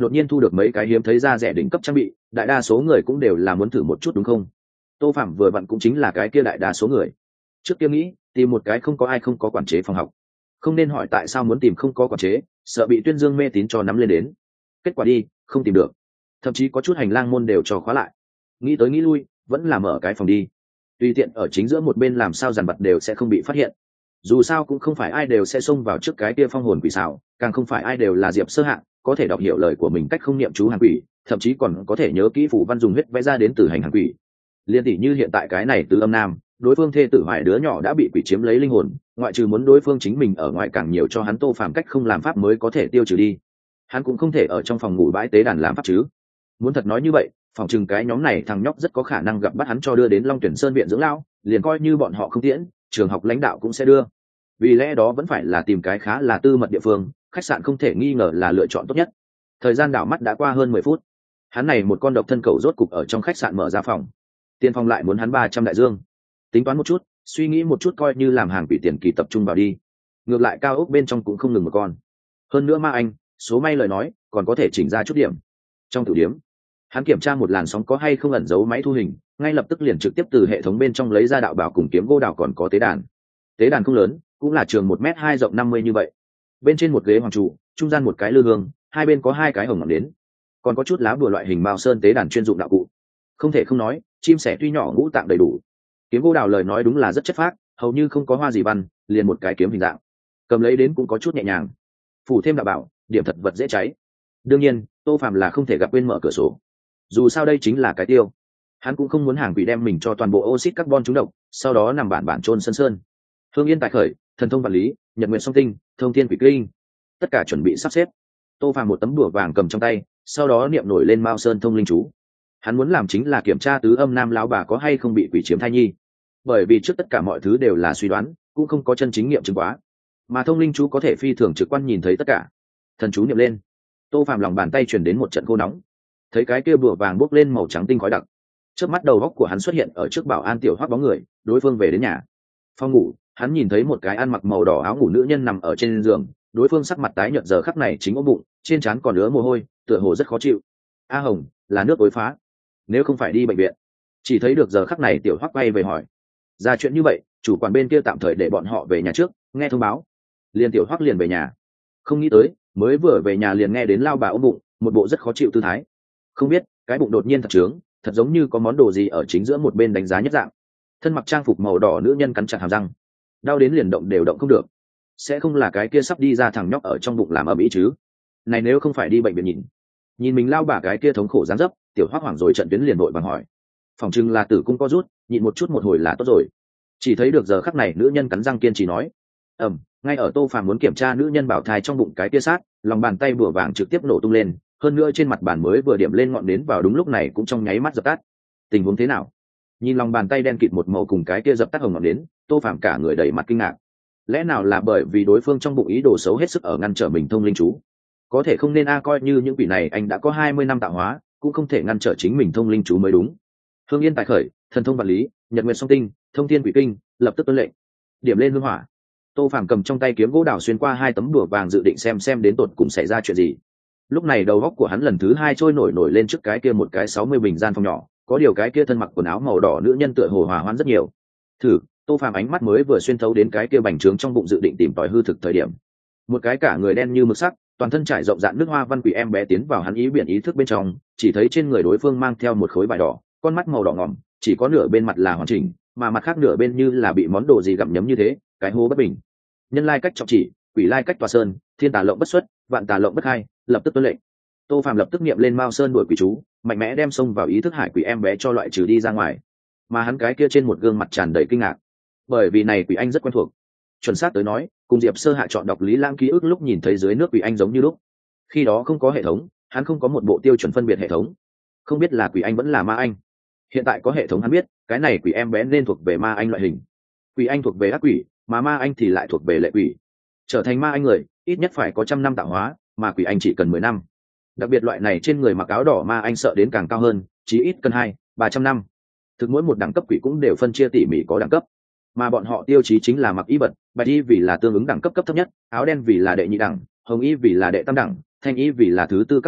đột nhiên thu được mấy cái hiếm thấy ra rẻ đỉnh cấp trang bị, đại đa số người cũng đều là muốn thử một chút đúng không? Tô Phạm vừa vặn cũng chính là cái kia đại đa số người. Trước kia nghĩ tìm một cái không có ai không có quản chế phòng học, không nên hỏi tại sao muốn tìm không có quản chế, sợ bị tuyên dương mê tín cho nắm lên đến. Kết quả đi không tìm được, thậm chí có chút hành lang môn đều cho khóa lại. Nghĩ tới nghĩ lui vẫn là mở cái phòng đi, tùy tiện ở chính giữa một bên làm sao dàn vật đều sẽ không bị phát hiện. Dù sao cũng không phải ai đều sẽ xông vào trước cái kia phong hồn quỷ xảo, càng không phải ai đều là Diệp Sơ Hạng có thể đọc hiểu lời của mình cách không niệm chú hàng quỷ, thậm chí còn có thể nhớ kỹ phù văn dùng huyết vẽ ra đến từ hành hàng quỷ. Liên tỷ như hiện tại cái này Tứ Âm Nam, đối phương thê tử Hoài đứa nhỏ đã bị quỷ chiếm lấy linh hồn, ngoại trừ muốn đối phương chính mình ở ngoài càng nhiều cho hắn Tô Phàm cách không làm pháp mới có thể tiêu trừ đi. Hắn cũng không thể ở trong phòng ngủ bãi tế đàn làm pháp chứ. Muốn thật nói như vậy, phòng chừng cái nhóm này thằng nhóc rất có khả năng gặp bắt hắn cho đưa đến Long Tuyển Sơn viện dưỡng lão, liền coi như bọn họ không tiễn, trường học lãnh đạo cũng sẽ đưa. Vì lẽ đó vẫn phải là tìm cái khá là tư mật địa phương, khách sạn không thể nghi ngờ là lựa chọn tốt nhất. Thời gian đảo mắt đã qua hơn mười phút, hắn này một con độc thân cầu rốt cục ở trong khách sạn mở ra phòng. Tiên Phong lại muốn hắn ba trăm đại dương. Tính toán một chút, suy nghĩ một chút coi như làm hàng quỷ tiền kỳ tập trung vào đi. Ngược lại cao ốc bên trong cũng không ngừng một con. Hơn nữa ma anh, số may lời nói, còn có thể chỉnh ra chút điểm. Trong tử điếm, hắn kiểm tra một làn sóng có hay không ẩn giấu máy thu hình, ngay lập tức liền trực tiếp từ hệ thống bên trong lấy ra đạo bảo cùng kiếm gỗ đào còn có tế đàn. Tế đàn không lớn, cũng là trường một mét hai rộng năm mươi như vậy. Bên trên một ghế hoàng trụ, trung gian một cái lư hương, hai bên có hai cái hồng ngọn đến, còn có chút lá bùa loại hình mao sơn tế đàn chuyên dụng đạo cụ. Không thể không nói, chim sẻ tuy nhỏ ngũ tạng đầy đủ. Kiếm gỗ đào lời nói đúng là rất chất phác, hầu như không có hoa gì văn, liền một cái kiếm hình dạng, cầm lấy đến cũng có chút nhẹ nhàng. Phủ thêm đạo bảo, điểm thật vật dễ cháy. Đương nhiên, Tô Phàm là không thể gặp quên mở cửa sổ. Dù sao đây chính là cái tiêu, hắn cũng không muốn hàng quỷ đem mình cho toàn bộ oxit carbon trúng độc, sau đó nằm bản bản trôn sơn sơn. Hương Yên tại khởi, thần thông vật lý, nhật nguyện song tinh, thông thiên quỷ kinh, tất cả chuẩn bị sắp xếp. Tô Phàm một tấm đùa vàng cầm trong tay, sau đó niệm nổi lên Mao Sơn thông linh chú. Hắn muốn làm chính là kiểm tra Tứ Âm Nam lão bà có hay không bị quỷ chiếm thai nhi, bởi vì trước tất cả mọi thứ đều là suy đoán, cũng không có chân chính nghiệm chứng quá, mà thông linh chú có thể phi thường trực quan nhìn thấy tất cả. Thần chú niệm lên, Tô Phàm lòng bàn tay truyền đến một trận khô nóng, thấy cái kia bùa vàng bốc lên màu trắng tinh khói đặc. Trước mắt đầu góc của hắn xuất hiện ở trước bảo an tiểu Hoắc bóng người, đối phương về đến nhà. Phòng ngủ, hắn nhìn thấy một cái ăn mặc màu đỏ áo ngủ nữ nhân nằm ở trên giường, đối phương sắc mặt tái nhợt giờ khắc này chính ôm bụng, trên trán còn ứa mồ hôi, tựa hồ rất khó chịu. A Hồng, là nước ối phá, nếu không phải đi bệnh viện. Chỉ thấy được giờ khắc này tiểu Hoắc bay về hỏi, ra chuyện như vậy, chủ quản bên kia tạm thời để bọn họ về nhà trước, nghe thông báo. Liền tiểu Hoắc liền về nhà, không nghĩ tới mới vừa về nhà liền nghe đến lao bà ôm bụng, một bộ rất khó chịu tư thái. Không biết cái bụng đột nhiên thật trướng, thật giống như có món đồ gì ở chính giữa một bên đánh giá nhất dạng. Thân mặc trang phục màu đỏ nữ nhân cắn chặt hàm răng, đau đến liền động đều động không được. Sẽ không là cái kia sắp đi ra thằng nhóc ở trong bụng làm ầm ĩ chứ? Này nếu không phải đi bệnh viện nhìn, nhìn mình lao bà cái kia thống khổ dáng dấp, tiểu Hoắc hoảng rồi trận tuyến liền vội vàng hỏi. Phòng trưng là tử cung co rút, nhịn một chút một hồi là tốt rồi. Chỉ thấy được giờ khắc này nữ nhân cắn răng kiên trì nói, ầm, ngay ở Tô Phàm muốn kiểm tra nữ nhân bảo thai trong bụng cái kia sát, lòng bàn tay bùa vàng trực tiếp nổ tung lên, hơn nữa trên mặt bàn mới vừa điểm lên ngọn nến vào đúng lúc này cũng trong nháy mắt dập tắt. Tình huống thế nào? Nhìn lòng bàn tay đen kịt một màu cùng cái kia dập tắt hồng ngọn nến, Tô Phàm cả người đầy mặt kinh ngạc. Lẽ nào là bởi vì đối phương trong bụng ý đồ xấu hết sức ở ngăn trở mình thông linh chú? Có thể không nên a, coi như những quỷ này anh đã có hai mươi năm tạo hóa, cũng không thể ngăn trở chính mình thông linh chú mới đúng. Hương Yên tại khởi, thần thông vật lý, nhật nguyện song tinh, thông thiên quỷ kinh, lập tức tuân lệnh. Điểm lên hương hỏa. Tô Phàm cầm trong tay kiếm gỗ đào xuyên qua hai tấm đùa vàng dự định xem xem đến tột cùng xảy ra chuyện gì. Lúc này đầu óc của hắn lần thứ hai trôi nổi nổi lên trước cái kia một cái sáu mươi bình gian phòng nhỏ, có điều cái kia thân mặc quần áo màu đỏ nữ nhân tựa hồ hòa hoãn rất nhiều. Thử, Tô Phàm ánh mắt mới vừa xuyên thấu đến cái kia bành trướng trong bụng dự định tìm tòi hư thực thời điểm, một cái cả người đen như mực sắc, toàn thân trải rộng dạn nước hoa văn quỷ em bé tiến vào hắn ý biển ý thức bên trong, chỉ thấy trên người đối phương mang theo một khối vải đỏ, con mắt màu đỏ ngỏm, chỉ có nửa bên mặt là hoàn chỉnh, mà mặt khác nửa bên như là bị món đồ gì gặm nhấm như thế, cái hố bất bình. Nhân lai cách trọng chỉ, quỷ lai cách tòa sơn, thiên tà lộng bất xuất, vạn tà lộng bất hai, lập tức tuân lệnh. Tô Phàm lập tức niệm lên Mao Sơn đuổi quỷ chú, mạnh mẽ đem xông vào ý thức hải quỷ em bé cho loại trừ đi ra ngoài. Mà hắn cái kia trên một gương mặt tràn đầy kinh ngạc, bởi vì này quỷ anh rất quen thuộc. Chuẩn xác tới nói, cùng Diệp Sơ Hạ chọn đọc Lý Lãng ký ức lúc nhìn thấy dưới nước quỷ anh giống như lúc. Khi đó không có hệ thống, hắn không có một bộ tiêu chuẩn phân biệt hệ thống, không biết là quỷ anh vẫn là ma anh. Hiện tại có hệ thống hắn biết, cái này quỷ em bé nên thuộc về ma anh loại hình. Quỷ anh thuộc về ác quỷ, mà ma anh thì lại thuộc về lệ quỷ. Trở thành ma anh người, ít nhất phải có trăm năm tạo hóa, mà quỷ anh chỉ cần mười năm. Đặc biệt loại này trên người mặc áo đỏ ma anh sợ đến càng cao hơn, chí ít cần hai ba trăm năm. Thực mỗi một đẳng cấp quỷ cũng đều phân chia tỉ mỉ có đẳng cấp, mà bọn họ tiêu chí chính là mặc y vật, bạch y vì là tương ứng đẳng cấp cấp thấp nhất, áo đen vì là đệ nhị đẳng, hồng y vì là đệ tam đẳng, thanh y vì là thứ tư các loại,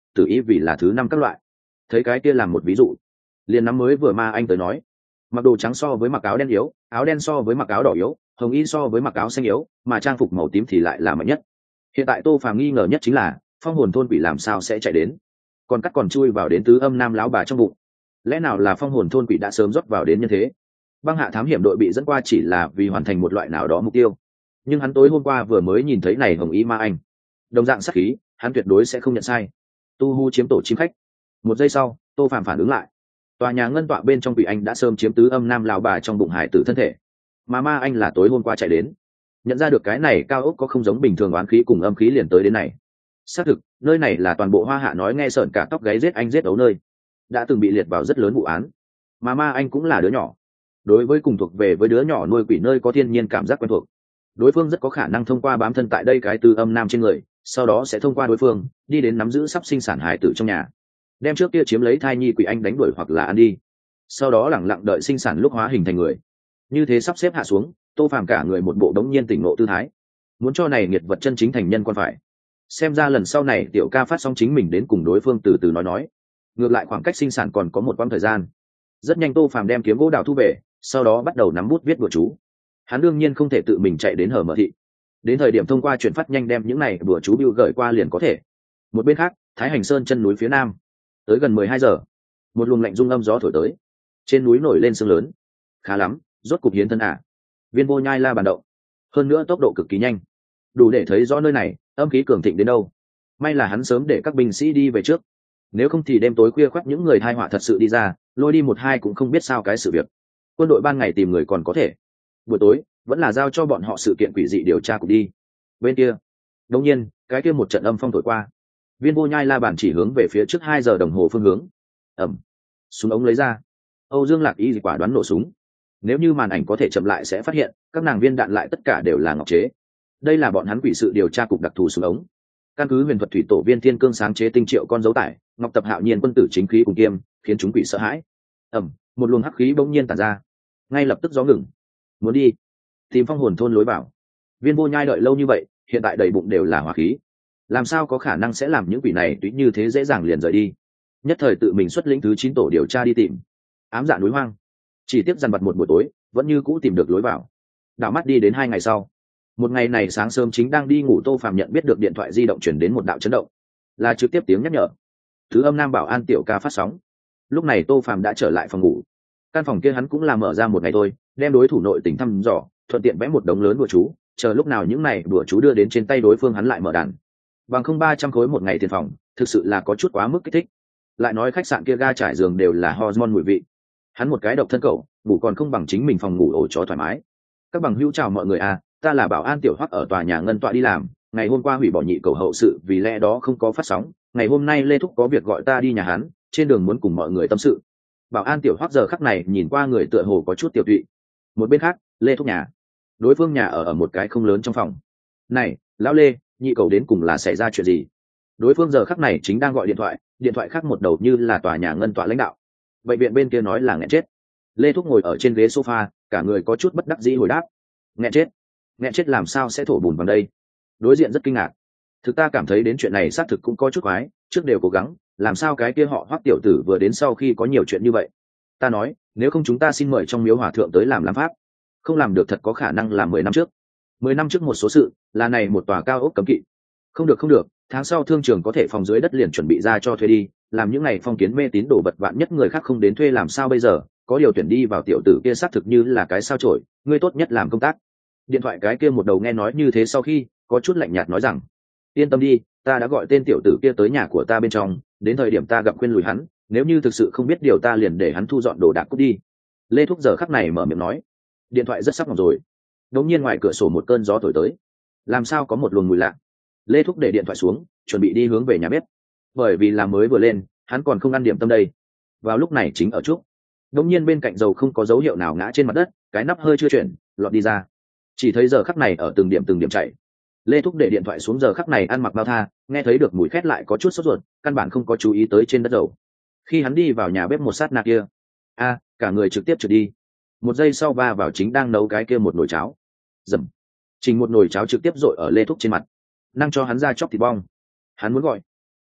tự ý vì là thứ năm các loại. Thấy cái kia làm một ví dụ, liền nắm mới vừa ma anh tới nói, mặc đồ trắng so với mặc áo đen yếu, áo đen so với mặc áo đỏ yếu, hồng y so với mặc áo xanh yếu, mà trang phục màu tím thì lại là mạnh nhất. Hiện tại Tô Phàm nghi ngờ nhất chính là phong hồn thôn quỷ làm sao sẽ chạy đến, còn cắt còn chui vào đến tứ âm nam lão bà trong bụng. Lẽ nào là phong hồn thôn quỷ đã sớm rót vào đến như thế? Băng hạ thám hiểm đội bị dẫn qua chỉ là vì hoàn thành một loại nào đó mục tiêu, nhưng hắn tối hôm qua vừa mới nhìn thấy này hồng y ma anh, đồng dạng sắc khí, hắn tuyệt đối sẽ không nhận sai. Tu hu chiếm tổ chim khách. Một giây sau, Tô Phàm phản ứng lại, tòa nhà ngân tọa bên trong quỷ anh đã sớm chiếm tứ âm nam lão bà trong bụng hải tử thân thể, mà ma anh là tối hôm qua chạy đến. Nhận ra được cái này cao ốc có không giống bình thường oán khí cùng âm khí liền tới đến này. Xác thực, nơi này là toàn bộ Hoa Hạ nói nghe sởn cả tóc gáy giết anh giết ấu nơi, đã từng bị liệt vào rất lớn vụ án, mà ma anh cũng là đứa nhỏ. Đối với cùng thuộc về với đứa nhỏ nuôi quỷ nơi có thiên nhiên cảm giác quen thuộc, đối phương rất có khả năng thông qua bám thân tại đây cái tư âm nam trên người, sau đó sẽ thông qua đối phương đi đến nắm giữ sắp sinh sản hài tử trong nhà, đem trước kia chiếm lấy thai nhi quỷ anh đánh đuổi hoặc là ăn đi, sau đó lẳng lặng đợi sinh sản lúc hóa hình thành người. Như thế sắp xếp hạ xuống, Tô Phàm cả người một bộ đống nhiên tỉnh ngộ tư thái, muốn cho này nghiệt vật chân chính thành nhân quan phải. Xem ra lần sau này tiểu ca phát xong chính mình đến cùng đối phương từ từ nói nói. Ngược lại khoảng cách sinh sản còn có một quãng thời gian. Rất nhanh Tô Phàm đem kiếm gỗ đào thu về, sau đó bắt đầu nắm bút viết bừa chú. Hắn đương nhiên không thể tự mình chạy đến hở mở thị, đến thời điểm thông qua chuyển phát nhanh đem những này bừa chú bưu gửi qua liền có thể. Một bên khác, Thái Hành Sơn chân núi phía nam, tới gần mười hai giờ, một luồng lạnh rung âm gió thổi tới, trên núi nổi lên sương lớn. Khá lắm, rốt cục hiến thân à. Viên Vô Nhai la bàn động, hơn nữa tốc độ cực kỳ nhanh, đủ để thấy rõ nơi này âm khí cường thịnh đến đâu. May là hắn sớm để các binh sĩ đi về trước, nếu không thì đêm tối khuya khoắt những người thai họa thật sự đi ra, lôi đi một hai cũng không biết sao cái sự việc. Quân đội ban ngày tìm người còn có thể, buổi tối vẫn là giao cho bọn họ sự kiện quỷ dị điều tra cục đi. Bên kia đột nhiên cái kia một trận âm phong thổi qua, Viên Vô Nhai la bàn chỉ hướng về phía trước hai giờ đồng hồ phương hướng. Ẩm, súng ống lấy ra, Âu Dương Lạc Y quả đoán nổ súng. Nếu như màn ảnh có thể chậm lại sẽ phát hiện các nàng viên đạn lại tất cả đều là ngọc chế. Đây là bọn hắn quỷ sự điều tra cục đặc thù súng ống, căn cứ huyền thuật thủy tổ Viên Thiên Cương sáng chế tinh triệu con dấu tải, ngọc tập hạo nhiên quân tử chính khí cùng kiêm, khiến chúng quỷ sợ hãi. Ẩm, một luồng hắc khí bỗng nhiên tản ra, ngay lập tức gió ngừng. Muốn đi tìm phong hồn thôn lối vào. Viên Vô Nhai đợi lâu như vậy, hiện tại đầy bụng đều là hỏa khí, làm sao có khả năng sẽ làm những quỷ này tùy như thế dễ dàng liền rời đi. Nhất thời tự mình xuất lĩnh thứ chín tổ điều tra đi tìm ám dạ núi hoang, chỉ tiếp dằn vặt một buổi tối vẫn như cũ tìm được lối vào. Đảo mắt đi đến hai ngày sau, một ngày này sáng sớm chính đang đi ngủ Tô Phàm nhận biết được điện thoại di động chuyển đến một đạo chấn động, là trực tiếp tiếng nhắc nhở thứ âm nam bảo an tiểu ca phát sóng. Lúc này Tô Phàm đã trở lại phòng ngủ, căn phòng kia hắn cũng là mở ra một ngày thôi, đem đối thủ nội tình thăm dò, thuận tiện vẽ một đống lớn đùa chú, chờ lúc nào những này đùa chú đưa đến trên tay đối phương hắn lại mở đàn. Bằng không ba trăm khối một ngày tiền phòng, thực sự là có chút quá mức kích thích. Lại nói khách sạn kia ga trải giường đều là hormone mùi vị, hắn một cái độc thân cậu ngủ còn không bằng chính mình phòng ngủ ổ chó thoải mái. Các bằng hữu chào mọi người à, ta là bảo an tiểu Hoắc ở tòa nhà ngân tọa đi làm, ngày hôm qua hủy bỏ nhị cầu hậu sự vì lẽ đó không có phát sóng, ngày hôm nay Lê Thúc có việc gọi ta đi nhà hắn, trên đường muốn cùng mọi người tâm sự. Bảo an tiểu Hoắc giờ khắc này nhìn qua người tựa hồ có chút tiểu tụy. Một bên khác, Lê Thúc nhà, đối phương nhà ở ở một cái không lớn trong phòng. Này lão Lê, nhị cầu đến cùng là xảy ra chuyện gì? Đối phương giờ khắc này chính đang gọi điện thoại, điện thoại khác một đầu như là tòa nhà ngân tọa lãnh đạo. Bệnh viện bên kia nói là nghẹn chết. Lê Thúc ngồi ở trên ghế sofa, cả người có chút bất đắc dĩ hồi đáp, nghẹn chết? Nghẹn chết làm sao sẽ thổ bùn vào đây? Đối diện rất kinh ngạc. Thực ta cảm thấy đến chuyện này xác thực cũng có chút quái, trước đều cố gắng, làm sao cái kia họ Hoắc tiểu tử vừa đến sau khi có nhiều chuyện như vậy? Ta nói, nếu không chúng ta xin mời trong miếu hòa thượng tới làm làm pháp. Không làm được thật có khả năng là mười năm trước. Mười năm trước một số sự, là này một tòa cao ốc cấm kỵ. Không được không được, tháng sau thương trường có thể phòng dưới đất liền chuẩn bị ra cho thuê đi, làm những ngày phong kiến mê tín đồ vật vạn nhất người khác không đến thuê làm sao bây giờ, có điều tuyển đi vào tiểu tử kia xác thực như là cái sao chổi, ngươi tốt nhất làm công tác. Điện thoại cái kia một đầu nghe nói như thế sau khi có chút lạnh nhạt nói rằng, yên tâm đi, ta đã gọi tên tiểu tử kia tới nhà của ta bên trong, đến thời điểm ta gặp khuyên lùi hắn, nếu như thực sự không biết điều ta liền để hắn thu dọn đồ đạc cút đi. Lê Thúc giờ khắc này mở miệng nói. Điện thoại rất sắp ngọc rồi, đột nhiên ngoài cửa sổ một cơn gió thổi tới, làm sao có một luồng mùi lạ. Lê Thúc để điện thoại xuống, chuẩn bị đi hướng về nhà bếp, bởi vì là mới vừa lên, hắn còn không ăn điểm tâm đây. Vào lúc này chính ở trúc, đột nhiên bên cạnh dầu không có dấu hiệu nào ngã trên mặt đất, cái nắp hơi chưa chuyển, lọt đi ra. Chỉ thấy giờ khắc này ở từng điểm từng điểm chạy. Lê Thúc để điện thoại xuống giờ khắc này ăn mặc bao tha, nghe thấy được mùi khét lại có chút sốt ruột, căn bản không có chú ý tới trên đất dầu. Khi hắn đi vào nhà bếp một sát na kia, a, cả người trực tiếp trượt đi. Một giây sau va vào chính đang nấu cái kia một nồi cháo. Dầm. Chính một nồi cháo trực tiếp dội ở Lê Thúc trên mặt, năng cho hắn ra chóc thịt bong. Hắn muốn gọi,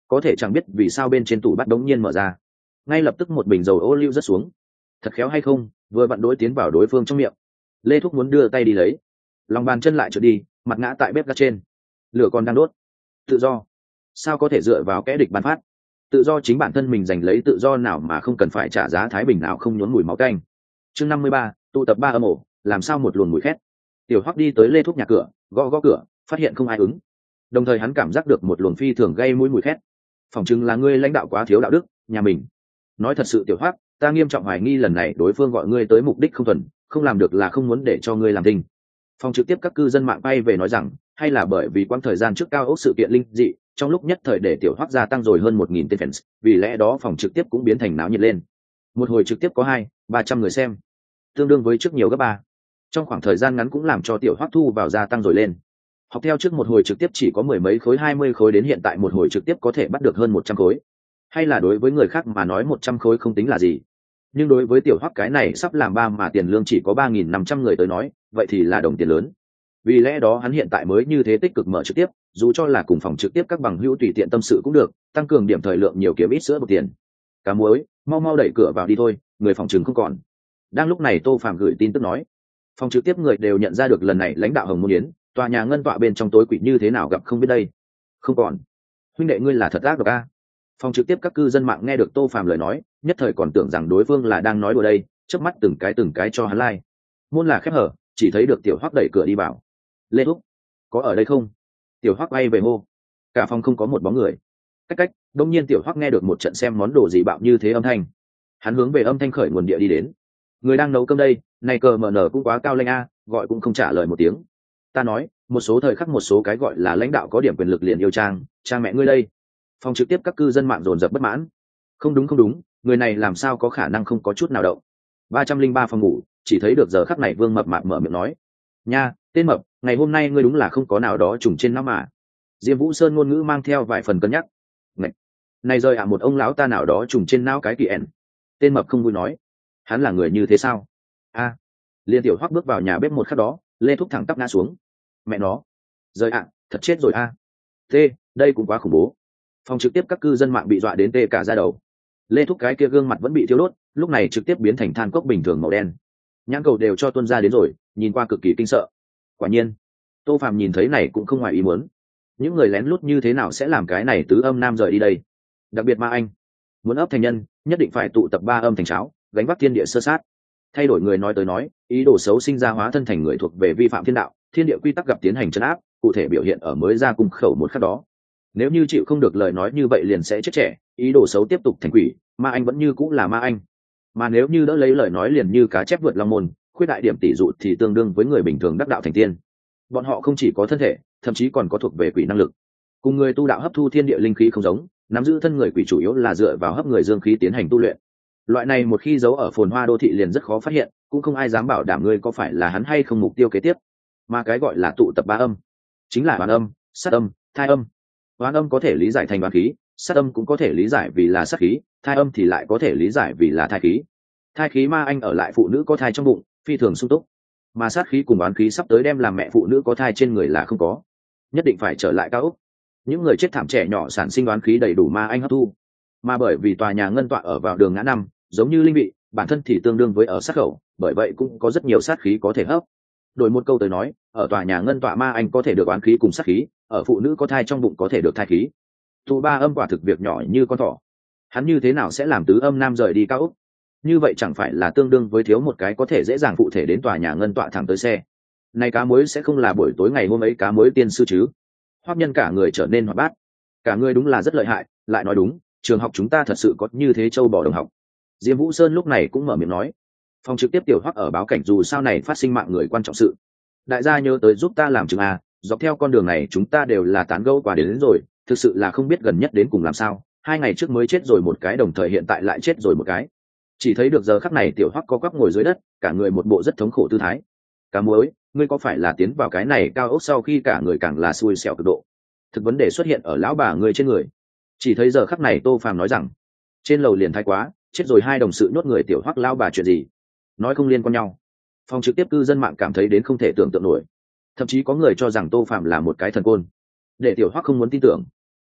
có thể chẳng biết vì sao bên trên tủ bắt đống nhiên mở ra, ngay lập tức một bình dầu ô liu rớt xuống. Thật khéo hay không, vừa vặn đối tiến vào đối phương trong miệng. Lê Thúc muốn đưa tay đi lấy, lòng bàn chân lại trượt đi, mặt ngã tại bếp ga trên. Lửa còn đang đốt. Tự do sao có thể dựa vào kẻ địch ban phát? Tự do chính bản thân mình giành lấy, tự do nào mà không cần phải trả giá, thái bình nào không nhốn mùi máu tanh. Chương năm mươi ba, tụ tập ba âm ổ, làm sao một luồng mùi khét. Tiểu Hoắc đi tới Lê Thúc nhà cửa, gõ gõ cửa, phát hiện không ai ứng. Đồng thời hắn cảm giác được một luồng phi thường gây mũi mùi khét. Phòng chừng là ngươi lãnh đạo quá thiếu đạo đức, nhà mình. Nói thật sự Tiểu Hoắc, ta nghiêm trọng hoài nghi lần này đối phương gọi ngươi tới mục đích không thuần, không làm được là không muốn để cho ngươi làm tình. Phòng trực tiếp các cư dân mạng bay về nói rằng, hay là bởi vì quãng thời gian trước cao ốc sự kiện linh dị, trong lúc nhất thời để Tiểu Hoắc gia tăng rồi hơn một nghìn tên fans, vì lẽ đó phòng trực tiếp cũng biến thành náo nhiệt lên. Một hồi trực tiếp có hai, ba trăm người xem, tương đương với trước nhiều gấp ba. Trong khoảng thời gian ngắn cũng làm cho Tiểu Hoắc thu vào gia tăng rồi lên. Học theo trước một hồi trực tiếp chỉ có mười mấy khối, hai mươi khối, đến hiện tại một hồi trực tiếp có thể bắt được hơn một trăm khối. Hay là đối với người khác mà nói một trăm khối không tính là gì, nhưng đối với Tiểu Hoắc cái này sắp làm ba mà tiền lương chỉ có ba nghìn năm trăm người tới nói, vậy thì là đồng tiền lớn. Vì lẽ đó hắn hiện tại mới như thế tích cực mở trực tiếp, dù cho là cùng phòng trực tiếp các bằng hữu tùy tiện tâm sự cũng được, tăng cường điểm thời lượng nhiều kiếm ít sữa bột tiền. Cá muối, mau mau đẩy cửa vào đi thôi, người phòng trừng không còn. Đang lúc này Tô Phạm gửi tin tức nói, phòng trực tiếp người đều nhận ra được lần này lãnh đạo Hồng Môn Yến, tòa nhà ngân tọa bên trong tối quỷ như thế nào gặp không biết đây. Không còn. Huynh đệ ngươi là thật ác độc a. Phòng trực tiếp các cư dân mạng nghe được Tô Phạm lời nói, nhất thời còn tưởng rằng đối phương là đang nói đùa đây, chớp mắt từng cái từng cái cho hắn like. Môn là khép hở, chỉ thấy được Tiểu Hoắc đẩy cửa đi vào. Lê Thúc, có ở đây không? Tiểu Hoắc bay về hô. Cả phòng không có một bóng người. Cách cách, đông nhiên Tiểu Hoắc nghe được một trận xem món đồ gì bạo như thế âm thanh. Hắn hướng về âm thanh khởi nguồn địa đi đến. Người đang nấu cơm đây, này cờ mở nở cũng quá cao lanh a, gọi cũng không trả lời một tiếng. Ta nói, một số thời khắc một số cái gọi là lãnh đạo có điểm quyền lực liền yêu trang, cha mẹ ngươi đây. Phòng trực tiếp các cư dân mạng dồn dập bất mãn. Không đúng không đúng, người này làm sao có khả năng không có chút nào động. ba trăm linh ba phòng ngủ, chỉ thấy được giờ khắc này Vương Mập Mạp mở miệng nói. Nha, tên Mập, ngày hôm nay ngươi đúng là không có nào đó trùng trên não mà. Diêm Vũ Sơn ngôn ngữ mang theo vài phần cân nhắc. Này, này rơi ạ à, một ông lão ta nào đó trùng trên não cái kỳ ẻn. Tên Mập không vui nói. Hắn là người như thế sao? A. À, Liên Tiểu Hoắc bước vào nhà bếp một khắc đó, Lê Thúc thẳng tắp ngã xuống. Mẹ nó, rơi ạ, à, thật chết rồi a. À. Thế, đây cũng quá khủng bố. Phòng trực tiếp các cư dân mạng bị dọa đến tê cả da đầu. Lê Thúc cái kia gương mặt vẫn bị thiêu đốt, lúc này trực tiếp biến thành than cốc bình thường màu đen. Nhãn cầu đều cho tuôn ra đến rồi, nhìn qua cực kỳ kinh sợ. Quả nhiên, Tô Phàm nhìn thấy này cũng không ngoài ý muốn. Những người lén lút như thế nào sẽ làm cái này tứ âm nam rời đi đây? Đặc biệt Ma Anh, muốn ấp thành nhân, nhất định phải tụ tập ba âm thành cháo, gánh vác thiên địa sơ sát. Thay đổi người nói tới nói, ý đồ xấu sinh ra hóa thân thành người thuộc về vi phạm thiên đạo, thiên địa quy tắc gặp tiến hành trấn áp, cụ thể biểu hiện ở mới ra cung khẩu một khắc đó. Nếu như chịu không được lời nói như vậy liền sẽ chết trẻ, ý đồ xấu tiếp tục thành quỷ, Ma Anh vẫn như cũng là Ma Anh. Mà nếu như đỡ lấy lời nói liền như cá chép vượt long môn, khuyết đại điểm tỷ dụ thì tương đương với người bình thường đắc đạo thành tiên. Bọn họ không chỉ có thân thể, thậm chí còn có thuộc về quỷ năng lực. Cùng người tu đạo hấp thu thiên địa linh khí không giống, nắm giữ thân người quỷ chủ yếu là dựa vào hấp người dương khí tiến hành tu luyện. Loại này một khi giấu ở phồn hoa đô thị liền rất khó phát hiện, cũng không ai dám bảo đảm ngươi có phải là hắn hay không mục tiêu kế tiếp. Mà cái gọi là tụ tập ba âm, chính là oán âm, sát âm, thai âm. Oán âm có thể lý giải thành oán khí, sát âm cũng có thể lý giải vì là sát khí, thai âm thì lại có thể lý giải vì là thai khí. Thai khí Ma Anh ở lại phụ nữ có thai trong bụng, phi thường sung túc. Mà sát khí cùng oán khí sắp tới đem làm mẹ phụ nữ có thai trên người là không có, nhất định phải trở lại cao ốc. Những người chết thảm trẻ nhỏ sản sinh oán khí đầy đủ Ma Anh hấp thu. Mà bởi vì tòa nhà ngân tọa ở vào đường ngã năm, giống như linh vị, bản thân thì tương đương với ở sát khẩu, bởi vậy cũng có rất nhiều sát khí có thể hấp. Đổi một câu tới nói, ở tòa nhà ngân tọa Ma Anh có thể được oán khí cùng sát khí, ở phụ nữ có thai trong bụng có thể được thai khí. Tụ ba âm quả thực việc nhỏ như con thỏ. Hắn như thế nào sẽ làm tứ âm nam rời đi cao ốc? Như vậy chẳng phải là tương đương với thiếu một cái có thể dễ dàng phụ thể đến tòa nhà ngân tọa thẳng tới xe. Này cá muối sẽ không là buổi tối ngày hôm ấy cá muối tiên sư chứ? Hoắc Nhân cả người trở nên hoạt bát. Cả người đúng là rất lợi hại, lại nói đúng, trường học chúng ta thật sự có như thế châu bò đồng học. Diêm Vũ Sơn lúc này cũng mở miệng nói. Phòng trực tiếp Tiểu Hoắc ở báo cảnh dù sau này phát sinh mạng người quan trọng sự. Đại gia nhớ tới giúp ta làm chứng à, dọc theo con đường này chúng ta đều là tán gẫu qua đến, đến rồi, thực sự là không biết gần nhất đến cùng làm sao. Hai ngày trước mới chết rồi một cái, đồng thời hiện tại lại chết rồi một cái. Chỉ thấy được giờ khắc này Tiểu Hoắc co quắp ngồi dưới đất, cả người một bộ rất thống khổ tư thái. Cá muối, ngươi có phải là tiến vào cái này cao ốc sau khi cả người càng là xui xẻo cực độ? Thực vấn đề xuất hiện ở lão bà ngươi trên người. Chỉ thấy giờ khắc này Tô Phàm nói rằng, trên lầu liền thái quá, chết rồi hai đồng sự nhốt người Tiểu Hoắc lão bà chuyện gì? Nói không liên quan nhau. Phòng trực tiếp cư dân mạng cảm thấy đến không thể tưởng tượng nổi. Thậm chí có người cho rằng Tô Phàm là một cái thần côn. Để Tiểu Hoắc không muốn tin tưởng.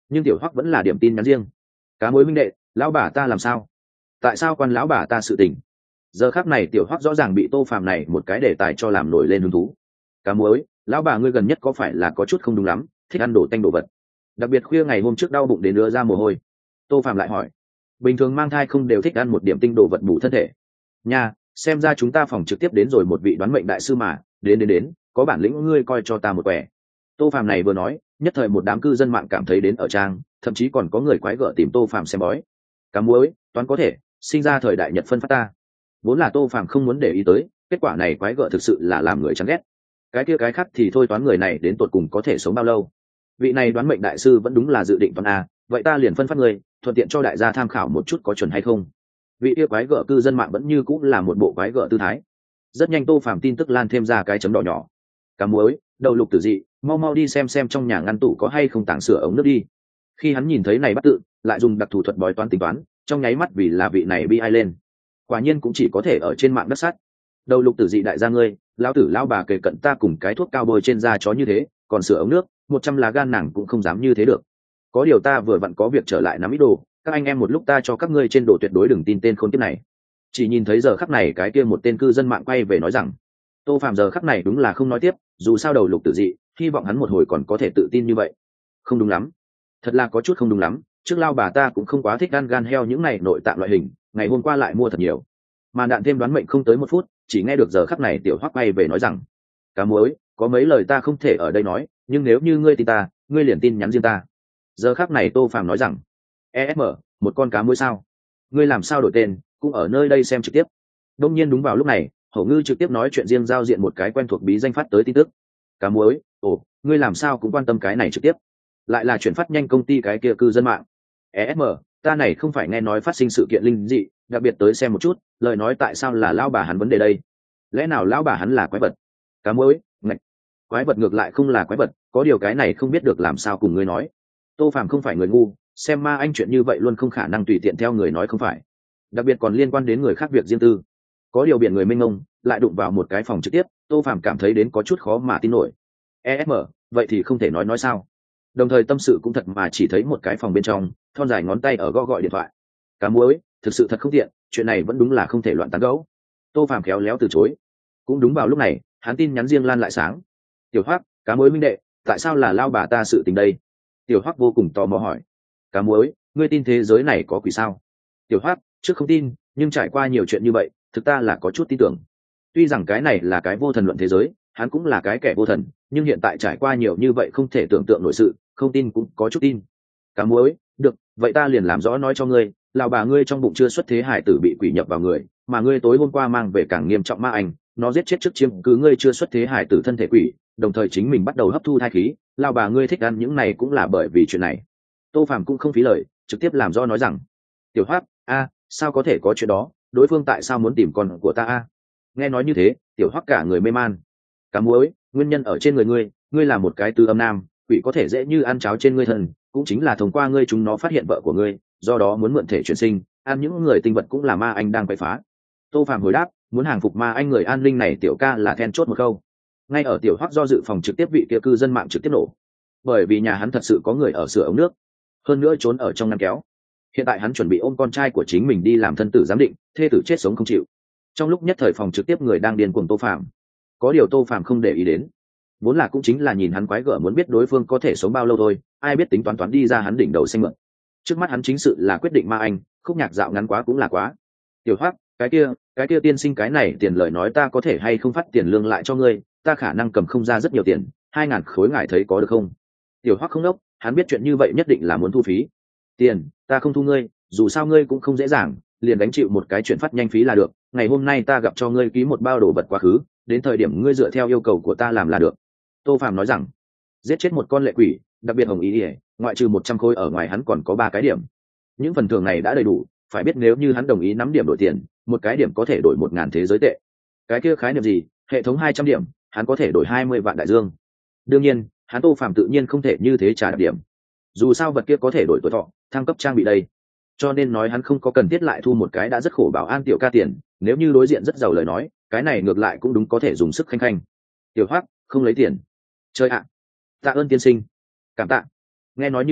nhưng tiểu hoắc vẫn là điểm tin nhắn riêng. Cá mối minh đệ, lão bà ta làm sao? Tại sao quan lão bà ta sự tình? Giờ khắc này tiểu hoắc rõ ràng bị Tô Phàm này một cái đề tài cho làm nổi lên hứng thú. Cá mối, lão bà ngươi gần nhất có phải là có chút không đúng lắm, thích ăn đồ tanh đồ vật, đặc biệt khuya ngày hôm trước đau bụng đến đưa ra mồ hôi? Tô Phàm lại hỏi. Bình thường mang thai không đều thích ăn một điểm tinh đồ vật bổ thân thể nha, xem ra chúng ta phòng trực tiếp đến rồi một vị đoán mệnh đại sư mà, đến đến đến, có bản lĩnh ngươi coi cho ta một quẻ. Tô Phàm này vừa nói, nhất thời một đám cư dân mạng cảm thấy đến ở trang, thậm chí còn có người quái gở tìm Tô Phàm xem bói. Cá muối, toán có thể sinh ra thời đại Nhật phân phát ta. Vốn là Tô Phàm không muốn để ý tới, kết quả này quái gở thực sự là làm người chán ghét. Cái kia cái khác thì thôi, toán người này đến tột cùng có thể sống bao lâu. Vị này đoán mệnh đại sư vẫn đúng là dự định toán a, vậy ta liền phân phát người, thuận tiện cho đại gia tham khảo một chút có chuẩn hay không. Vị kia quái gở cư dân mạng vẫn như cũng là một bộ quái gở tư thái. Rất nhanh Tô Phàm tin tức lan thêm ra cái chấm đỏ nhỏ. Cá muối, đầu lục tử dị, mau mau đi xem xem trong nhà ngăn tủ có hay không tảng sửa ống nước đi. Khi hắn nhìn thấy này bắt tự, lại dùng đặc thủ thuật bói toán tính toán, trong nháy mắt vì là vị này bi ai lên. Quả nhiên cũng chỉ có thể ở trên mạng đất sắt. Đầu lục tử dị đại gia ngươi, lão tử lão bà kề cận ta cùng cái thuốc cao bôi trên da chó như thế, còn sửa ống nước, một trăm lá gan nàng cũng không dám như thế được. Có điều ta vừa vặn có việc trở lại nắm ít đồ, các anh em một lúc ta cho các ngươi trên đồ tuyệt đối đừng tin tên khốn kiếp này. Chỉ nhìn thấy giờ khắc này cái kia một tên cư dân mạng quay về nói rằng, Tô Phàm giờ khắc này đúng là không nói tiếp, dù sao đầu lục tử dị, hy vọng hắn một hồi còn có thể tự tin như vậy. Không đúng lắm, thật là có chút không đúng lắm, trước lao bà ta cũng không quá thích ăn gan heo những này nội tạng loại hình, ngày hôm qua lại mua thật nhiều. Mà đạn thêm đoán mệnh không tới một phút, chỉ nghe được giờ khắc này tiểu hoắc quay về nói rằng, cá muối, có mấy lời ta không thể ở đây nói, nhưng nếu như ngươi tin ta, ngươi liền tin nhắn riêng ta. Giờ khắc này Tô Phàm nói rằng, e ét em, một con cá muối sao? Ngươi làm sao đổi tên, cũng ở nơi đây xem trực tiếp. Đông nhiên đúng vào lúc này, Hổ Ngư trực tiếp nói chuyện riêng giao diện một cái quen thuộc bí danh phát tới tin tức. Cá muối, ồ, ngươi làm sao cũng quan tâm cái này trực tiếp? Lại là chuyển phát nhanh công ty cái kia cư dân mạng. e ét em, ta này không phải nghe nói phát sinh sự kiện linh dị, đặc biệt tới xem một chút, lời nói tại sao là lão bà hắn vấn đề đây? Lẽ nào lão bà hắn là quái vật? Cá muối, ngạch. Quái vật ngược lại không là quái vật, có điều cái này không biết được làm sao cùng ngươi nói. Tô Phàm không phải người ngu, xem ma anh chuyện như vậy luôn không khả năng tùy tiện theo người nói không phải, đặc biệt còn liên quan đến người khác việc riêng tư. Có điều biển người mênh mông lại đụng vào một cái phòng trực tiếp, Tô Phàm cảm thấy đến có chút khó mà tin nổi. e ét em, vậy thì không thể nói nói sao? Đồng thời tâm sự cũng thật mà chỉ thấy một cái phòng bên trong, thon dài ngón tay ở gõ gọi điện thoại. Cá muối, thực sự thật không tiện, chuyện này vẫn đúng là không thể loạn tán gẫu. Tô Phàm khéo léo từ chối. Cũng đúng vào lúc này, hắn tin nhắn riêng lan lại sáng. Tiểu Hoắc, cá muối minh đệ, tại sao là lao bà ta sự tình đây? Tiểu Hoắc vô cùng tò mò hỏi. Cá muối, ngươi tin thế giới này có quỷ sao? Tiểu Hoắc, trước không tin, nhưng trải qua nhiều chuyện như vậy, thực ta là có chút tin tưởng. Tuy rằng cái này là cái vô thần luận thế giới, hắn cũng là cái kẻ vô thần, nhưng hiện tại trải qua nhiều như vậy không thể tưởng tượng nổi sự, không tin cũng có chút tin. Cá muối, được, vậy ta liền làm rõ nói cho ngươi, lão bà ngươi trong bụng chưa xuất thế hải tử bị quỷ nhập vào người, mà ngươi tối hôm qua mang về càng nghiêm trọng ma ảnh, nó giết chết trước chiếm cứ ngươi chưa xuất thế hải tử thân thể quỷ, đồng thời chính mình bắt đầu hấp thu thai khí, lão bà ngươi thích ăn những này cũng là bởi vì chuyện này. Tô Phàm cũng không phí lời, trực tiếp làm rõ nói rằng, Tiểu Hoắc, a, sao có thể có chuyện đó, đối phương tại sao muốn tìm con của ta a? Nghe nói như thế, Tiểu Hoắc cả người mê man. Cá muối, nguyên nhân ở trên người ngươi, ngươi là một cái tư âm nam, quỷ có thể dễ như ăn cháo trên ngươi thần, cũng chính là thông qua ngươi chúng nó phát hiện vợ của ngươi, do đó muốn mượn thể chuyển sinh, ăn những người tinh vật cũng là ma anh đang quậy phá. Tô Phàm hồi đáp, muốn hàng phục ma anh người an linh này tiểu ca là then chốt một câu. Ngay ở Tiểu Hoắc do dự phòng trực tiếp vị kia cư dân mạng trực tiếp nổ, bởi vì nhà hắn thật sự có người ở sửa ống nước, hơn nữa trốn ở trong ngăn kéo. Hiện tại hắn chuẩn bị ôm con trai của chính mình đi làm thân tử giám định, thê tử chết sống không chịu. Trong lúc nhất thời phòng trực tiếp người đang điên cuồng Tô Phàm, có điều Tô Phàm không để ý đến, vốn là cũng chính là nhìn hắn quái gở muốn biết đối phương có thể sống bao lâu thôi, ai biết tính toán toán đi ra hắn đỉnh đầu xanh mượn. Trước mắt hắn chính sự là quyết định ma anh, khúc nhạc dạo ngắn quá cũng là quá. Tiểu Hoắc, cái kia, cái kia tiên sinh cái này tiền lời nói ta có thể hay không phát tiền lương lại cho ngươi, ta khả năng cầm không ra rất nhiều tiền, hai ngàn khối ngài thấy có được không? Tiểu Hoắc không đốc, hắn biết chuyện như vậy nhất định là muốn thu phí. Tiền, ta không thu ngươi, dù sao ngươi cũng không dễ dàng, liền đánh chịu một cái chuyển phát nhanh phí là được, ngày hôm nay ta gặp cho ngươi ký một bao đồ vật quá khứ, đến thời điểm ngươi dựa theo yêu cầu của ta làm là được. Tô Phàm nói rằng, giết chết một con lệ quỷ, đặc biệt hồng ý ỉa, ngoại trừ một trăm khối ở ngoài hắn còn có ba cái điểm. Những phần thưởng này đã đầy đủ, phải biết nếu như hắn đồng ý nắm điểm đổi tiền, một cái điểm có thể đổi một ngàn thế giới tệ. Cái kia khái niệm gì, hệ thống hai trăm điểm, hắn có thể đổi hai mươi vạn đại dương. Đương nhiên, hắn Tô Phàm tự nhiên không thể như thế trả điểm. Dù sao vật kia có thể đổi tuổi thọ, thăng cấp trang bị đây. Cho nên nói hắn không có cần thiết lại thu một cái đã rất khổ bảo an tiểu ca tiền, nếu như đối diện rất giàu lời nói, cái này ngược lại cũng đúng có thể dùng sức khanh khanh. Tiểu Hoắc, không lấy tiền. Chơi ạ. Tạ ơn tiên sinh. Cảm tạ. Nghe nói như thế,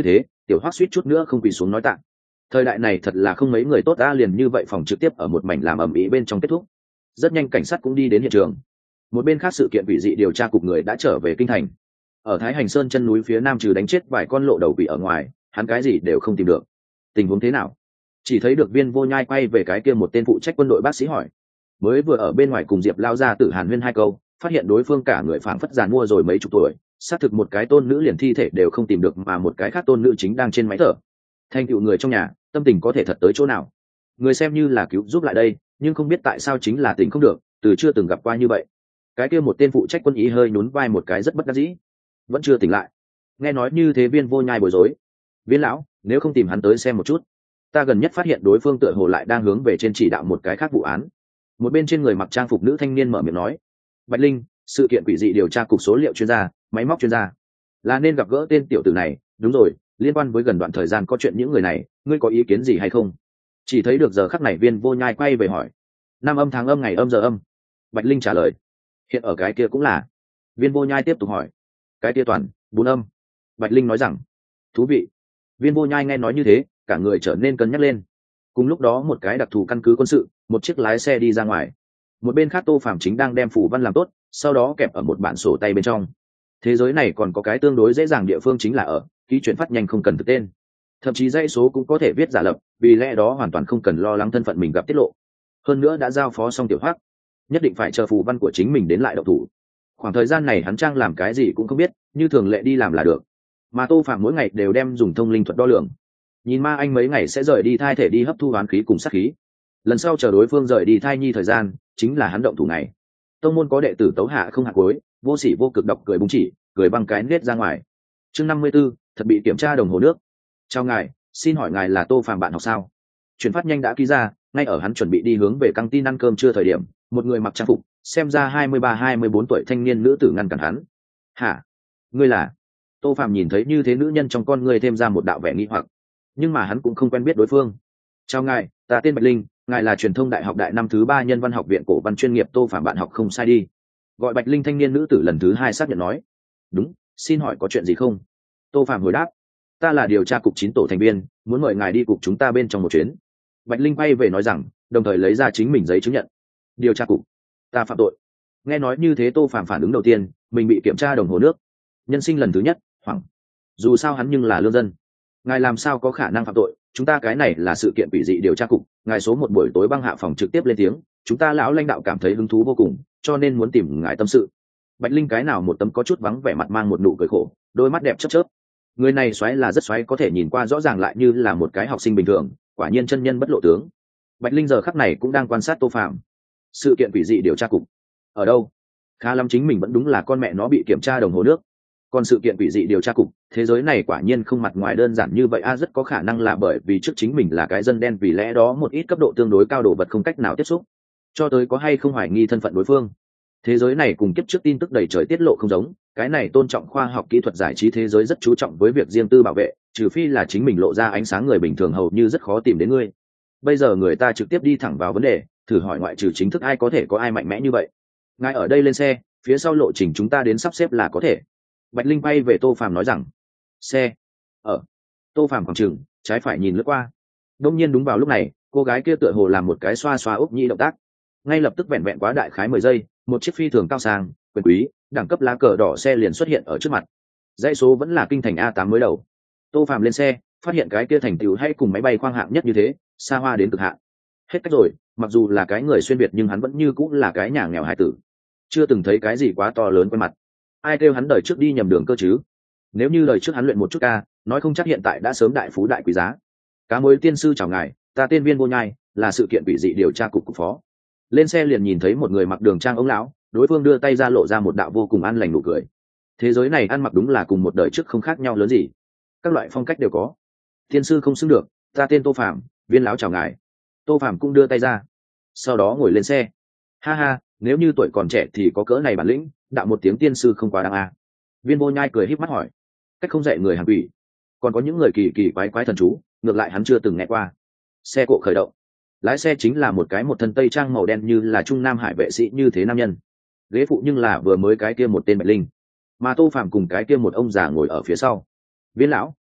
tiểu hoắc suýt chút nữa không quỳ xuống nói tạng. Thời đại này thật là không mấy người tốt đã liền như vậy phòng trực tiếp ở một mảnh làm ầm ĩ bên trong kết thúc. Rất nhanh cảnh sát cũng đi đến hiện trường. Một bên khác sự kiện quỷ dị điều tra cục người đã trở về kinh thành. Ở Thái Hành Sơn chân núi phía nam trừ đánh chết vài con lộ đầu quỷ ở ngoài, hắn cái gì đều không tìm được. Tình huống thế nào? Chỉ thấy được Viên Vô Nhai quay về cái kia một tên phụ trách quân đội bác sĩ hỏi. Mới vừa ở bên ngoài cùng Diệp lao ra tử hàn huyên hai câu, phát hiện đối phương cả người phảng phất giàn mua rồi mấy chục tuổi, xác thực một cái tôn nữ liền thi thể đều không tìm được mà một cái khác tôn nữ chính đang trên máy thở. Thành tựu người trong nhà, tâm tình có thể thật tới chỗ nào? Người xem như là cứu giúp lại đây, nhưng không biết tại sao chính là tình không được, từ chưa từng gặp qua như vậy. Cái kia một tên phụ trách quân ý hơi nhún vai một cái rất bất đắc dĩ, vẫn chưa tỉnh lại. Nghe nói như thế Viên Vô Nhai bối rối. Viên lão, nếu không tìm hắn tới xem một chút, ta gần nhất phát hiện đối phương tựa hồ lại đang hướng về trên chỉ đạo một cái khác vụ án. Một bên trên người mặc trang phục nữ thanh niên mở miệng nói. Bạch Linh, sự kiện quỷ dị điều tra cục số liệu chuyên gia, máy móc chuyên gia, là nên gặp gỡ tên tiểu tử này. Đúng rồi, liên quan với gần đoạn thời gian có chuyện những người này, ngươi có ý kiến gì hay không? Chỉ thấy được giờ khắc này Viên Vô Nhai quay về hỏi. Năm âm tháng âm ngày âm giờ âm. Bạch Linh trả lời. Hiện ở cái kia cũng là. Viên Vô Nhai tiếp tục hỏi. Cái kia toàn bốn âm. Bạch Linh nói rằng. Thú vị. Viên Vô Nhai nghe nói như thế, cả người trở nên cân nhắc lên. Cùng lúc đó một cái đặc thù căn cứ quân sự, một chiếc lái xe đi ra ngoài. Một bên khác Tô Phạm chính đang đem phù văn làm tốt, sau đó kẹp ở một bản sổ tay bên trong. Thế giới này còn có cái tương đối dễ dàng địa phương chính là ở ký chuyển phát nhanh không cần thực tên, thậm chí dãy số cũng có thể viết giả lập, vì lẽ đó hoàn toàn không cần lo lắng thân phận mình gặp tiết lộ. Hơn nữa đã giao phó xong tiểu hoắc, nhất định phải chờ phù văn của chính mình đến lại độc thủ. Khoảng thời gian này hắn trang làm cái gì cũng không biết, như thường lệ đi làm là được. Mà Tô Phạm mỗi ngày đều đem dùng thông linh thuật đo lường. Nhìn ma anh mấy ngày sẽ rời đi thai thể đi hấp thu oán khí cùng sát khí. Lần sau chờ đối phương rời đi thai nhi thời gian, chính là hắn động thủ này. Tông môn có đệ tử tấu hạ không hạ cuối, vô sỉ vô cực độc cười búng chỉ, cười băng cái nết ra ngoài. Chương năm mươi b ố, thật bị kiểm tra đồng hồ nước. Chào ngài, xin hỏi ngài là Tô Phạm bạn học sao? Chuyển phát nhanh đã ký ra, ngay ở hắn chuẩn bị đi hướng về căng tin ăn cơm trưa thời điểm, một người mặc trang phục, xem ra hai mươi ba hai mươi bốn tuổi thanh niên nữ tử ngăn cản hắn. Hả? Ngươi là? Tô Phạm nhìn thấy như thế nữ nhân trong con ngươi thêm ra một đạo vẻ nghi hoặc, nhưng mà hắn cũng không quen biết đối phương. Chào ngài, ta tên Bạch Linh, ngài là truyền thông đại học đại năm thứ ba nhân văn học viện cổ văn chuyên nghiệp Tô Phạm bạn học không sai đi. Gọi Bạch Linh thanh niên nữ tử lần thứ hai xác nhận nói. Đúng, xin hỏi có chuyện gì không? Tô Phạm hồi đáp. Ta là điều tra cục chín tổ thành viên, muốn mời ngài đi cục chúng ta bên trong một chuyến. Bạch Linh quay về nói rằng, đồng thời lấy ra chính mình giấy chứng nhận. Điều tra cục? Ta phạm tội? Nghe nói như thế Tô Phạm phản ứng đầu tiên, mình bị kiểm tra đồng hồ nước. Nhân sinh lần thứ nhất, hoảng. Dù sao hắn nhưng là lương dân. Ngài làm sao có khả năng phạm tội? Chúng ta cái này là sự kiện quỷ dị điều tra cục, ngài số một buổi tối băng hạ phòng trực tiếp lên tiếng, chúng ta lão lãnh đạo cảm thấy hứng thú vô cùng, cho nên muốn tìm ngài tâm sự. Bạch Linh cái nào một tấm có chút vắng vẻ mặt mang một nụ cười khổ, đôi mắt đẹp chớp chớp. Người này xoáy là rất xoáy, có thể nhìn qua rõ ràng lại như là một cái học sinh bình thường, quả nhiên chân nhân bất lộ tướng. Bạch Linh giờ khắc này cũng đang quan sát Tô Phạm. Sự kiện quỷ dị điều tra cục ở đâu? Khá lắm, chính mình vẫn đúng là con mẹ nó bị kiểm tra đồng hồ nước. Còn sự kiện quỷ dị điều tra cục, thế giới này quả nhiên không mặt ngoài đơn giản như vậy a, rất có khả năng là bởi vì trước chính mình là cái dân đen, vì lẽ đó một ít cấp độ tương đối cao đồ vật không cách nào tiếp xúc. Cho tới có hay không hoài nghi thân phận đối phương. Thế giới này cùng kiếp trước tin tức đầy trời tiết lộ không giống, cái này tôn trọng khoa học kỹ thuật giải trí thế giới rất chú trọng với việc riêng tư bảo vệ, trừ phi là chính mình lộ ra ánh sáng, người bình thường hầu như rất khó tìm đến ngươi. Bây giờ người ta trực tiếp đi thẳng vào vấn đề, thử hỏi ngoại trừ chính thức ai có thể có ai mạnh mẽ như vậy. Ngài ở đây lên xe, phía sau lộ trình chúng ta đến sắp xếp là có thể. Bạch Linh bay về Tô Phạm nói rằng. Xe ở Tô Phạm khoảng chừng trái phải nhìn lướt qua. Đông nhiên đúng vào lúc này, cô gái kia tựa hồ làm một cái xoa xoa ốc nhĩ động tác. Ngay lập tức vẹn vẹn quá đại khái mười giây, một chiếc phi thường cao sang, quyền quý, đẳng cấp lá cờ đỏ xe liền xuất hiện ở trước mặt. Dãy số vẫn là kinh thành A tám mới đầu. Tô Phạm lên xe, phát hiện cái kia thành tựu hay cùng máy bay khoang hạng nhất như thế, xa hoa đến cực hạn. Hết cách rồi, mặc dù là cái người xuyên việt nhưng hắn vẫn như cũng là cái nhà nghèo hải tử, chưa từng thấy cái gì quá to lớn quen mặt. Ai kêu hắn đời trước đi nhầm đường cơ chứ? Nếu như đời trước hắn luyện một chút ca, nói không chắc hiện tại đã sớm đại phú đại quý giá. Cá mối tiên sư chào ngài, ta tên Viên Vô Nhai, là sự kiện quỷ dị điều tra cục cục phó. Lên xe liền nhìn thấy một người mặc đường trang ông lão, đối phương đưa tay ra lộ ra một đạo vô cùng an lành nụ cười. Thế giới này ăn mặc đúng là cùng một đời trước không khác nhau lớn gì, các loại phong cách đều có. Tiên sư không xứng được, ta tên Tô Phạm, Viên lão chào ngài. Tô Phạm cũng đưa tay ra, sau đó ngồi lên xe. Ha ha, nếu như tuổi còn trẻ thì có cỡ này bản lĩnh, đạo một tiếng tiên sư không quá đáng à. Viên Vô Nhai cười híp mắt hỏi. Cách không dạy người Hàn quỷ, còn có những người kỳ kỳ quái quái thần chú, ngược lại hắn chưa từng nghe qua. Xe cộ khởi động, lái xe chính là một cái một thân tây trang màu đen như là trung nam hải vệ sĩ như thế nam nhân. Ghế phụ nhưng là vừa mới cái kia một tên Bạch Linh, mà Tô Phạm cùng cái kia một ông già ngồi ở phía sau. Viên lão,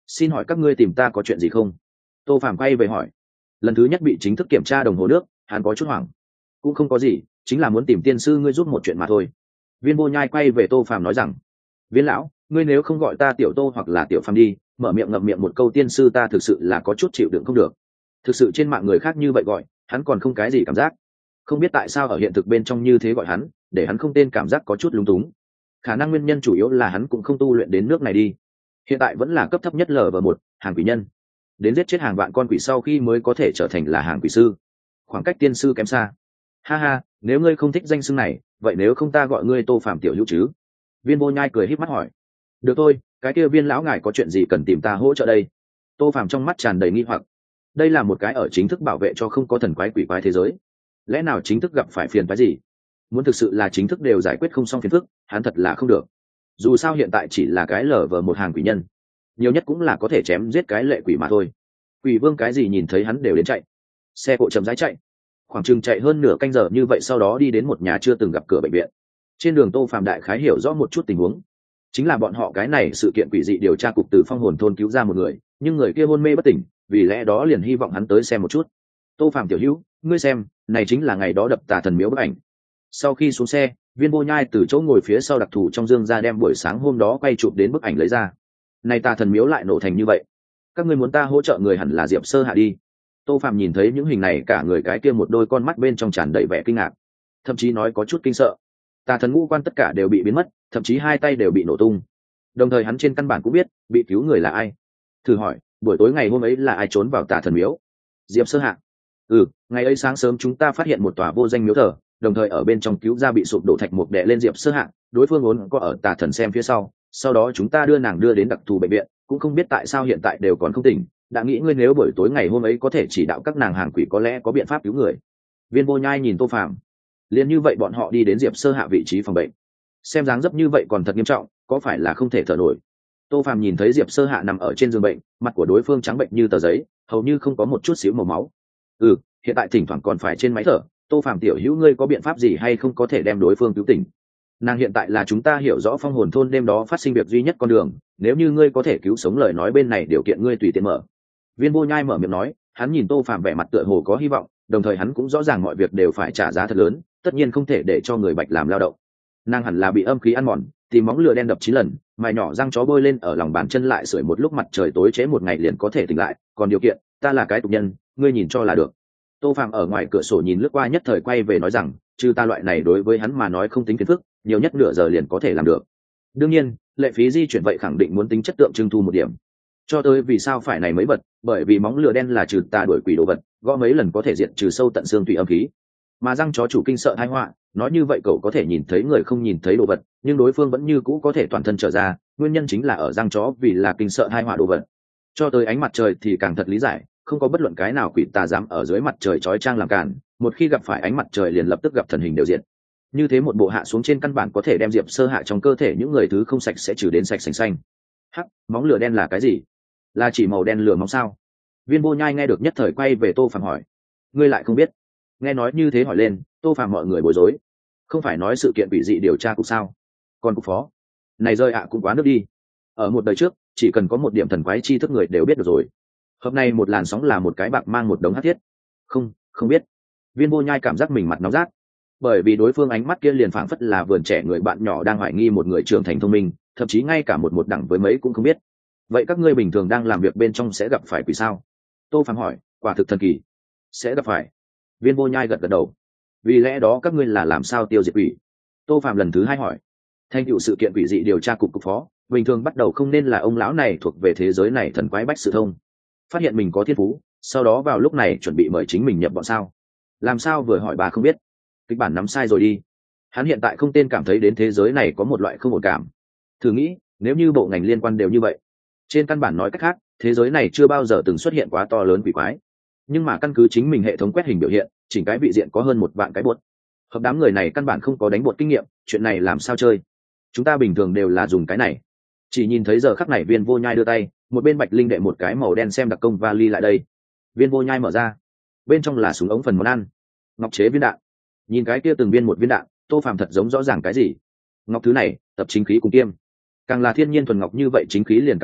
xin hỏi các ngươi tìm ta có chuyện gì không? Tô Phàm quay về hỏi. Lần thứ nhất bị chính thức kiểm tra đồng hồ nước, hắn có chút hoảng. Cũng không có gì, chính là muốn tìm tiên sư ngươi giúp một chuyện mà thôi. Viên Vô Nhai quay về Tô Phàm nói rằng, Viên lão, ngươi nếu không gọi ta tiểu Tô hoặc là tiểu Phàm đi, mở miệng ngậm miệng một câu tiên sư ta thực sự là có chút chịu đựng không được. Thực sự trên mạng người khác như vậy gọi, hắn còn không cái gì cảm giác. Không biết tại sao ở hiện thực bên trong như thế gọi hắn, để hắn không tên cảm giác có chút lúng túng. Khả năng nguyên nhân chủ yếu là hắn cũng không tu luyện đến nước này đi. Hiện tại vẫn là cấp thấp nhất lv một, hàng quỷ nhân. Đến giết chết hàng vạn con quỷ sau khi mới có thể trở thành là hàng quỷ sư. Khoảng cách tiên sư kém xa. Ha ha, nếu ngươi không thích danh xưng này, vậy nếu không ta gọi ngươi Tô Phàm tiểu hữu chứ? Viên Vô Nhai cười híp mắt hỏi. Được thôi, cái kia Viên lão ngài có chuyện gì cần tìm ta hỗ trợ đây? Tô Phàm trong mắt tràn đầy nghi hoặc. Đây là một cái ở chính thức bảo vệ cho không có thần quái quỷ quái thế giới. Lẽ nào chính thức gặp phải phiền phái gì? Muốn thực sự là chính thức đều giải quyết không xong phiền phức, hắn thật là không được. Dù sao hiện tại chỉ là cái lở vờ một hàng quỷ nhân, nhiều nhất cũng là có thể chém giết cái lệ quỷ mà thôi. Quỷ vương cái gì nhìn thấy hắn đều đến chạy. Xe cộ chậm rãi chạy, khoảng chừng chạy hơn nửa canh giờ như vậy, sau đó đi đến một nhà chưa từng gặp cửa bệnh viện. Trên đường Tô Phàm đại khái hiểu rõ một chút tình huống, chính là bọn họ cái này sự kiện quỷ dị điều tra cục từ phong hồn thôn cứu ra một người, nhưng người kia hôn mê bất tỉnh, vì lẽ đó liền hy vọng hắn tới xem một chút. Tô Phàm tiểu hữu, ngươi xem, này chính là ngày đó đập tà thần miếu bức ảnh. Sau khi xuống xe, Viên Vô Nhai từ chỗ ngồi phía sau đặc thù trong dương ra đem buổi sáng hôm đó quay chụp đến bức ảnh lấy ra. Này tà thần miếu lại nổ thành như vậy, các ngươi muốn ta hỗ trợ người hẳn là Diệp Sơ Hạ đi. Tô Phàm nhìn thấy những hình này, cả người cái kia một đôi con mắt bên trong tràn đầy vẻ kinh ngạc, thậm chí nói có chút kinh sợ. Tà thần ngũ quan tất cả đều bị biến mất, thậm chí hai tay đều bị nổ tung. Đồng thời hắn trên căn bản cũng biết bị cứu người là ai. Thử hỏi, buổi tối ngày hôm ấy là ai trốn vào tà thần miếu? Diệp Sơ Hạ. Ừ, ngày ấy sáng sớm chúng ta phát hiện một tòa vô danh miếu thờ, đồng thời ở bên trong cứu ra bị sụp đổ thạch mục đè lên Diệp Sơ Hạ, đối phương vốn có ở tà thần xem phía sau, sau đó chúng ta đưa nàng đưa đến đặc thù bệnh viện, cũng không biết tại sao hiện tại đều còn không tỉnh. Đã nghĩ ngươi nếu buổi tối ngày hôm ấy có thể chỉ đạo các nàng hàng quỷ có lẽ có biện pháp cứu người. Viên Vô Nhai nhìn Tô Phàm, liền như vậy bọn họ đi đến Diệp Sơ Hạ vị trí phòng bệnh. Xem dáng dấp như vậy còn thật nghiêm trọng, có phải là không thể thở nổi? Tô Phàm nhìn thấy Diệp Sơ Hạ nằm ở trên giường bệnh, mặt của đối phương trắng bệnh như tờ giấy, hầu như không có một chút xíu màu máu. Ừ, hiện tại thỉnh thoảng còn phải trên máy thở. Tô Phàm tiểu hữu, ngươi có biện pháp gì hay không có thể đem đối phương cứu tỉnh? Nàng hiện tại là chúng ta hiểu rõ phong hồn thôn đêm đó phát sinh việc duy nhất con đường, nếu như ngươi có thể cứu sống lời nói bên này điều kiện ngươi tùy tiện mở. Viên Vô Nhai mở miệng nói, hắn nhìn Tô Phàm vẻ mặt tựa hồ có hy vọng, đồng thời hắn cũng rõ ràng mọi việc đều phải trả giá thật lớn, tất nhiên không thể để cho người bạch làm lao động. Nàng hẳn là bị âm khí ăn mòn, tìm móng lửa đen đập chín lần, mài nhỏ răng chó bôi lên ở lòng bàn chân lại sưởi một lúc mặt trời tối chế một ngày liền có thể tỉnh lại, còn điều kiện, ta là cái tục nhân, ngươi nhìn cho là được. Tô Phàm ở ngoài cửa sổ nhìn lướt qua, nhất thời quay về nói rằng, trừ ta loại này đối với hắn mà nói không tính phiền phức, nhiều nhất nửa giờ liền có thể làm được. Đương nhiên, lệ phí di chuyển vậy khẳng định muốn tính chất tượng trưng thu một điểm. Cho tới vì sao phải này mấy vật, bởi vì móng lửa đen là trừ tà đuổi quỷ đồ vật, gõ mấy lần có thể diệt trừ sâu tận xương tùy âm khí. Mà răng chó chủ kinh sợ tai họa, nói như vậy cậu có thể nhìn thấy người không nhìn thấy đồ vật, nhưng đối phương vẫn như cũ có thể toàn thân trở ra, nguyên nhân chính là ở răng chó vì là kinh sợ tai họa đồ vật. Cho tới ánh mặt trời thì càng thật lý giải, không có bất luận cái nào quỷ tà dám ở dưới mặt trời chói chang làm cản, một khi gặp phải ánh mặt trời liền lập tức gặp thần hình đều diện. Như thế một bộ hạ xuống trên căn bản có thể đem Diệp Sơ Hạ trong cơ thể những người thứ không sạch sẽ trừ đến sạch sành xanh. Hắc, móng lửa đen là cái gì? Là chỉ màu đen lửa móng sao? Viên Vô Nhai nghe được nhất thời quay về Tô Phàm hỏi, ngươi lại không biết? Nghe nói như thế hỏi lên, Tô Phàm mọi người bối rối. Không phải nói sự kiện bị dị điều tra cục sao? Còn cục phó? Này rơi ạ cũng quá nước đi. Ở một đời trước, chỉ cần có một điểm thần quái chi thức người đều biết được rồi. Hôm nay một làn sóng là một cái bạc mang một đống hắc thiết. Không, không biết. Viên Vô Nhai cảm giác mình mặt nóng rát, bởi vì đối phương ánh mắt kia liền phảng phất là vườn trẻ người bạn nhỏ đang hoài nghi một người trưởng thành thông minh, thậm chí ngay cả một một đẳng với mấy cũng không biết. Vậy các ngươi bình thường đang làm việc bên trong sẽ gặp phải quỷ sao? Tô Phàm hỏi. Quả thực thần kỳ. Sẽ gặp phải. Viên Vô Nhai gật gật đầu. Vì lẽ đó các ngươi là làm sao tiêu diệt quỷ? Tô Phàm lần thứ hai hỏi. Thành tựu sự kiện quỷ dị điều tra cục cục phó, bình thường bắt đầu không nên là ông lão này thuộc về thế giới này thần quái bách sự thông, phát hiện mình có thiên phú, sau đó vào lúc này chuẩn bị mời chính mình nhập bọn sao? Làm sao vừa hỏi bà không biết? Kịch bản nắm sai rồi đi. Hắn hiện tại không tên cảm thấy đến thế giới này có một loại không ổn cảm. Thử nghĩ, nếu như bộ ngành liên quan đều như vậy, trên căn bản nói cách khác, thế giới này chưa bao giờ từng xuất hiện quá to lớn quỷ quái. Nhưng mà căn cứ chính mình hệ thống quét hình biểu hiện, chỉnh cái vị diện có hơn một vạn cái bột. Hợp đám người này căn bản không có đánh bột kinh nghiệm, chuyện này làm sao chơi? Chúng ta bình thường đều là dùng cái này. Chỉ nhìn thấy giờ khắc này Viên Vô Nhai đưa tay, một bên Bạch Linh đệ một cái màu đen xem đặc công vali lại đây. Viên Vô Nhai mở ra, bên trong là súng ống phần món ăn, ngọc chế viên đạn. Nhìn cái kia từng viên một viên đạn, Tô Phàm thật giống rõ ràng cái gì. Ngọc thứ này, tập chính khí cùng kiêm, càng là thiên nhiên thuần ngọc như vậy chính khí liền càng đủ,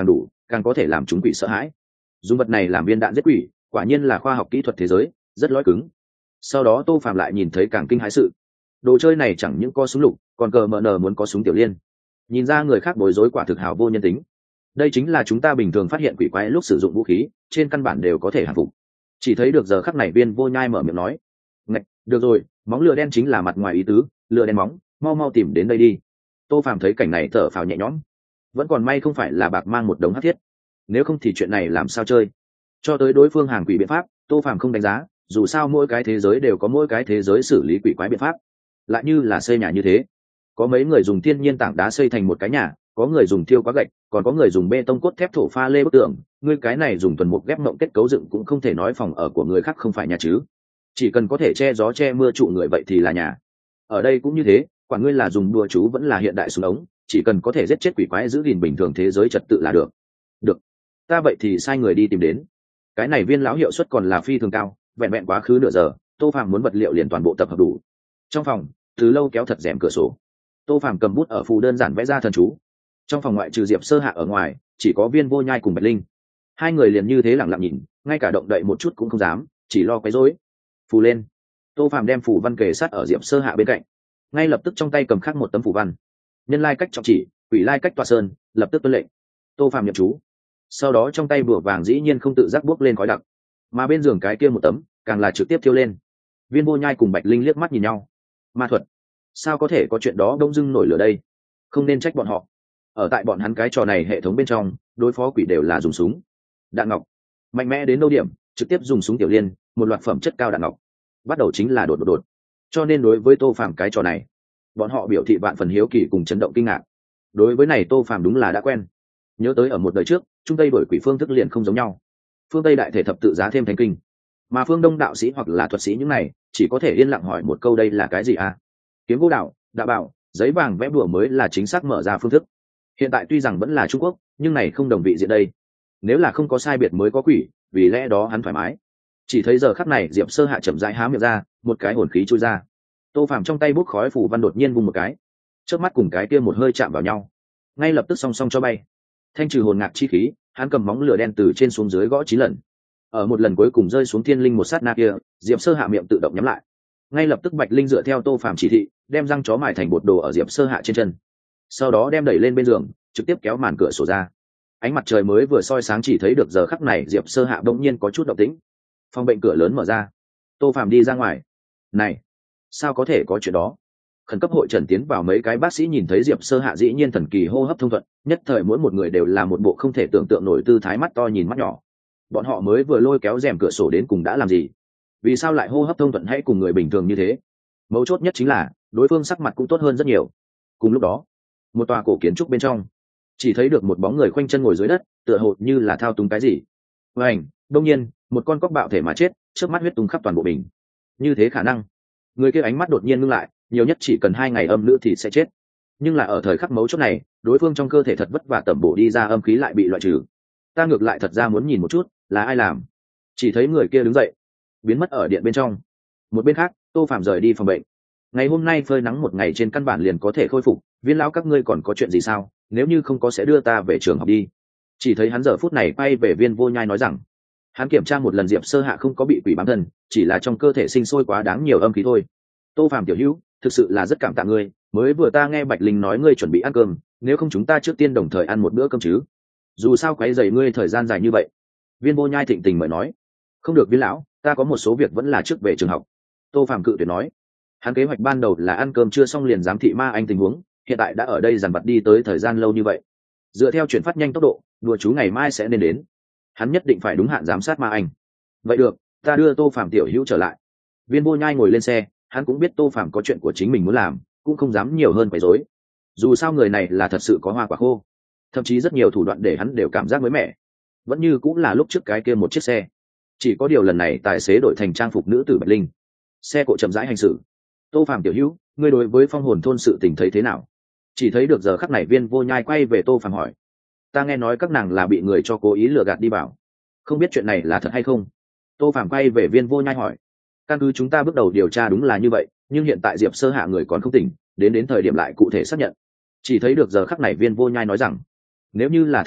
càng có thể làm chúng quỷ sợ hãi. Dùng vật này làm viên đạn giết quỷ, quả nhiên là khoa học kỹ thuật thế giới, rất lõi cứng. Sau đó Tô Phạm lại nhìn thấy càng kinh hãi sự. Đồ chơi này chẳng những có súng lục, còn cờ mờ nờ muốn có súng tiểu liên. Nhìn ra người khác bối rối quả thực hào vô nhân tính. Đây chính là chúng ta bình thường phát hiện quỷ quái lúc sử dụng vũ khí, trên căn bản đều có thể hàng phục. Chỉ thấy được giờ khắc này Viên Vô Nhai mở miệng nói: "Ngạch, được rồi, móng lửa đen chính là mặt ngoài ý tứ, lửa đen móng, mau mau tìm đến đây đi." Tô Phạm thấy cảnh này thở phào nhẹ nhõm. Vẫn còn may không phải là bạc mang một đống hắc thiết, nếu không thì chuyện này làm sao chơi. Cho tới đối phương hàng quỷ biện pháp, Tô Phạm không đánh giá, dù sao mỗi cái thế giới đều có mỗi cái thế giới xử lý quỷ quái biện pháp. Lại như là xây nhà như thế, có mấy người dùng thiên nhiên tảng đá xây thành một cái nhà, có người dùng thiêu quá gạch, còn có người dùng bê tông cốt thép thổ pha lê bức tường. Ngươi cái này dùng thuần mục ghép mộng kết cấu dựng cũng không thể nói phòng ở của người khác không phải nhà chứ. Chỉ cần có thể che gió che mưa trụ người vậy thì là nhà. Ở đây cũng như thế, quả ngươi là dùng đùa chú vẫn là hiện đại súng ống, chỉ cần có thể giết chết quỷ quái giữ gìn bình thường thế giới trật tự là được. Được, ta vậy thì sai người đi tìm đến. Cái này Viên lão hiệu suất còn là phi thường cao, vẹn vẹn quá khứ nửa giờ, Tô Phạm muốn vật liệu liền toàn bộ tập hợp đủ. Trong phòng, từ lâu kéo thật rèm cửa sổ, Tô Phạm cầm bút ở phù đơn giản vẽ ra thần chú. Trong phòng ngoại trừ Diệp Sơ Hạ ở ngoài, chỉ có Viên Vô Nhai cùng Bạch Linh. Hai người liền như thế lặng lặng nhìn, ngay cả động đậy một chút cũng không dám, chỉ lo quấy rối. Phù lên. Tô Phạm đem phù văn kề sát ở Diệp Sơ Hạ bên cạnh, ngay lập tức trong tay cầm khắc một tấm phù văn. Nhân lai cách trọng chỉ, quỷ lai cách tọa sơn, lập tức tuân lệnh. Tô Phạm nhập chú. Sau đó trong tay bùa vàng dĩ nhiên không tự giác bước lên khói đặc, mà bên giường cái kia một tấm càng là trực tiếp thiêu lên. Viên Vô Nhai cùng Bạch Linh liếc mắt nhìn nhau. Ma thuật, sao có thể có chuyện đó đông dưng nổi lửa đây? Không nên trách bọn họ. Ở tại bọn hắn cái trò này hệ thống bên trong, đối phó quỷ đều là dùng súng đạn ngọc, mạnh mẽ đến đâu điểm trực tiếp dùng súng tiểu liên, một loạt phẩm chất cao đạn ngọc, bắt đầu chính là đột đột đột. Cho nên đối với Tô Phạm cái trò này, bọn họ biểu thị vạn phần hiếu kỳ cùng chấn động kinh ngạc. Đối với này Tô Phạm đúng là đã quen. Nhớ tới ở một đời trước, trung tây đổi quỷ phương thức liền không giống nhau. Phương tây đại thể thập tự giá thêm thánh kinh, mà phương đông đạo sĩ hoặc là thuật sĩ những này chỉ có thể yên lặng hỏi một câu đây là cái gì à? Kiếm gỗ đạo, đạo bảo, giấy vàng vẽ bùa mới là chính xác mở ra phương thức. Hiện tại tuy rằng vẫn là Trung Quốc, nhưng này không đồng vị diện đây. Nếu là không có sai biệt mới có quỷ, vì lẽ đó hắn thoải mái. Chỉ thấy giờ khắc này Diệp Sơ Hạ chậm rãi há miệng ra, một cái hồn khí trôi ra. Tô Phạm trong tay bút khói phủ văn đột nhiên vung một cái, trước mắt cùng cái kia một hơi chạm vào nhau, ngay lập tức song song cho bay. Thanh trừ hồn ngạc chi khí, hắn cầm móng lửa đen từ trên xuống dưới gõ chín lần. Ở một lần cuối cùng rơi xuống thiên linh một sát na kia, Diệp Sơ Hạ miệng tự động nhắm lại. Ngay lập tức Bạch Linh dựa theo Tô Phạm chỉ thị, đem răng chó mài thành bột đồ ở Diệp Sơ Hạ trên chân. Sau đó đem đẩy lên bên giường, trực tiếp kéo màn cửa sổ ra. Ánh mặt trời mới vừa soi sáng chỉ thấy được giờ khắc này Diệp Sơ Hạ bỗng nhiên có chút động tĩnh. Phòng bệnh cửa lớn mở ra, Tô Phạm đi ra ngoài. Này, sao có thể có chuyện đó? Khẩn cấp hội trần tiến vào mấy cái bác sĩ nhìn thấy Diệp Sơ Hạ dĩ nhiên thần kỳ hô hấp thông thuận, nhất thời mỗi một người đều là một bộ không thể tưởng tượng nổi tư thái mắt to nhìn mắt nhỏ. Bọn họ mới vừa lôi kéo rèm cửa sổ đến cùng đã làm gì? Vì sao lại hô hấp thông thuận hãy cùng người bình thường như thế? Mấu chốt nhất chính là đối phương sắc mặt cũng tốt hơn rất nhiều. Cùng lúc đó, một tòa cổ kiến trúc bên trong, chỉ thấy được một bóng người khoanh chân ngồi dưới đất, tựa hồ như là thao túng cái gì. Vành, đông nhiên, một con cóc bạo thể mà chết, trước mắt huyết tung khắp toàn bộ bình. Như thế khả năng, người kia ánh mắt đột nhiên ngưng lại, nhiều nhất chỉ cần hai ngày âm nữa thì sẽ chết. Nhưng là ở thời khắc mấu chốt này, đối phương trong cơ thể thật vất vả tẩm bổ đi ra âm khí lại bị loại trừ. Ta ngược lại thật ra muốn nhìn một chút, là ai làm. Chỉ thấy người kia đứng dậy, biến mất ở điện bên trong. Một bên khác, Tô Phạm rời đi phòng bệnh. Ngày hôm nay phơi nắng một ngày trên căn bản liền có thể khôi phục, Viên lão các ngươi còn có chuyện gì sao? Nếu như không có sẽ đưa ta về trường học đi. Chỉ thấy hắn giờ phút này bay về Viên Vô Nhai nói rằng, hắn kiểm tra một lần Diệp Sơ Hạ không có bị quỷ bám thân, chỉ là trong cơ thể sinh sôi quá đáng nhiều âm khí thôi. Tô Phạm tiểu hữu, thực sự là rất cảm tạ ngươi, mới vừa ta nghe Bạch Linh nói ngươi chuẩn bị ăn cơm, nếu không chúng ta trước tiên đồng thời ăn một bữa cơm chứ? Dù sao quấy rầy ngươi thời gian dài như vậy. Viên Vô Nhai thịnh tình mời nói. Không được Viên lão, ta có một số việc vẫn là trước về trường học. Tô Phạm cự tuyệt nói. Hắn kế hoạch ban đầu là ăn cơm chưa xong liền giám thị ma anh tình huống, hiện tại đã ở đây dằn vặt đi tới thời gian lâu như vậy. Dựa theo chuyển phát nhanh tốc độ, đùa chú ngày mai sẽ nên đến. Hắn nhất định phải đúng hạn giám sát ma anh. Vậy được, ta đưa Tô Phạm tiểu hữu trở lại. Viên Vô Nhai ngồi lên xe, hắn cũng biết Tô Phạm có chuyện của chính mình muốn làm, cũng không dám nhiều hơn quấy rối. Dù sao người này là thật sự có hoa quả khô, thậm chí rất nhiều thủ đoạn để hắn đều cảm giác mới mẻ. Vẫn như cũng là lúc trước cái kia một chiếc xe, chỉ có điều lần này tài xế đổi thành trang phục nữ tử Bạch Linh. Xe cộ chậm rãi hành xử. Tô Phạm tiểu hữu, ngươi đối với phong hồn thôn sự tình thấy thế nào? Chỉ thấy được giờ khắc này Viên Vô Nhai quay về Tô Phạm hỏi. Ta nghe nói các nàng là bị người cho cố ý lừa gạt đi bảo, không biết chuyện này là thật hay không? Tô Phạm quay về Viên Vô Nhai hỏi. Căn cứ chúng ta bước đầu điều tra đúng là như vậy, nhưng hiện tại Diệp Sơ Hạ người còn không tỉnh, đến đến thời điểm lại cụ thể xác nhận. Chỉ thấy được giờ khắc này Viên Vô Nhai nói rằng, nếu như là thật sự,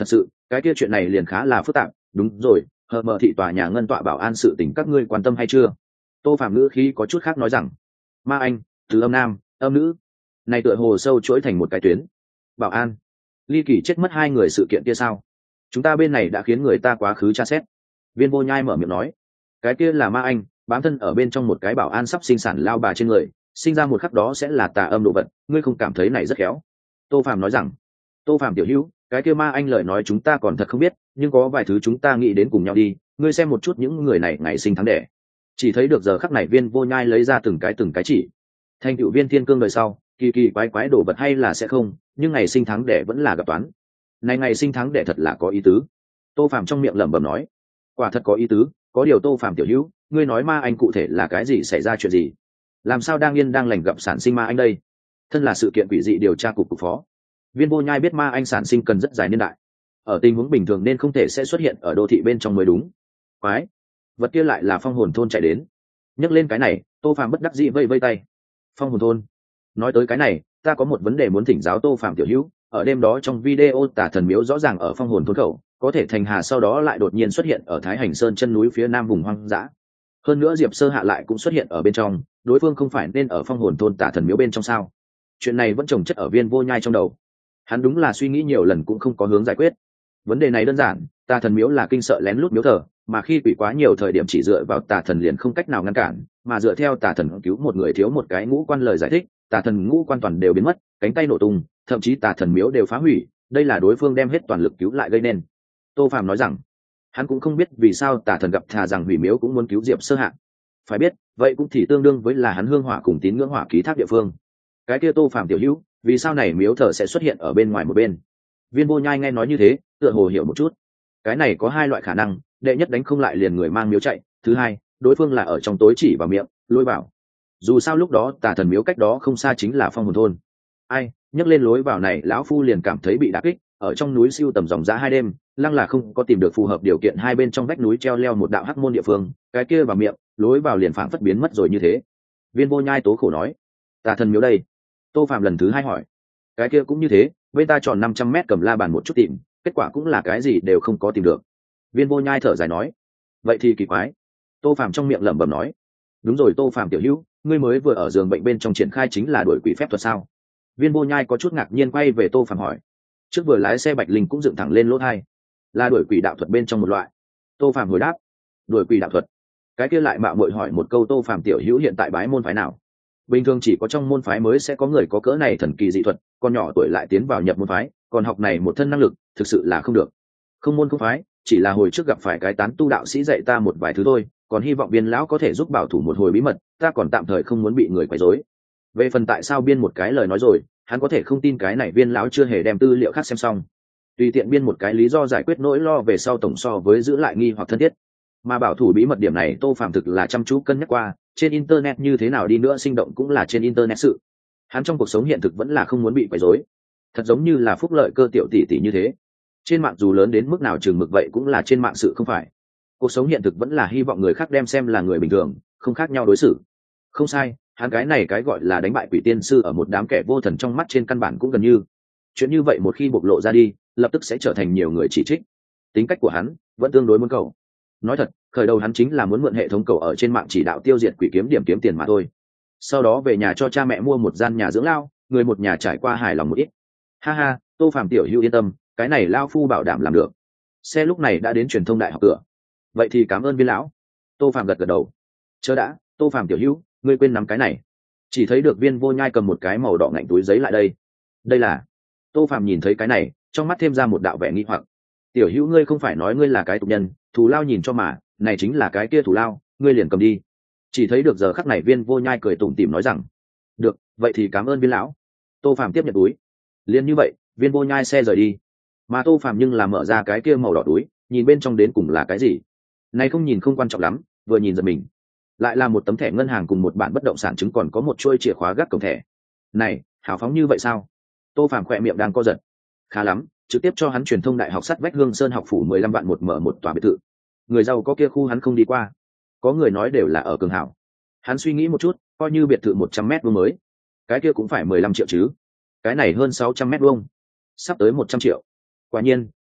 cái kia chuyện này liền khá là phức tạp. Đúng rồi, hờ mờ thị tòa nhà ngân tọa bảo an sự tình các ngươi quan tâm hay chưa? Tô Phạm ngữ khí có chút khác nói rằng, ma anh, từ âm nam, âm nữ, này tựa hồ sâu chuỗi thành một cái tuyến. Bảo an, ly kỳ chết mất hai người sự kiện kia sao? Chúng ta bên này đã khiến người ta quá khứ tra xét. Viên Vô Nhai mở miệng nói, cái kia là ma anh, bám thân ở bên trong một cái bảo an sắp sinh sản lao bà trên người, sinh ra một khắc đó sẽ là tà âm độ vật, ngươi không cảm thấy này rất khéo? Tô Phạm nói rằng, Tô Phạm tiểu hữu, cái kia ma anh lời nói chúng ta còn thật không biết, nhưng có vài thứ chúng ta nghĩ đến cùng nhau đi, ngươi xem một chút những người này ngày sinh tháng đẻ. Chỉ thấy được giờ khắc này Viên Vô Nhai lấy ra từng cái từng cái chỉ. Thành tựu viên thiên cương đời sau, kỳ kỳ quái quái đổ vật hay là sẽ không, nhưng ngày sinh tháng đẻ vẫn là gặp toán. Này ngày sinh tháng đẻ thật là có ý tứ. Tô Phạm trong miệng lẩm bẩm nói, quả thật có ý tứ, có điều Tô Phạm tiểu hữu, ngươi nói ma anh cụ thể là cái gì, xảy ra chuyện gì? Làm sao đang yên đang lành gặp sản sinh ma anh đây? Thân là sự kiện quỷ dị điều tra cục cục phó, Viên Vô Nhai biết ma anh sản sinh cần rất dài niên đại, ở tình huống bình thường nên không thể sẽ xuất hiện ở đô thị bên trong mới đúng. Quái, vật kia lại là phong hồn thôn chạy đến. Nhắc lên cái này, Tô Phạm bất đắc dĩ vây vây tay. Phong hồn thôn, nói tới cái này, ta có một vấn đề muốn thỉnh giáo Tô Phạm tiểu hữu. Ở đêm đó trong video tà thần miếu rõ ràng ở phong hồn thôn khẩu, có thể thành hà sau đó lại đột nhiên xuất hiện ở Thái Hành Sơn chân núi phía nam vùng hoang dã. Hơn nữa Diệp Sơ Hạ lại cũng xuất hiện ở bên trong, đối phương không phải nên ở phong hồn thôn tà thần miếu bên trong sao? Chuyện này vẫn chồng chất ở Viên Vô Nhai trong đầu. Hắn đúng là suy nghĩ nhiều lần cũng không có hướng giải quyết. Vấn đề này đơn giản, tà thần miếu là kinh sợ lén lút miếu thờ, mà khi quỷ quá nhiều thời điểm chỉ dựa vào tà thần liền không cách nào ngăn cản, mà dựa theo tà thần cứu một người thiếu một cái ngũ quan lời giải thích, tà thần ngũ quan toàn đều biến mất, cánh tay nổ tung, thậm chí tà thần miếu đều phá hủy, đây là đối phương đem hết toàn lực cứu lại gây nên. Tô Phạm nói rằng, hắn cũng không biết vì sao tà thần gặp thà rằng hủy miếu cũng muốn cứu Diệp Sơ Hạ. Phải biết, vậy cũng thì tương đương với là hắn hương hỏa cùng tín ngưỡng hỏa ký thác địa phương. Cái kia Tô Phạm tiểu hữu, vì sao này miếu thờ sẽ xuất hiện ở bên ngoài một bên? Viên Vô Nhai nghe nói như thế, tựa hồ hiểu một chút. Cái này có hai loại khả năng, đệ nhất đánh không lại liền người mang miếu chạy, thứ hai, đối phương là ở trong tối chỉ vào miệng, lôi vào. Dù sao lúc đó tà thần miếu cách đó không xa chính là phong hồn thôn. Ai, nhắc lên lối vào này, lão phu liền cảm thấy bị đả kích, ở trong núi siêu tầm dòng dã hai đêm, lăng là không có tìm được phù hợp điều kiện hai bên trong vách núi treo leo một đạo hắc môn địa phương, cái kia vào miệng, lối vào liền phảng phất biến mất rồi như thế. Viên Vô Nhai tố khổ nói, tà thần miếu đây. Tô Phạm lần thứ hai hỏi, cái kia cũng như thế, bên ta tròn năm trăm mét cầm la bàn một chút tìm, kết quả cũng là cái gì đều không có tìm được. Viên Vô Nhai thở dài nói, vậy thì kỳ quái. Tô Phạm trong miệng lẩm bẩm nói, đúng rồi Tô Phạm tiểu hữu, ngươi mới vừa ở giường bệnh bên trong triển khai chính là đuổi quỷ phép thuật sao? Viên Vô Nhai có chút ngạc nhiên quay về Tô Phạm hỏi. Trước vừa lái xe Bạch Linh cũng dựng thẳng lên lỗ tai, là đuổi quỷ đạo thuật bên trong một loại. Tô Phạm hồi đáp, đuổi quỷ đạo thuật. Cái kia lại mạo muội hỏi một câu, Tô Phạm tiểu hữu hiện tại bái môn phái nào? Bình thường chỉ có trong môn phái mới sẽ có người có cỡ này thần kỳ dị thuật, còn nhỏ tuổi lại tiến vào nhập môn phái, còn học này một thân năng lực, thực sự là không được. Không môn không phái, chỉ là hồi trước gặp phải cái tán tu đạo sĩ dạy ta một vài thứ thôi, còn hy vọng Biên lão có thể giúp bảo thủ một hồi bí mật, ta còn tạm thời không muốn bị người quấy rối. Về phần tại sao Biên một cái lời nói rồi, hắn có thể không tin cái này Viên lão chưa hề đem tư liệu khác xem xong, tùy tiện biên một cái lý do giải quyết nỗi lo về sau tổng so với giữ lại nghi hoặc thân thiết. Mà bảo thủ bí mật điểm này Tô Phạm thực là chăm chú cân nhắc qua, trên internet như thế nào đi nữa sinh động cũng là trên internet sự. Hắn trong cuộc sống hiện thực vẫn là không muốn bị quấy rối, thật giống như là phúc lợi cơ tiểu tỷ tỷ như thế. Trên mạng dù lớn đến mức nào chừng mực vậy cũng là trên mạng sự không phải. Cuộc sống hiện thực vẫn là hy vọng người khác đem xem là người bình thường, không khác nhau đối xử. Không sai, hắn cái này cái gọi là đánh bại quỷ tiên sư ở một đám kẻ vô thần trong mắt trên căn bản cũng gần như. Chuyện như vậy một khi bộc lộ ra đi, lập tức sẽ trở thành nhiều người chỉ trích. Tính cách của hắn vẫn tương đối muốn cầu. Nói thật, khởi đầu hắn chính là muốn mượn hệ thống cầu ở trên mạng chỉ đạo tiêu diệt quỷ kiếm điểm kiếm tiền mà thôi. Sau đó về nhà cho cha mẹ mua một gian nhà dưỡng lao, người một nhà trải qua hài lòng một ít. Ha ha, Tô Phạm tiểu hữu yên tâm, cái này lao phu bảo đảm làm được. Xe lúc này đã đến truyền thông đại học cửa. Vậy thì cảm ơn Viên lão. Tô Phạm gật gật đầu. Chớ đã, Tô Phạm tiểu hữu, ngươi quên nắm cái này. Chỉ thấy được Viên Vô Nhai cầm một cái màu đỏ ngạnh túi giấy lại đây. Đây là. Tô Phạm nhìn thấy cái này, trong mắt thêm ra một đạo vẻ nghi hoặc. Tiểu hữu ngươi không phải nói ngươi là cái tục nhân, thù lao nhìn cho mà, này chính là cái kia thù lao, ngươi liền cầm đi. Chỉ thấy được giờ khắc này Viên Vô Nhai cười tủm tỉm nói rằng, được, vậy thì cảm ơn Viên lão. Tô Phạm tiếp nhận túi. Liên như vậy, Viên Vô Nhai xe rời đi. Mà Tô Phạm nhưng là mở ra cái kia màu đỏ túi, nhìn bên trong đến cùng là cái gì. Này không nhìn không quan trọng lắm, vừa nhìn giật mình. Lại là một tấm thẻ ngân hàng cùng một bản bất động sản chứng, còn có một chuôi chìa khóa gác cổng thẻ. Này, hào phóng như vậy sao? Tô Phạm khỏe miệng đang co giật. Khá lắm, trực tiếp cho hắn truyền thông đại học sắt vách Hương Sơn học phủ mười lăm vạn một mở một tòa biệt thự. Người giàu có kia khu hắn không đi qua, có người nói đều là ở Cường Hảo. Hắn suy nghĩ một chút, coi như biệt thự một trăm mét vuông mới, cái kia cũng phải mười lăm triệu chứ. Cái này hơn sáu trăm mét vuông, sắp tới một trăm triệu. Quả nhiên,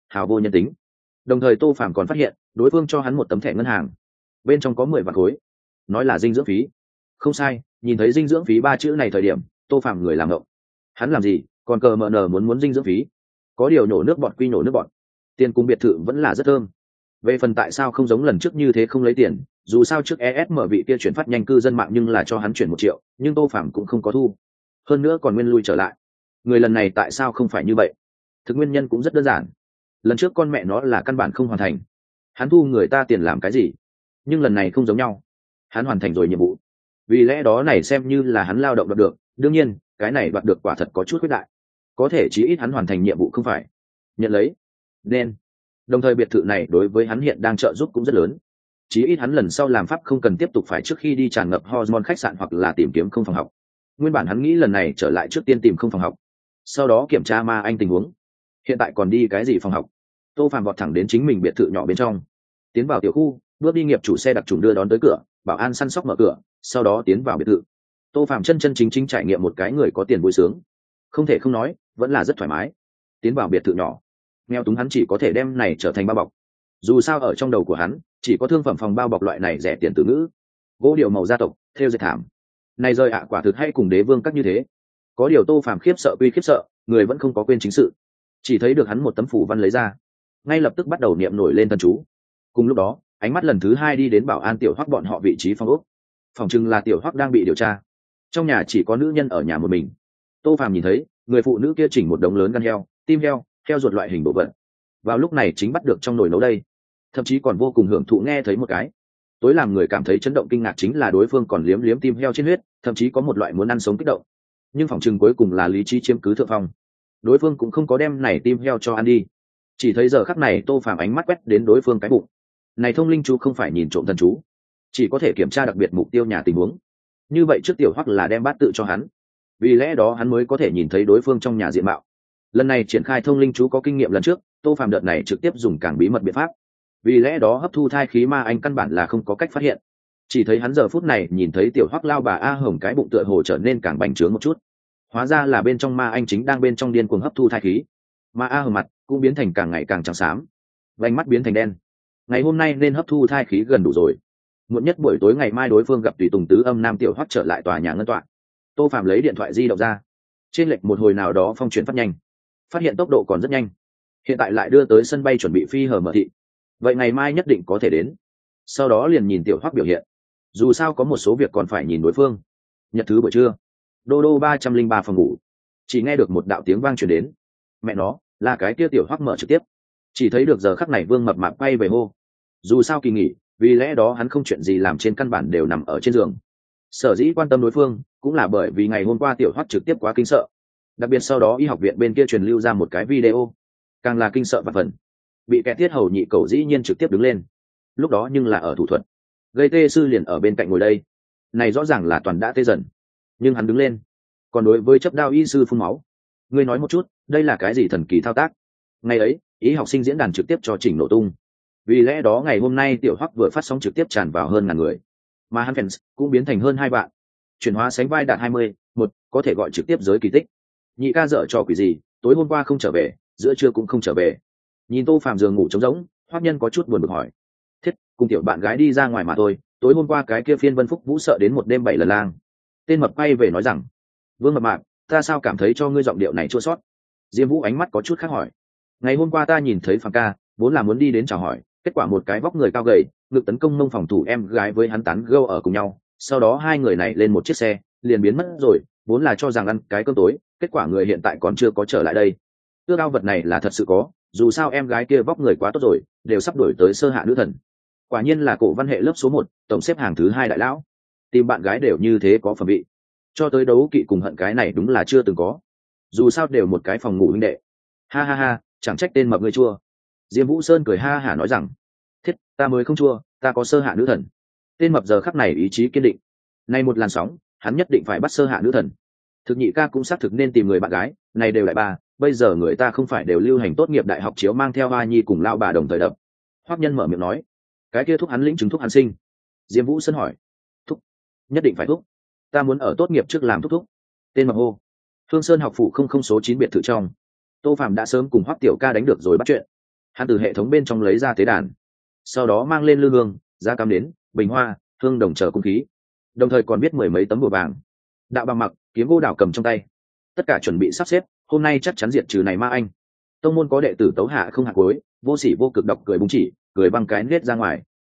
hào vô nhân tính. Đồng thời Tô Phàm còn phát hiện đối phương cho hắn một tấm thẻ ngân hàng, bên trong có mười vạn khối, nói là dinh dưỡng phí. Không sai, nhìn thấy dinh dưỡng phí ba chữ này thời điểm, Tô Phàm người làm ngộng. Hắn làm gì còn cờ mờ nờ muốn muốn dinh dưỡng phí? Có điều nhổ nước bọt quy nhổ nước bọt, tiền cùng biệt thự vẫn là rất thơm. Về phần tại sao không giống lần trước như thế không lấy tiền, dù sao trước e ét em vị kia chuyển phát nhanh cư dân mạng nhưng là cho hắn chuyển một triệu, nhưng Tô Phàm cũng không có thu, hơn nữa còn nguyên lui trở lại. Người lần này tại sao không phải như vậy? Thực nguyên nhân cũng rất đơn giản, lần trước con mẹ nó là căn bản không hoàn thành, hắn thu người ta tiền làm cái gì? Nhưng lần này không giống nhau, hắn hoàn thành rồi nhiệm vụ, vì lẽ đó này xem như là hắn lao động đoạt được. Đương nhiên cái này đoạt được quả thật có chút khuyết đại, có thể chí ít hắn hoàn thành nhiệm vụ không phải nhận lấy. Nên đồng thời biệt thự này đối với hắn hiện đang trợ giúp cũng rất lớn, chí ít hắn lần sau làm pháp không cần tiếp tục phải trước khi đi tràn ngập hormone khách sạn hoặc là tìm kiếm không phòng học. Nguyên bản hắn nghĩ lần này trở lại trước tiên tìm không phòng học, sau đó kiểm tra ma anh tình huống, hiện tại còn đi cái gì phòng học? Tô Phàm vọt thẳng đến chính mình biệt thự nhỏ bên trong, tiến vào tiểu khu, bước đi nghiệp chủ xe đặc trùng đưa đón tới cửa, bảo an săn sóc mở cửa, sau đó tiến vào biệt thự. Tô Phàm chân chân chính chính trải nghiệm một cái người có tiền vui sướng, không thể không nói vẫn là rất thoải mái. Tiến vào biệt thự nhỏ, nghèo túng hắn chỉ có thể đem này trở thành bao bọc, dù sao ở trong đầu của hắn chỉ có thương phẩm phòng bao bọc loại này rẻ tiền từ ngữ. Gỗ điều màu gia tộc theo dệt thảm, này rơi ạ quả thực hay cùng đế vương các như thế. Có điều Tô Phàm khiếp sợ quy khiếp sợ, người vẫn không có quên chính sự, chỉ thấy được hắn một tấm phủ văn lấy ra, ngay lập tức bắt đầu niệm nổi lên thần chú. Cùng lúc đó ánh mắt lần thứ hai đi đến bảo an tiểu Hoắc bọn họ vị trí phòng ốc, phòng chừng là tiểu Hoắc đang bị điều tra. Trong nhà chỉ có nữ nhân ở nhà một mình. Tô Phàm nhìn thấy người phụ nữ kia chỉnh một đống lớn gan heo, tim heo, heo ruột loại hình bộ phận, vào lúc này chính bắt được trong nồi nấu đây, thậm chí còn vô cùng hưởng thụ nghe thấy một cái. Tối làm người cảm thấy chấn động kinh ngạc chính là đối phương còn liếm liếm tim heo trên huyết, thậm chí có một loại muốn ăn sống kích động. Nhưng phòng chừng cuối cùng là lý trí chiếm cứ thượng phong, đối phương cũng không có đem này tim heo cho ăn đi. Chỉ thấy giờ khắc này Tô Phàm ánh mắt quét đến đối phương cái bụng, này thông linh chú không phải nhìn trộm thần chú, chỉ có thể kiểm tra đặc biệt mục tiêu nhà tình huống. Như vậy trước tiểu Hoắc là đem bát tự cho hắn, vì lẽ đó hắn mới có thể nhìn thấy đối phương trong nhà diện mạo. Lần này triển khai thông linh chú có kinh nghiệm lần trước, Tô Phàm đợt này trực tiếp dùng càng bí mật biện pháp, vì lẽ đó hấp thu thai khí ma anh căn bản là không có cách phát hiện. Chỉ thấy hắn giờ phút này nhìn thấy tiểu Hoắc lao bà A Hồng cái bụng tựa hồ trở nên càng bành trướng một chút, hóa ra là bên trong ma anh chính đang bên trong điên cuồng hấp thu thai khí, mà A Hồng mặt cũng biến thành càng ngày càng trắng xám, vành mắt biến thành đen. Ngày hôm nay nên hấp thu thai khí gần đủ rồi, muộn nhất buổi tối ngày mai đối phương gặp tùy tùng tứ âm nam tiểu Hoắc trở lại tòa nhà ngân tọa. Tô Phàm lấy điện thoại di động ra, trên lệch một hồi nào đó phong chuyển phát nhanh, phát hiện tốc độ còn rất nhanh, hiện tại lại đưa tới sân bay chuẩn bị phi hờ mở thị, vậy ngày mai nhất định có thể đến. Sau đó liền nhìn tiểu Hoắc biểu hiện, dù sao có một số việc còn phải nhìn đối phương. Nhật thứ buổi trưa, đô đô ba trăm linh ba phòng ngủ, chỉ nghe được một đạo tiếng vang truyền đến. Mẹ nó, là cái kia tiểu Hoắc mở trực tiếp. Chỉ thấy được giờ khắc này Vương Mập Mạp quay về hô, dù sao kỳ nghỉ, vì lẽ đó hắn không chuyện gì làm, trên căn bản đều nằm ở trên giường. Sở dĩ quan tâm đối phương cũng là bởi vì ngày hôm qua tiểu Hoắc trực tiếp quá kinh sợ, đặc biệt sau đó y học viện bên kia truyền lưu ra một cái video, càng là kinh sợ và phần. Bị kẻ tiết hầu nhị cầu dĩ nhiên trực tiếp đứng lên, lúc đó nhưng là ở thủ thuật, gây tê sư liền ở bên cạnh ngồi đây, này rõ ràng là toàn đã tê dần, nhưng hắn đứng lên. Còn đối với chấp đao y sư phun máu, ngươi nói một chút, đây là cái gì thần kỳ thao tác? Ngày ấy y học sinh diễn đàn trực tiếp cho chỉnh nổ tung, vì lẽ đó ngày hôm nay tiểu Hoắc vừa phát sóng trực tiếp tràn vào hơn ngàn người, mà hắn fans cũng biến thành hơn hai vạn, chuyển hóa sánh vai đạt hai mươi một, có thể gọi trực tiếp giới kỳ tích. Nhị ca dở trò quỷ gì, tối hôm qua không trở về, giữa trưa cũng không trở về. Nhìn Tô Phàm giường ngủ trống rỗng, Hoắc Nhân có chút buồn bực hỏi, thiết cùng tiểu bạn gái đi ra ngoài mà thôi, tối hôm qua cái kia phiên Vân Phúc Vũ sợ đến một đêm bảy lần lang. Tên mập quay về nói rằng, Vương Mập Mạp, ta sao cảm thấy cho ngươi giọng điệu này chua sót? Diêm Vũ ánh mắt có chút khác hỏi, ngày hôm qua ta nhìn thấy Phàm ca vốn là muốn đi đến chào hỏi, kết quả một cái vóc người cao gầy ngực tấn công mông phòng thủ em gái với hắn tán gẫu ở cùng nhau, sau đó hai người này lên một chiếc xe liền biến mất rồi, vốn là cho rằng ăn cái cơm tối, kết quả người hiện tại còn chưa có trở lại đây. Ước ao vật này là thật sự có, dù sao em gái kia vóc người quá tốt rồi, đều sắp đổi tới sơ hạ nữ thần. Quả nhiên là cổ văn hệ lớp số một, tổng xếp hàng thứ hai đại lão, tìm bạn gái đều như thế có phẩm vị, cho tới đấu kỵ cùng hận cái này đúng là chưa từng có, dù sao đều một cái phòng ngủ huynh đệ. Ha ha ha, chẳng trách tên mập ngươi chua. Diêm Vũ Sơn cười ha hả nói rằng, thiết, ta mới không chua, ta có sơ hạ nữ thần. Tên mập giờ khắc này ý chí kiên định, nay một làn sóng hắn nhất định phải bắt sơ hạ nữ thần. Thực nhị ca cũng xác thực nên tìm người bạn gái, này đều lại ba, bây giờ người ta không phải đều lưu hành tốt nghiệp đại học chiếu mang theo hoa nhi cùng lao bà đồng thời đập. Hoắc Nhân mở miệng nói, cái kia thúc hắn lĩnh chứng thúc hắn sinh. Diêm Vũ Sơn hỏi, thúc, nhất định phải thúc, ta muốn ở tốt nghiệp trước làm thúc thúc. Tên mập hô. Phương Sơn học phủ không không số chín biệt thự trong, Tô Phàm đã sớm cùng Hoắc tiểu ca đánh được rồi bắt chuyện, hắn từ hệ thống bên trong lấy ra tế đàn, sau đó mang lên lư hương, giá cắm đến, bình hoa, hương đồng chờ cung khí, đồng thời còn biết mười mấy tấm bùa vàng. Đạo bằng mặc, kiếm gỗ đảo cầm trong tay, tất cả chuẩn bị sắp xếp, hôm nay chắc chắn diệt trừ này ma anh. Tông môn có đệ tử tấu hạ không hạ cuối, vô sỉ vô cực độc cười búng chỉ, cười băng cái nết ra ngoài.